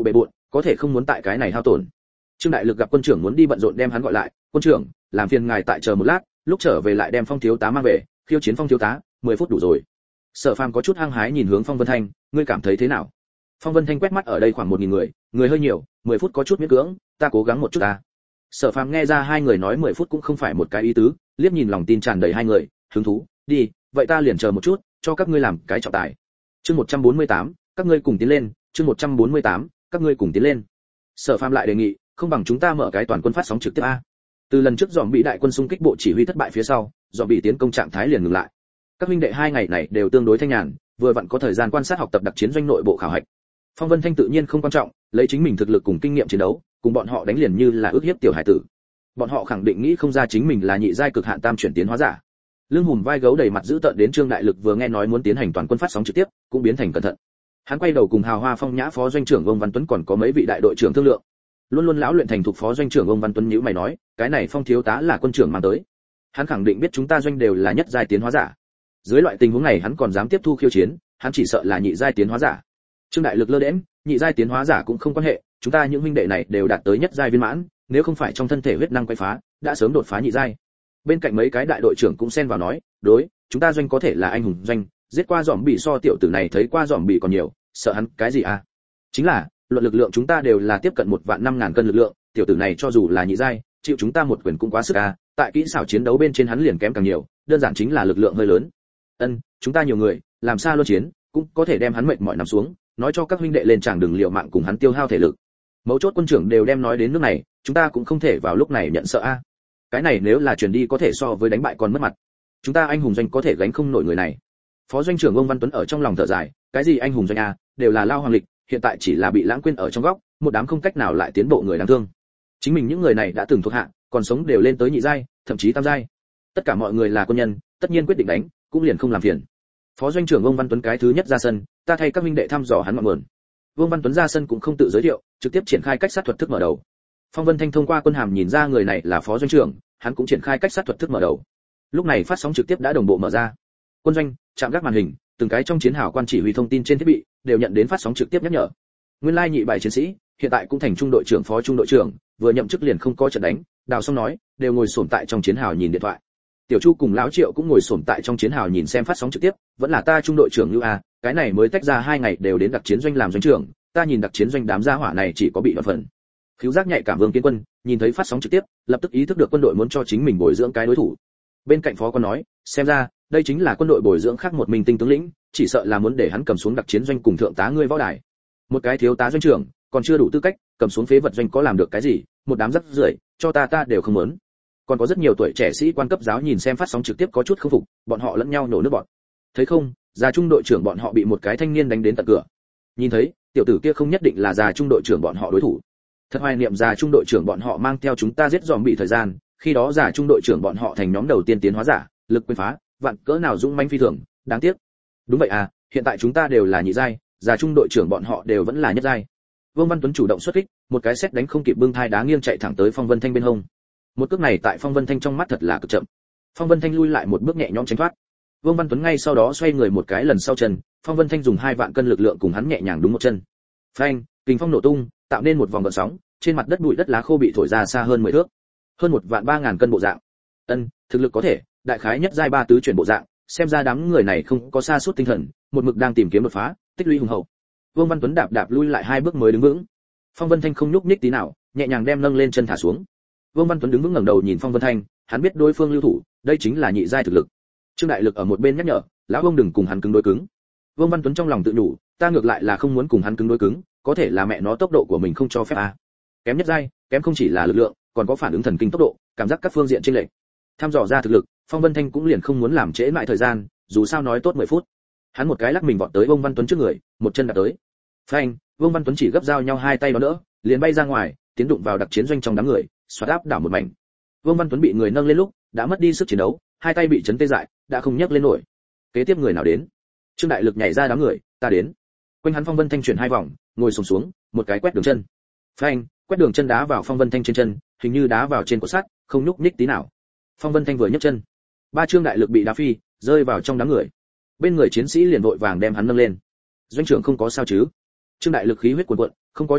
có thể không muốn tại cái này hao tổn. Trương Đại Lực gặp quân trưởng muốn đi bận rộn đem hắn gọi lại, "Quân trưởng, làm phiền ngài tại chờ một lát, lúc trở về lại đem Phong thiếu tá mang về, khiêu chiến Phong thiếu tá, mười phút đủ rồi." Sở Phàm có chút hăng hái nhìn hướng Phong Vân Thanh, "Ngươi cảm thấy thế nào?" Phong Vân Thanh quét mắt ở đây khoảng một nghìn người, người hơi nhiều, mười phút có chút miễn cưỡng, ta cố gắng một chút ta. Sở Phàm nghe ra hai người nói mười phút cũng không phải một cái ý tứ, liếc nhìn lòng tin tràn đầy hai người, hứng thú, "Đi, vậy ta liền chờ một chút, cho các ngươi làm cái trọng tài." Chương một trăm bốn mươi tám, các ngươi cùng tiến lên, chương một trăm bốn mươi tám, các ngươi cùng tiến lên. Sở Phàm lại đề nghị, không bằng chúng ta mở cái toàn quân phát sóng trực tiếp a. Từ lần trước dòm bị đại quân xung kích bộ chỉ huy thất bại phía sau, dòm bị tiến công trạng thái liền ngừng lại. Các huynh đệ hai ngày này đều tương đối thanh nhàn, vừa vặn có thời gian quan sát học tập đặc chiến doanh nội bộ khảo hạch. Phong Vân Thanh tự nhiên không quan trọng, lấy chính mình thực lực cùng kinh nghiệm chiến đấu, cùng bọn họ đánh liền như là ước hiếp tiểu hải tử. Bọn họ khẳng định nghĩ không ra chính mình là nhị giai cực hạn tam chuyển tiến hóa giả. Lưng hùm vai gấu đầy mặt dữ tợn đến Trương Đại Lực vừa nghe nói muốn tiến hành toàn quân phát sóng trực tiếp, cũng biến thành cẩn thận. Hắn quay đầu cùng Hào Hoa Phong Nhã phó doanh trưởng ông Văn Tuấn còn có mấy vị đại đội trưởng thương lượng. Luôn luôn lão luyện thành thuộc phó doanh trưởng ông Văn Tuấn nhíu mày nói, cái này Phong thiếu tá là quân trưởng mang tới. Hắn khẳng định biết chúng ta doanh đều là nhất giai tiến hóa giả. Dưới loại tình huống này hắn còn dám tiếp thu khiêu chiến, hắn chỉ sợ là nhị giai tiến hóa giả. Trương Đại Lực lơ đễnh, nhị giai tiến hóa giả cũng không quan hệ, chúng ta những huynh đệ này đều đạt tới nhất giai viên mãn, nếu không phải trong thân thể huyết năng quay phá, đã sớm đột phá nhị giai. Bên cạnh mấy cái đại đội trưởng cũng xen vào nói, đối, chúng ta doanh có thể là anh hùng doanh, giết qua dòm bị so tiểu tử này thấy qua dòm bị còn nhiều, sợ hắn cái gì à? Chính là, luận lực lượng chúng ta đều là tiếp cận một vạn năm ngàn cân lực lượng, tiểu tử này cho dù là nhị giai, chịu chúng ta một quyền cũng quá sức à, tại kỹ xảo chiến đấu bên trên hắn liền kém càng nhiều, đơn giản chính là lực lượng hơi lớn. Ân, chúng ta nhiều người, làm sao luân chiến, cũng có thể đem hắn mệt mỏi nằm xuống, nói cho các huynh đệ lên tràng đừng liều mạng cùng hắn tiêu hao thể lực. Mấu chốt quân trưởng đều đem nói đến nước này, chúng ta cũng không thể vào lúc này nhận sợ a. À. Cái này nếu là truyền đi có thể so với đánh bại còn mất mặt. Chúng ta anh hùng doanh có thể gánh không nổi người này. Phó doanh trưởng ông Văn Tuấn ở trong lòng thở dài, cái gì anh hùng doanh a, đều là lao hoàng lịch, hiện tại chỉ là bị lãng quên ở trong góc, một đám không cách nào lại tiến bộ người đáng thương. Chính mình những người này đã từng thuộc hạ, còn sống đều lên tới nhị giai, thậm chí tam giai. Tất cả mọi người là quân nhân, tất nhiên quyết định đánh, cũng liền không làm phiền. Phó doanh trưởng ông Văn Tuấn cái thứ nhất ra sân, ta thay các minh đệ thăm dò hắn ngọn nguồn. Vương Văn Tuấn ra sân cũng không tự giới thiệu, trực tiếp triển khai cách sát thuật thức mở đầu. Phong Vân Thanh thông qua quân hàm nhìn ra người này là phó doanh trưởng, hắn cũng triển khai cách sát thuật thức mở đầu. Lúc này phát sóng trực tiếp đã đồng bộ mở ra. Quân doanh, chạm gác màn hình, từng cái trong chiến hào quan chỉ huy thông tin trên thiết bị đều nhận đến phát sóng trực tiếp nhắc nhở. Nguyên lai nhị bài chiến sĩ, hiện tại cũng thành trung đội trưởng phó trung đội trưởng, vừa nhậm chức liền không có trận đánh, Đào Xong nói, đều ngồi xổm tại trong chiến hào nhìn điện thoại. Tiểu Chu cùng lão Triệu cũng ngồi xổm tại trong chiến hào nhìn xem phát sóng trực tiếp, vẫn là ta trung đội trưởng như a, cái này mới tách ra hai ngày đều đến đặc chiến doanh làm doanh trưởng, ta nhìn đặc chiến doanh đám gia hỏa này chỉ có bị đoạt phần. Khiếu giác nhạy cảm Vương Kiến Quân, nhìn thấy phát sóng trực tiếp, lập tức ý thức được quân đội muốn cho chính mình bồi dưỡng cái đối thủ. Bên cạnh phó quan nói, xem ra, đây chính là quân đội bồi dưỡng khác một mình tinh tướng lĩnh, chỉ sợ là muốn để hắn cầm xuống đặc chiến doanh cùng thượng tá ngươi võ đài. Một cái thiếu tá doanh trưởng, còn chưa đủ tư cách, cầm xuống phế vật doanh có làm được cái gì, một đám rắc rưởi, cho ta ta đều không muốn. Còn có rất nhiều tuổi trẻ sĩ quan cấp giáo nhìn xem phát sóng trực tiếp có chút không phục, bọn họ lẫn nhau nổ nước bọt. Thấy không, già trung đội trưởng bọn họ bị một cái thanh niên đánh đến tận cửa. Nhìn thấy, tiểu tử kia không nhất định là già trung đội trưởng bọn họ đối thủ. Thật hoài niệm già trung đội trưởng bọn họ mang theo chúng ta giết dòm bị thời gian, khi đó già trung đội trưởng bọn họ thành nhóm đầu tiên tiến hóa giả, lực quyền phá, vạn cỡ nào dũng mãnh phi thường, đáng tiếc. Đúng vậy à, hiện tại chúng ta đều là nhị giai, già trung đội trưởng bọn họ đều vẫn là nhất giai. Vương Văn Tuấn chủ động xuất kích, một cái xét đánh không kịp bưng thai đá nghiêng chạy thẳng tới Phong Vân Thanh bên hông. Một cước này tại Phong Vân Thanh trong mắt thật là cực chậm. Phong Vân Thanh lui lại một bước nhẹ nhõm tránh thoát. Vương Văn Tuấn ngay sau đó xoay người một cái lần sau chân, Phong Vân Thanh dùng hai vạn cân lực lượng cùng hắn nhẹ nhàng đúng một chân. Phanh, kình phong nổ tung, tạo nên một vòng gợn sóng, trên mặt đất bụi đất lá khô bị thổi ra xa hơn mười thước. Hơn một vạn ba ngàn cân bộ dạng. Ân, thực lực có thể, đại khái nhất giai ba tứ chuyển bộ dạng, xem ra đám người này không có sa sút tinh thần, một mực đang tìm kiếm đột phá, tích lũy hùng hậu. Vương Văn Tuấn đạp đạp lui lại hai bước mới đứng vững. Phong Vân Thanh không nhúc nhích tí nào, nhẹ nhàng đem nâng lên chân thả xuống. Vương Văn Tuấn đứng vững ngẩng đầu nhìn Phong Vân Thanh, hắn biết đối phương lưu thủ, đây chính là nhị giai thực lực. Trương Đại Lực ở một bên nhắc nhở, lão ông đừng cùng hắn cứng đối cứng. Vương Văn Tuấn trong lòng tự nhủ, ta ngược lại là không muốn cùng hắn cứng đối cứng, có thể là mẹ nó tốc độ của mình không cho phép à. Kém nhất giai, kém không chỉ là lực lượng, còn có phản ứng thần kinh tốc độ, cảm giác các phương diện chênh lệch. Tham dò ra thực lực, Phong Vân Thanh cũng liền không muốn làm trễ lại thời gian, dù sao nói tốt mười phút. Hắn một cái lắc mình vọt tới Vương Văn Tuấn trước người, một chân đạp tới. Phanh, Vương Văn Tuấn chỉ gấp dao nhau hai tay đó nữa, liền bay ra ngoài, tiến đụng vào đặc chiến doanh trong đám người, xoát áp đảo một mảnh. Vương Văn Tuấn bị người nâng lên lúc, đã mất đi sức chiến đấu, hai tay bị chấn tê dại, đã không nhấc lên nổi. Kế tiếp người nào đến? Trương Đại Lực nhảy ra đám người, ta đến. Quanh hắn Phong Vân Thanh chuyển hai vòng, ngồi xổm xuống, một cái quét đường chân. Phanh, quét đường chân đá vào Phong Vân Thanh trên chân, hình như đá vào trên cột sắt, không nhúc nhích tí nào. Phong Vân Thanh vừa nhấc chân, ba Trương Đại Lực bị đá phi, rơi vào trong đám người. Bên người chiến sĩ liền vội vàng đem hắn nâng lên. Doanh trưởng không có sao chứ? Trương Đại Lực khí huyết cuồn cuộn, không có trở ngại,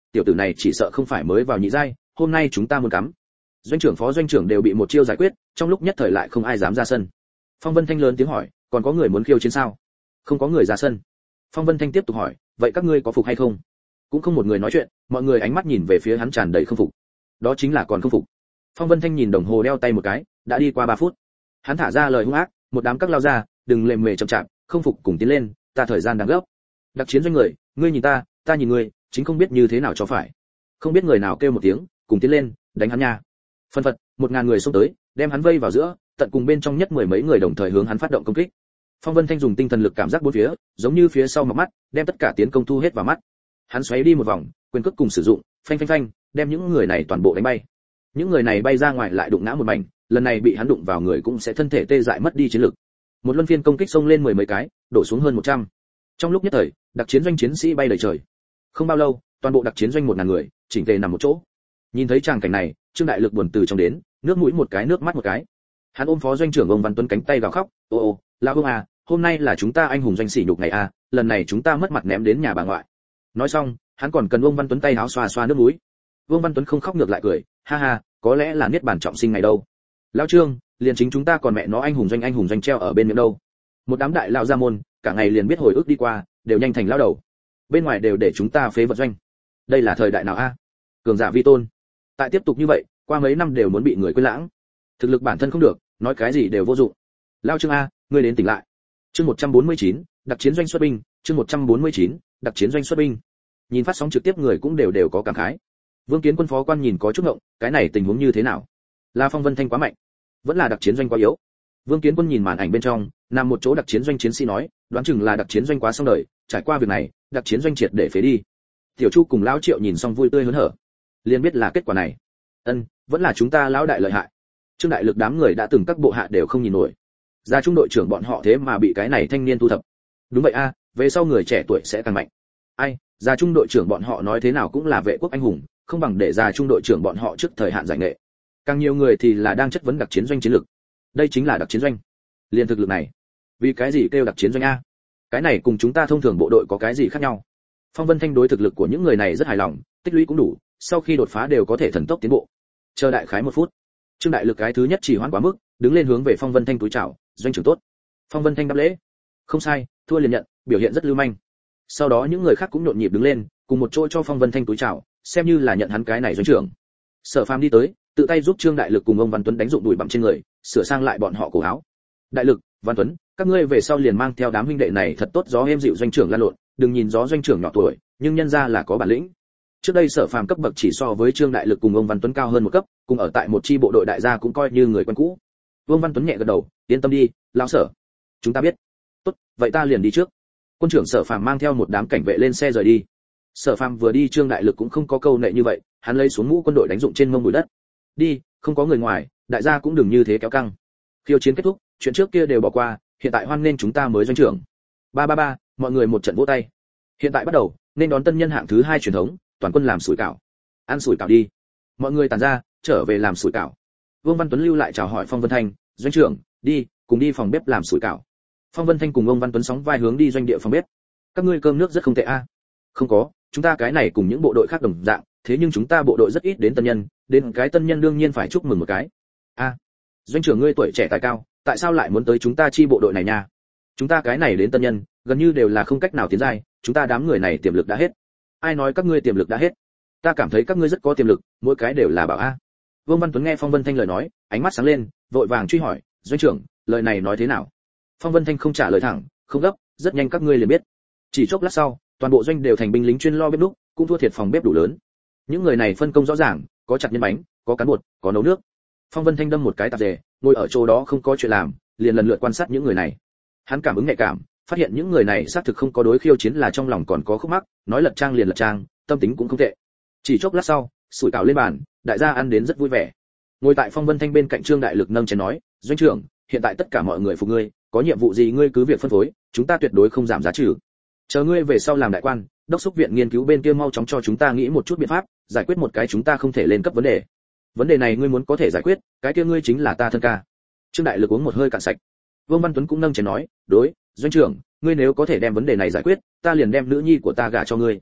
tiểu tử này chỉ sợ không phải mới vào nhị giai, hôm nay chúng ta muốn cắm. Doanh trưởng phó doanh trưởng đều bị một chiêu giải quyết, trong lúc nhất thời lại không ai dám ra sân. Phong Vân Thanh lớn tiếng hỏi, còn có người muốn khiêu chiến sao? Không có người ra sân. Phong Vân Thanh tiếp tục hỏi, vậy các ngươi có phục hay không? Cũng không một người nói chuyện, mọi người ánh mắt nhìn về phía hắn tràn đầy không phục. Đó chính là còn không phục. Phong Vân Thanh nhìn đồng hồ đeo tay một cái, đã đi qua ba phút. Hắn thả ra lời hung ác, một đám các lao ra, đừng lề mề chậm chạp, không phục cùng tiến lên, ta thời gian đang gấp. Đặc chiến doanh người, ngươi nhìn ta, ta nhìn ngươi, chính không biết như thế nào cho phải. Không biết người nào kêu một tiếng, cùng tiến lên, đánh hắn nha. Phân phật, một ngàn người xông tới, đem hắn vây vào giữa, tận cùng bên trong nhất mười mấy người đồng thời hướng hắn phát động công kích. Phong Vân Thanh dùng tinh thần lực cảm giác bốn phía, giống như phía sau mặt mắt, đem tất cả tiến công thu hết vào mắt. Hắn xoáy đi một vòng, quyền cước cùng sử dụng, phanh phanh phanh, đem những người này toàn bộ đánh bay. Những người này bay ra ngoài lại đụng ngã một mảnh, lần này bị hắn đụng vào người cũng sẽ thân thể tê dại mất đi chiến lực. Một luân phiên công kích xông lên mười mấy cái, đổ xuống hơn một trăm. Trong lúc nhất thời, đặc chiến doanh chiến sĩ bay đầy trời. Không bao lâu, toàn bộ đặc chiến doanh một ngàn người, chỉnh tề nằm một chỗ. Nhìn thấy tràng cảnh này, Trương Đại Lực buồn từ trong đến, nước mũi một cái nước mắt một cái. Hắn ôm phó doanh trưởng ông Văn Tuấn cánh tay gào khóc, "Ô ô, lão ông à, hôm nay là chúng ta anh hùng doanh sỉ nhục ngày à, lần này chúng ta mất mặt ném đến nhà bà ngoại." Nói xong, hắn còn cần ông Văn Tuấn tay áo xoa xoa nước mũi. Vương Văn Tuấn không khóc ngược lại cười, "Ha ha, có lẽ là niết bàn trọng sinh ngày đâu. Lão Trương, liền chính chúng ta còn mẹ nó anh hùng doanh anh hùng doanh treo ở bên miệng đâu." Một đám đại lão gia môn, cả ngày liền biết hồi ức đi qua, đều nhanh thành lão đầu. Bên ngoài đều để chúng ta phế vật doanh. Đây là thời đại nào a? Cường giả vi tôn. Tại tiếp tục như vậy, qua mấy năm đều muốn bị người quên lãng. Thực lực bản thân không được, nói cái gì đều vô dụng. Lão Trương a, ngươi đến tỉnh lại. Chương một trăm bốn mươi chín, đặc chiến doanh xuất binh, chương một trăm bốn mươi chín, đặc chiến doanh xuất binh. Nhìn phát sóng trực tiếp người cũng đều đều có cảm khái. Vương Kiến Quân phó quan nhìn có chút ngộng, cái này tình huống như thế nào? Là Phong Vân Thanh quá mạnh, vẫn là đặc chiến doanh quá yếu? Vương Kiến Quân nhìn màn ảnh bên trong, nằm một chỗ đặc chiến doanh chiến sĩ nói, đoán chừng là đặc chiến doanh quá xong đời, trải qua việc này, đặc chiến doanh triệt để phế đi. Tiểu Chu cùng lão Triệu nhìn xong vui tươi hớn hở, liền biết là kết quả này. Ân, vẫn là chúng ta lão đại lợi hại. Trương Đại Lực đám người đã từng các bộ hạ đều không nhìn nổi. Gia trung đội trưởng bọn họ thế mà bị cái này thanh niên thu thập. Đúng vậy a, về sau người trẻ tuổi sẽ càng mạnh. Ai, gia trung đội trưởng bọn họ nói thế nào cũng là vệ quốc anh hùng, không bằng để gia trung đội trưởng bọn họ trước thời hạn giải nghệ. Càng nhiều người thì là đang chất vấn đặc chiến doanh chiến lược. Đây chính là đặc chiến doanh. Liên thực lực này, vì cái gì kêu đặc chiến doanh a? Cái này cùng chúng ta thông thường bộ đội có cái gì khác nhau? Phong Vân Thanh đối thực lực của những người này rất hài lòng, tích lũy cũng đủ, sau khi đột phá đều có thể thần tốc tiến bộ. Chờ đại khái một phút. Trương Đại Lực cái thứ nhất chỉ hoãn quá mức, đứng lên hướng về Phong Vân Thanh túi chào, doanh trưởng tốt. Phong Vân Thanh đáp lễ. Không sai, thua liền nhận, biểu hiện rất lưu manh. Sau đó những người khác cũng nhộn nhịp đứng lên, cùng một chỗ cho Phong Vân Thanh túi chào, xem như là nhận hắn cái này doanh trưởng. Sở Phàm đi tới, tự tay giúp Trương Đại Lực cùng ông Văn Tuấn đánh dụng đùi bặm trên người, sửa sang lại bọn họ cổ áo. Đại Lực, Văn Tuấn, các ngươi về sau liền mang theo đám huynh đệ này thật tốt gió êm dịu doanh trưởng lan lộn, đừng nhìn gió doanh trưởng nhỏ tuổi, nhưng nhân ra là có bản lĩnh. Trước đây Sở Phàm cấp bậc chỉ so với Trương Đại Lực cùng ông Văn Tuấn cao hơn một cấp, cùng ở tại một chi bộ đội đại gia cũng coi như người quen cũ. Vương Văn Tuấn nhẹ gật đầu, yên tâm đi, lão Sở, chúng ta biết. Tốt, vậy ta liền đi trước. Quân trưởng Sở Phàm mang theo một đám cảnh vệ lên xe rời đi. Sở Phàm vừa đi Trương Đại Lực cũng không có câu nệ như vậy, hắn lấy xuống mũ quân đội đánh dụng trên mông bụi đất. Đi, không có người ngoài, đại gia cũng đừng như thế kéo căng. Khiêu chiến kết thúc, chuyện trước kia đều bỏ qua, hiện tại hoan nên chúng ta mới doanh trưởng. Ba ba ba, mọi người một trận vỗ tay. Hiện tại bắt đầu, nên đón tân nhân hạng thứ hai truyền thống, toàn quân làm sủi cảo. Ăn sủi cảo đi. Mọi người tản ra, trở về làm sủi cảo. Vương Văn Tuấn lưu lại chào hỏi Phong Vân Thanh, doanh trưởng, đi, cùng đi phòng bếp làm sủi cảo. Phong Vân Thanh cùng ông Văn Tuấn sóng vai hướng đi doanh địa phòng bếp. Các ngươi cơm nước rất không tệ a. Không có, chúng ta cái này cùng những bộ đội khác đồng dạng, thế nhưng chúng ta bộ đội rất ít đến tân nhân, đến cái tân nhân đương nhiên phải chúc mừng một cái. A, doanh trưởng ngươi tuổi trẻ tài cao, tại sao lại muốn tới chúng ta chi bộ đội này nha? Chúng ta cái này đến tân nhân, gần như đều là không cách nào tiến giai, chúng ta đám người này tiềm lực đã hết. Ai nói các ngươi tiềm lực đã hết? Ta cảm thấy các ngươi rất có tiềm lực, mỗi cái đều là bảo a. Vương Văn Tuấn nghe Phong Vân Thanh lời nói, ánh mắt sáng lên, vội vàng truy hỏi, doanh trưởng, lời này nói thế nào? Phong Vân Thanh không trả lời thẳng, không gấp, rất nhanh các ngươi liền biết. Chỉ chốc lát sau, toàn bộ doanh đều thành binh lính chuyên lo bếp núc, cũng thua thiệt phòng bếp đủ lớn. Những người này phân công rõ ràng, có chặt nhân bánh, có cán bột, có nấu nước. Phong Vân Thanh đâm một cái tạp dề, ngồi ở chỗ đó không có chuyện làm, liền lần lượt quan sát những người này. Hắn cảm ứng nhạy cảm, phát hiện những người này xác thực không có đối khiêu chiến là trong lòng còn có khúc mắc, nói lật trang liền lật trang, tâm tính cũng không tệ. Chỉ chốc lát sau, sủi cảo lên bàn, đại gia ăn đến rất vui vẻ. Ngồi tại Phong Vân Thanh bên cạnh Trương Đại Lực nâng chén nói, doanh trưởng, hiện tại tất cả mọi người phục ngươi, có nhiệm vụ gì ngươi cứ việc phân phối, chúng ta tuyệt đối không giảm giá trừ. Chờ ngươi về sau làm đại quan, đốc xúc viện nghiên cứu bên kia mau chóng cho chúng ta nghĩ một chút biện pháp, giải quyết một cái chúng ta không thể lên cấp vấn đề. Vấn đề này ngươi muốn có thể giải quyết, cái kia ngươi chính là ta thân ca. Trương Đại Lực uống một hơi cạn sạch. Vương Văn Tuấn cũng nâng chén nói, đối, doanh trưởng, ngươi nếu có thể đem vấn đề này giải quyết, ta liền đem nữ nhi của ta gả cho ngươi.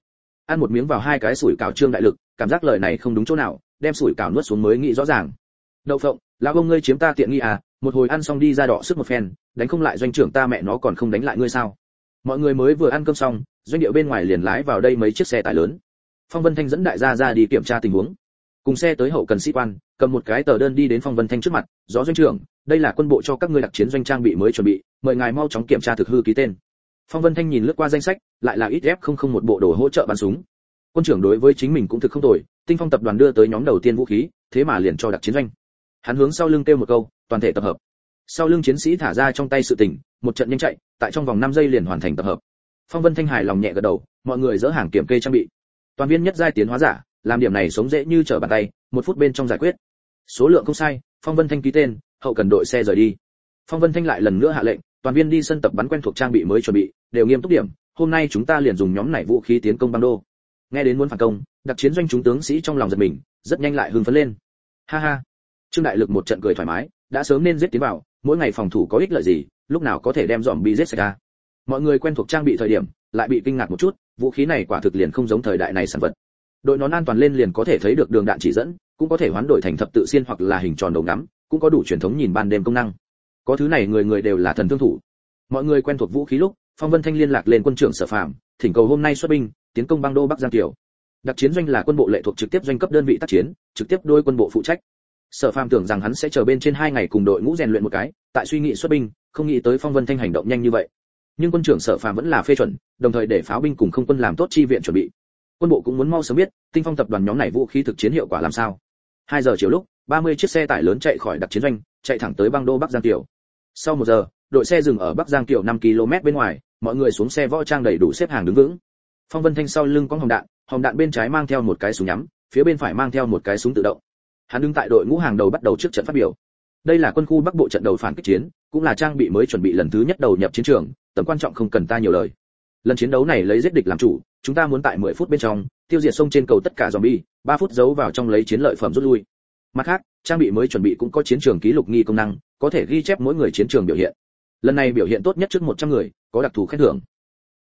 ăn một miếng vào hai cái sủi cảo Trương Đại Lực, cảm giác lời này không đúng chỗ nào, đem sủi cảo nuốt xuống mới nghĩ rõ ràng. Đậu phộng, lão ông ngươi chiếm ta tiện nghi à, một hồi ăn xong đi ra đọ sức một phen, đánh không lại doanh trưởng ta mẹ nó còn không đánh lại ngươi sao? Mọi người mới vừa ăn cơm xong, doanh điệu bên ngoài liền lái vào đây mấy chiếc xe tải lớn. Phong Vân Thanh dẫn đại gia ra đi kiểm tra tình huống. Cùng xe tới hậu cần sĩ quan, cầm một cái tờ đơn đi đến Phong Vân Thanh trước mặt, "Rõ doanh trưởng, đây là quân bộ cho các ngươi đặc chiến doanh trang bị mới chuẩn bị, mời ngài mau chóng kiểm tra thực hư ký tên." Phong Vân Thanh nhìn lướt qua danh sách, lại là ít ép không không một bộ đồ hỗ trợ bắn súng. Quân trưởng đối với chính mình cũng thực không tồi, Tinh Phong tập đoàn đưa tới nhóm đầu tiên vũ khí, thế mà liền cho đặc chiến doanh. Hắn hướng sau lưng kêu một câu, "Toàn thể tập hợp." Sau lưng chiến sĩ thả ra trong tay sự tình, một trận nhanh chạy, tại trong vòng năm giây liền hoàn thành tập hợp. Phong Vân Thanh hài lòng nhẹ gật đầu, mọi người dỡ hàng kiểm kê trang bị. Toàn viên nhất giai tiến hóa giả, làm điểm này sống dễ như trở bàn tay, một phút bên trong giải quyết. Số lượng không sai, Phong Vân Thanh ký tên, hậu cần đội xe rời đi. Phong Vân Thanh lại lần nữa hạ lệnh, toàn viên đi sân tập bắn quen thuộc trang bị mới chuẩn bị, đều nghiêm túc điểm, hôm nay chúng ta liền dùng nhóm này vũ khí tiến công băng đô. Nghe đến muốn phản công, đặc chiến doanh chúng tướng sĩ trong lòng giật mình, rất nhanh lại hưng phấn lên. Ha ha. Trương Đại Lực một trận cười thoải mái, đã sớm nên giết tiến vào, mỗi ngày phòng thủ có ích lợi gì, lúc nào có thể đem zombie giết sạch ra. Mọi người quen thuộc trang bị thời điểm, lại bị kinh ngạc một chút, vũ khí này quả thực liền không giống thời đại này sản vật. Đội nón an toàn lên liền có thể thấy được đường đạn chỉ dẫn, cũng có thể hoán đổi thành thập tự xiên hoặc là hình tròn đầu ngắm, cũng có đủ truyền thống nhìn ban đêm công năng. Có thứ này người người đều là thần thương thủ. Mọi người quen thuộc vũ khí lúc, Phong Vân Thanh liên lạc lên quân trưởng Sở Phàm, thỉnh cầu hôm nay xuất binh, tiến công băng đô Bắc Giang Kiều. Đặc chiến doanh là quân bộ lệ thuộc trực tiếp doanh cấp đơn vị tác chiến, trực tiếp đôi quân bộ phụ trách. Sở Phàm tưởng rằng hắn sẽ chờ bên trên hai ngày cùng đội ngũ rèn luyện một cái, tại suy nghĩ xuất binh, không nghĩ tới Phong Vân Thanh hành động nhanh như vậy. Nhưng quân trưởng Sở Phàm vẫn là phê chuẩn, đồng thời để pháo binh cùng không quân làm tốt chi viện chuẩn bị. Quân bộ cũng muốn mau sớm biết, Tinh Phong tập đoàn nhóm này vũ khí thực chiến hiệu quả làm sao. hai giờ chiều lúc, ba mươi chiếc xe tải lớn chạy khỏi đặc chiến doanh, chạy thẳng tới băng đô Bắc Giang Kiều. Sau một giờ, đội xe dừng ở Bắc Giang Kiều năm ki lô mét bên ngoài, mọi người xuống xe võ trang đầy đủ xếp hàng đứng vững. Phong Vân Thanh sau lưng có hồng đạn, hồng đạn bên trái mang theo một cái súng nhắm, phía bên phải mang theo một cái súng tự động. Hắn đứng tại đội ngũ hàng đầu bắt đầu trước trận phát biểu. Đây là quân khu Bắc Bộ trận đầu phản kích chiến, cũng là trang bị mới chuẩn bị lần thứ nhất đầu nhập chiến trường, tầm quan trọng không cần ta nhiều lời. Lần chiến đấu này lấy giết địch làm chủ, chúng ta muốn tại mười phút bên trong tiêu diệt sông trên cầu tất cả zombie, ba phút giấu vào trong lấy chiến lợi phẩm rút lui. Mặt khác, trang bị mới chuẩn bị cũng có chiến trường ký lục nghi công năng, có thể ghi chép mỗi người chiến trường biểu hiện. Lần này biểu hiện tốt nhất trước một trăm người, có đặc thù khen thưởng.